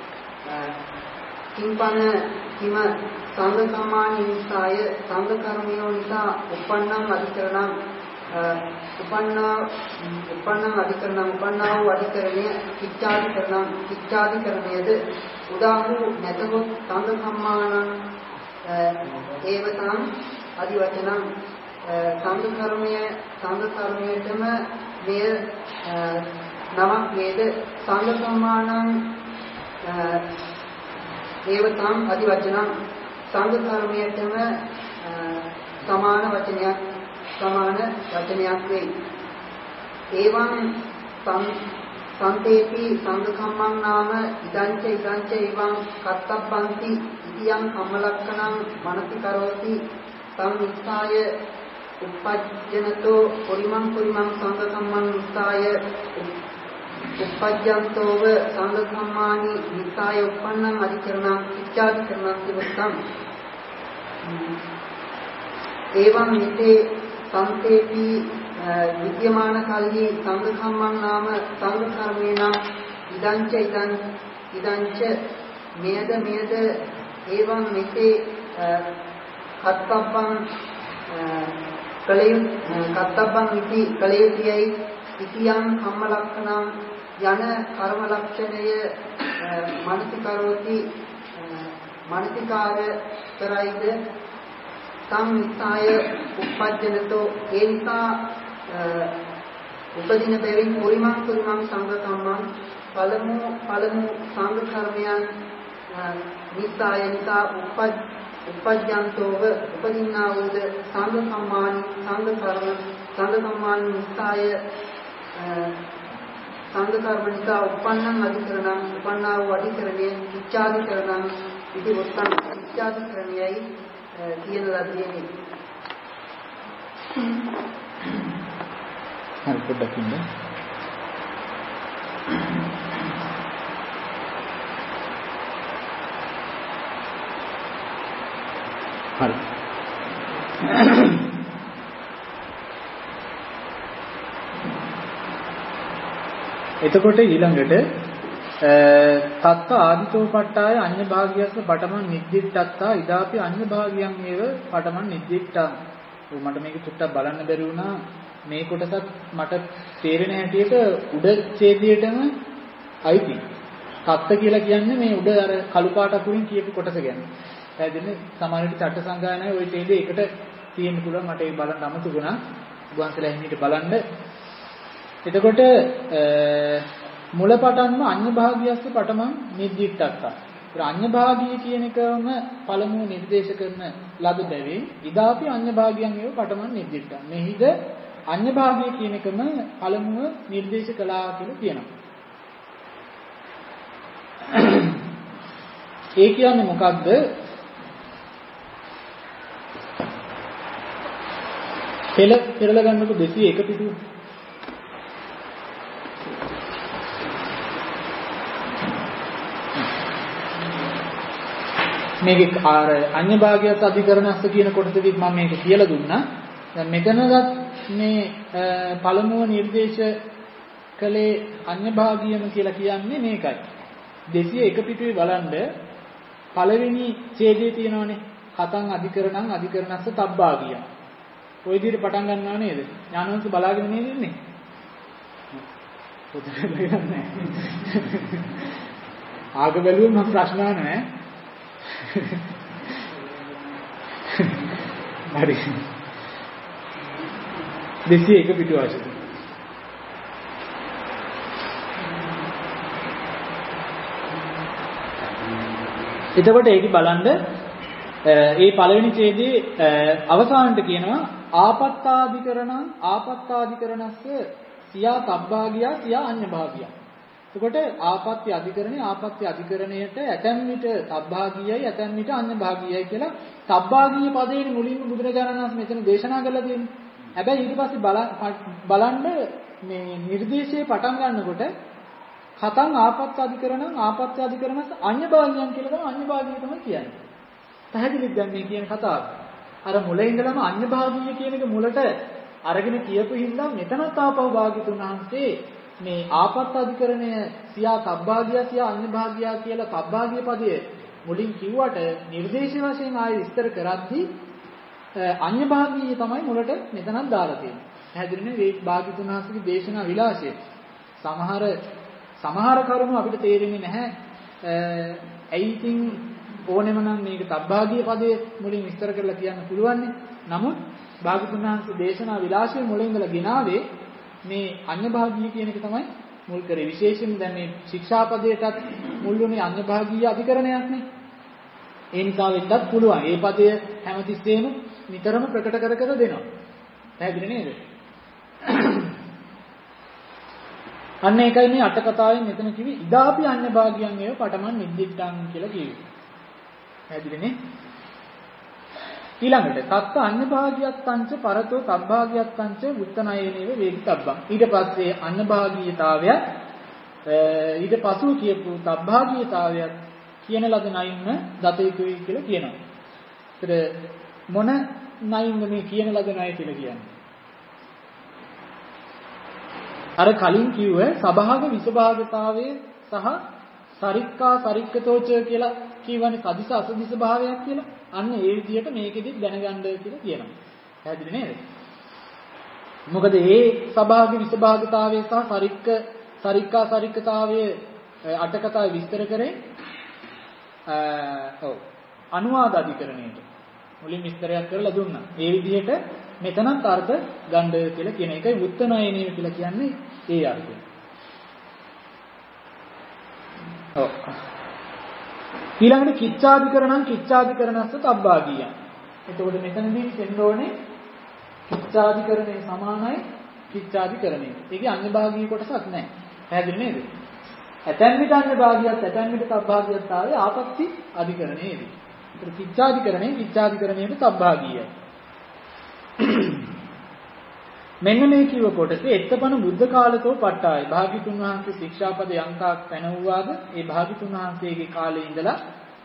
කිම්පන කිම සංඝ සම්මාන විස්සාය සංඝ කර්මයෝ නිසා උප්පන්නං අධිකරණං උපන්නං අධිකරණං උපන්නා වූ අධිකරණය කිච්ඡාදිකරණයද උදාහු නැතහොත් සංඝ සම්මානං ඒවතං අදිවචනං සංඝ කර්මයටම මෙය නමක් වේද සංඝ සම්මානං ඒවතං අදිවචනං සංඝ කර්මයටම සමාන වචනයක් වේ. එවං සංතේපි සංඝ කම්මං නාම ඉදංච එවං කත්තබ්බන්ති ඉතියං කම්මලක්ඛණං මනසි කරෝති සංනිස්සාය උප්පජ්ජනතෝ පරිමං සංඝ කම්මං නිස්සාය උප්පජ්ජන්තෝව සංඝ කම්මානි නිස්සාය උප්පන්නං අධිකරණං ඉච්ඡාදිකරණං තිවත්තං එවං නිතේ සංතේපි විද්‍යමාන කල්හි සංඝ කම්මං නාම සංඝ කර්මේන ඉදංච මෙයද එවං නිතේ කත්තබ්බං ඉති කලේතියයි ඉතියං කම්මලක්ඛණං යන කර්ම ලක්ෂණය මනසිකාරෝති මනසිකාර කරයිද සංනිස්සාය උප්පජ්ජනතෝ ඒ නිසා උපදින බැවින් පරිමං සංඝ කම්මං පළමු සංඝ කර්මයන් නිස්සාය නිසා උපජ්ජන්තෝව උපදින්නා වූද සංඝ කම්මාන නිස්සාය සංඝ කර්ම නිසා උපන්නං අධිකරණං උපන්නා වූ අධිකරණය ඉච්ඡාදිකරණං ඉති වත්තං ඉච්ඡාදිකරණයයි කියන ලබන්නේ. හරි පොඩ්ඩක් ඉන්න. හරි. එතකොට ඊළඟට තත්ත ආදිතෝ පට්ඨාය අඤ්ඤ භාගියස්ස පඨමං නිද්දිට්ඨත්තා ඉදාපි අඤ්ඤ භාගියං ඒව පඨමං නිද්දිට්ඨං. මට මේක චුට්ටක් බලන්න බැරි වුණා. මේ කොටසත් මට තේරෙන හැටියට උඩ ඡේදයටම අයිති. තත්ත කියලා කියන්නේ මේ උඩ අර කළු පාට අකුරින් කියපු කොටස ගැන. පැහැදිලිද? සමානට චට්ට සංගායනාවේ ওই ඡේදය එකට තියෙන්න පුළුවන්. මට ඒක බලන්න අමතකුණා. උගන්සලා හිමීට බලන්න. එතකොට මුලපටන්ම අඤ්ඤ භාගියස්ස පඨමං නිද්දිට්ඨත්තා. ඒතර අඤ්ඤ භාගිය කියන එකම පළමුව නිර්දේශ කරන ලද බැවින් ඉදාපි අඤ්ඤ භාගියන් ඒව පඨමං නිද්දිට්ඨා. මෙහිද අඤ්ඤ භාගිය කියන එකම පළමුව නිර්දේශ කළා කියලා කියනවා. ඒ කියන්නේ මොකක්ද? පෙරලා ගන්නකොට 201 පිටුව. මේක අඤ්ඤ භාගයත් අධිකරණස්ස කියන කොටසදී මම මේක කියලා දුන්නා. දැන් මෙතනවත් මේ පළමුව නිර්දේශ කළේ අඤ්ඤ භාගියම කියලා කියන්නේ මේකයි. 201 පිටුවේ බලන්න පළවෙනි ඡේදයේ තියෙනවනේ කතං අධිකරණස්ස තබ්බාගිය. ওই විදිහට පටන් ගන්නවා නේද? ඥානවන්ත බලාගෙන නේද ඉන්නේ? පොතේ බලන්නේ. ආග බැලුවම මම ප්‍රශ්න නැහැ. හරි. 201 පිටුව ආශිත. එතකොට ඒක බලන්න ඒ පළවෙනි ඡේදයේ අවසානට කියනවා ආපත්තාදිකරණං ආපත්තාදිකරණස්ස සියා තබ්බාගියා සියා අඤ්ඤ භාගියා. එතකොට ආපත්‍ය අධිකරණයට ඇතැම් විට සබ්භාගීයයි ඇතැම් විට අඤ්ඤභාගීයයි කියලා සබ්භාගීය පදයෙන් මුලින්ම බුදුරජාණන් වහන්සේ මෙතන දේශනා කරලා තියෙනවා. හැබැයි ඊට පස්සේ බලන්න මේ නිර්දේශයේ පටන් ගන්නකොට කතං ආපත්‍ය අධිකරණස් අඤ්ඤභාගියන් කියලා තමයි අඤ්ඤභාගීය තමයි කියන්නේ. පැහැදිලිද දැන් මේ කියන කතාව? අර මුලින් ඉඳලම අඤ්ඤභාගීය කියන එක මුලට අරගෙන කියපු හින්දා මෙතනත් ආපහු භාග්‍යතුන් වහන්සේ මේ ආපත්‍ය අධිකරණය සියා සබ්භාගියා සියා අඤ්ඤභාගියා කියලා සබ්භාගිය පදයේ මුලින් කිව්වට නිර්දේශ වශයෙන් ආයෙ විස්තර කරද්දී අඤ්ඤභාගීය තමයි මුලට මෙතනක් දාලා තියෙන්නේ. පැහැදිලිනේ මේ භාග්‍යතුන් වහන්සේගේ දේශනා විලාසය. සමහර කරුණු අපිට තේරෙන්නේ නැහැ. ඇයි ඉතින් ඕනෙම නම් මේක සබ්භාගීය පදයේ මුලින් විස්තර කරලා කියන්න පුළුවන්නේ. නමුත් භාග්‍යතුන් වහන්සේ දේශනා විලාසයේ මුලින් ඉඳලා ගෙනාවේ මේ අඤ්ඤභාගීය කියන එක තමයි මුල් කරේ. විශේෂයෙන් දැන් මේ ශික්ෂාපදයටත් මුල් වුණේ අඤ්ඤභාගීය අධිකරණයක් නේ. ඒ නිසා වෙන්නත් පුළුවන්. මේ පදය හැමතිස්සෙම නිතරම ප්‍රකට කර දෙනවා. පැහැදිලි නේද? අන්න ඒකයි මේ අට කතාවෙන් මෙතන කිව්වේ ඉදාපි අඤ්ඤභාගියන් ඒව පඨමන් නිද්දිට්ඨං කියලා කිව්වේ. පැහැදිලිනේ? ඊළඟට තත්ත අඤ්ඤභාගියත්තංච පරතෝ සබ්භාගියත්තංච උත්තනයේනේව වේදිතබ්බං. ඊට පස්සේ අඤ්ඤභාගීයතාවය ඊට පසු කියපු සබ්භාගීයතාවය කියන ලද නයින්ම දත යුතුයි කියලා කියනවා. ඒතර මොන නයින්ද මේ කියන ලද ණය කියලා කියන්නේ? අර කලින් කිව්ව සබහාග විසභාගතාවයේ සහ සරික්කා සරික්කතෝච කියලා කියවනේ සදිස අසදිස භාවයක් කියලා. අන්න ඒ විදිහට මේකෙදිත් දැනගන්න කියලා කියනවා. පැහැදිලි නේද? මොකද මේ සබහාග විසභාගතාවයේ සහ සරික්කා සරික්කතාවයේ අට කතාවේ විස්තර කරේ අනුවාද අධිකරණයට මුලින් විස්තරයක් කරලා දුන්නා. ඒ විදිහට මෙතනත් අර්ථ ගන්න කියලා කියන එකයි උත්තනයනීය කියලා කියන්නේ ඒ අර්ථය. ඔව්. ඊළඟට කිච්ඡාධිකරණස්ස තබ්බාගීයන්. එතකොට මෙතනදී දෙන්න ඕනේ කිච්ඡාධිකරණේ සමානයි කිච්ඡාධිකරණේ. ඒකේ අඤ්ඤභාගී කොටසක් නැහැ. පැහැදිලි නේද? ඇතැම් විට අඤ්ඤභාගියත් ඇතැම් විට තබ්බාගියත් ආවේ ආපත්‍ති අධිකරණේදී. ඒතර කිච්ඡාධිකරණයට තබ්බාගීයයි. මෙන්න මේ කිව්ව කොටසේ එත්තපන බුද්ධ කාලතෝ පට්ටාය භාග්‍යතුන් වහන්සේ ශික්ෂාපද යන්තාක් පැනවුවාද ඒ භාග්‍යතුන් වහන්සේගේ කාලේ ඉඳලා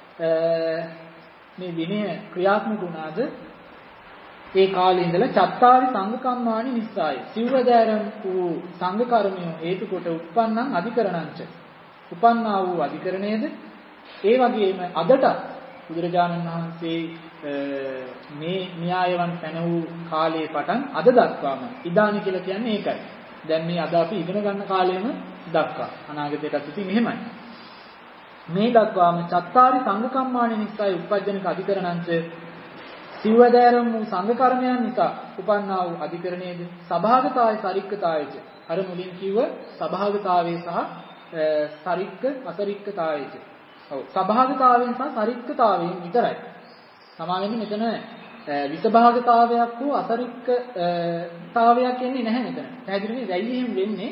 මේ විනය ක්‍රියාත්මක වුණාද ඒ කාලේ ඉඳලා චත්තාරි සංඝකම්මානි නිස්සාය සිව්වදෑරම් වූ සංඝ කර්මය හේතු කොට උප්පන්නං අධිකරණංච උපන්නා වූ අධිකරණයේද ඒ වගේම අදට බුදුරජාණන් වහන්සේ මේ න්‍යායවන් පැන වූ කාලයේ පටන් අද දක්වාම ඉදානි කියලා කියන්නේ ඒකයි. දැන් මේ අද අපි ඉගෙන ගන්න කාලෙම දක්වා අනාගතයටත් ඉතින් මෙහෙමයි. මේ දක්වාම චත්තාරි සංඝකම්මානි නිස්සාය උපජ්ජනක අධිකරණංච සිව්වදෑරම් වූ සංඝ කර්මයන් නිසා උපන්නා වූ අධිකරණයේද සභාගතාය සරික්කතායච අර මුලින් කිව්ව සභාගතාවයේ සහ සරික්ක අසරික්කතායච. ඔව් සභාගතාවයෙන් සහ සරික්කතාවයෙන් විතරයි. සමාවෙන්නේ මෙතන විසභාගතාවයක් හෝ අසරික්කතාවයක් එන්නේ නැහැ මෙතන. පැහැදිලිනේ? ඇයි එහෙම වෙන්නේ?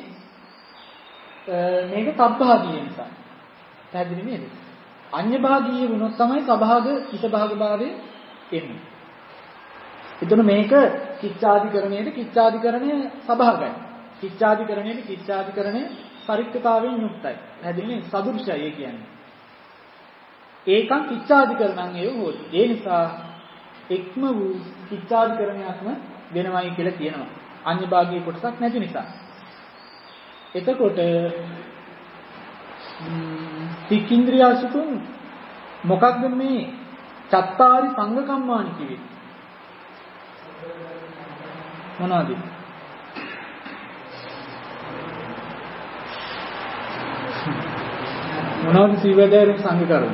මේක සබ්භාගීය නිසා. පැහැදිලි නේද? අඤ්ඤභාගීය වුණොත් තමයි සභාග විසභාගභාවය එන්නේ. එතන මේක කිච්ඡාධිකරණය සභාගයි. කිච්ඡාධිකරණය සරික්කතාවයෙන් යුක්තයි. පැහැදිලිනේ? සදුරුෂයි කියන්නේ. ඒකම් කිච්ඡාධිකරණං ඒව හොත්. ඒ නිසා එක්ම වූ කිච්ඡාධිකරණයක්ම වෙනවයි කියලා කියනවා. අඤ්ඤභාගීය කොටසක් නැති නිසා. එතකොට සික්ඛින්ද්‍රියාසුතුන් මොකක්ද මේ චත්තාරි සංඝකම්මානි කිව්වේ? මොනවද? මොනවද සිව්වැදෑරුම් සංඝ කර්ම?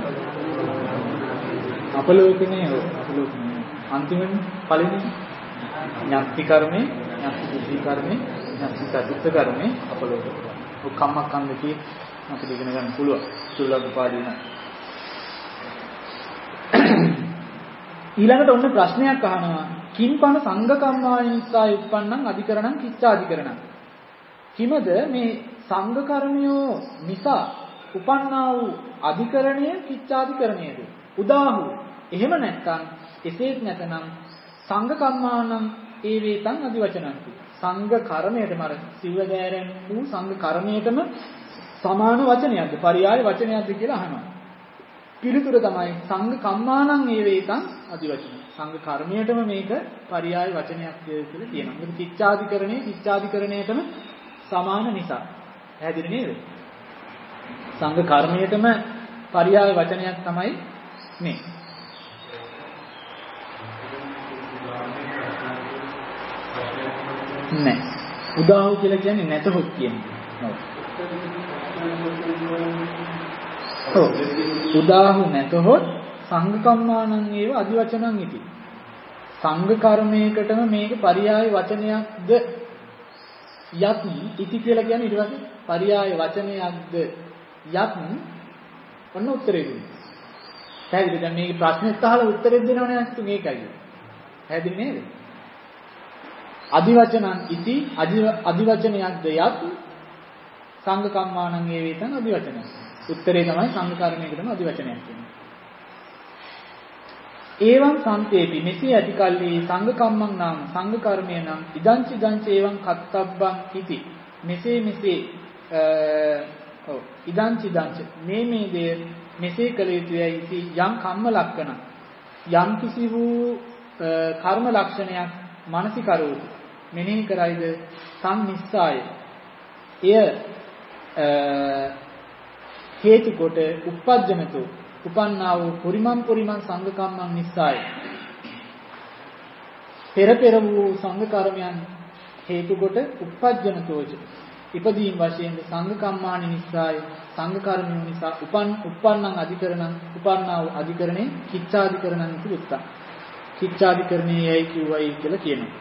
අපලෝකනේ අන්තිමනේ පළවෙනි ඥාති කර්මේ, ඥාති සුද්ධි කර්මේ, ඥාති සතුත්ත කර්මේ අපලෝක. ඔක් කම්මක්ඛන්දකේ අපිට ඉගෙන ගන්න පුළුවන්. සුලභ පාඩින. ඊළඟට ඔන්න ප්‍රශ්නයක් අහනවා. කිම්පන සංඝ කම්මානිසා උප්පන්නං අධිකරණං කිච්ඡාධිකරණං. කිමද මේ සංඝ කර්මයෝ නිසා උපන්නා වූ අධිකරණය කිච්ඡාධිකරණයද උදාහු. එහෙම නැත්නම් එසේත් නැතනම් සංඝ කම්මානම් ඒ වේතං අධිවචනන්ති. සංඝ කර්මයටම අර සිවදෑරෙන් වූ සංඝ කර්මයටම සමාන වචනයක්ද පරියාය වචනයක්ද කියලා අහනවා. පිළිතුර තමයි සංඝ කම්මානම් ඒ වේතං අධිවචන. සංඝ කර්මයටම මේක පරියාය වචනයක් කියලා කියනවා. මොකද කිච්ඡාධිකරණයටම සමාන නිසා. පැහැදිලි නේද? සංඝ කර්මයටම පරියාය වචනයක් තමයි මේ. නෑ. උදාහරණ කියලා කියන්නේ නැතහොත් කියන්නේ. ඔව්. උදාහරණ නැතහොත් සංඝ කම්මානං ඒව අදිවචනං ඉති. සංඝ කර්මයකටම මේක පරියාය වචනයක්ද යත් ඉති කියලා කියන්නේ ඊට පස්සේ පරියාය වචනයක්ද යත් ඔන්න උත්තරේ දුන්නේ. පැහැදිලිද? දැන් මේකේ ප්‍රශ්නෙත් අහලා උත්තරේ දෙනවනේ නැත්තු මේකයි. පැහැදිලි නේද? අදිවචනං ඉති අදිවචනයක්ද යත් සංඝ කම්මානං ඒ වේතං අදිවචනං. උත්තරේ තමයි සංඝ කර්මයකටම අදිවචනයක් කියන්නේ. ඒවං සම්පේපි මෙසේ ඇති කල්හි සංඝ කම්මං නාම සංඝ කර්මය නම් ඉදංචි දංච ඒවං කත්තබ්බං ඉති. මෙසේ ඉදංචි දංච මේ දේ මෙසේ කළ යුතුයයි ඉති යම් කම්ම ලක්ෂණ යම් කිසි වූ කර්ම ලක්ෂණයක් මානසිකරෝධ මෙනෙහි කරයිද සම්නිස්සාය එය හේතු කොට උප්පජ්ජනතෝ උපන්නා වූ පුරිමං සංඝ කම්මං නිස්සාය පෙර වූ සංඝ කර්මයන් හේතු කොට උප්පජ්ජනතෝච ඉපදීම් වශයෙන් සංඝ කම්මානි නිස්සාය සංඝ කර්මයන් නිසා උපන්නං අධිකරණං උපන්නා වූ අධිකරණේ කිච්ඡාධිකරණං කිව්වා. කිච්ඡාධිකරණේ යයි කිව්වයි කියලා කියනවා.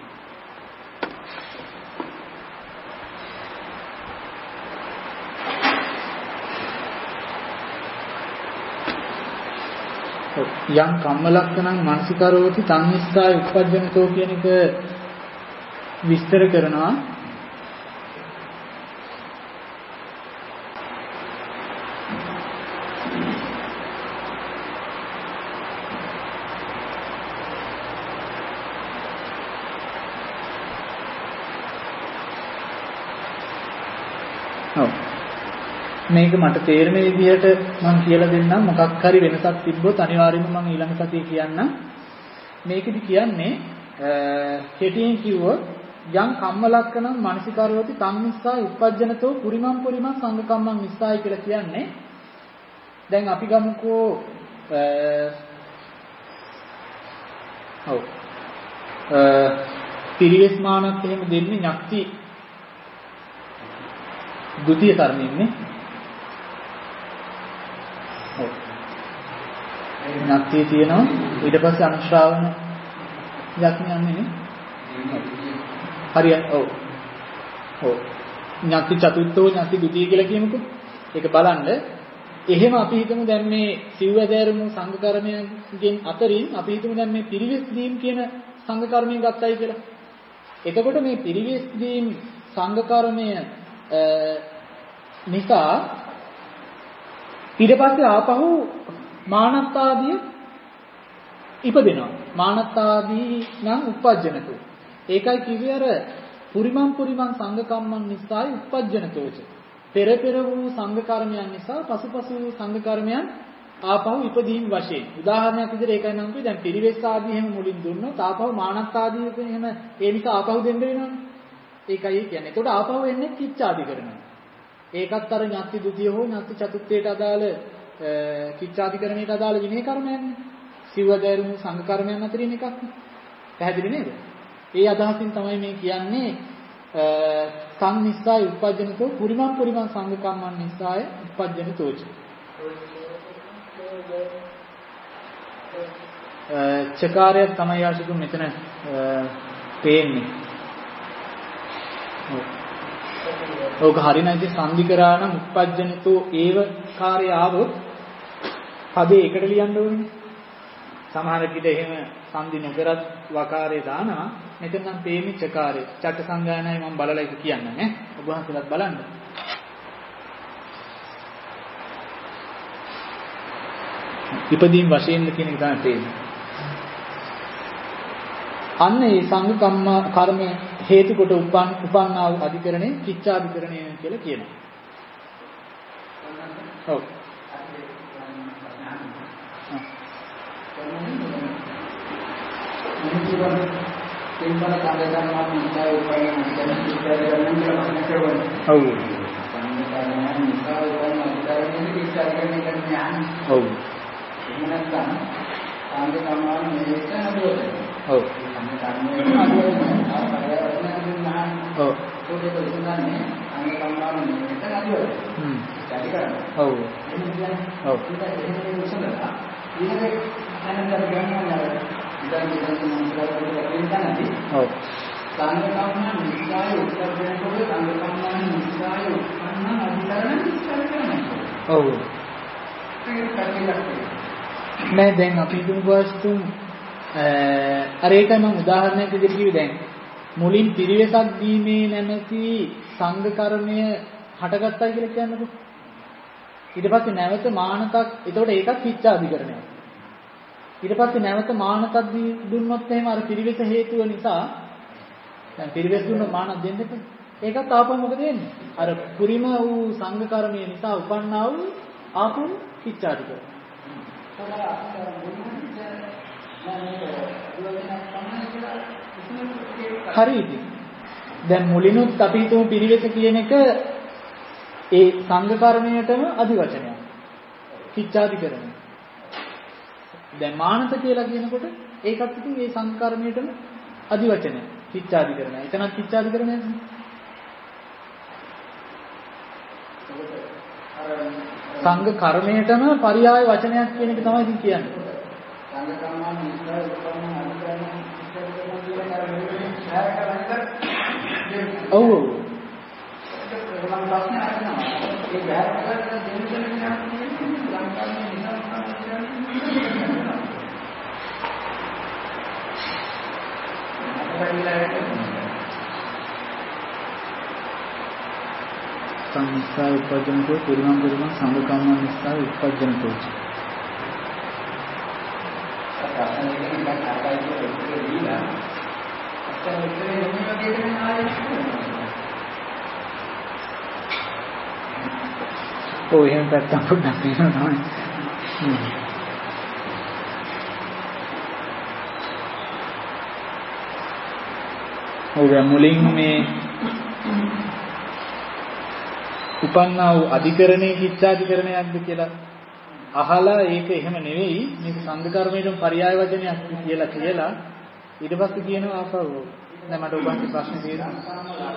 යම් කම්ම ලක්ෂණං මානසිකරෝති තන්නිස්සාය උප්පජ්ජනතෝ කියන එක විස්තර කරනවා. මේක මට තේරෙන විදිහට මම කියලා දෙන්නම්. මොකක් හරි වෙනසක් තිබ්බොත් අනිවාර්යයෙන්ම මම ඊළඟ සතියේ කියන්නම්. මේකෙදි කියන්නේ කෙටියෙන් කිව්වොත් යම් කම්ම ලක්ෂණං මානසිකරෝති තම්නිස්සාය උප්පජ්ජනතෝ පුරිමං සංඝ කම්මං නිස්සාය කියලා කියන්නේ. දැන් අපි ගමුකෝ පිරිවෙස් මානත් එහෙම දෙන්නේ ඥක්ති ද්විතීය කර්මෙන්නේ. ඥක්තිය තියෙනවා ඊට පස්සේ අනුශ්‍රාවණ යක්ඥයන්නේ නේ. හරියට ඔව්. ඥක්ති චතුර්ථෝ ඥක්ති ද්විතීය කියලා කියමුකෝ. ඒක බලන්න. එහෙම අපි හිතමු දැන් මේ සිව්වැදෑරුණු සංඝ කර්මයෙන් අතරින් අපි හිතමු දැන් මේ පිරිවෙස් දීම් කියන සංඝ කර්මය ගත්තයි කියලා. එතකොට මේ පිරිවෙස් දීම් සංඝ කර්මය නිසා ඊට පස්සේ ආපහු මානත්තාදී ඉපදෙනවා. මානත්තාදී නම් උප්පජ්ජනතෝ. ඒකයි කිව්වේ අර පුරිමං සංඝ කම්මං නිසායි උප්පජ්ජනතෝච. පෙර වූ සංඝ කර්මයන් නිසා පසුපසු වූ සංඝ කර්මයන් ආපහු ඉපදීම් වශයෙන්. උදාහරණයක් විදිහට ඒකයි නම් කිව්වේ දැන් පිරිවෙස් ආදී එහෙම මුලින් දුන්නොත් ආපහු මානත්තාදී එහෙම ඒ නිසා ආපහු දෙන්න වෙනවනේ. ඒකයි කියන්නේ. එතකොට ආපහු එන්නේ කිච්ඡාධිකරණය. ඒකත් අර ඥාති ද්විතීය හෝ ඥාති චතුර්ථයට අදාළ කිච්ඡාධිකරණයට අදාළ විනය කර්මයන්නේ. සිව්වැදෑරුණු සංඝ කර්මයන් අතරින් එකක්. පැහැදිලි නේද? ඒ අදහසින් තමයි මේ කියන්නේ සංනිස්සාය උප්පජ්ජනතෝ පුරිමං සංඝ කම්මං නිස්සාය උප්පජ්ජනතෝච. චකාරය තමයි ආශිකු මෙතන පේන්නේ. ඕක හරියනයිද සංදි කරා නම් උප්පජ්ජනතෝ ඒව කාර්ය ආවොත් පදේ එකට ලියන්න ඕනේ. සමහර කිට එහෙම සංදි නොකරත් වකාරේ දානවා. මෙතන නම් පේන්නේ චකාරේ. චක්ක සංගායනයි මම බලලා ඒක කියන්නම් ඈ. ඔබ වහන්සේලාත් බලන්න. ඉපදීම් වශයෙන් කියන එක තමයි තේරෙන්නේ. අන්න ඒ සංඝ කර්ම හේතු කොට උපන්නා වූ අධිකරණය කිච්ඡාධිකරණය කියලා කියනවා. ඔව්. සිම්පල සංගතනවා නිසා උපයන අධිකරණ කිච්ඡාධිකරණය කියලා ප්‍රශ්න කරනවා. ඔව්. සංගතනවා නිසා උපයන අධිකරණය කිච්ඡාධිකරණය කියන්නේ යන්නේ. ඔව්. එහෙම නැත්නම් සංගතනවා මේක නඩුවද? ඔව්. සංගතනවා නඩුවද? ඔව්. පොඩේ දුන්නන්නේ සංගතනවා මේක නඩුවද? කිච්ඡාධිකරණය. ඔව්. එහෙම කියන්නේ ඔව්. ඒක උසලලා ඊළඟ අනන්තර ගණනවල ඉතින් ඔව් සංගතම්ම නිසාය උත්තරගෙනකොට සංගතම්ම නිසාය උත්පන්න අධිකරණ නිස්සාරණය. ඔව්. මේ දැන් අපි හිතමු වස්තු අර ඒකයි මම උදාහරණයක් විදිහට කිව්වේ දැන් මුලින් පිරිවෙසක් දීමේ නැමැති සංඝ කර්මය හටගත්තයි කියලා කියන්නකො. ඊට පස්සේ නැවත මානතක් එතකොට ඒකත් කිච්ඡාධිකරණයක්. ඊට පස්සේ නැවත මානතක් දුන්නොත් එහෙම අර පිරිවෙස හේතුව නිසා දැන් පිරිවෙස් දුන්නොත් මානක් දෙන්න එපා. ඒකත් ආපහු මොකද වෙන්නේ? අර පුරිම වූ සංඝ කර්මය නිසා උපන්නා වූ ආපහු කිච්ඡාධිකරණය. හරිද? දැන් මුලිනුත් අපි හිතමු පිරිවෙස කියන එක ඒ සංඝ කර්මයටම අදිවචනයක්. කිච්ඡාධිකරණය. දැන් මානත කියලා කියනකොට ඒකත් ඉතින් ඒ සංඝ කර්මයටම අදිවචනයක්. කිච්ඡාධිකරණය. එතනත් කිච්ඡාධිකරණයක්. සංඝ කර්මයටම පරියාය වචනයක් කියන එක තමයි ඉතින් කියන්නේ. සංඝ කර්මයන් නිසා උපන්න අධිකරණ කිච්ඡාධිකරණ කියන කරන්නේ ඔව් ඔව්. ඒක ප්‍රශ්න අහනවා. ඒ බෑරකට දෙන්න දෙන්නේ ලංකාවේ සංස්ථා උපජනකෝ පුරිමං සංඝ කම්මං නිස්සා උපජනකෝ. ඔය එහෙම පැත්තක් පොඩ්ඩක් වෙනවා. ඔය මුලින් මේ උපන්නා වූ අධිකරණේ කිච්ඡාධිකරණයක්ද කියලා අහලා ඒක එහෙම නෙවෙයි මේක සංඝ කර්මයටම පරියාය වචනයක් කියලා ඊට පස්සේ කියනවා ආපහු දැන් මට ඔබන්ගේ ප්‍රශ්නේ තේරෙනවා.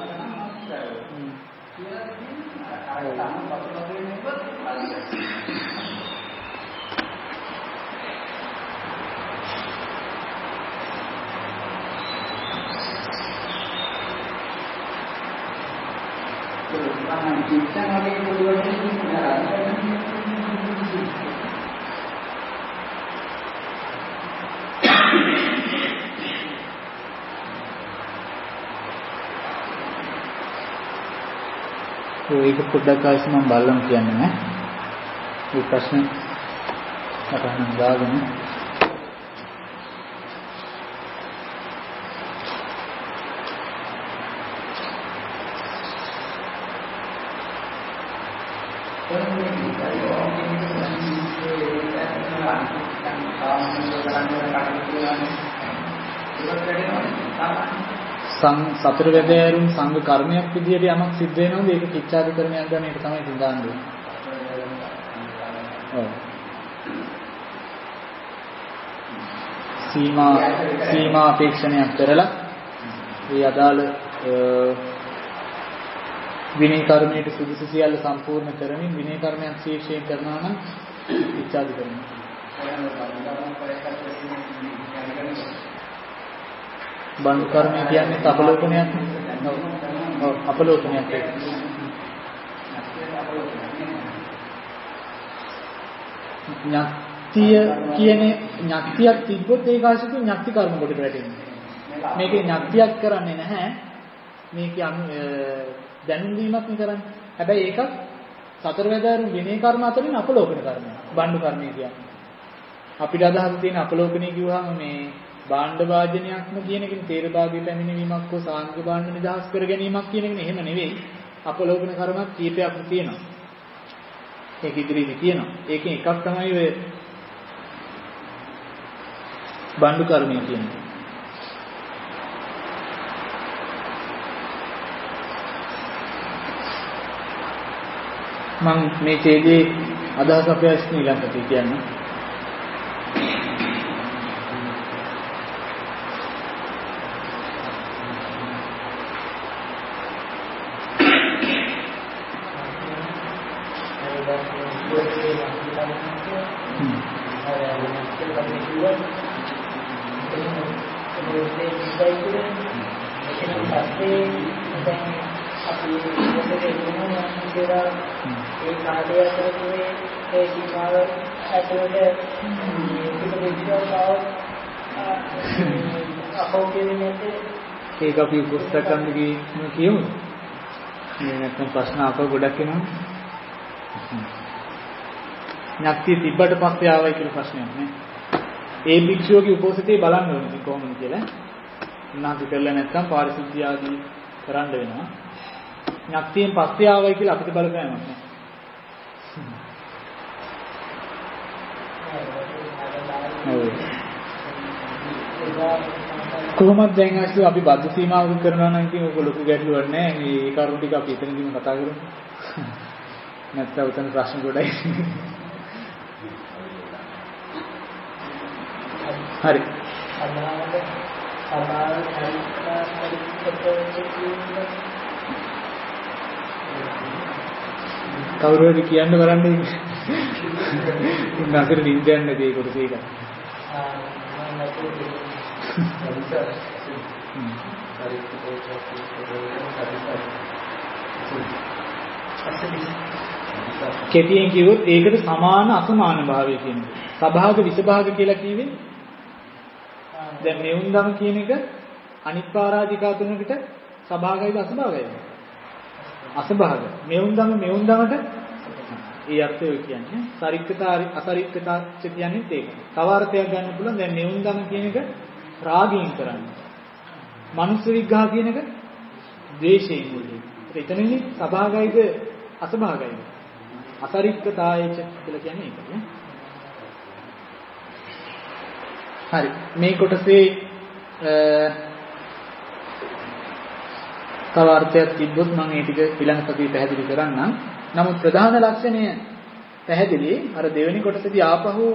ඒක පොඩ්ඩක් ආයෙත් මම බලන්න කියන්නේ නේ. ඒ ප්‍රශ්නේ අතහනම් දාගෙන සතර වැදෑරුම් සංඝ කර්මයක් විදියට යමක් සිද්ධ වෙනවද ඒක කිච්ඡාධිකරණයක් ගන්න එක තමයි සිතාන්නේ. ඔව්. සීමා අපේක්ෂණයක් කරලා ඒ අදාළ විනය කර්මයට සුදුසු සියල්ල සම්පූර්ණ කරමින් විනය කර්මයක් ශීර්ෂයෙන් කරනවා නම් කිච්ඡාධිකරණය. බණ්ඩු කර්මය කියන්නේ අපලෝකනයක්. ඔව් අපලෝකනයක්. ඥාතිය කියන්නේ ඥාතියක් තිබ්බොත් ඒක ආශිතු ඥාති කර්ම කොට වැටෙන්නේ. මේකේ ඥාතියක් කරන්නේ නැහැ. මේක දැනුම් දීමක් නේ කරන්නේ. හැබැයි ඒකත් සතර වේදාරුන් විනය කර්ම අතරින් අපලෝකන කර්මයක්. බණ්ඩු කර්මය කියන්නේ. අපිට අදහස් තියෙන අපලෝකණය කිව්වහම මේ භාණ්ඩ වාදනයක්ම කියන එකනේ තේර භාගයේ පැමිණීමක් හෝ සාංග භාණ්ඩ නිදහස් කර ගැනීමක් කියන එකනේ. එහෙම නෙවෙයි. අපලෝකන කර්මයක් කීපයක් තියෙනවා. ඒක ඉදිරියේදී කියනවා. ඒකෙන් එකක් තමයි ඔය බණ්ඩු කර්මය කියන්නේ. මම මේ ඡේදයේ අදහස් අපේ ශ්‍රීලංකතේ කියන්නේ ඒක අපි පුස්තකම් ගිහින් කියමු. මේ නැත්නම් ප්‍රශ්න අප ගොඩක් එනවා. ඥාති තිබ්බට පස්සේ ආවයි කියලා ප්‍රශ්නයක් නෑ. ඒ භික්ෂුවගේ උපෝසතේ බලන්න ඕනේ කොහොමද කියලා. උන්වහන්සේ කරලා නැත්නම් පාරිශුද්ධිය ආදී කරන්න වෙනවා. ඥාතියෙන් පස්සේ ආවයි කියලා අපිට බලපෑමක් නෑ. කොහොමද දැන් අයිසු අපි බද්ධ සීමාවක කරනවා නම් ඉතින් ඔක ලොකු ගැටලුවක් නෑ. මේ කරුණු ටික අපි එතනදීම කතා කරමු. නැත්නම් උතන ප්‍රශ්න ගොඩයි. හරි. කවුරු හරි කියන්න බලන්න. ඉන්නතර නින්දයන් නැති ඒක කොටස ඒක. කෙටියෙන් කිව්වොත් ඒකට සමාන අසමාන භාවය කියන්නේ. සභාග විසභාග කියලා කිව්වේ දැන් මෙවුන්දම කියන එක අනිත් පාරාජිකා තුනකට සභාගයද අසභාගයද? අසභාග. මෙවුන්දමට ඒ අර්ථය කියන්නේ සරික්කතා අසරික්කතා කියන්නේ ඒක. තව අර්ථයක් ගන්න පුළුවන් දැන් මෙවුන්දම කියන එක රාගයෙන් කරන්නේ. මනුස්ස විග්ඝා කියන එක ද්වේෂයෙන් මුල්ලේ. එතනනේ සභාගයද අසභාගයද? අසරික්කතායච කියලා කියන්නේ ඒකනේ. හරි. මේ කොටසේ තව අර්ථයක් තිබ්බොත් මම ඒ ටික ඊළඟ සතියේ පැහැදිලි කරන්නම්. නමුත් ප්‍රධාන ලක්ෂණය පැහැදිලි. අර දෙවෙනි කොටසේදී ආපහු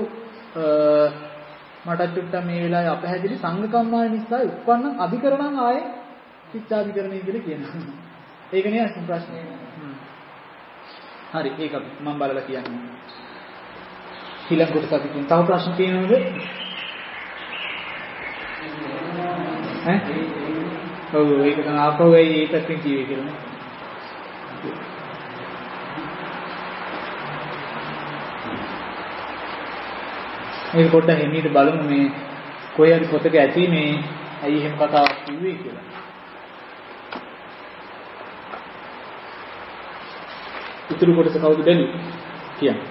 මට චුට්ටක් මේ වෙලාවේ අපැහැදිලි සංගකම්මාය නිසා උප්පන්න අධිකරණං ආයේ චිත්තාධිකරණය කියලා කියනවා. ඒක නේ අසු ප්‍රශ්නේ. හරි ඒක මම බලලා කියන්නේ. ඊළඟ කොටස අපි තව ප්‍රශ්න තියෙනවද? ඔව් ඒක තමයි ආපහු ඒ පැත්තෙන් කියවේ කියලා. මේක පොඩ්ඩක් එන්නීට බලමු මේ කොයි හරි පොතක ඇති මේ ඇයි එහෙම කතාවක් කිව්වේ කියලා. උතුරු කොටස කවුද බැලුවේ? කියන්න.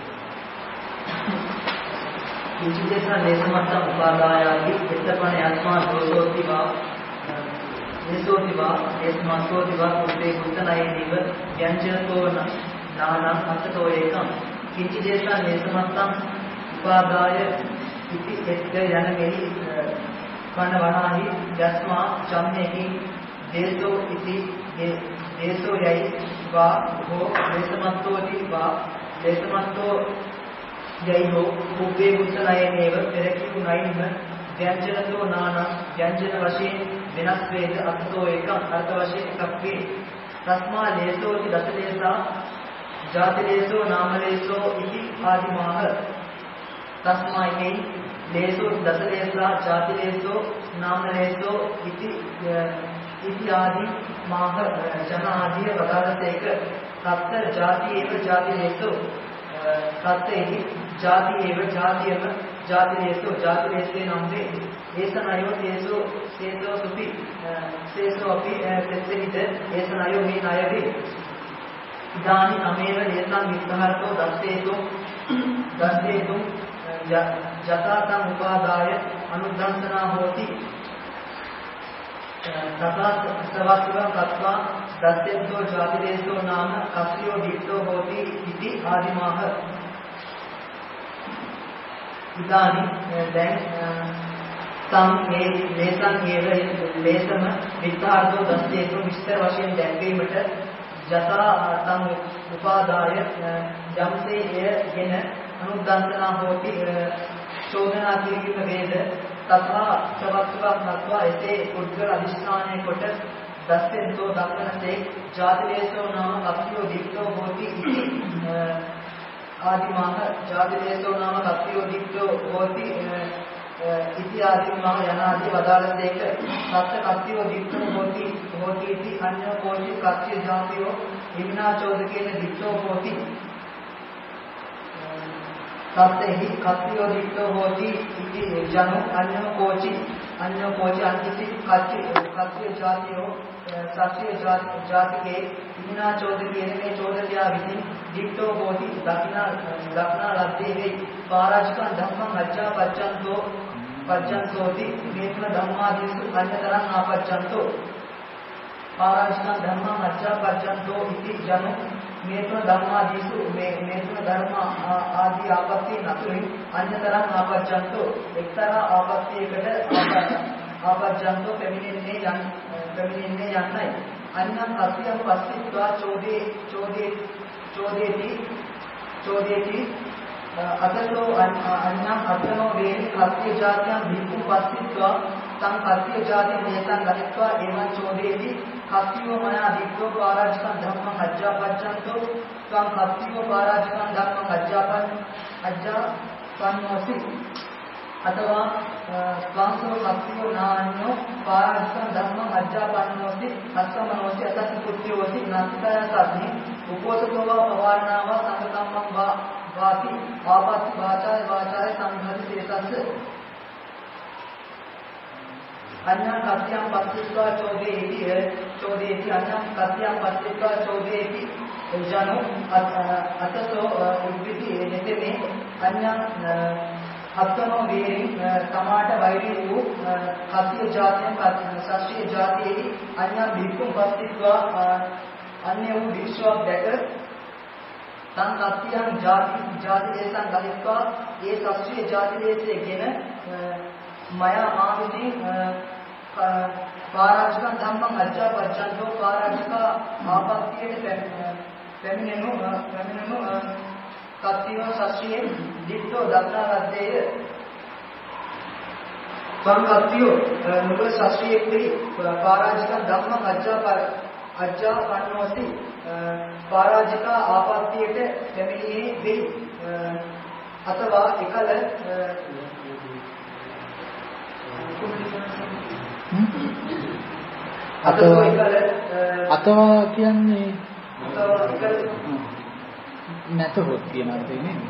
විචිතේසා දේශමත්ත උපාදායාති එත්තපණ යස්මා දෝසෝතිවා නිසෝතිවා එස්මස්සෝතිවා උත්තේ කුත්තනයිනිව යංජනතෝ නානං අත්තතෝ ඒකම් කිංචිදේසා දේශමත්තං උපාදාය ඉති එත්ක යන මෙහි කන වනාහි යස්මා චම්මේහි දේසෝ ඉති දේසෝ යයි වා හෝ දේශමත්තෝති වා දේශමත්තෝ යයි හෝ උබ්බේ කුත්තනයනේව පෙරකිු නයින්ම ව්‍යංජනතෝ නානං ව්‍යංජන වශයෙන් වෙනස් වේද අත්තෝ ඒකම් අර්ථ වශයෙන් එකක් වේ. තස්මා ලේසෝති දසලේසා ජාතිලේසෝ නාමලේසෝ ඉති ආදිමාහ තස්මායි ලේසෝ දසලේසා ජාතිලේසෝ නාමලේසෝ ඉති ආදි මාහ ජන ආදිය වදාළසේක තත්ත ජාති ඒව ජාතිලේසෝ තත්තේහි ජාති ඒව ජාතියම ජාතිලේසෝ ජාතිලේසේ නම් වේ. ඒසනයෝ තේසෝ සුපි සේසෝ අපි තෙස්සෙහිද ඒසනයෝ මේ ණය වේ. ඉදානි අමේව ලේසං විස්හාරතෝ දස්සේතු ජතාතං උපාදාය අනුද්දන්තනා හෝති තථා සවස්තුං තත්වා දස්සෙන්තෝ ජාතිදේශෝ නාම කස්සියෝ දිට්ඨෝ හෝති ඉති ආදිමාහ ඉදානි දැන් මේසං හේව ලේසම විත්තාර්ථෝ දස්සේතෝ විස්තර වශයෙන් දැක්වීමට ජතා තං උපාදාය යම්සේ එයගෙන අනුද්දන්තනා හෝති චෝදනා කිරීම වේද තථා සවස්තුං තත්වා එසේ පුද්ගල අධිෂ්ඨානය කොට දස්සෙන්තෝ දක්වනසේ ජාතිදේශෝ නාම කස්සියෝ දිට්ඨෝ හෝති ඉති ආදිමාහ ජාතිදේශෝ නාම කස්සියෝ දිට්ඨෝ හෝති ඉති ආදිමාහ යනාදී වදාළසේක සත්‍ය කස්සියෝ දිට්ඨෝ හෝති ඉති අඤ්ඤෝ කෝචි කස්සිය ජාතියෝ විනා චෝදකේන දිට්ඨෝ හෝති සත්‍යෙහි කස්සියෝ දිට්ඨෝ හෝති ඉති ජනෝ අඤ්ඤෝ කෝචි අන්තිසි කස්සිය ජාතියෝ සත්‍ය ජාතිකේ විනා චෝදකේන මේ චෝදකයා විසින් දිට්ඨෝ හෝති දක්නා ලද්දේ වේ පාරාජිකං ධම්මං අජ්ජා පච්ඡන්තෝති මේතන ධම්මාදීසු අඤ්ඤතරං ආපච්ඡන්තෝ පාරාජිකං ධම්මං අජ්ජා පච්ඡන්තෝ ඉති ජනෝ මේතන ධම්මාදීසු මේතන ධර්ම ආදී ආපත්‍ය නතුරින් අඤ්ඤතරං ආපච්ඡන්තෝ එක්තරා ආපත්‍යයකට ආපච්ඡන්තෝ පැමිණෙන්නේ යන්නයි අඤ්ඤං අස්සියං පස්සිත්වා චෝදේති අතසෝ අඤ්ඤං අතනෝ වේනි කස්සිය ජාතියං භික්ඛු පස්සිත්වා තං කස්සිය ජාතිය මේතං ගහිත්වා එවං චෝදේති කස්සියෝ මයා දික්ඛෝ පාරාජිකං ධම්මං අජ්ජාපච්ඡන්තෝ තං කස්සියෝ පාරාජිකං ධම්මං අජ්ජාපන්නෝසි අතවා ස්වාංසෝ කස්සියෝ නාඤ්ඤෝ පාරාජිකං ධම්මං අජ්ජාපන්නෝසි අස්සමනෝසි අතස්සි පුත්‍රයෝසි නස්තය සද්දි උපෝසතෝව පවාරණාව සංගතම්මං වාති ආපස්සි වාචාය සංඝති සේතස්ස අඤ්ඤං කස්සියං පස්සිත්වා චෝදේති අඤ්ඤං කස්සියං පස්සිත්වා චෝදේති ජනෝ අතසෝ උද්විති නෙතේ අඤ්ඤං අත්තනෝ වේරි තමාට වෛරී වූ කස්සිය ජාතියන් සස්ත්‍රීය ජාතියෙහි අඤ්ඤං භික්ඛුන් පස්සිත්වා අන්‍ය වූ විශ්වාස දැක තං කස්සියං ජාති දේශං ගලිත්වා ඒ සස්ත්‍රීය ජාති දේශයේගෙන මයා මා විසින් පාරාජිකං ධම්මං අජ්ජාපච්ඡන්තෝ පාරාජික ආපත්‍යයට පැමිණෙනු කස්සියෝ සස්ත්‍රීය දිට්ඨෝ දක්නාලද්දේය සංකප්පියෝ නුඹ සස්ත්‍රීය ක්‍රී පාරාජිකං ධම්මං අජ්ජාපන්නෝසි පාරාජික ආපත්‍යයට පැමිණියේ වෙයි අතවා එකල අතවා කියන්නේ නැතහොත් කියන අර්ථය නෙමෙයි.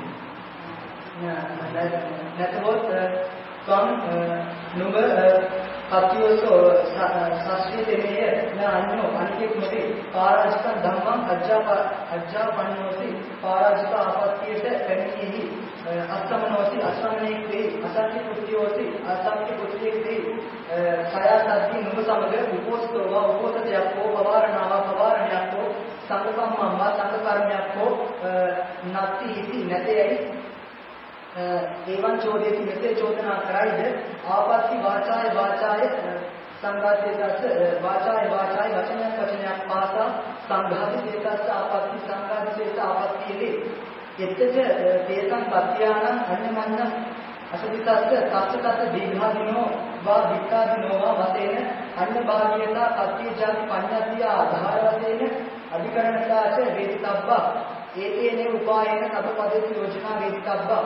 නැතහොත් තම නුඹ කතියෝසෝ ශාස්ත්‍රීය දෙමෙය නාන්නෝ අනිකෙක් නොවේ පාරාජිකං ධම්මං අජ්ජාපන්නෝසි පාරාජික ආපත්‍යයට පැමිණෙහි අස්සමනෝසි අස්සමනේ වේ අසත්‍ය පුත්‍රයෝසි අසත්‍ය පුත්‍රයෙක් වේ සයාසද්දී නුඹ සමග උපෝසතෝව උපෝසතයක් හෝ පවාරණයක් හෝ සංගකම්මම්ම සංගකර්මයක් හෝ නැති ඉති නැතේයි එවන් චෝදේති මෙසේ චෝදනා කරයිද ආපත්‍ති වාචාය සංඝාතේතස්ස වාචාය වචනයක් පාසා සංඝාතේතස්ස ආපත්‍ති සංඝාතේත ආපත්‍තියේ එත්තච තේසං පත්‍යානං අඤ්ඤමඤ්ඤ අසදිතස්ස තස්සකත දීඝාදිනෝ වා වික්ඛාදිනෝ වා වතේන අඤ්ඤ භාගියතා පත්‍ය ජාති පඤ්ඤාතිය ආධාර වශයෙන් අධිකරණතාච වේදිතබ්බා ඒතේනේ උපායන සබපදේති යෝජනා වේදිතබ්බා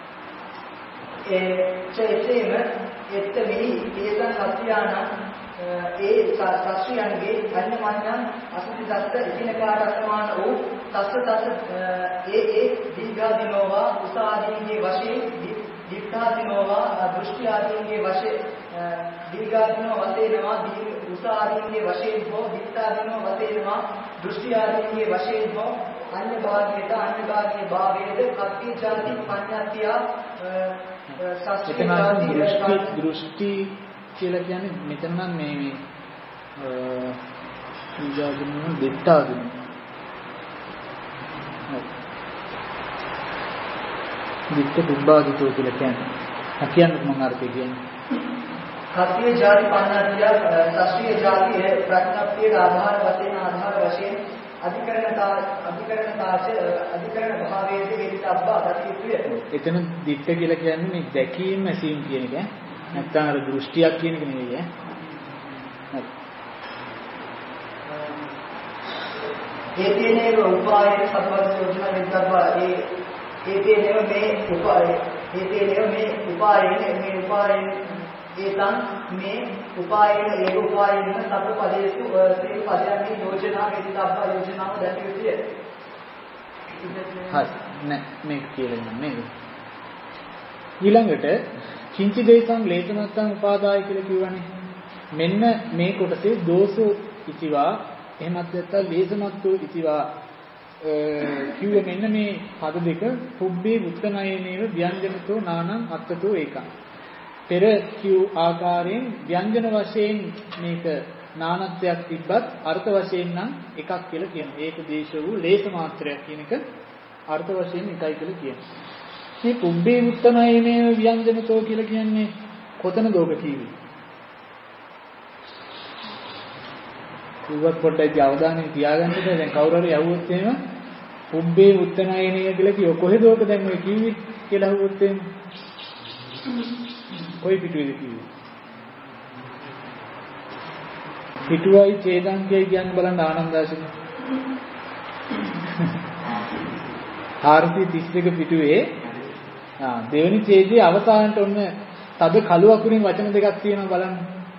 එච්චේම එත්තමෙහි තේසං පත්‍යානං ඒ ශාස්ත්‍රයන්ගේ අඤ්ඤමඤ්ඤං අසදිතස්ස ඉදිනකාට අසමාන වූ තස්ස ඒ දීඝාදිනෝවා උසාදීන්ගේ වශයෙන් දික්ඛාදිනෝවා දෘෂ්ටි ආදීන්ගේ වශයෙන් දීඝාදිනෝ වශයෙන්වා උසාදීන්ගේ වශයෙන් හෝ දික්ඛාදිනෝ වශයෙන්වා දෘෂ්ටි ආදීන්ගේ වශයෙන් හෝ අන්‍ය භාගයේද අන්‍ය භාගයේ භාවයේද කත්ති ජාති පඤ්ඤාත්‍ය දෘෂ්ටි කියලා කියන්නේ මෙතන නම් මේ විජාගුණ දෙත්තාදුන දිට්ඨ පුබ්බාදිතෝ කියලා කියන්නේ. අකියන්නත් මම අර්ථය කියන්නේ. කත්ති ජාති පඤ්ඤාත්‍ය ශාස්ත්‍රීය ජාති ප්‍රඥප්තියේ ආධාර වශයෙන් අධිකරණ භාවයේද හේතුබ්බා දතියුය. එතන දිට්ඨ කියලා කියන්නේ මේ දැකීම ඇසීම කියන එක. නැත්නම් අර දෘෂ්ටියක් කියන එක නෙවෙයි ඈ. ඒකේනේව උපායන සම්බන්ධ යෝජනා විද්‍යාවා ඒකේනේව මේ උපායන ඒතන් මේ උපායන ඒක උපායන සබ්බ පදේසු සියලු පදයන්ගේ යෝජනා විද්‍යාවා යෝජනාව දැකියුතිය. හරි නෑ මේක කියලා නේද? ඊළඟට කිංචි දේසං ලේතනත්තං උපාදාය කියලා කියවනේ. මෙන්න මේ කොටසේ දෝසෝ ඉතිවා එහෙමත් නැත්නම් ලේසමත්තු ඉතිවා කිව්ව මෙන්න මේ පද දෙක පුබ්බේ උත්තනයනේව ව්‍යංජනතෝ නානං අත්තතෝ ඒකං. පෙර කිව් ආකාරයෙන් ව්‍යංජන වශයෙන් මේක නානත්වයක් තිබ්බත් අර්ථ වශයෙන් නම් එකක් කියලා කියනවා. ඒක දේශ වූ ලේස මාත්‍රයක් කියන එක අර්ථ වශයෙන් එකයි කියලා කියනවා. මේ පුබ්බේ උත්තනයනේව ව්‍යංජනතෝ කියලා කියන්නේ කොතනද ඔබ කිව්වේ? ඉවත් පොඩ්ඩක් අවධානය තියාගන්න ඕනේ. දැන් කවුරු හරි යවුවොත් එහෙම පුබ්බේ උත්තනයනේය කියලා කිව්ව කොහෙද ඔක දැන් ඔය කිව්වේ කියලා අහුවොත් එහෙම කොයි පිටුවේද කිව්වේ? පිටුවයි ඡේදංකයයි කියන්න බලන්න ආනන්දාසික 431 පිටුවේ දෙවෙනි ඡේදයේ අවසානට ඔන්න තද කළු අකුරින් වචන දෙකක් තියෙනවා බලන්න.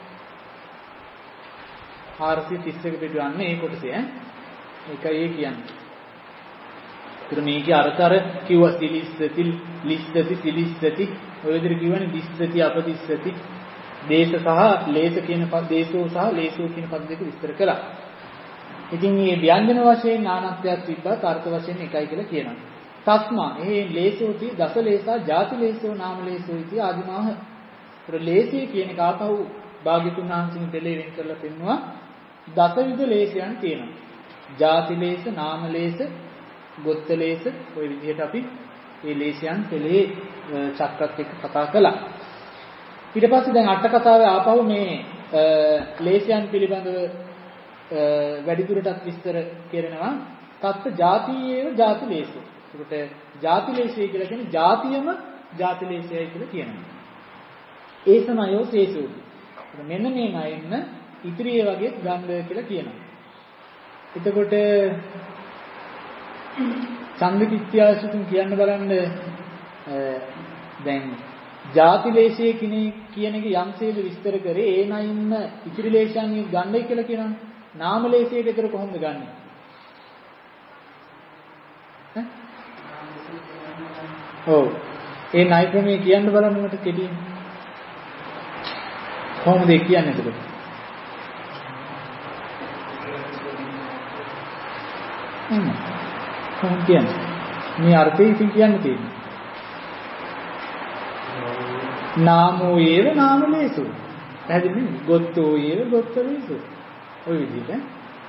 431 පිටුව අන්න ඒ කොටසේ ඈ. ඒකයි ඒ කියන්නේ. ඒතර මේකේ අර්ථ අර කිව්වා සිලිස්සති ලිස්සති සිලිස්සති ඔය විදිහට කියවනේ දිස්සති අපදිස්සති දේශ සහ ලේස කියන පද දේශෝ සහ ලේසෝ කියන පද දෙක විස්තර කළා. ඉතින් මේ ව්‍යංජන වශයෙන් නානත්වයක් තිබ්බත් අර්ථ වශයෙන් එකයි කියලා කියනවා. තස්මා මේ ලේසෝති දස ලේසා ಜಾති ලේසෝ නාම ලේසෝ ඉති ආදිමාහ. ඒතර ලේසී කියන එක ආපහු භාග්‍යතුන් වහන්සේගෙන් දෙලේ වෙන් කරලා පෙන්නවා. දසවිධ ලේසයන් තියෙනවා. ಜಾති ලේස, නාම ලේස, ගොත්ත ලේස ඔය විදිහට අපි මේ ලේසයන් පෙළේ චක්‍රත් එක්ක කතා කළා. ඊට පස්සේ දැන් අට කතාවේ ආපහු මේ ලේසයන් පිළිබඳව වැඩිදුරටත් විස්තර කරනවා. තත්ත ಜಾතියේව ಜಾති ලේසෝ. ඒකට ಜಾති ලේසය කියලා කියන්නේ ಜಾතියම ಜಾති ලේසයයි කියලා කියනවා. ඒ සමයෝ සේසෝ. මෙන්න මේ නයින්න ඉතිරිය වගේ ගන්ධ කියලා කියනවා. එතකොට ඡන්දකිත්‍යාසුතුන් කියන්න බලන්න දැන් ಜಾති ලේශයේ කියන එක යම්සේද විස්තර කරේ ඒ නයින්න ඉතිරි ලේශයන් ගන්නයි කියලා කියනවා. නාම ලේශයට විතර කොහොමද ගන්නෙ? ඔව් ඒ ණය ක්‍රමයේ කියන්න බලන්න මට කෙටියෙන්. කොහොමද ඒ කියන්නේ එතකොට? කොහොමද කියන්නේ? මේ අර්ථය ඉතින් කියන්න තියෙන්නේ. නාමෝ ඒව නාම ලේසෝ. පැහැදිලිද? ගොත්තෝ ඒව ගොත්ත ලේසෝ. ඔය විදිහට.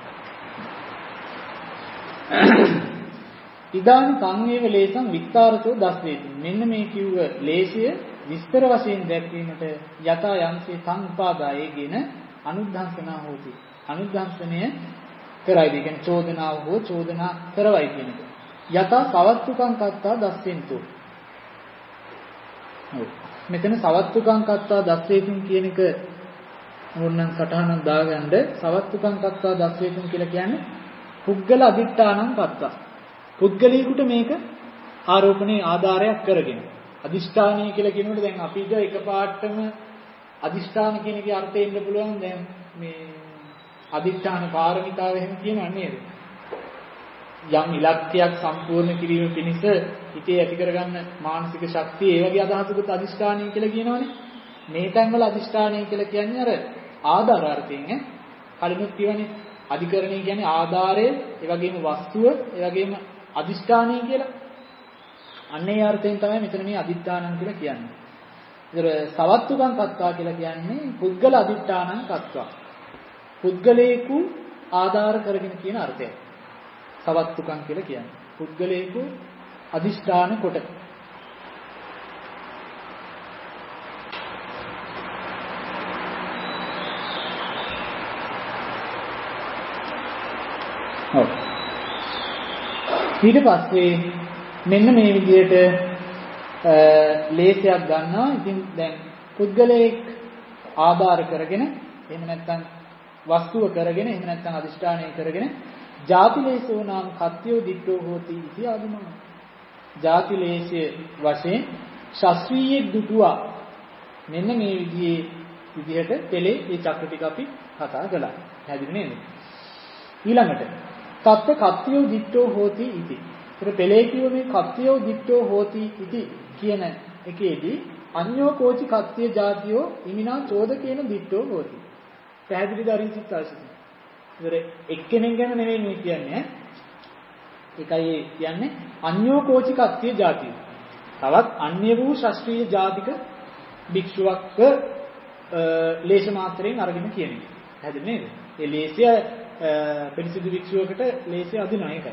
ඉදානි සංවේව ලේසං විස්තරතෝ දස්වේති. මෙන්න මේ කිව්ව ලේසය විස්තර වශයෙන් දැක්වීමට යතා යම්සේ සංඋපාදායේගෙන අනුද්ධාසනා හෝති. අනුද්ධාසනය කරයිද කියන්නේ චෝදනාව හෝ චෝදනා කරවයි කියන එක. යතා සවත්තුකං කත්තා දස්සෙන්තෝ. ඔව්. මෙතන සවත්තුකං කත්තා දස්සේතුන් කියන එක ඕනනම් සටහනක් දාගන්න සවත්තුකං කත්තා දස්සේතුන් කියලා කියන්නේ පුද්ගල අදිඨානං කත්තා. පුද්ගලයෙකුට මේක ආරෝපණයේ ආධාරයක් කරගෙන අදිෂ්ඨානීය කියලා කියනකොට දැන් අපිට එකපාරටම අදිෂ්ඨාන කියන එකේ අර්ථය එන්න පුළුවන් දැන් මේ අදිෂ්ඨාන පාරමිතාව එහෙම කියනවා නේද? යම් ඉලක්කයක් සම්පූර්ණ කිරීම පිණිස හිතේ ඇති කරගන්න මානසික ශක්තිය ඒ වගේ අදහසකුත් අදිෂ්ඨානීය කියලා කියනවනේ. මේ තැන්වල අදිෂ්ඨානීය කියලා කියන්නේ අර ආධාර අර්ථයෙන් කලිනුත් කියවනේ අධිකරණය කියන්නේ ආධාරය, ඒ වගේම වස්තුව, ඒ වගේම අදිෂ්ඨානය කියලා. අන්නේ අර්ථයෙන් තමයි මෙතන මේ අදිඨානං කියලා කියන්නේ. ඒතර සවත්තුකං කତ୍වා කියලා කියන්නේ පුද්ගල අදිඨානං කତ୍වා. පුද්ගලයෙකු ආධාර කරගෙන කියන අර්ථයයි. සවත්තුකං කියලා කියන්නේ. පුද්ගලයෙකු අදිෂ්ඨාන කොට. ඔව්. ඊට පස්සේ මෙන්න මේ විදිහට ලේසයක් ගන්නවා. ඉතින් දැන් පුද්ගලයෙක් ආධාර කරගෙන එහෙම නැත්නම් වස්තුව කරගෙන එහෙම නැත්නම් අදිෂ්ඨානය කරගෙන ජාතිලේසෝ නාම කත්‍යෝ දිට්ඨෝ හෝති ඉති ආදිමන. ජාතිලේශයේ වශයෙන් ශාස්ත්‍රීය දුටුවා. මෙන්න මේ විදිහට පෙළේ මේ චක්‍ර ටික අපි කතා කළා. හැදිරි නේද? ඊළඟට තත්ත්ව කත්‍යෝ දිට්ඨෝ හෝති ඉති. ඒතර පෙළේ කියව මේ කත්‍යෝ දිට්ඨෝ හෝති ඉති කියන එකේදී අඤ්ඤෝ කෝචි කත්‍ය ජාතියෝ ඉමිනා චෝදකේන දිට්ඨෝ හෝති. පැහැදිලිද අරිසිත ආශිත. ඒතර එක්කෙනෙක් ගැන නෙවෙයි මේ කියන්නේ. ඒකයි කියන්නේ අඤ්ඤෝ කෝචි කත්‍ය ජාතිය. තවත් අන්‍ය වූ ශාස්ත්‍රීය ජාතික භික්ෂුවක්ව ලේෂ මාත්‍රයෙන් අරගෙන කියන එක. පැහැදිලි නේද? ඒ ලේෂය පිරිසිදු භික්ෂුවකට ලේෂය අදිනවා ඒකයි.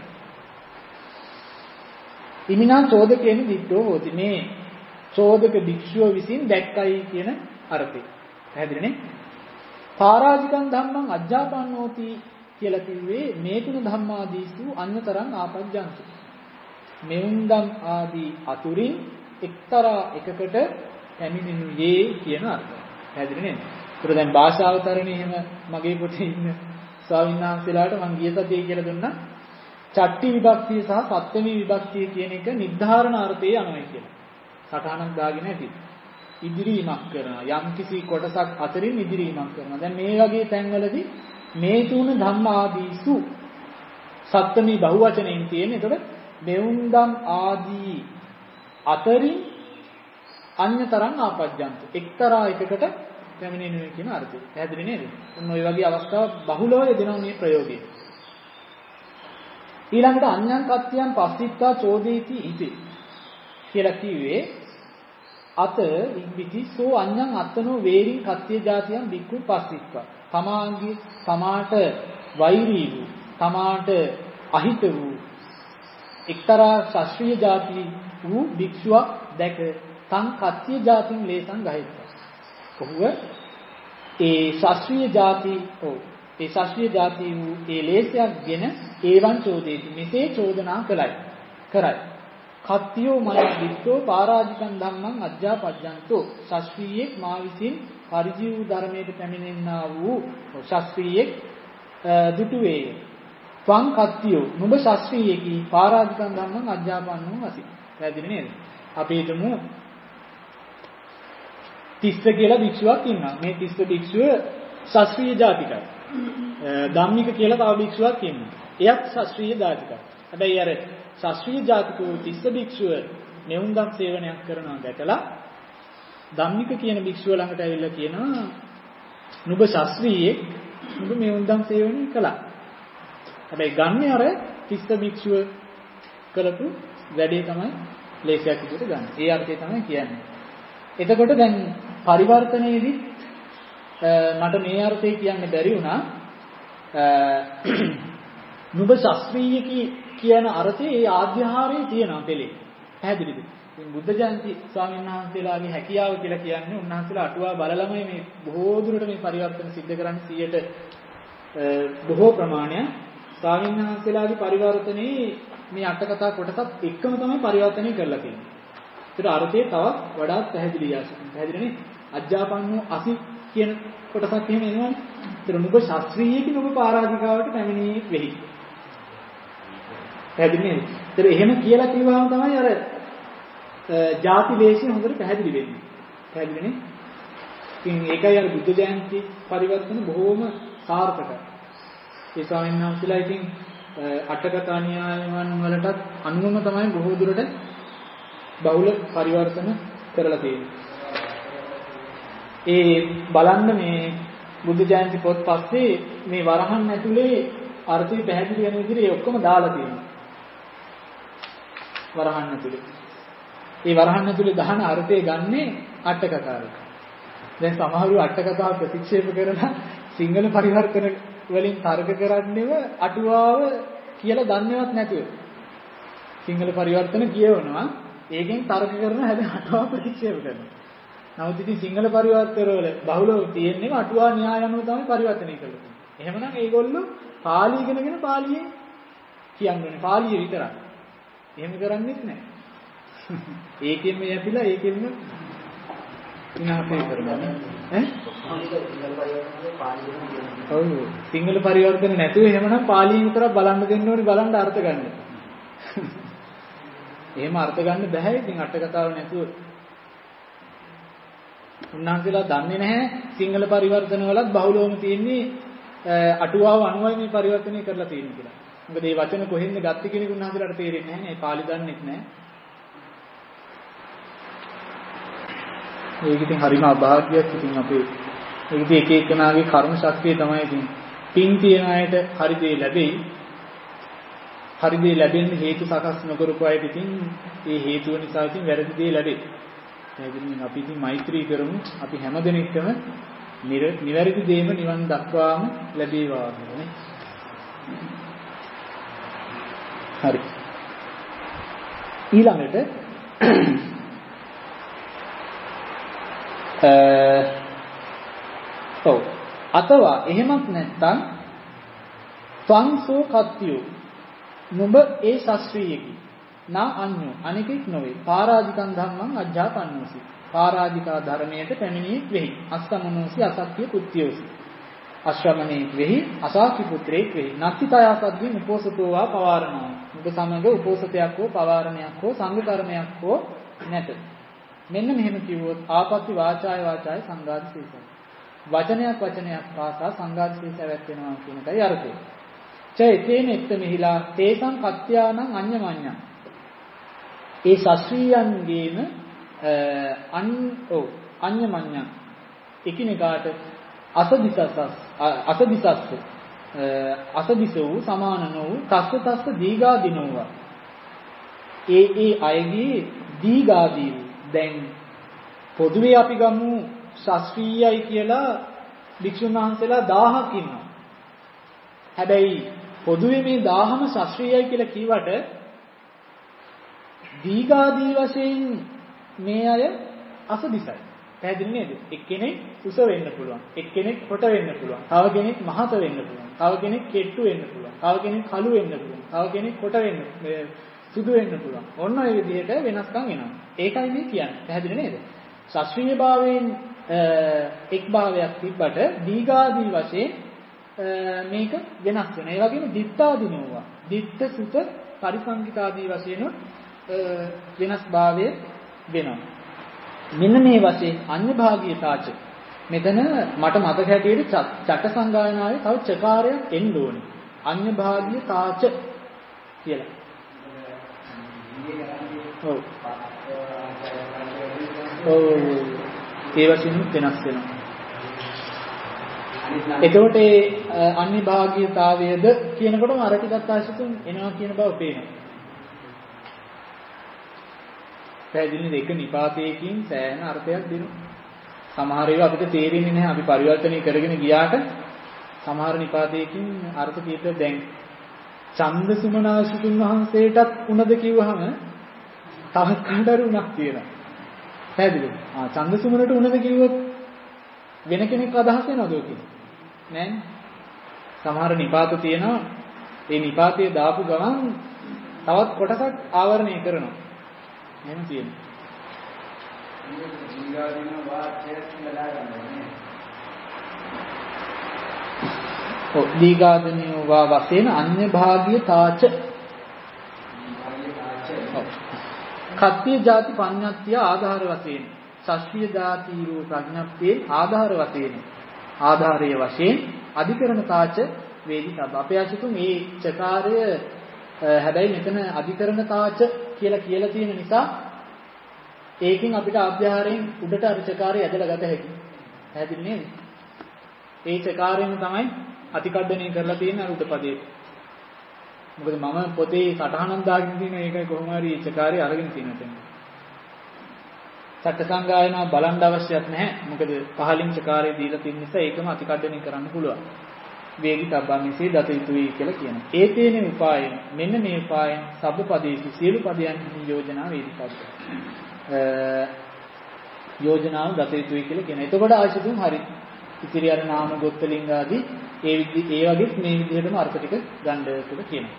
ඉමිනා චෝදකේන දිට්ඨෝ හෝති. මේ චෝදක භික්ෂුව විසින් දැක්කයි කියන අර්ථය. පැහැදිලිනේ? පාරාජිකං ධම්මං අජ්ජාපන්නෝති කියලා කිව්වේ මේ තුන ධම්මාදීසු අඤ්‍යතරං ආපජ්ජන්ති. මෙවුන්දම් ආදී අතුරින් එක්තරා එකකට පැමිණෙනුයේ කියන අර්ථය. පැහැදිලි නේද? ඒතර දැන් භාෂාවතරණේ එහෙම මගේ පොතේ ඉන්න ස්වාමීන් වහන්සේලාට මම ගිය සතියේ කියලා දුන්නා. චට්ටි විභක්තිය සහ සත්වෙනි විභක්තිය කියන එක නිර්ධාරණ අර්ථයේ අනුයි කියලා. සටහනක් දාගෙන ඇති. ඉදිරිමක් කරනවා. යම්කිසි කොටසක් අතරින් ඉදිරිමක් කරනවා. දැන් මේ වගේ තැන්වලදී මේ තුන ධම්මාදීසු සත්වෙනි බහුවචනයෙන් තියෙන. ඒතකොට මෙවුන්දම් ආදී අතරින් අඤ්‍යතරං ආපජ්ජන්තු. එක්තරා එකකට පැමිණෙනුයි කියන අර්ථය. පැහැදිලි නේද? ඔන්න ඔය වගේ අවස්ථා බහුලව යෙදෙනවා මේ ප්‍රයෝගයේ. ඊළඟට අඤ්ඤං කත්‍යං පස්සිත්තා චෝදේති ඉති කියලා කිව්වේ අත ඉබ්බිතිසෝ අඤ්ඤං අත්තනෝ වේරින් කත්‍ය ජාතියන් බික්කු පස්සිත්වා. තමාට වෛරී වූ, තමාට අහිත වූ එක්තරා ශාස්ත්‍රීය ජාති වූ භික්ෂුවක් දැක තං කත්‍ය ජාතින් ලේසං ගහිත්වා. ඔහුව ඒ ශාස්ත්‍රීය ජාති ඒ ශාස්ත්‍රීය ජාති වූ ඒ ලේසයක්ගෙන ඒවන් චෝදේති මෙසේ චෝදනා කරයි. කත්තියෝ මය විත්තෝ පාරාජිකං ධම්මං අජ්ජාපජ්ජන්තෝ ශාස්ත්‍රීයෙක් මා විසින් පරිජීව ධර්මයට පැමිණෙන්නා වූ ශාස්ත්‍රීයෙක් දුටුවේය. ත්වං කත්තියෝ නුඹ ශාස්ත්‍රීයෙකි පාරාජිකං ධම්මං අජ්ජාපන්නෝ අසි. පැහැදිලි නේද? අපි හිතමු තිස්ස කියලා භික්ෂුවක් ඉන්නවා. මේ තිස්ස භික්ෂුව ශාස්ත්‍රීය ජාතිකයි. ධම්මික කියලා තව භික්ෂුවක් ඉන්නවා. එයත් ශාස්ත්‍රීය ජාතිකයි. හැබැයි අර ශාස්ත්‍රීය ජාතික වූ තිස්ස භික්ෂුව මෙවුන්දම් සේවනයක් කරනවා දැකලා ධම්මික කියන භික්ෂුව ළඟට ඇවිල්ලා කියනවා නුඹ ශාස්ත්‍රීයෙක් නුඹ මෙවුන්දම් සේවනය කළා. හැබැයි ගන්නේ අර තිස්ස භික්ෂුව කරපු වැඩේ තමයි ලේඛයක් විදිහට ගන්න. ඒ අර්ථය තමයි කියන්නේ. එතකොට දැන් පරිවර්තනයේදී මට මේ අර්ථය කියන්න බැරි වුණා. නුඹ ශාස්ත්‍රීය කියන අර්ථයේ ඒ ආධ්‍යාහාරයේ තියෙනවා පෙළේ. පැහැදිලිද? ඉතින් බුද්ධ ජයන්ති ස්වාමීන් වහන්සේලාගේ හැකියාව කියලා කියන්නේ උන්වහන්සේලා අටුවා බලලමයි මේ බොහෝ දුරට මේ පරිවර්තන සිද්ධ කරන්නේ 100ට බොහෝ ප්‍රමාණයක්. ස්වාමීන් වහන්සේලාගේ පරිවර්තනයේ මේ අට කතා කොටසත් එක්කම තමයි පරිවර්තනය කරලා තියෙන්නේ. ඒකට අර්ථය තවත් වඩාත් පැහැදිලි ආශිර්වාද. පැහැදිලිනේ? අජ්ජාපන්නෝ අසි කියන කොටසක් එහෙම එනවනේ. ඒතර නුඹ ශාස්ත්‍රීයකින් නුඹ පාරාජිකාවට පැමිණියේ වෙහි. පැහැදිලි නේද? ඒතර එහෙම කියලා කිව්වහම තමයි අර ಜಾති වේශය හොඳට පැහැදිලි වෙන්නේ. පැහැදිලිනේ? ඉතින් ඒකයි අර බුද්ධ ජයන්ති පරිවර්තන බොහෝම සාර්ථකයි. ඒ ස්වාමීන් වහන්සේලා ඉතින් අටකථා න්‍යායවන් වලටත් අනුවම තමයි බොහෝ දුරට බහුල පරිවර්තන කරලා තියෙන්නේ. ඒ බලන්න මේ බුද්ධ ජයන්ති පොත් පස්සේ මේ වරහන් ඇතුලේ අර්ථය පැහැදිලි වෙන විදිහට ඒ ඔක්කොම දාලා තියෙනවා. වරහන් ඇතුලේ. ඒ වරහන් ඇතුලේ දහන අර්ථය ගන්නේ අට කතාවේ. දැන් සමහරව අට කතාව ප්‍රතික්ෂේප කරලා සිංහල පරිවර්තන වලින් තර්ක කරන්නේව අටුවාව කියලා දන්නේවත් නැතුව. සිංහල පරිවර්තන කියවනවා ඒකෙන් තර්ක කරන හැබැයි අටුවාව ප්‍රතික්ෂේප කරනවා. නමුත් ඉතින් සිංහල පරිවර්තන වල බහුලව තියෙන්නේ අටුවා න්‍යාය අනුව තමයි පරිවර්තනය කරලා තියෙන්නේ. එහෙමනම් ඒගොල්ලෝ පාලි ඉගෙනගෙන පාලියෙන් කියන්නේ පාලිය විතරයි. එහෙම කරන්නේත් නැහැ. ඒකෙන්ම යපිලා ඒකෙන්ම විනාශය කරනවා ඈ ඔව් සිංහල පරිවර්තන නැතුව එහෙමනම් පාලිය විතරක් බලන්න දෙන්න ඕනේ බලන්න අර්ථ ගන්න. එහෙම අර්ථ ගන්න බෑ ඉතින් අට කතාව නැතුව. උන්වහන්සේලා දන්නේ නැහැ සිංහල පරිවර්තන වලත් බහුලවම තියෙන්නේ අටුවාව අනුවයි මේ පරිවර්තනය කරලා තියෙන්නේ කියලා. මොකද මේ වචන කොහෙන්ද ගත්තේ කියන එක උන්වහන්සේලාට තේරෙන්නේ නැහැ නේ. පාලි දන්නෙත් නැහැ. ඒක ඉතින් හරිම අභාග්‍යයක් ඉතින් අපේ. ඒක ඉතින් එක එකනාගේ කර්ම ශක්තිය තමයි ඉතින්. පින් තියන අයට හරි දේ ලැබෙයි. හරි දේ ලැබෙන්න හේතු සකස් නොකරපු අයට ඉතින් ඒ හේතුව නිසා ඉතින් වැරදි දේ ලැබෙයි. එහෙනම් අපි ඉතින් මෛත්‍රී කරමු. අපි හැමදෙනෙක්ම නිවැරදි දේම නිවන් දක්වාම ලැබේවා නේ. හරි. ඊළඟට ඔව් අතවා එහෙමත් නැත්නම් ත්වංසෝ කත්තියෝ නුඹ ඒ ශාස්ත්‍රීයකි නා අඤ්ඤෝ අනිකෙක් නොවේ පාරාජිකං ධම්මං අජ්ජාපන්නෝසි පාරාජිකා ධර්මයට පැමිණියෙක් වෙහි අස්සමනෝසි අසක්්‍ය පුත්‍යෝසි අශ්‍රමණේක් වෙහි අසාකි පුත්‍රයෙක් වෙහි නත්තිතයා සද්දී උපෝසතෝ වා පවාරණෝ නුඹ සමග උපෝසතයක් හෝ පවාරණයක් හෝ සංඝ කර්මයක් හෝ නැත. මෙන්න මෙහෙම කිව්වොත් ආපත්‍ති වාචාය වාචාය සංඝාති සීසයි. වචනයක් පාසා සංඝාති සීසයක් වෙනවා කියන එකයි අර්ථය. චෛතේන එක්ත මෙහිලා තේසං කත්‍යානං අඤ්ඤමඤ්ඤං. ඒ ශාස්ත්‍රීයන්ගේම අඤ්ඤමඤ්ඤං එකිනෙකාට අසදිස වූ සමාන වූ තස්ස දීගාදීනෝවා. ඒ අයගේ දීගාදී දැන් පොදුවේ අපි ගමු ශාස්ත්‍රීයයි කියලා භික්ෂුන් වහන්සේලා 1000ක් ඉන්නවා. හැබැයි පොදුවේ මේ 1000ම ශාස්ත්‍රීයයි කියලා කිව්වට දීගාදී වශයෙන් මේ අය අසදිසයි. පැහැදිලි නේද? එක්කෙනෙක් උස වෙන්න පුළුවන්. එක්කෙනෙක් කොට වෙන්න පුළුවන්. තව කෙනෙක් මහත වෙන්න පුළුවන්. තව කෙනෙක් කෙට්ටු වෙන්න පුළුවන්. තව කෙනෙක් කළු වෙන්න පුළුවන්. තව කෙනෙක් කොට වෙන්න සුදු වෙන්න පුළුවන්. ඔන්න ඔය විදිහට වෙනස්කම් එනවා. ඒකයි මේ කියන්නේ. පැහැදිලි නේද? ශාස්ත්‍රීය භාවයෙන් එක් භාවයක් තිබ්බට දීගාදී වශයෙන් මේක වෙනස් වෙනවා. ඒ වගේම දිත්තාදීනෝවා. දිත්ත සුත පරිසංගිතාදී වශයෙන් වෙනස් භාවය වෙනවා. මෙන්න මේ වශයෙන් අන්‍ය භාගීයතාච මෙතන මට මතක හැටියට චක්ක සංගායනාවේ තව චකාරයක් එන්න ඕනේ. අන්‍ය භාගීයතාච කියලා. ඔව්. ඒ වශයෙන් වෙනස් වෙනවා. එතකොට ඒ අන්‍ය භාගීයතාවයද කියනකොටම අර ටිකක් ආශිතුන් එනවා කියන බව පේනවා. පැහැදිලි දෙක නිපාතයකින් සෑහෙන අර්ථයක් දෙනවා. සමහර ඒවා අපිට තේරෙන්නේ නැහැ. අපි පරිවර්තනය කරගෙන ගියාට සමහර නිපාතයකින් අර්ථ කීප දැන් චන්දසුමනාශිතුන් වහන්සේටත් උනද කිව්වහම තවත් කාටරි උනක් තියෙනවා. පැහැදිලිද? චන්දසුමනට උනද කිව්වොත් වෙන කෙනෙක් අදහස් වෙනවද ඔය කියන්නේ? නෑනේ. සමහර නිපාත තියෙනවා. ඒ නිපාතයේ දාපු ගමන් තවත් කොටසක් ආවරණය කරනවා. එහෙම තියෙනවා. දීගාදනියෝ වා වශයෙන් අන්‍ය භාගීය තාච කත්තිය ಜಾති පඤ්ඤත්‍ය ආධාර වශයෙන් ශාස්ත්‍රීය ධාතීරෝ ප්‍රඥප්තියේ ආධාර වශයෙන් ආධාරයේ වශයෙන් අධිකරණ තාච වේදිතබ්බ අපේ අසිතුන් මේ චකාරය හැබැයි මෙතන අධිකරණ තාච කියලා තියෙන නිසා ඒකෙන් අපිට අභ්‍යහාරයෙන් උඩට අර චකාරය ඇදලා ගත හැකියි. පැහැදිලි නේද? ඒ චකාරයෙන් තමයි අතිකඩණය කරලා තියෙන අර උඩපදයේ. මොකද මම පොතේ සටහනක් දාගෙන තියෙන ඒකයි කොහොම හරි ඒ චකාරය අරගෙන තියෙනවා. සට්ඨ සංගායනා බලන්න අවශ්‍යයක් නැහැ. මොකද පහලින් චකාරය දීලා තියෙන නිසා ඒකම අතිකඩණය කරන්න පුළුවන්. වේදිතබ්බන්සේ දත යුතුයි කියලා කියනවා. ඒතේන උපායන මෙන්න මේ උපායන සබ්බපදේසු සියලු පදයන් යෝජනා වේදිතබ්බ. යෝජනාව දත යුතුයි කියලා කියනවා. එතකොට ආශිතුම් හරි. ඉතිරි අර නාම ගොත්තලින්ග ආදී ඒ වගේත් මේ විදිහටම අර්ථ ටික ගන්න කියලා කියනවා.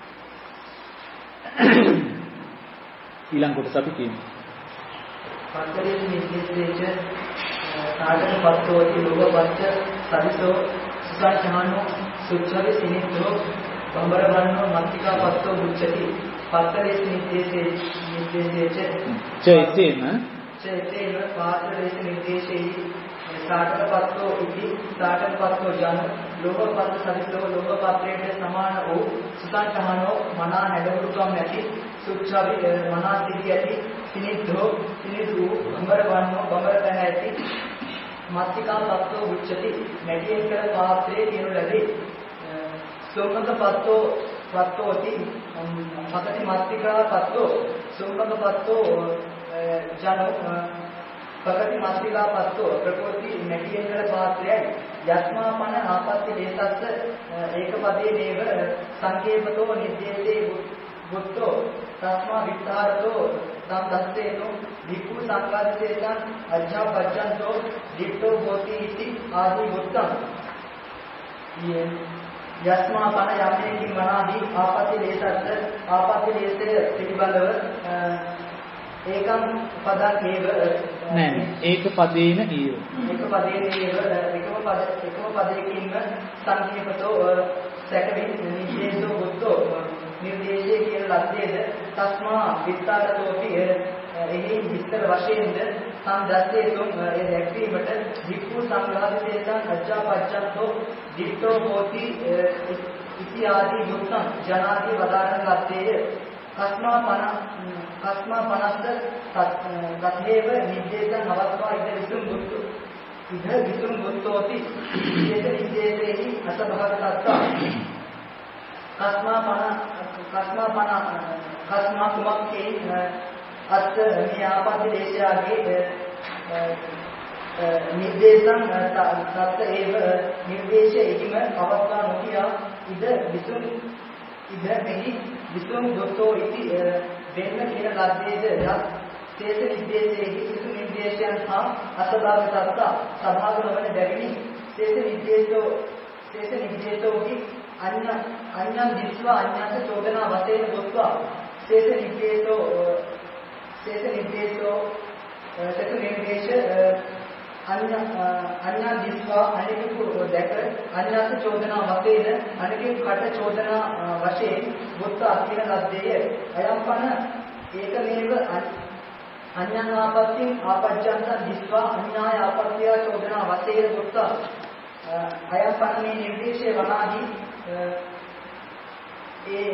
ඊළඟ කොටස අපි කියමු. පස්තරේ නිර්දේශ සාධන පත්තෝති ලෝභපච්ච සවිසෝ සුසංචහනෝ සුච්ඡවේ සිනිතෝ බඹරවන්නෝ මත්තිකා පත්තෝ උච්චති. පස්තරේ නිර්දේශේච චෛතේන පාත්‍රේ නිර්දේශේයි සාධන පත්තෝ ඉති සාධන පත්තෝ යන ලෝභපත්ත සවිසෝ ලෝභපත්‍රයට සමාන වූ සුසංචහනෝ මනා හැඩවුරුකම් නැති සුච්ඡවේ මනා සිටි ඇති සිනිද්දෝ සිනිදු බඹරවන්නෝ බඹර පැන ඇති මත්තිකා පත්තෝ උච්චති. මැටියෙන් කළ පාත්‍රයේ කියනු ලැබේ. සෝමක පත්තෝති මකති මත්තිකා පත්තෝ සෝමක පත්තෝ ජනෝ පකති මත්තිකා පත්තෝ ප්‍රකෘති මැටියෙන් කළ පාත්‍රයයි. යස්මාපන ආපත්‍ය දේසස්ස ඒකපදේ නේව සංකේපතෝ නිද්දේසේ බුද්ධෝ තස්මා විත්තාරතෝ තම් දස්සේනෝ විපු සංකාදිතේතං අජ්ජාපච්ඡන්තෝ දිට්ඨෝ හෝති इति ආදී මුත්තං. යස්මාපන යම්කින් මනාදී ආපත්‍ය දේසස්ස ආපත්‍ය දේශය පිළිබඳව ඒකම් පදක් නේව නෑ ඒක පදේන ඊව ඒක පදේන ඊව එකම පදයකින්ම සංකේපතෝ සැකවින් නිදේශෝ බුද්ධෝ නිර්දේශයේ කියන ලද්දේද තස්මා විස්තරතෝපි එහි විස්තර වශයෙන්ද සම්දස්සේතුම් ඒ දැක්වීමට විප්පු සංඝාදිතේතං අජ්ජාපච්ඡන්තෝ දිට්ඨෝ හෝති ඉති ආදී මුත්තං ජනාදී වදාරන ලද්දේය. කස්මා පනස්ස තත්හේව නිදේශං අවස්වා ඉද විසුම් බුද්ධ ඉද විසුම් බුද්ධෝති ඉද නිදේශේහි අසභාගතත්තා. කස්මා කුමක්කේ අත් මේ ආපත්‍ය දේශයාගේ නිර්දේශං සත්ත ඒව නිර්දේශයෙහිම අවස්ථා නොකියා ඉද විසුම් ඉද මෙහි විසුම් දොතෝ ඉති වෙන්න කියන ලද්දේද ශේෂ නිර්දේශයෙහි විසුම් නිර්දේශයන් හා අසභාග සත්ත සභාග නොවන බැවිනි. ශේෂ නිර්දේශෝහි අඤ්ඤං දිස්වා අඤ්ඤං චෝදනා වශයෙන් දොස්වා ශේෂ නිර්දේශ අඤ්ඤං දිස්වා අනිකු දැක අඤ්ඤං චෝදනා වශයෙන් අනිකු කට චෝදනා වශයෙන් බුද්ධ අකින ලද්දේය. අයම්පන ඒකමේව අඤ්ඤං ආපත්‍තිං ආපජ්ජන්ත දිස්වා අඤ්ඤාය ආපත්‍ය චෝදනා වශයෙන් බුද්ධ අයම්පන මේ නිර්දේශයේ වනාදී ඒ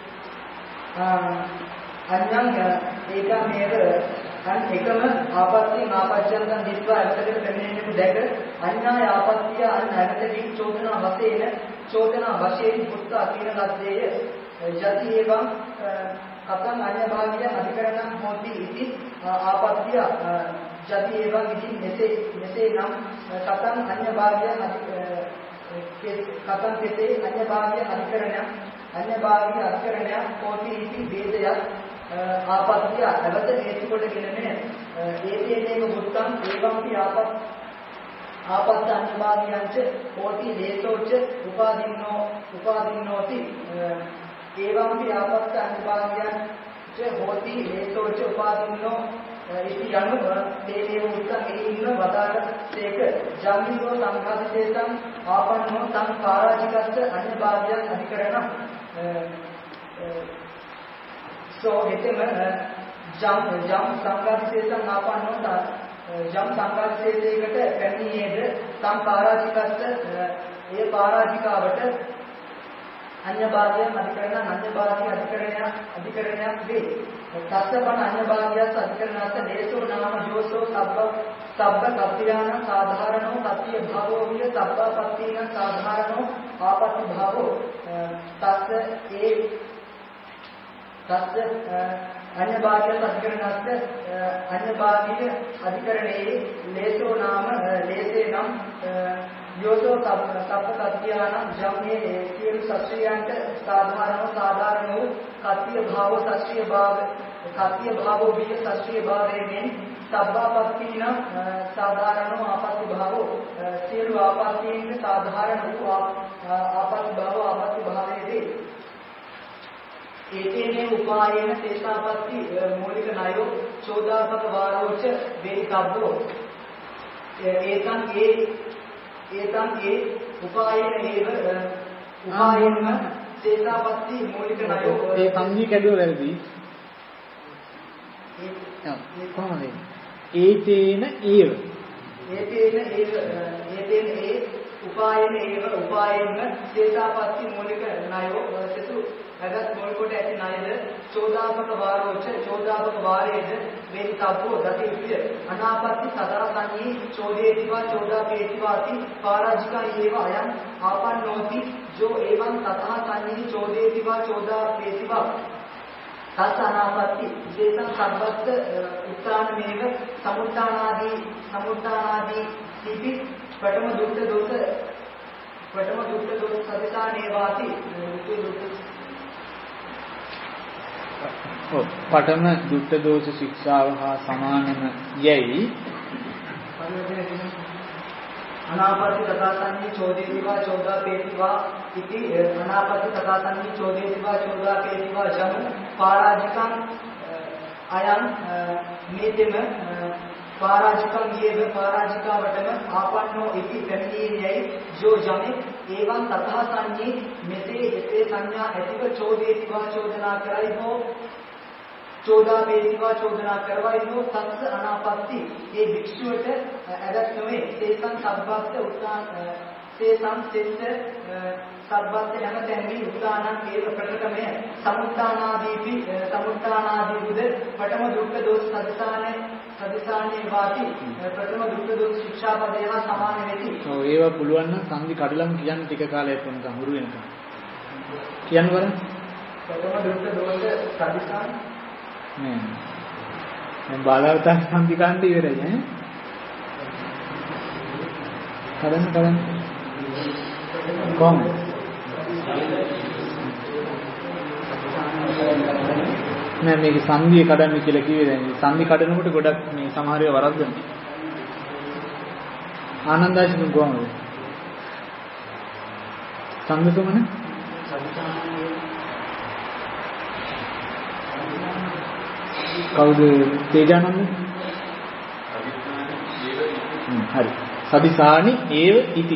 අඤ්ඤං ඒකමේව එකම ආපත්‍තිං ආපජ්ජන්තං දිස්වා අවතකට පැමිණෙන්නු දැක අඤ්ඤාය ආපත්‍ය අඤ්ඤායතකින් චෝදනා වශයෙන් පුත්ත අකින ලද්දේය. යති එවං කතං අඤ්ඤ භාග්‍ය අධිකරණං හෝති ඉති ආපත්‍ය යති එවං ඉති මෙසේ නම් කතං අඤ්ඤ භාග්‍ය කතං කෙසේ අඤ්ඤ භාග්‍ය අධිකරණය හෝති ඉති වේදයක් ආපත්‍ය අවත හේතු කොටගෙන ඒකේනේම බුත්තං ඒවම්පි ආපත්ත අඤ්ඤභාග්‍යංච හෝති දේසෝච උපාදීනෝති ඒවම්පි ආපත්ත අඤ්ඤභාග්‍යංච හෝති දේසෝච උපාදීනෝ ඉති යනු තේනේ බුත්තං එහින්න වදාළසේක ජම්මිසෝ සංඝාදිතේතං ආපන්නෝ තං පාරාජිකස්ස අඤ්ඤභාග්‍යං අධිකරණ So හෙතෙම ජම් සංඝාදිතේතං ආපන්නෝ ජම් සංඝාදිතේකට පැමිණියේද තම් පාරාජිකස්ස ඒ පාරාජිකාවට අඤ්ඤ භාග්‍යං අධිකරණ අඤ්ඤ භාග්‍ය අධිකරණයක් වේ. තස්සපන අඤ්ඤ භාග්‍යස් අධිකරණස්ස දේශෝ නාම ජෝසෝ සබ්බ සබ්බ සත්‍යාන සාධාරණෝ සත්‍ය භාවෝ විය සබ්බපත්තීන සාධාරණෝ ආපත්‍ය භාවෝ තස්ස අන්‍ය භාග්‍ය අධිකරණස්ස අන්‍ය භාග්‍ය අධිකරණයේ ලේසෝ නාම ලේසේ නම් යෝසෝ සබ්බ සත්‍යාන ජම්මේ සියලු සත්‍යයන්ට සාධාරණෝ සාධාරණෝ සත්‍ය භාවෝ සත්‍ය භාවෝ විය සත්‍ය භාවයෙන් සබ්බාපත්තීන සාධාරණෝ ආපත්‍ය භාවෝ සියලු ආපත්තීන්ට සාධාරණ වූ ආපත්‍ය භාවෝ ආපත්‍ය භාවයේදී ඒකේනේ උපායන තේසාපත්ති මූලික ණයෝ චෝදාපක වාරෝච වේිකබ්බෝ ඒතං ඒ උපායන ඒව උපායනම තේසාපත්ති මූලික ණයෝ ඒ සංජී කැඩුව වැරදි කොහොමද ඒතේන ඒව උපායන ඒව උපායනම තේසාපත්ති මූලික ණයෝ සතු අගත් මොල් කොට ඇති ණයද චෝදාපක වාරෝච චෝදාපක වාරේද වේිකබ්බෝ දතිවිය අනාපත්ති සදා සංඤී චෝදේතිවා චෝදාපේතිවාති පාරාජිකා ඒව අයං ආපන්නෝති ජෝ එවං තතහ සංඤී චෝදේතිවා චෝදාපේතිවා තත් අනාපත්ති විශේෂං සම්බද්ද උත්තානමේව සමුත්තානාදී සිපි පඨම දුක්ඛ දෝෂ සදිසානේවාති පඨම දුක්ඛ දෝෂ ශික්ෂාව හා සමානම යයි අනාපත්ති තථාසංඤී චෝදේතිවා චෝදාපේතිවා ඉති අනාපත්ති තථාසංඤී චෝදේතිවා චෝදාපේතිවා ජම පාරාජිකං අයං මේතෙම පාරාජිකං යේව පාරාජිකාවටම ආපන්නෝ ඉති පැමිණියයි ජෝ ජමෙ එවං තථාසංඤී මෙසේ එසේ සංඥා ඇතිව චෝදේතිවා චෝදනා කරයි හෝ චෝදාපේතිවා චෝදනා කරවයි හෝ තස්ස අනාපත්ති ඒ භික්ෂුවට ඇදත් නොවේ තේසං සබ්බස්ස උත්තාන තේසං සෙස්ස සබ්බස්ස හැමතැනදී උත්තානං ඒව ප්‍රකටමය සමුත්තානාදීපි සමුත්තානාදීබුද පඨම දුක්ඛ දෝෂ සදිසානේ වාති ප්‍රථම දුක්ඛ දෝෂ ශික්ෂාපදේ හා සමාන වෙති. ඔව් ඒව පුළුවන් නම් සංදි කඩලම් කියන්න ටික කාලයක් වෙනකම් හුරු වෙනකම් කියන්න බලන්න. ප්‍රථම දුක්ඛ දෝෂ සදිසාන නෑ දැන් බාලාවතන් සංදි කාණ්ඩ ඉවරයි ඈ කරන්න කොහොමද නෑ මේක සංදිය කඩන්න කියලා කිව්වේ දැන් සංදි කඩනකොට ගොඩක් මේ සමහර ඒවා වරද්දනවා ආනන්දාශිතුන් කොහොමද සංගතුමන කවුද තේජානන්ද හරි සදිසානි ඒව ඉති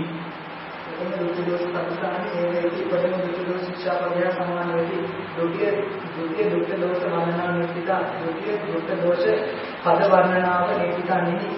ශික්ෂාපදේ සමාන වෙති ද්විතිය දුක්ඛ දෝෂ වර්ණනා නිර්තිතා ද්විතිය දුක්ඛ දෝෂ පද වර්ණනාව නිර්තිතා නෙමි.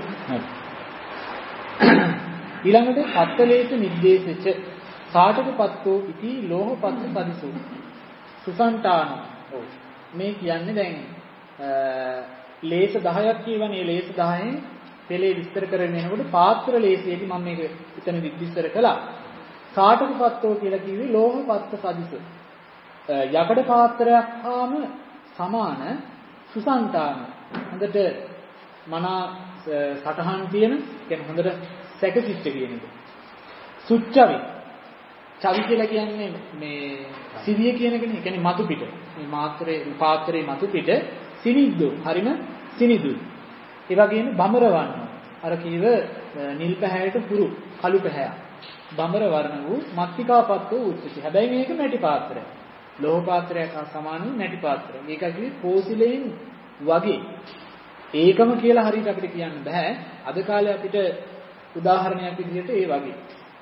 ඊළඟට පත්තලේස නිද්දේශච සාඨකපත්තෝ ඉති ලෝහපත්ත සදිසු සුසන්තාන. ඔව් මේ කියන්නේ දැන් ලේස 10ක් කියවනේ ලේස 10න් පෙළේ විස්තර කරගෙන යනකොට පාත්‍ර ලේසයේදී මම මේක එතනදි විස්තර කළා. සාඨකපත්තෝ කියලා කිව්වේ ලෝහපත්ත සදිස. යකඩ පාත්‍රයක් හාම සමාන සුසන්තාන. හොඳට මනා සටහන් තියෙන කියන්නේ හොඳට සැකසිච්ච කියන එක. සුච්චවි. චවි කියලා කියන්නේ මේ සිවිය කියන එකනේ. ඒ කියන්නේ මතු පිට. මේ පාත්‍රයේ මතු පිට සිනිද්දු. හරිම සිනිදුයි. ඒ වගේම බඹර වර්ණ. අර කීව නිල් පැහැයට පුරු කළු පැහැය. බඹර වර්ණ වූ මත්තිකාපත්තෝ උච්චති. හැබැයි මේක මැටි පාත්‍රයක්. ලෝහ පාත්‍රයක් හා සමාන මැටි පාත්‍රයක්. ඒක කිව්වේ පෝසිලෙන් වගේ. ඒකම කියලා හරියට අපිට කියන්න බෑ. අද කාලේ අපිට උදාහරණයක් විදිහට ඒ වගේ.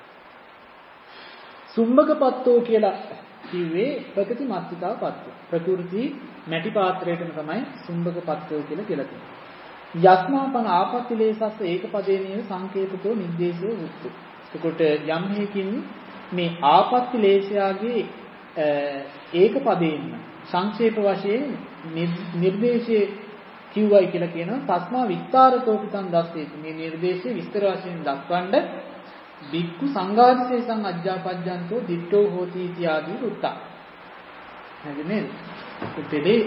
සුම්බකපත්තෝ කියලා කිව්වේ ප්‍රකෘති මත්තිකාපත්තෝ. ප්‍රකෘති මැටි පාත්‍රයටම තමයි සුම්බකපත්තෝ කියලා කියන්නේ. යස්මාපන ආපත්තිලේසස්ස ඒකපදේනේව සංකේතකෝ නිද්දේශෝ වුක්තු. එතකොට යම් හේකින් මේ ආපත්තිලේශයාගේ ඒකපදේන්න සංක්ෂේප වශයෙන් නිර්දේශයේ කිව්වයි කියලා කියනවා. තස්මා විස්තරතෝ පිටං දස්සේති. මේ නිර්දේශයේ විස්තර වශයෙන් දක්වන්න බික්කු සංඝාදිසේසං අජ්ජාපජ්ජන්තෝ දිට්ඨෝ හෝති इति ආදී උත්තා. හරි නේද? උපෙදී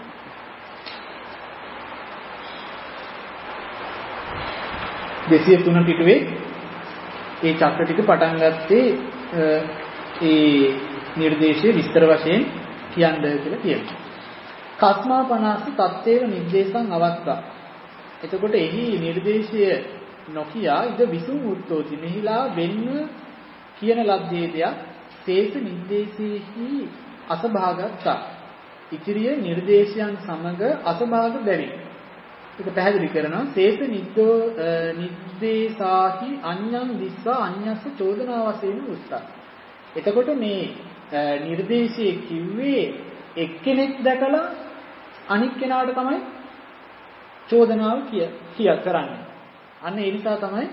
203 පිටුවේ ඒ චක්‍ර ටික පටන් ගත්තේ ඒ නිර්දේශයේ විස්තර වශයෙන් කියන්න කියලා කියනවා. කස්මා 50 තත්තේව නිर्देशං අවත්තා. එතකොට එහි නිර්දේශය නොකිය ඉද විසුම් උත්තෝති මෙහිලා වෙන්න කියන ලද්දේ දෙයක් තේස නිर्देशේහි අසභාගත්තා. ඉතිරිය නිර්දේශයන් සමග අසභාග බැරි. ඒක පැහැදිලි කරනවා. තේස නිर्देशාහි අඤ්ඤං දිස්වා අඤ්ඤස්ස චෝදනා වශයෙන් උත්තා. එතකොට මේ නිර්දේශයේ කිව්වේ එක්කෙනෙක් දැකලා අනික් කෙනාට තමයි චෝදනාව කරන්නේ. අන්න ඒ නිසා තමයි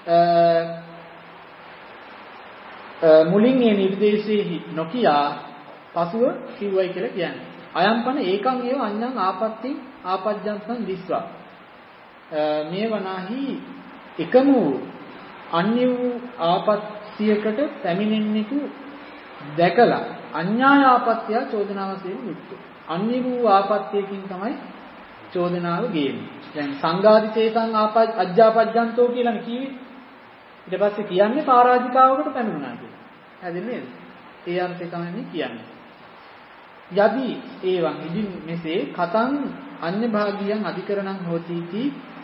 මුලින් මේ නිර්දේශයේ නොකියා පසුව කිව්වයි කියලා කියන්නේ. අයම්පන ඒකං ඒව අඤ්ඤං ආපත්‍ති ආපජ්ජන්තං දිස්වා. මේ වනාහි එකම වූ අන්‍ය වූ ආපත්‍යයකට පැමිණෙන්නෙකු දැකලා අඤ්ඤාය ආපත්‍ය චෝදනාව වශයෙන් යුක්තයි. අන්‍ය වූ ආපත්‍යයකින් තමයි චෝදනාව ගේන්නේ. දැන් සංඝාදිතේසං අජ්ජාපජ්ජන්තෝ කියලානේ කිව්වේ. ඊට පස්සේ කියන්නේ පරාජිකාවකට පැමිණුණා කියලා. හරිද නේද? ඒ අර්ථය තමයි කියන්නේ. යදි ඒවං ඉදින් මෙසේ කතං අඤ්ඤ භාගියං අධිකරණං හෝතිති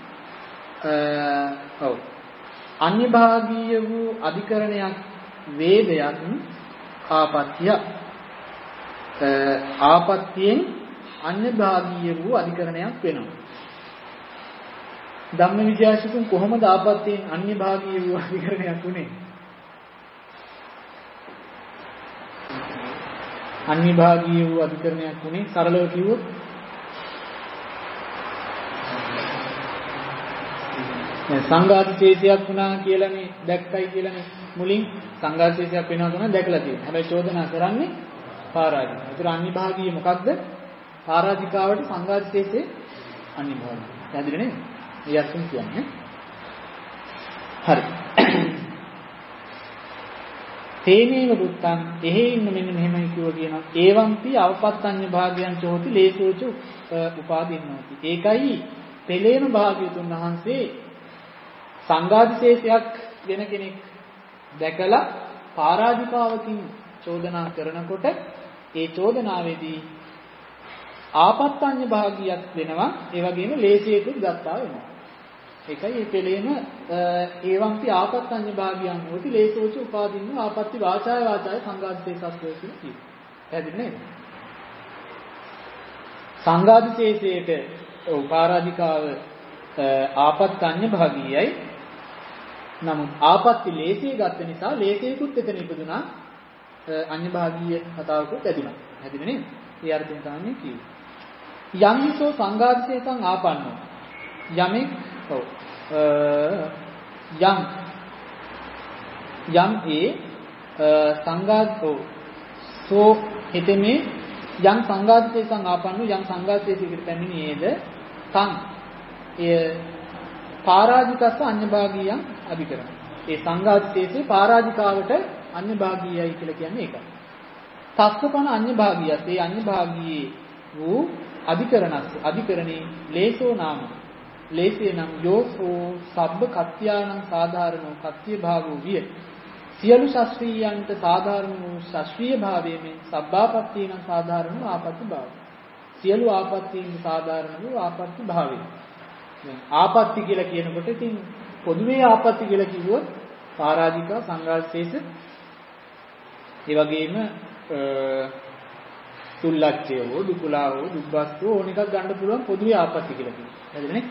අඤ්ඤ භාගීය වූ අධිකරණයක් වේදයක් ආපත්‍ය ආපත්‍යෙන් අඤ්ඤ භාගීය වූ අධිකරණයක් වෙනවා. ධම්මවිචාරසිතුන් කොහොමද ආපත්‍යෙන් අඤ්ඤ භාගීය වූ අධිකරණයක් උනේ? අඤ්ඤ භාගීය වූ අධිකරණයක් උනේ සරලව කිව්වොත් සංඝාදිශේෂයක් වුණා කියලානේ දැක්කයි කියලානේ මුලින් සංඝාදිශේෂයක් වෙනවා තමයි දැකලා තියෙන්නේ. හැබැයි චෝදනා කරන්නේ පරාජික. ඒතර අඤ්ඤ භාගීය මොකක්ද? පරාජිකාවට සංඝාදිශේෂයේ අඤ්ඤ භාගීය. පැහැදිලි නේද? මේ අර්ථයෙන් කියන්නේ. හරි. තේනේව බුත්තං එහෙ ඉන්න මෙන්න මෙහෙමයි කියව කියනවා. ඒවම්පි අවපත්තඤ්ඤ භාගයන් චෝති ලේසෝච උපාදින්නෝති. ඒකයි පෙළේම භාග්‍යතුන් වහන්සේ සංඝාදිශේෂයක් වෙන කෙනෙක් දැකලා පරාජිකාවකින් චෝදනා කරනකොට ඒ චෝදනාවේදී ආපත්තඤ්ඤ භාගියක් වෙනවා. ඒ වගේම ලේසියෙකුත් ගත්තා වෙනවා. ඒකයි මේ පෙළේම ඒවම්පි ආපත්තඤ්ඤ භාගියන් හොති ලේසෝච උපාදින්න ආපත්‍ති වාචාය වාචාය සංඝාදිශේෂස්වය කියලා කියනවා. පැහැදිලි නේද? සංඝාදිශේෂයේට උපාරාධිකාව ආපත්තඤ්ඤ භාගියයි. නමුත් ආපත්‍ති ලේසිය ගත්ත නිසා ලේසියෙකුත් එතන ඉපදුනා. අඤ්ඤ භාගීය කතාවකුත් ඇදුණා. හැදිනේ නේද? ඒ අර්ථයෙන් තමයි කිව්වේ. යම්හිසෝ සංඝාදිශේෂං ආපන්නෝ යමෙක් යම් ඒ සංඝාදෝ සෝ හිතෙමේ යම් සංඝාදිශේෂං ආපන්නෝ යම් සංඝාදිශේෂයකට පැමිණියේද තං එය පරාජිකස්ස අඤ්ඤ භාගීයං අධිකරණ. ඒ සංඝාදිශේෂේ පරාජිකාවට අඤ්ඤ භාගීයයි කියලා කියන්නේ ඒකයි. තස්සපන අඤ්ඤ භාගීයත් ඒ අඤ්ඤ භාගීයේ වූ අධිකරණේ ලේසෝ නාම ලේසේ නම් යෝසෝ සබ්බ කත්‍යානං සාධාරණෝ කත්‍ය භාවෝ විය. සියලු ශාස්ත්‍රීයන්ට සාධාරණ වූ ශාස්ත්‍රීය භාවයෙන් සබ්බාපත්තීන සාධාරණ වූ ආපත්‍ය භාවය. සියලු ආපත්තීන් සාධාරණ වූ ආපත්‍ය භාවය. දැන් ආපත්‍ය කියලා කියනකොට ඉතින් පොදුවේ ආපත්‍ය කියලා කිව්වොත් පරාජිකා සංඝාදිශේෂ ඒ වගේම තුල්ලච්චයෝ දුකුලාවෝ දුබ්බස්සෝ ඕන එකක් ගන්න පුළුවන් පොදුවේ ආපත්‍ය කියලා කියනවා. හරිදනේ?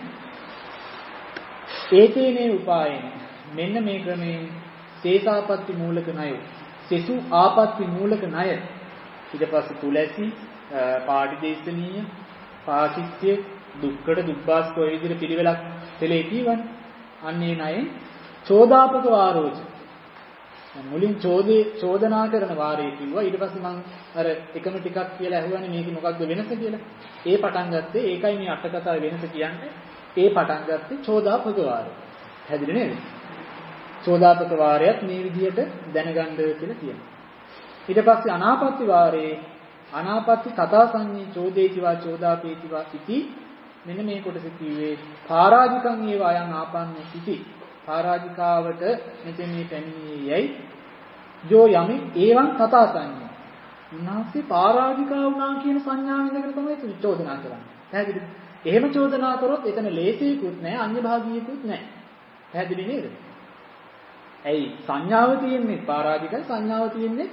ඒතේනේ උපායන මෙන්න මේ ක්‍රමයෙන් සේසාපත්ති මූලක ණය සෙසු ආපත්ති මූලක ණය ඊට පස්සේ තුලැසි පාටිදේශනීය පාකිච්‍ය දුක්කඩ දුබ්බස්සෝ ඔය විදිහට පිළිවෙලක් තෙලේ කියවනේ. අන්නේ ණයෙන් චෝදාපක වාරෝච මුලින් චෝදනා කරන වාරයේ කිව්වා. ඊට පස්සේ මම අර එකම ටිකක් කියලා අහුවානේ මේක මොකක්ද වෙනස කියලා. ඒ පටන් ගත්තේ ඒකයි මේ අට කතාවේ වෙනස කියන්නේ. ඒ පටන් ගත්තේ චෝදාපක වාරය. හැදිරි නේද? චෝදාපක වාරයත් මේ විදිහට දැනගන්න කියලා කියනවා. ඊට පස්සේ අනාපත්ති වාරයේ අනාපත්ති කතා සංඤී චෝදේතිවා චෝදාපේතිවා ඉති මෙන්න මේ කොටස කිව්වේ පරාජිකං ඒවා යන් ආපන්න සිටි. පරාජිකාවට මෙතන මේ පැමිණියේයි යෝ යමි ඒවං කතා සංඤී. උන්වහන්සේ පරාජිකා වුණා කියන සංඥාව ඉඳගෙන තමයි චෝදනා කරන්නේ. පැහැදිලිද? එහෙම චෝදනා කරොත් එතන ලේසියකුත් නැහැ, අන්‍ය භාගීයකුත් නැහැ. පැහැදිලි නේද? ඇයි සංඥාව තියෙන්නේ පරාජිකයි, සංඥාව තියෙන්නේ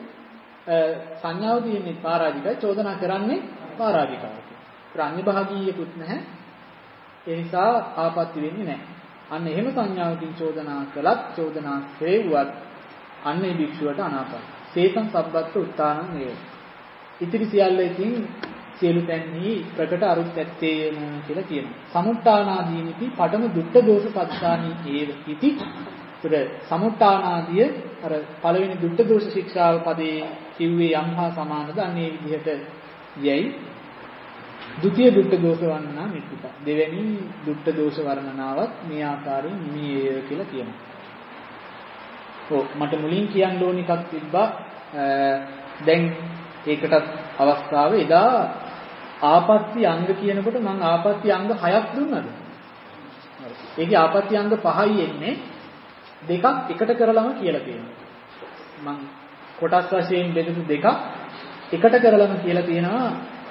පරාජිකයි, චෝදනා කරන්නේ පරාජිකාවට. අන්‍ය භාගීයකුත් නැහැ. ඒ නිසා ආපත්‍ය වෙන්නේ නැහැ. අන්න එහෙම සංඥාවකින් චෝදනා කළත් චෝදනා කෙරෙව්වත් අන්නේ භික්ෂුවට අනාපත්‍ය. සේතං සබ්බත්ත උත්තානං වේ. ඉතිරි සියල්ල ඉතින් සියලු තැන්හි ප්‍රකට අරුත් ඇත්තේම කියලා කියනවා. සමුට්ඨානාදීනිපි පඩම දුක්ඛ දෝෂ පස්සානි ඒව ඉති. ඒතර සමුට්ඨානාදිය අර පළවෙනි දුක්ඛ දෝෂ ශික්ෂාව පදේ කිව්වේ යම්හා සමානද අන්නේ විදිහට යයි. ဒုတိ ය දුක්ඛ දෝෂ වර්ණනා මිත්‍තික. දෙවැනි දුක්ඛ දෝෂ වර්ණනාවත් මේ ආකාරයෙන් නිමීය කියලා කියනවා. මට මුලින් කියන්න ඕන එකක් තිබ්බා. දැන් ඒකටත් අවස්ථාව එදා ආපත්‍ය අංග කියනකොට මම ආපත්‍ය අංග 6ක් දුන්නද? ඒකේ ආපත්‍ය අංග 5යි එන්නේ. දෙකක් එකට කරලම කියලා තියෙනවා. මම කොටස් වශයෙන් බෙදපු දෙකක් එකට කරලම කියලා තියෙනවා.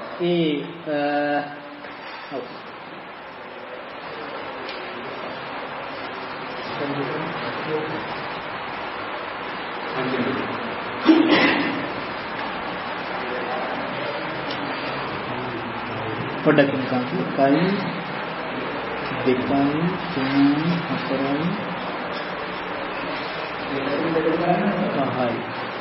පොඩ්ඩක් නිකන් 1 2 3 4 5යි.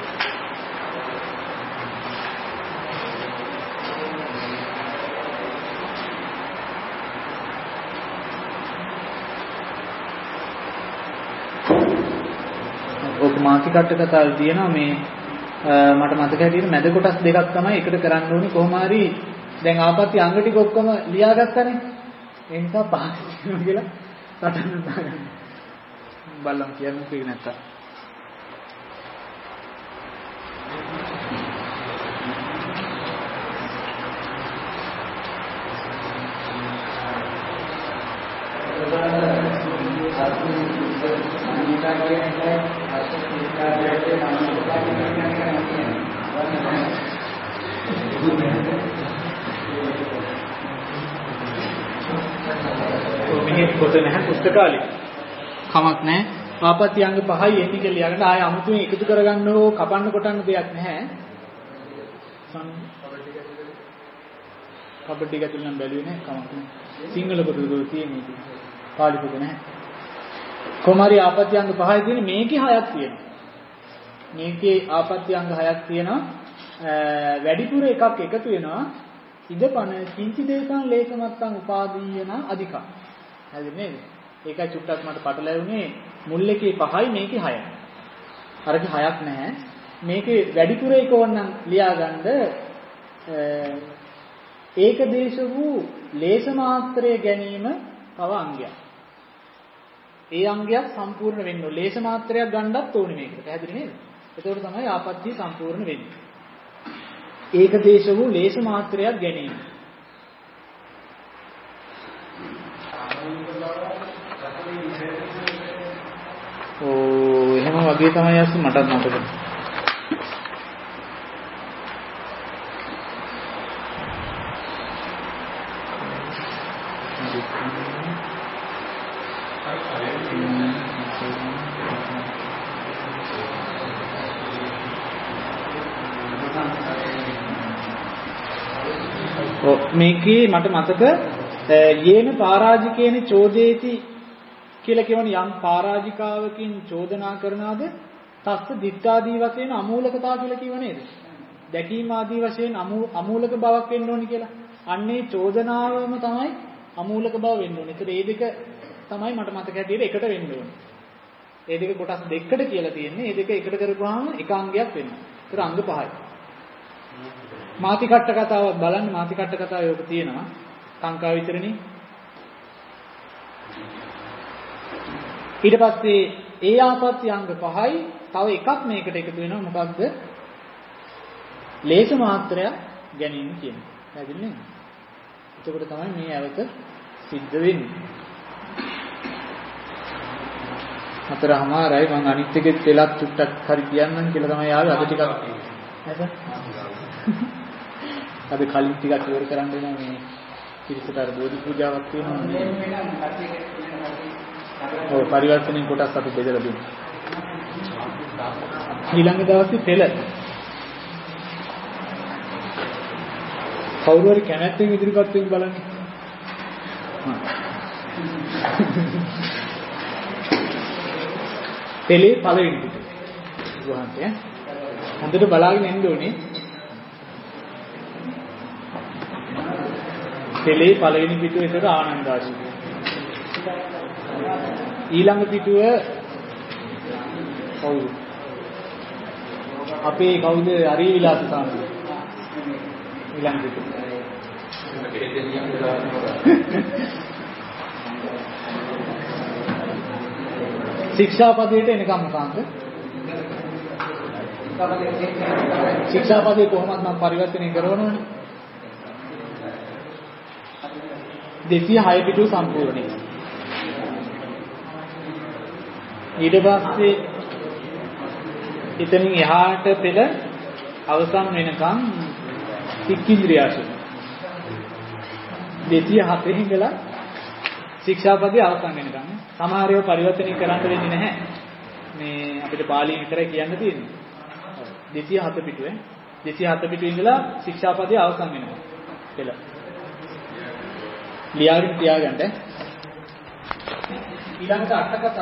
ඔක මාසිකට කතාවල් තියෙනවා මේ මට මතක හැටියට මැද කොටස් දෙකක් තමයි එකට කරන්න ඕනේ කොහොම හරි දැන් ආපත්‍ය අංග ටික ඔක්කොම ලියාගත්තනේ ඒ නිසා පහක් කියනවා කියලා සටහන් දාගන්න බලන්න කියන්න පිළ නැත්තම් මේ පොත නැහැ පුස්තකාලේ කමක් නැහැ ආපත්‍ය අංග 5යි එන්නේ කියලා ලියගන්න ආය අමුතුවෙන් එකතු කරගන්න ඕ කපන්න කොටන්න දෙයක් නැහැ කබඩ් එක ඇතුළේ නම් බැලුවේ නැහැ කමක් නැහැ සිංහල පොතේ තියෙන්නේ පාලි පොත නැහැ කොමාරි ආපත්‍ය අංග 5යි තියෙන්නේ මේකේ 6ක් තියෙනවා මේකේ ආපත්‍ය අංග 6ක් තියෙනවා වැඩිපුර එකක් එකතු වෙනවා ඉදපන කිංචි දේශං ලේකමත්තං උපාදීයන අධිකා හරිද නේද ඒකයි චුට්ටක් මට පටලැවුනේ මුල් එකේ 5යි මේකේ 6යි අරකේ 6ක් නැහැ මේකේ වැඩිපුර එක ඕනනම් ලියාගන්න ඒක දේශ වූ ලේස මාත්‍රය ගැනීම තව අංගයක් ඒ අංගයක් සම්පූර්ණ වෙන්න ඕන ලේස මාත්‍රයක් ගන්නත් ඕනේ මේකට පැහැදිලි නේද එතකොට තමයි ආපත්‍ය සම්පූර්ණ වෙන්නේ ඒක දේශ වූ ලේස මාත්‍රයක් ගැනීම. එහෙම වගේ තමයි අස්ස මටත් මතකයි. මේකේ මට මතක යේන පරාජිකේන චෝදේති කියලා කියවන යම් පරාජිකාවකින් චෝදනා කරනාද තස්ස දිත්තාදී වශයෙන් අමූලකතා කියලා කියව නේද? දැකීම ආදී වශයෙන් අමූලක බවක් වෙන්න ඕනි කියලා. අන්නේ චෝදනාවම තමයි අමූලක බව වෙන්න ඕනේ. ඒතර මේ දෙක තමයි මට මතක හැටියට එකට වෙන්න ඕනේ. ඒ දෙක කොටස් දෙකකට කියලා තියෙන්නේ. ඒ දෙක එකට කරපුවාම එක අංගයක් වෙනවා. ඒතර අංග 5යි. මාතිකට්ට කතාවක් බලන්න. මාතිකට්ට කතාවේ ඔක තියෙනවා. කාංකා විතරනේ. ඊට පස්සේ ඒ ආපත්‍ය අංග 5යි. තව එකක් මේකට එකතු වෙනවා. මොකක්ද? ලේස මාත්‍රයක් ගැනීම කියන්නේ. පැහැදිලි නේද? එතකොට තමයි මේ ඇවත සිද්ධ වෙන්නේ. 4:00යි මම අනිත් එකෙත් වෙලක් චුට්ටක් හරි කියන්නම් කියලා තමයි ආවේ. අද ටිකක් නේද? අද කලින් ටිකක් ඉවර කරන්න වෙනවා මේ පිරිසට අර බෝධි පූජාවක් තියෙනවා නේ. ඔව් පරිවර්තනයේ කොටස් අපි බෙදලා දුන්නා. ඊළඟ දවසේ පෙළ කවුරු හරි කැමැත්තෙන් ඉදිරිපත් වෙන්න බලන්න. පෙළේ පළවෙනි පිට. ගුවහන්ට හොඳට බලාගෙන ඉන්න ඕනේ. පෙළේ පළවෙනි පිටුව ඒතර ආනන්දාසි. ඊළඟ පිටුව කවුද? අපේ කවුද? අරිය විලාස සාමි. ඊළඟ පිටුව. ශික්ෂාපදයට එනකම් මොකක්ද? ශික්ෂාපදේ කොහොමද මම පරිවර්තනය කරනවනේ? 206 පිටුව සම්පූර්ණයි. ඊට පස්සේ එතනින් එහාට පෙළ අවසන් වෙනකම් සික්කින්ද්‍රියාසු 207 ඉඳලා ශික්ෂාපදේ අවසන් වෙනකම්. සමහර ඒවා පරිවර්තනය කරන්න වෙන්නේ නැහැ. මේ අපිට පාලියෙන් විතරයි කියන්න තියෙන්නේ. 207 පිටුවේ 207 පිටුවේ ඉඳලා ශික්ෂාපදේ අවසන් වෙනවා. පෙළ. ලියාගෙන තියාගන්න. ඊළඟට අටක